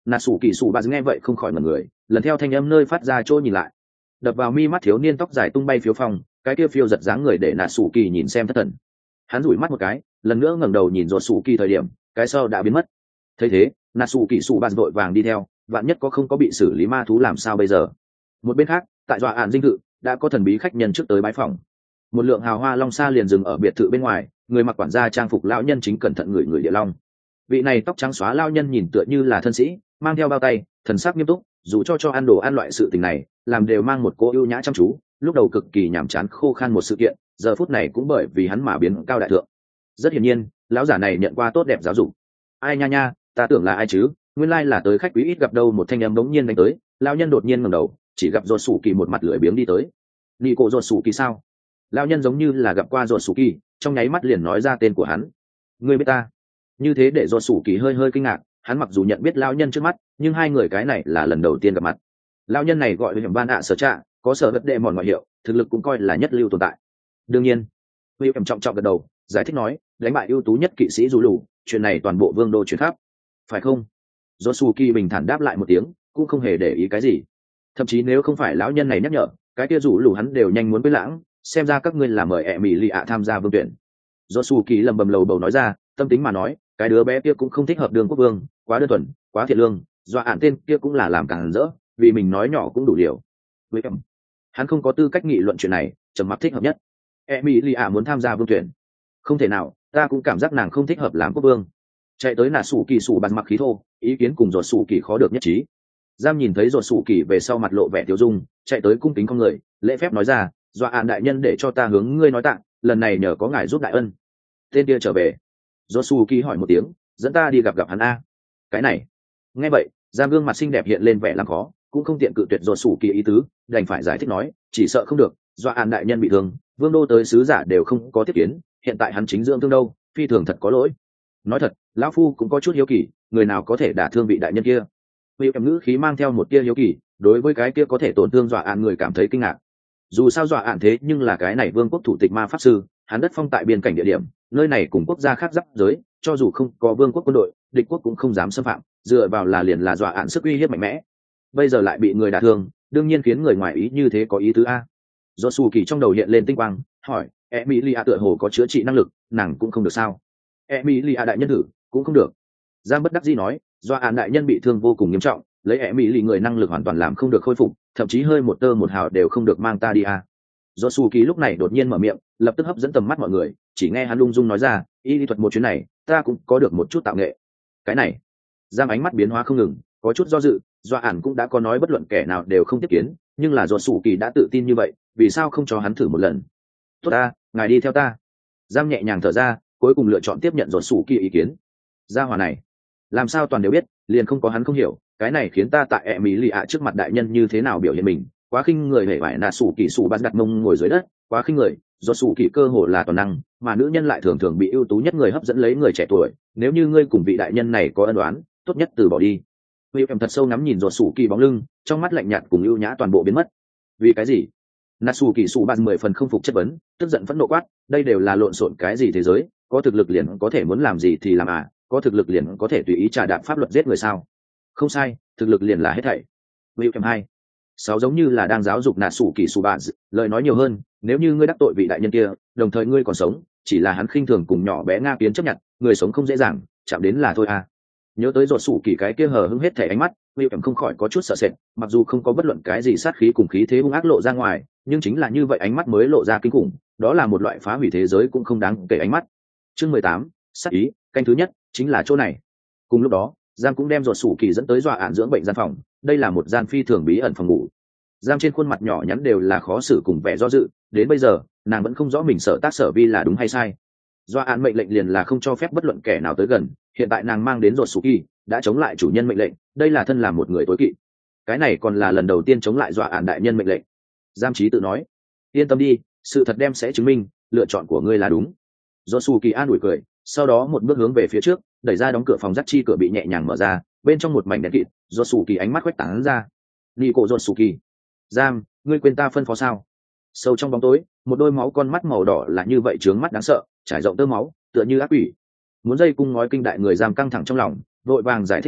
nà sủ kỳ sủ bà nghe vậy không khỏi ngẩn người, lần theo thanh âm nơi phát ra trôi nhìn lại, đập vào mi mắt thiếu niên tóc dài tung bay phiếu phong, cái kia phiêu giật dáng người để nà sủ kỳ nhìn xem thất thần. Hắn rủi mắt một cái, lần nữa ngẩng đầu nhìn rột sủ kỳ thời điểm, cái sau đã biến mất. Thấy thế, nà sủ kỳ sủ bà vội vàng đi theo, vạn nhất có không có bị xử lý ma thú làm sao bây giờ. Một bên khác, tại dọa ạn dinh thự đã có thần bí khách nhân trước tới bái phòng. Một lượng hào hoa long xa liền dừng ở biệt thự bên ngoài, người mặc quản gia trang phục lão nhân chính cẩn thận người địa long. Vị này tóc trắng xóa lão nhân nhìn tựa như là thân sĩ, mang theo bao tay, thần sắc nghiêm túc, dù cho ăn đồ ăn loại sự tình này làm đều mang một cô ưu nhã chăm chú, lúc đầu cực kỳ nhàm chán khô khan một sự kiện, giờ phút này cũng bởi vì hắn mà biến cao đại thượng. Rất hiển nhiên, lão giả này nhận qua tốt đẹp giáo dục. Ai nha nha, ta tưởng là ai chứ, nguyên lai là tới khách quý ít gặp đâu. Một thanh âm bỗng nhiên đánh tới, lão nhân đột nhiên ngẩng đầu, chỉ gặp rột sủ kỳ một mặt lưỡi biếng đi tới. Nị cổ rột sủ kỳ sao? Lão nhân giống như là gặp qua rột sủ kỳ, trong nháy mắt liền nói ra tên của hắn. Ngươi biết ta? Như thế để rột sủ kỳ hơi hơi kinh ngạc, hắn mặc dù nhận biết lão nhân trước mắt, nhưng hai người cái này là lần đầu tiên gặp mặt. Lão nhân này gọi William Van ạ sở trạ, có sở vật đệ mòn ngoại hiệu, thực lực cũng coi là nhất lưu tồn tại. Đương nhiên, William trọng trọng gật đầu, giải thích nói, đánh bại ưu tú nhất kỵ sĩ dù lù, chuyện này toàn bộ vương đô truyền khắp, phải không? Josuke bình thản đáp lại một tiếng, cũng không hề để ý cái gì. Thậm chí nếu không phải lão nhân này nhắc nhở, cái kia rủ lù hắn đều nhanh muốn quên lãng, xem ra các ngươi là mời Emilia tham gia vương tuyển. Josuke lầm bầm lầu bầu nói ra, tâm tính mà nói, cái đứa bé kia cũng không thích hợp đường quốc vương, quá đơn thuần, quá thiện lương, dọa ạn tên kia cũng là làm càng rỡ, vì mình nói nhỏ cũng đủ điều. William, hắn không có tư cách nghị luận chuyện này, trầm mặc thích hợp nhất. Emilia muốn tham gia vương tuyển, không thể nào, ta cũng cảm giác nàng không thích hợp làm quốc vương. Chạy tới nà sủ kỳ sủ bàn mặc khí thô, ý kiến cùng rột sủ kỳ khó được nhất trí. Giam nhìn thấy rột sủ kỳ về sau mặt lộ vẻ tiêu dung, chạy tới cung kính con người, lễ phép nói ra, dọa ạn đại nhân để cho ta hướng ngươi nói tặng, lần này nhờ có ngài giúp đại ân. Tên kia trở về. Rột sủ kỳ hỏi một tiếng, dẫn ta đi gặp hắn a. Cái này. Nghe vậy, Giam gương mặt xinh đẹp hiện lên vẻ làm khó, cũng không tiện cự tuyệt rột sủ kỳ ý tứ, đành phải giải thích nói, chỉ sợ không được, dọa ạn đại nhân bị thương, vương đô tới sứ giả đều không có tiếp kiến, hiện tại hắn chính dưỡng thương đâu, phi thường thật có lỗi. Nói thật, lão phu cũng có chút hiếu kỳ, người nào có thể đả thương vị đại nhân kia. Vì em ngữ khí mang theo một tia hiếu kỳ, đối với cái kia có thể tổn thương dọa ạn người cảm thấy kinh ngạc. Dù sao dọa ạn thế nhưng là cái này vương quốc thủ tịch ma pháp sư, hắn đất phong tại biên cảnh địa điểm, nơi này cùng quốc gia khác giáp giới, cho dù không có vương quốc quân đội, địch quốc cũng không dám xâm phạm, dựa vào là liền là dọa ạn sức uy hiếp mạnh mẽ. Bây giờ lại bị người đả thương, đương nhiên khiến người ngoài ý như thế có ý tứ a. Do Sù Kỳ trong đầu hiện lên tinh quang, hỏi, Emilia tựa hồ có chữa trị năng lực, nàng cũng không được sao? Emilia đại nhân thử, cũng không được. Giang bất đắc dĩ nói, do án đại nhân bị thương vô cùng nghiêm trọng, lấy Emilia người năng lực hoàn toàn làm không được khôi phục, thậm chí hơi một tơ một hào đều không được mang ta đi a. Do Sù Kỳ lúc này đột nhiên mở miệng, lập tức hấp dẫn tầm mắt mọi người, chỉ nghe hắn lung dung nói ra, y lý thuật một chuyến này, ta cũng có được một chút tạo nghệ. Cái này, Giang ánh mắt biến hóa không ngừng, có chút do dự, do ản cũng đã có nói bất luận kẻ nào đều không tiếp kiến, nhưng là do Sù Kỳ đã tự tin như vậy, vì sao không cho hắn thử một lần? Tốt ta, ngài đi theo ta. Giang nhẹ nhàng thở ra, cuối cùng lựa chọn tiếp nhận rồi Sù Kỳ ý kiến. Gia hỏa này, làm sao toàn đều biết, liền không có hắn không hiểu, cái này khiến ta tại Emilia trước mặt đại nhân như thế nào biểu hiện mình, quá khinh người hề vải nà Sù Kỳ Sù bắt đặt mông ngồi dưới đất, quá khinh người, do Sù Kỳ cơ hồ là toàn năng, mà nữ nhân lại thường thường bị ưu tú nhất người hấp dẫn lấy người trẻ tuổi, nếu như ngươi cùng vị đại nhân này có ân oán, tốt nhất từ bỏ đi. Vì em thật sâu ngắm nhìn rồi Sù Kỳ bóng lưng, trong mắt lạnh nhạt cùng ưu nhã toàn bộ biến mất. Vì cái gì? Natsu Kỳ Sụ Ban 10 phần không phục chất vấn, tức giận phẫn nộ quát, đây đều là lộn xộn cái gì thế giới, có thực lực liền có thể muốn làm gì thì làm à, có thực lực liền có thể tùy ý trà đạp pháp luật giết người sao? Không sai, thực lực liền là hết thảy. William 2. Sáu giống như là đang giáo dục Natsu Kỳ Sụ Ban, lời nói nhiều hơn, nếu như ngươi đắc tội vị đại nhân kia, đồng thời ngươi còn sống, chỉ là hắn khinh thường cùng nhỏ bé Nga Kiến chấp nhận, người sống không dễ dàng, chạm đến là thôi à. Nhớ tới rột sủ kỳ cái kia hờ hững hết thảy ánh mắt, William không khỏi có chút sợ sệt, mặc dù không có bất luận cái gì sát khí cùng khí thế hung ác lộ ra ngoài, nhưng chính là như vậy ánh mắt mới lộ ra kinh khủng, đó là một loại phá hủy thế giới cũng không đáng kể ánh mắt. Chương 18, sát ý, canh thứ nhất, chính là chỗ này. Cùng lúc đó, Giang cũng đem rột sủ kỳ dẫn tới dọa ạn dưỡng bệnh gian phòng, đây là một gian phi thường bí ẩn phòng ngủ. Giang trên khuôn mặt nhỏ nhắn đều là khó xử cùng vẻ do dự, đến bây giờ, nàng vẫn không rõ mình sở tác sở vi là đúng hay sai. Dọa ạn mệnh lệnh liền là không cho phép bất luận kẻ nào tới gần, hiện tại nàng mang đến rột sủ kỳ, đã chống lại chủ nhân mệnh lệnh, đây là thân làm một người tối kỵ. Cái này còn là lần đầu tiên chống lại dọa ạn đại nhân mệnh lệnh. Giam Chí tự nói, yên tâm đi, sự thật đem sẽ chứng minh lựa chọn của ngươi là đúng. Do Su Kỳ an ủi cười, sau đó một bước hướng về phía trước, đẩy ra đóng cửa phòng dắt chi cửa bị nhẹ nhàng mở ra, bên trong một mảnh đèn kịt. Do Su Kỳ ánh mắt quét tán ra, đi cổ Do Su Kỳ, Giam, ngươi quên ta phân phó sao? Sâu trong bóng tối, một đôi máu con mắt màu đỏ là như vậy trướng mắt đáng sợ, trải rộng tơ máu, tựa như ác quỷ. Muốn dây cung nói kinh đại người Giam căng thẳng trong lòng, vội vàng giải thích nói,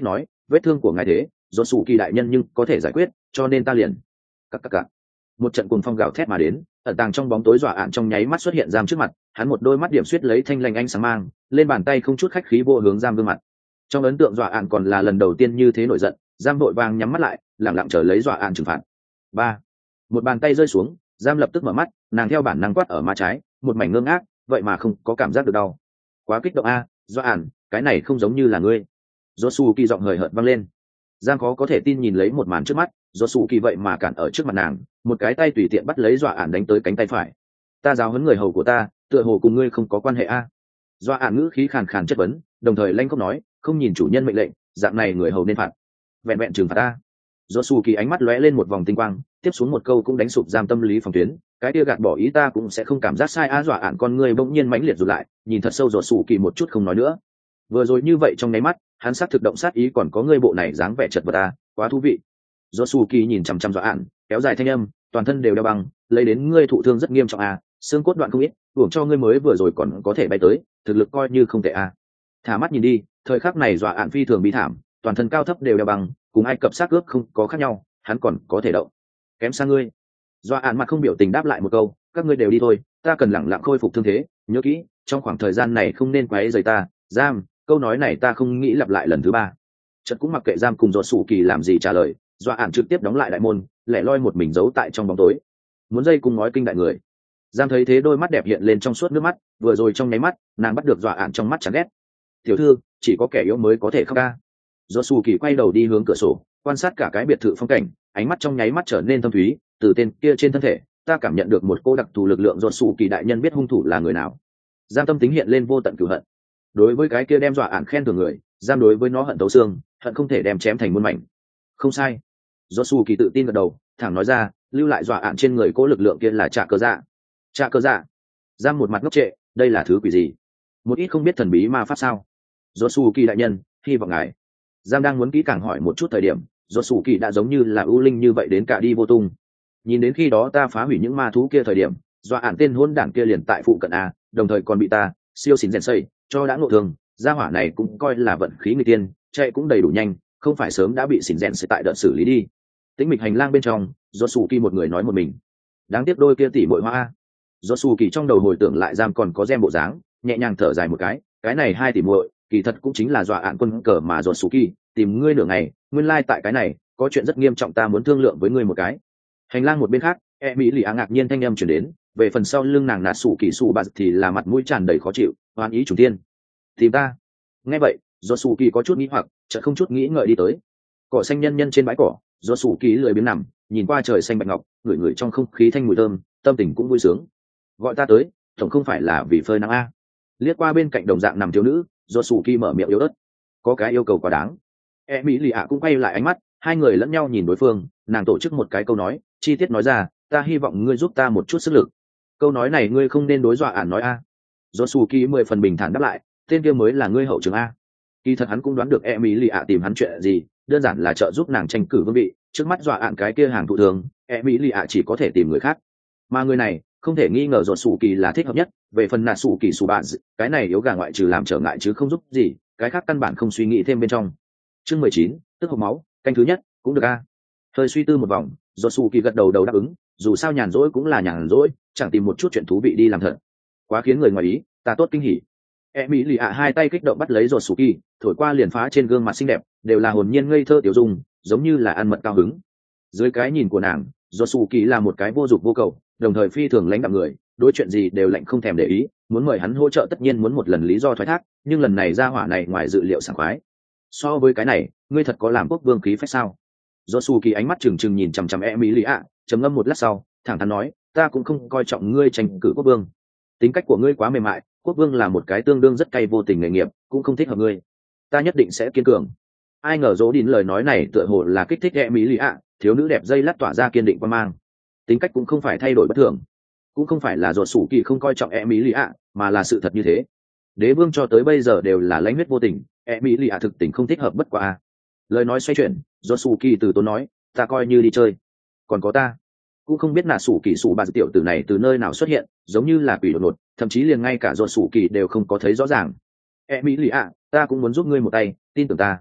vết thương của ngài thế do sủ kỳ đại nhân nhưng có thể giải quyết, cho nên ta liền cặc. Một trận cuồng phong gào thét mà đến, ẩn tàng trong bóng tối dọa ạn trong nháy mắt xuất hiện giam trước mặt, hắn một đôi mắt điểm suýt lấy thanh lanh ánh sáng mang lên bàn tay, không chút khách khí vô hướng giam gương mặt. Trong ấn tượng dọa ạn còn là lần đầu tiên như thế nổi giận, giam vội vàng nhắm mắt lại lẳng lặng chờ lấy dọa ạn trừng phạt. Ba, một bàn tay rơi xuống, giam lập tức mở mắt, nàng theo bản năng quát ở má trái, một mảnh ngơ ngác, vậy mà không có cảm giác được đau. Quá kích động a, dọa ạn, cái này không giống như là ngươi. Josu kỳ giọng hời hợt vang lên. Giang khó có thể tin nhìn lấy một màn trước mắt, Josu kỳ vậy mà cản ở trước mặt nàng, một cái tay tùy tiện bắt lấy dọa ạn đánh tới cánh tay phải. Ta giáo huấn người hầu của ta, tựa hồ cùng ngươi không có quan hệ a. Dọa ạn ngữ khí khàn khàn chất vấn, đồng thời lanh không nói, không nhìn chủ nhân mệnh lệnh, dạng này người hầu nên phạt. Vẹn vẹn trừng phạt ta. Josu kỳ ánh mắt lóe lên một vòng tinh quang, tiếp xuống một câu cũng đánh sụp giam tâm lý phòng tuyến, cái kia gạt bỏ ý ta cũng sẽ không cảm giác sai á. Dọa ạn con ngươi bỗng nhiên mãnh liệt rụt lại, nhìn thật sâu Josu kỳ một chút không nói nữa. Vừa rồi như vậy trong nháy mắt, hắn xác thực động sát ý, còn có ngươi bộ này dáng vẻ chật vật ta, quá thú vị. Josu kỳ nhìn chằm chằm Dọa ạn, kéo dài thanh âm, toàn thân đều đeo băng, lấy đến ngươi thụ thương rất nghiêm trọng à, xương cốt đoạn không ít, hưởng cho ngươi mới vừa rồi còn có thể bay tới, thực lực coi như không tệ à. Thả mắt nhìn đi, thời khắc này Dọa ạn phi thường bi thảm, toàn thân cao thấp đều đeo băng, cùng ai cập xác ướp không có khác nhau, hắn còn có thể động. Kém xa ngươi. Dọa ạn mặt không biểu tình đáp lại một câu, các ngươi đều đi thôi, ta cần lẳng lặng khôi phục thương thế, nhớ kỹ, trong khoảng thời gian này không nên quấy rầy ta. Giam, câu nói này ta không nghĩ lặp lại lần thứ ba. Chợt cũng mặc kệ giam cùng Josu kỳ làm gì trả lời, Dọa ạn trực tiếp đóng lại đại môn, lẻ loi một mình giấu tại trong bóng tối. Muốn dây cùng nói kinh đại người. Giam thấy thế đôi mắt đẹp hiện lên trong suốt nước mắt, vừa rồi trong nháy mắt, nàng bắt được Dọa ạn trong mắt chán ghét. Tiểu thư, chỉ có kẻ yếu mới có thể khóc ca. Josu kỳ quay đầu đi hướng cửa sổ, quan sát cả cái biệt thự phong cảnh, ánh mắt trong nháy mắt trở nên thâm thúy, từ tên kia trên thân thể, ta cảm nhận được một cô đặc thù lực lượng. Josu kỳ đại nhân biết hung thủ là người nào. Giam tâm tính hiện lên vô tận cửu hận. Đối với cái kia đem Dọa ạn khen thưởng người, Giam đối với nó hận thấu xương, hận không thể đem chém thành muôn mảnh. Không sai. Josu kỳ tự tin gật đầu, thẳng nói ra, lưu lại Dọa ạn trên người cố lực lượng kia là Trạ Cơ Dạ. Trạ Cơ Dạ. Giam một mặt ngốc trệ, đây là thứ quỷ gì? Một ít không biết thần bí ma pháp sao? Josu kỳ đại nhân, hy vọng ngài. Giam đang muốn kỹ càng hỏi một chút thời điểm, Josu kỳ đã giống như là ưu linh như vậy đến cả đi vô tung. Nhìn đến khi đó ta phá hủy những ma thú kia thời điểm, Dọa ạn tên hôn đảng kia liền tại phụ cận a, đồng thời còn bị ta siêu xỉn rèn xây cho đã ngộ thương. Gia hỏa này cũng coi là vận khí người tiên, chạy cũng đầy đủ nhanh, không phải sớm đã bị xỉn rèn xây tại đợt xử lý đi. Tĩnh mịch hành lang bên trong, Josu kỳ một người nói một mình. Đáng tiếc đôi kia tỉ muội hoa. Josu kỳ trong đầu hồi tưởng lại Giam còn có Gem bộ dáng, nhẹ nhàng thở dài một cái này hai tỉ muội kỳ thật cũng chính là Dọa ạn quân cờ mà Josu kỳ tìm ngươi nửa ngày, nguyên lai tại cái này có chuyện rất nghiêm trọng, ta muốn thương lượng với ngươi một cái. Hành lang một bên khác, Mỹ lì ngạc nhiên thanh âm truyền đến, về phần sau lưng nàng nạt sủ kỳ sủ bà thì là mặt mũi tràn đầy khó chịu, oan ý chủ tiên tìm ta. Nghe vậy, Josu kỳ có chút nghĩ hoặc, chợt không chút nghĩ ngợi đi tới. Cỏ xanh nhân nhân trên bãi cỏ, Josu kỳ lười biếng nằm, nhìn qua trời xanh bạch ngọc, ngửi ngửi trong không khí thanh mùi thơm, tâm tình cũng vui sướng. Gọi ta tới, tổng không phải là vì phơi nắng a. Liếc qua bên cạnh đồng dạng nằm thiếu nữ, Josu kỳ mở miệng yếu ớt, có cái yêu cầu quá đáng. Mỹ lì cũng quay lại ánh mắt, hai người lẫn nhau nhìn đối phương, nàng tổ chức một cái câu nói, chi tiết nói ra, ta hy vọng ngươi giúp ta một chút sức lực. Câu nói này ngươi không nên đối Dọa ạn nói a. Josu kỳ 10 phần bình thản đáp lại, tên kia mới là ngươi hậu trường a. Kỳ thật hắn cũng đoán được Mỹ lì tìm hắn chuyện gì, đơn giản là trợ giúp nàng tranh cử vương vị, trước mắt Dọa ạn cái kia hàng thụ thường, Mỹ lì chỉ có thể tìm người khác, mà người này không thể nghi ngờ Josu kỳ là thích hợp nhất. Về phần nạt sủ kỳ sủ bạn, cái này yếu gà ngoại trừ làm trở ngại chứ không giúp gì, cái khác căn bản không suy nghĩ thêm bên trong. Chương 19, tức hộc máu, canh thứ nhất, cũng được a. Hơi suy tư một vòng, Josu kỳ gật đầu đáp ứng, dù sao nhàn rỗi cũng là nhàn rỗi, chẳng tìm một chút chuyện thú vị đi làm thật. Quá khiến người ngoài ý, ta tốt kinh hỉ. Mỹ lì hai tay kích động bắt lấy Josu kỳ, thổi qua liền phá trên gương mặt xinh đẹp, đều là hồn nhiên ngây thơ tiểu dung, giống như là ăn mật cao hứng. Dưới cái nhìn của nàng, Josu kỳ là một cái vô dụng vô cầu, đồng thời phi thường lãnh đạm người, đối chuyện gì đều lạnh không thèm để ý, muốn mời hắn hỗ trợ tất nhiên muốn một lần lý do thoái thác, nhưng lần này ra hỏa này ngoài dự liệu sảng khoái. So với cái này, ngươi thật có làm quốc vương khí phách sao? Josu kỳ ánh mắt trừng trừng nhìn chằm chằm Emilia, trầm ngâm một lát sau, thẳng thắn nói, ta cũng không coi trọng ngươi tranh cử quốc vương. Tính cách của ngươi quá mềm mại, quốc vương là một cái tương đương rất cay vô tình nghề nghiệp, cũng không thích hợp ngươi. Ta nhất định sẽ kiên cường. Ai ngờ dỗ đến lời nói này tựa hồ là kích thích Emilia, thiếu nữ đẹp dây lát tỏa ra kiên định quan mang. Tính cách cũng không phải thay đổi bất thường, cũng không phải là Josu kỳ không coi trọng Emilia, mà là sự thật như thế. Đế vương cho tới bây giờ đều là lãnh huyết vô tình, Emilia thực tình không thích hợp bất quá. Lời nói xoay chuyển, Josu kỳ từ tốn nói, ta coi như đi chơi, còn có ta cũng không biết là sủ kỳ sủ bà tiểu tử này từ nơi nào xuất hiện, giống như là quỷ đột ngột, thậm chí liền ngay cả Josu kỳ đều không có thấy rõ ràng. Emilia, ta cũng muốn giúp ngươi một tay, tin tưởng ta.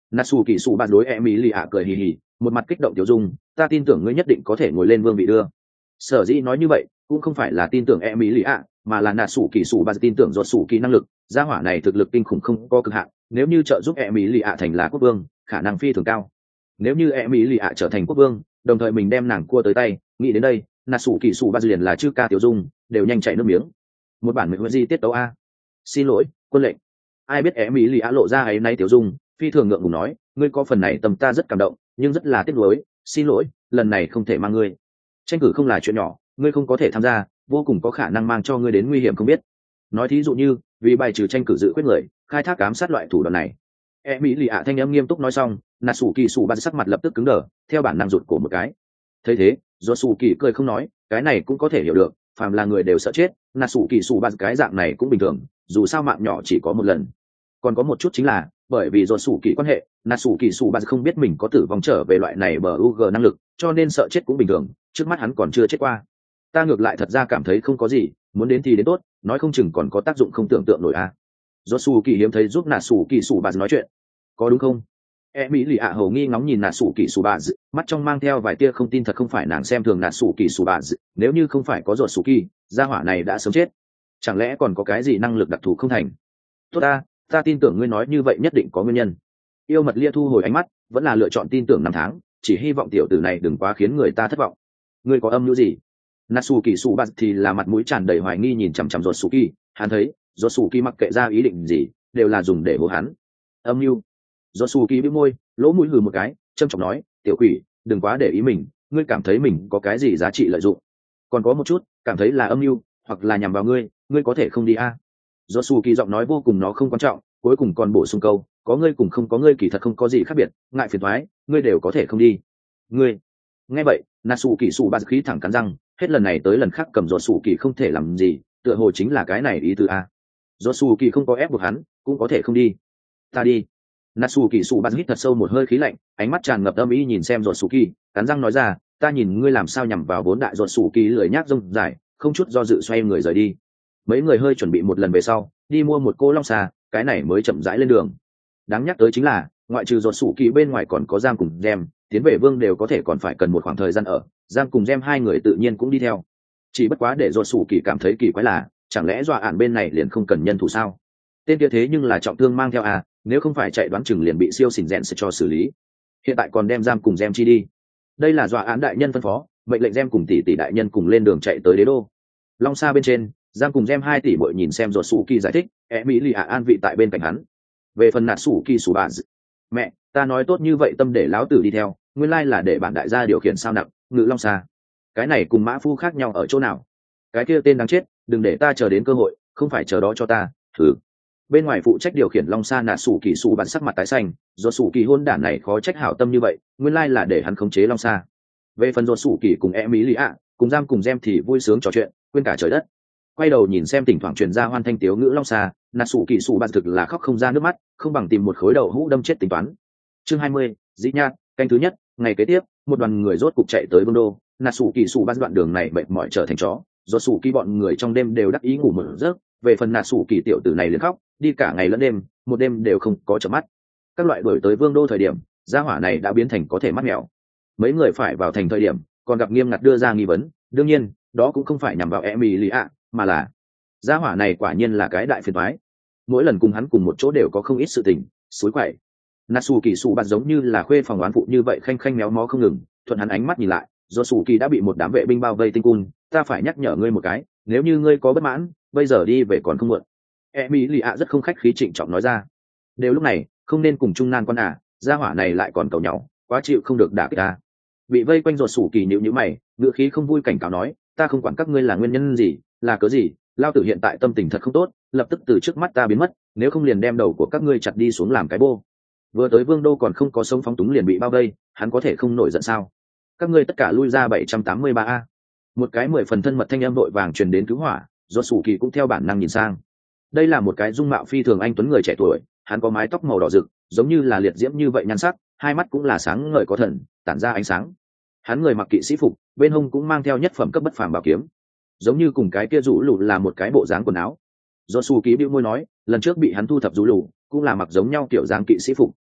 Natsu kỳ sụ bạn đối Emily ạ cười hì hì, một mặt kích động tiểu dung, ta tin tưởng ngươi nhất định có thể ngồi lên vương vị đưa. Sở dĩ nói như vậy cũng không phải là tin tưởng Emily ạ, mà là Natsu kỳ sụ bạn tin tưởng do sụ kỳ năng lực, gia hỏa này thực lực kinh khủng không có cực hạn, nếu như trợ giúp Emily ạ thành là quốc vương khả năng phi thường cao. Nếu như Emily ạ trở thành quốc vương đồng thời mình đem nàng cua tới tay, nghĩ đến đây Natsu kỳ sụ bạn liền là chư ca tiểu dung đều nhanh chảy nước miếng. Một bản mệnh gì tiết tấu a, xin lỗi quân lệnh. Ai biết Emily ạ lộ ra ấy nay tiểu dung phi thường ngượng ngùng nói, ngươi có phần này tâm ta rất cảm động nhưng rất là tiếc nuối, xin lỗi lần này không thể mang ngươi. Tranh cử không là chuyện nhỏ, ngươi không có thể tham gia vô cùng có khả năng mang cho ngươi đến nguy hiểm không biết. Nói thí dụ như vì bài trừ tranh cử dự quyết người khai thác ám sát loại thủ đoạn này. Emily ạ thanh âm nghiêm túc nói xong, Natsuki sụ bạt sắc mặt lập tức cứng đờ, theo bản năng rụt cổ một cái. Thấy thế Natsuki cười không nói, cái này cũng có thể hiểu được, phàm là người đều sợ chết, Natsuki sụ bạt cái dạng này cũng bình thường, dù sao mạng nhỏ chỉ có một lần. Còn có một chút chính là bởi vì Natsuki quan hệ, Natsuki sụ bạt không biết mình có tử vong trở về loại này bug năng lực, cho nên sợ chết cũng bình thường, trước mắt hắn còn chưa chết qua. Ta ngược lại thật ra cảm thấy không có gì, muốn đến thì đến tốt, nói không chừng còn có tác dụng không tưởng tượng nổi a. Natsuki hiếm thấy giúp Natsuki sụ bạt nói chuyện, có đúng không? Emily ạ hầu nghi ngóng nhìn Natsuki sụ bạt, mắt trong mang theo vài tia không tin thật không phải nàng xem thường Natsuki sụ bạt, nếu như không phải có Natsuki, gia hỏa này đã sớm chết. Chẳng lẽ còn có cái gì năng lực đặc thù không thành? Tốt ta tin tưởng ngươi nói như vậy nhất định có nguyên nhân. Yêu mật lia thu hồi ánh mắt, vẫn là lựa chọn tin tưởng năm tháng, chỉ hy vọng tiểu tử này đừng quá khiến người ta thất vọng. Ngươi có âm mưu gì? Natsuki sụ bạt thì là mặt mũi tràn đầy hoài nghi nhìn chằm chằm Natsuki, hắn thấy Natsuki mặc kệ ra ý định gì đều là dùng để hố hắn. Âm mưu? Natsuki bĩu môi, lỗ mũi hừ một cái, trâm trọng nói, tiểu quỷ đừng quá để ý mình, ngươi cảm thấy mình có cái gì giá trị lợi dụng? Còn có một chút cảm thấy là âm mưu hoặc là nhằm vào ngươi có thể không đi a? Natsuki giọng nói vô cùng nó không quan trọng, cuối cùng còn bổ sung câu, có ngươi cùng không có ngươi kỳ thật không có gì khác biệt, ngại phiền toái ngươi đều có thể không đi. Ngươi? Nghe vậy Natsuki sụ bạt khí thẳng cắn răng, hết lần này tới lần khác cầm Natsuki không thể làm gì, tựa hồ chính là cái này ý tứ a. Natsuki không có ép buộc hắn cũng có thể không đi. Ta đi. Natsuki sụ bạt hít thật sâu một hơi khí lạnh, ánh mắt tràn ngập âm ý nhìn xem Natsuki, cắn răng nói ra, ta nhìn ngươi làm sao nhằm vào bốn đại Natsuki lười nhác rông dài, không chút do dự xoay người rời đi. Mấy người hơi chuẩn bị một lần về sau đi mua một cô long xà, cái này mới chậm rãi lên đường. Đáng nhắc tới chính là ngoại trừ Natsuki bên ngoài còn có Giang cùng Gem, tiến về vương đều có thể còn phải cần một khoảng thời gian ở, Giang cùng Gem hai người tự nhiên cũng đi theo. Chỉ bất quá để Natsuki cảm thấy kỳ quái là chẳng lẽ dọa ản bên này liền không cần nhân thủ sao? Tên kia thế nhưng là trọng thương mang theo à, nếu không phải chạy đoán chừng liền bị siêu xỉn rèn sẽ cho xử lý. Hiện tại còn đem Giang cùng Gem chi đi. Đây là dọa án đại nhân phân phó, mệnh lệnh Gem cùng tỷ đại nhân cùng lên đường chạy tới đế đô. Long xa bên trên, Giang cùng Gem 2 tỷ bội nhìn xem Natsuki giải thích, Emily an vị tại bên cạnh hắn. Về phần Natsuki sụ bạt, mẹ, ta nói tốt như vậy tâm để láo tử đi theo, nguyên lai là để bản đại gia điều khiển sao nặng, ngự long xa. Cái này cùng mã phu khác nhau ở chỗ nào? Cái kia tên đáng chết, đừng để ta chờ đến cơ hội, không phải chờ đó cho ta, thử. Bên ngoài phụ trách điều khiển long xa Natsuki sụ bạt sắc mặt tái xanh, Natsuki hôn đản này khó trách hảo tâm như vậy, nguyên lai là để hắn khống chế long xa. Về phần Natsuki cùng Emily cùng Giang cùng Gem thì vui sướng trò chuyện, quên cả trời đất. Quay đầu nhìn xem thỉnh thoảng truyền ra hoan thanh tiếu ngữ long xa, Natsuki sụ bạt thực là khóc không ra nước mắt, không bằng tìm một khối đầu hũ đâm chết tính toán. Chương 20, dĩ nhạc, canh thứ nhất, ngày kế tiếp, một đoàn người rốt cục chạy tới vương đô, Natsuki sụ bạt đoạn đường này mệt mỏi trở thành chó, Natsuki bọn người trong đêm đều đắc ý ngủ một giấc, về phần Natsuki tiểu tử này liền khóc, đi cả ngày lẫn đêm, một đêm đều không có chợp mắt. Các loại đuổi tới vương đô thời điểm, gia hỏa này đã biến thành có thể mắt mèo. Mấy người phải vào thành thời điểm, còn gặp nghiêm ngặt đưa ra nghi vấn, đương nhiên, đó cũng không phải nhằm vào Emily mà là gia hỏa này quả nhiên là cái đại phiền toái. Mỗi lần cùng hắn cùng một chỗ đều có không ít sự tình, suối quậy. Natsuki sụ bạt giống như là khuê phòng oán phụ như vậy khanh khanh méo mó không ngừng, thuận hắn ánh mắt nhìn lại, Natsuki đã bị một đám vệ binh bao vây tinh cung, ta phải nhắc nhở ngươi một cái, nếu như ngươi có bất mãn, bây giờ đi về còn không muộn. Emily rất không khách khí trịnh trọng nói ra. Đều lúc này, không nên cùng chung nan quan gia hỏa này lại còn cầu nhau, quá chịu không được đả kích ta. Bị vây quanh Natsuki nhíu mày, ngựa khí không vui cảnh cáo nói, ta không quản các ngươi là nguyên nhân gì, là cớ gì, lao tử hiện tại tâm tình thật không tốt, lập tức từ trước mắt ta biến mất, nếu không liền đem đầu của các ngươi chặt đi xuống làm cái bô. Vừa tới vương đô còn không có sông phóng túng liền bị bao vây, hắn có thể không nổi giận sao? Các ngươi tất cả lui ra 783 một cái 10 phần thân mật thanh âm vội vàng truyền đến cứu hỏa, Natsuki cũng theo bản năng nhìn sang. Đây là một cái dung mạo phi thường anh tuấn người trẻ tuổi, hắn có mái tóc màu đỏ rực, giống như là liệt diễm như vậy nhan sắc, hai mắt cũng là sáng ngời có thần, tản ra ánh sáng. Hắn người mặc kỵ sĩ phục, bên hông cũng mang theo nhất phẩm cấp bất phàm bảo kiếm, giống như cùng cái kia rũ lụ là một cái bộ dáng quần áo. Natsuki bĩu môi nói, lần trước bị hắn thu thập rũ lụ cũng là mặc giống nhau kiểu dáng kỵ sĩ phục.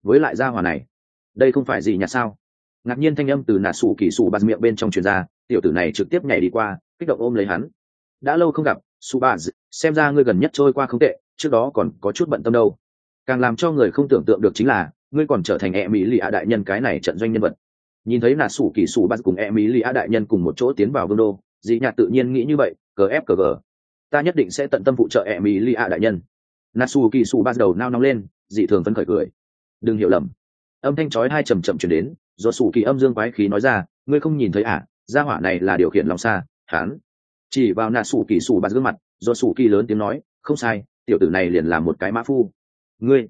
với lại gia hỏa này, đây không phải gì nhạt sao? Ngạc nhiên thanh âm từ nà sủ kỳ sủ bạt miệng bên trong truyền ra, tiểu tử này trực tiếp nhảy đi qua, kích động ôm lấy hắn. Đã lâu không gặp, sủ bạt, xem ra ngươi gần nhất trôi qua không tệ, trước đó còn có chút bận tâm đâu. Càng làm cho người không tưởng tượng được chính là ngươi còn trở thành e mỹ lì a đại nhân cái này trận doanh nhân vật. Nhìn thấy nà sủ kỳ sủ bạt cùng e mỹ lì a đại nhân cùng một chỗ tiến vào vương đô, dị nhạt tự nhiên nghĩ như vậy, cờ ép cờ gờ, ta nhất định sẽ tận tâm phụ trợ e mỹ lì a đại nhân. Nà sủ kỳ sủ bạt đầu nao nóng lên, dị thường phấn khởi cười. Đừng hiểu lầm. Âm thanh chói hai trầm chậm truyền đến, do sủ kỳ âm dương quái khí nói ra, ngươi không nhìn thấy à, gia hỏa này là điều khiển lòng xa, hắn chỉ vào nà sủ kỳ sủ bạt gương mặt, do sủ kỳ lớn tiếng nói, không sai, tiểu tử này liền là một cái mã phu. Ngươi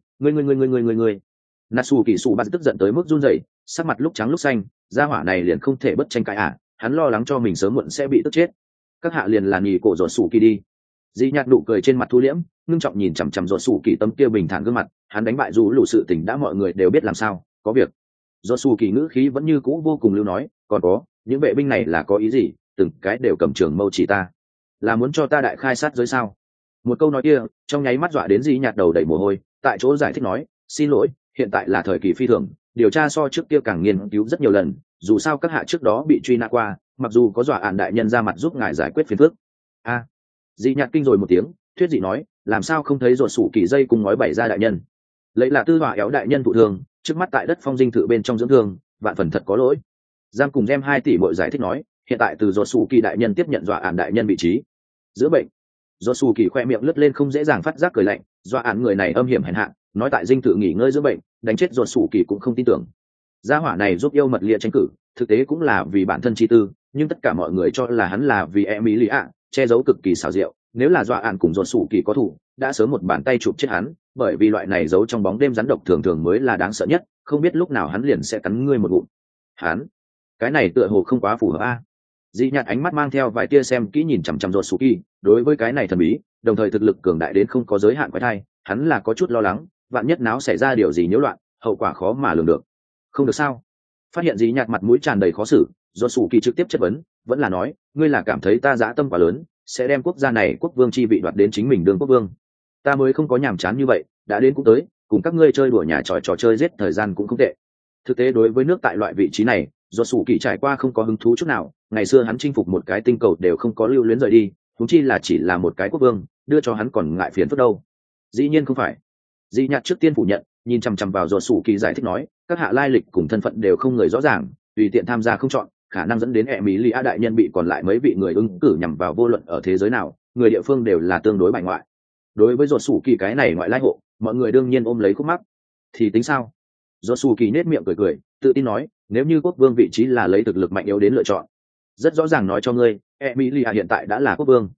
nà sủ kỳ sủ bạt tức giận tới mức run rẩy, sắc mặt lúc trắng lúc xanh, gia hỏa này liền không thể bất tranh cãi à, hắn lo lắng cho mình sớm muộn sẽ bị tức chết. Các hạ liền là nhì cổ do sủ kỳ đi. Dị nhạt nụ cười trên mặt thu liễm, ngưng trọng nhìn chằm chằm do sủ kỳ tấm kia bình thản gương mặt, hắn đánh bại dù lũ sự tình đã mọi người đều biết làm sao, có việc. Do sủ kỳ ngữ khí vẫn như cũ vô cùng lưu nói, còn có, những vệ binh này là có ý gì, từng cái đều cầm trường mâu chỉ ta, là muốn cho ta đại khai sát giới sao? Một câu nói kia trong nháy mắt dọa đến Dị nhạt đầu đầy mồ hôi, tại chỗ giải thích nói, xin lỗi, hiện tại là thời kỳ phi thường, điều tra so trước kia càng nghiên cứu rất nhiều lần, dù sao các hạ trước đó bị truy nã qua, mặc dù có dọa ạn đại nhân ra mặt giúp ngài giải quyết phiền phức. A, Dị nhạt kinh rồi một tiếng, thuyết dị nói, làm sao không thấy ruột sủ kỳ dây cùng ngói bảy ra đại nhân? Lấy là tư họa éo đại nhân thụ thương, trước mắt tại đất phong dinh thự bên trong dưỡng thương, vạn phần thật có lỗi. Giang cùng Gem 2 tỷ muội giải thích nói, hiện tại từ ruột sủ kỳ đại nhân tiếp nhận dọa ạn đại nhân vị trí. Giữa bệnh, ruột sủ kỳ khoe miệng lướt lên không dễ dàng phát giác cười lạnh, dọa ạn người này âm hiểm hèn hạ, nói tại dinh thự nghỉ ngơi giữa bệnh, đánh chết ruột sủ kỳ cũng không tin tưởng. Gia hỏa này giúp yêu mật lia tranh cử, thực tế cũng là vì bản thân chi tư, nhưng tất cả mọi người cho là hắn là vì Emilia, che giấu cực kỳ xảo diệu, nếu là dọa ạn cùng ruột sủ kỳ có thủ, đã sớm một bàn tay chụp chết hắn, bởi vì loại này giấu trong bóng đêm rắn độc thường thường mới là đáng sợ nhất, không biết lúc nào hắn liền sẽ cắn ngươi một ngụm. Hắn, cái này tựa hồ không quá phù hợp a. Dị nhạt ánh mắt mang theo vài tia xem kỹ nhìn chằm chằm ruột sủ kỳ, đối với cái này thần bí, đồng thời thực lực cường đại đến không có giới hạn quái thai, hắn là có chút lo lắng, vạn nhất náo xảy ra điều gì nhiễu loạn, hậu quả khó mà lường được. Không được sao? Phát hiện Dị nhạt mặt mũi tràn đầy khó xử, ruột sủ kỳ trực tiếp chất vấn, vẫn là nói, ngươi là cảm thấy ta dã tâm quá lớn, sẽ đem quốc gia này quốc vương chi vị đoạt đến chính mình đương quốc vương. Ta mới không có nhàm chán như vậy, đã đến cũng tới, cùng các ngươi chơi đùa nhà trò chơi giết thời gian cũng không tệ. Thực tế đối với nước tại loại vị trí này, ruột sủ kỳ trải qua không có hứng thú chút nào, ngày xưa hắn chinh phục một cái tinh cầu đều không có lưu luyến rời đi, huống chi là chỉ là một cái quốc vương, đưa cho hắn còn ngại phiền phức đâu. Dĩ nhiên không phải. Dị nhạt trước tiên phủ nhận, nhìn chằm chằm vào ruột sủ kỳ giải thích nói, các hạ lai lịch cùng thân phận đều không người rõ ràng, tùy tiện tham gia không chọn, khả năng dẫn đến Emilia đại nhân bị còn lại mấy vị người ứng cử nhằm vào vô luận ở thế giới nào, người địa phương đều là tương đối bài ngoại. Đối với ruột sủ kỳ cái này ngoại lai hộ, mọi người đương nhiên ôm lấy khúc mắc. Thì tính sao? Ruột sủ kỳ nết miệng cười cười, tự tin nói, nếu như quốc vương vị trí là lấy thực lực mạnh yếu đến lựa chọn, rất rõ ràng nói cho ngươi, Emilia hiện tại đã là quốc vương.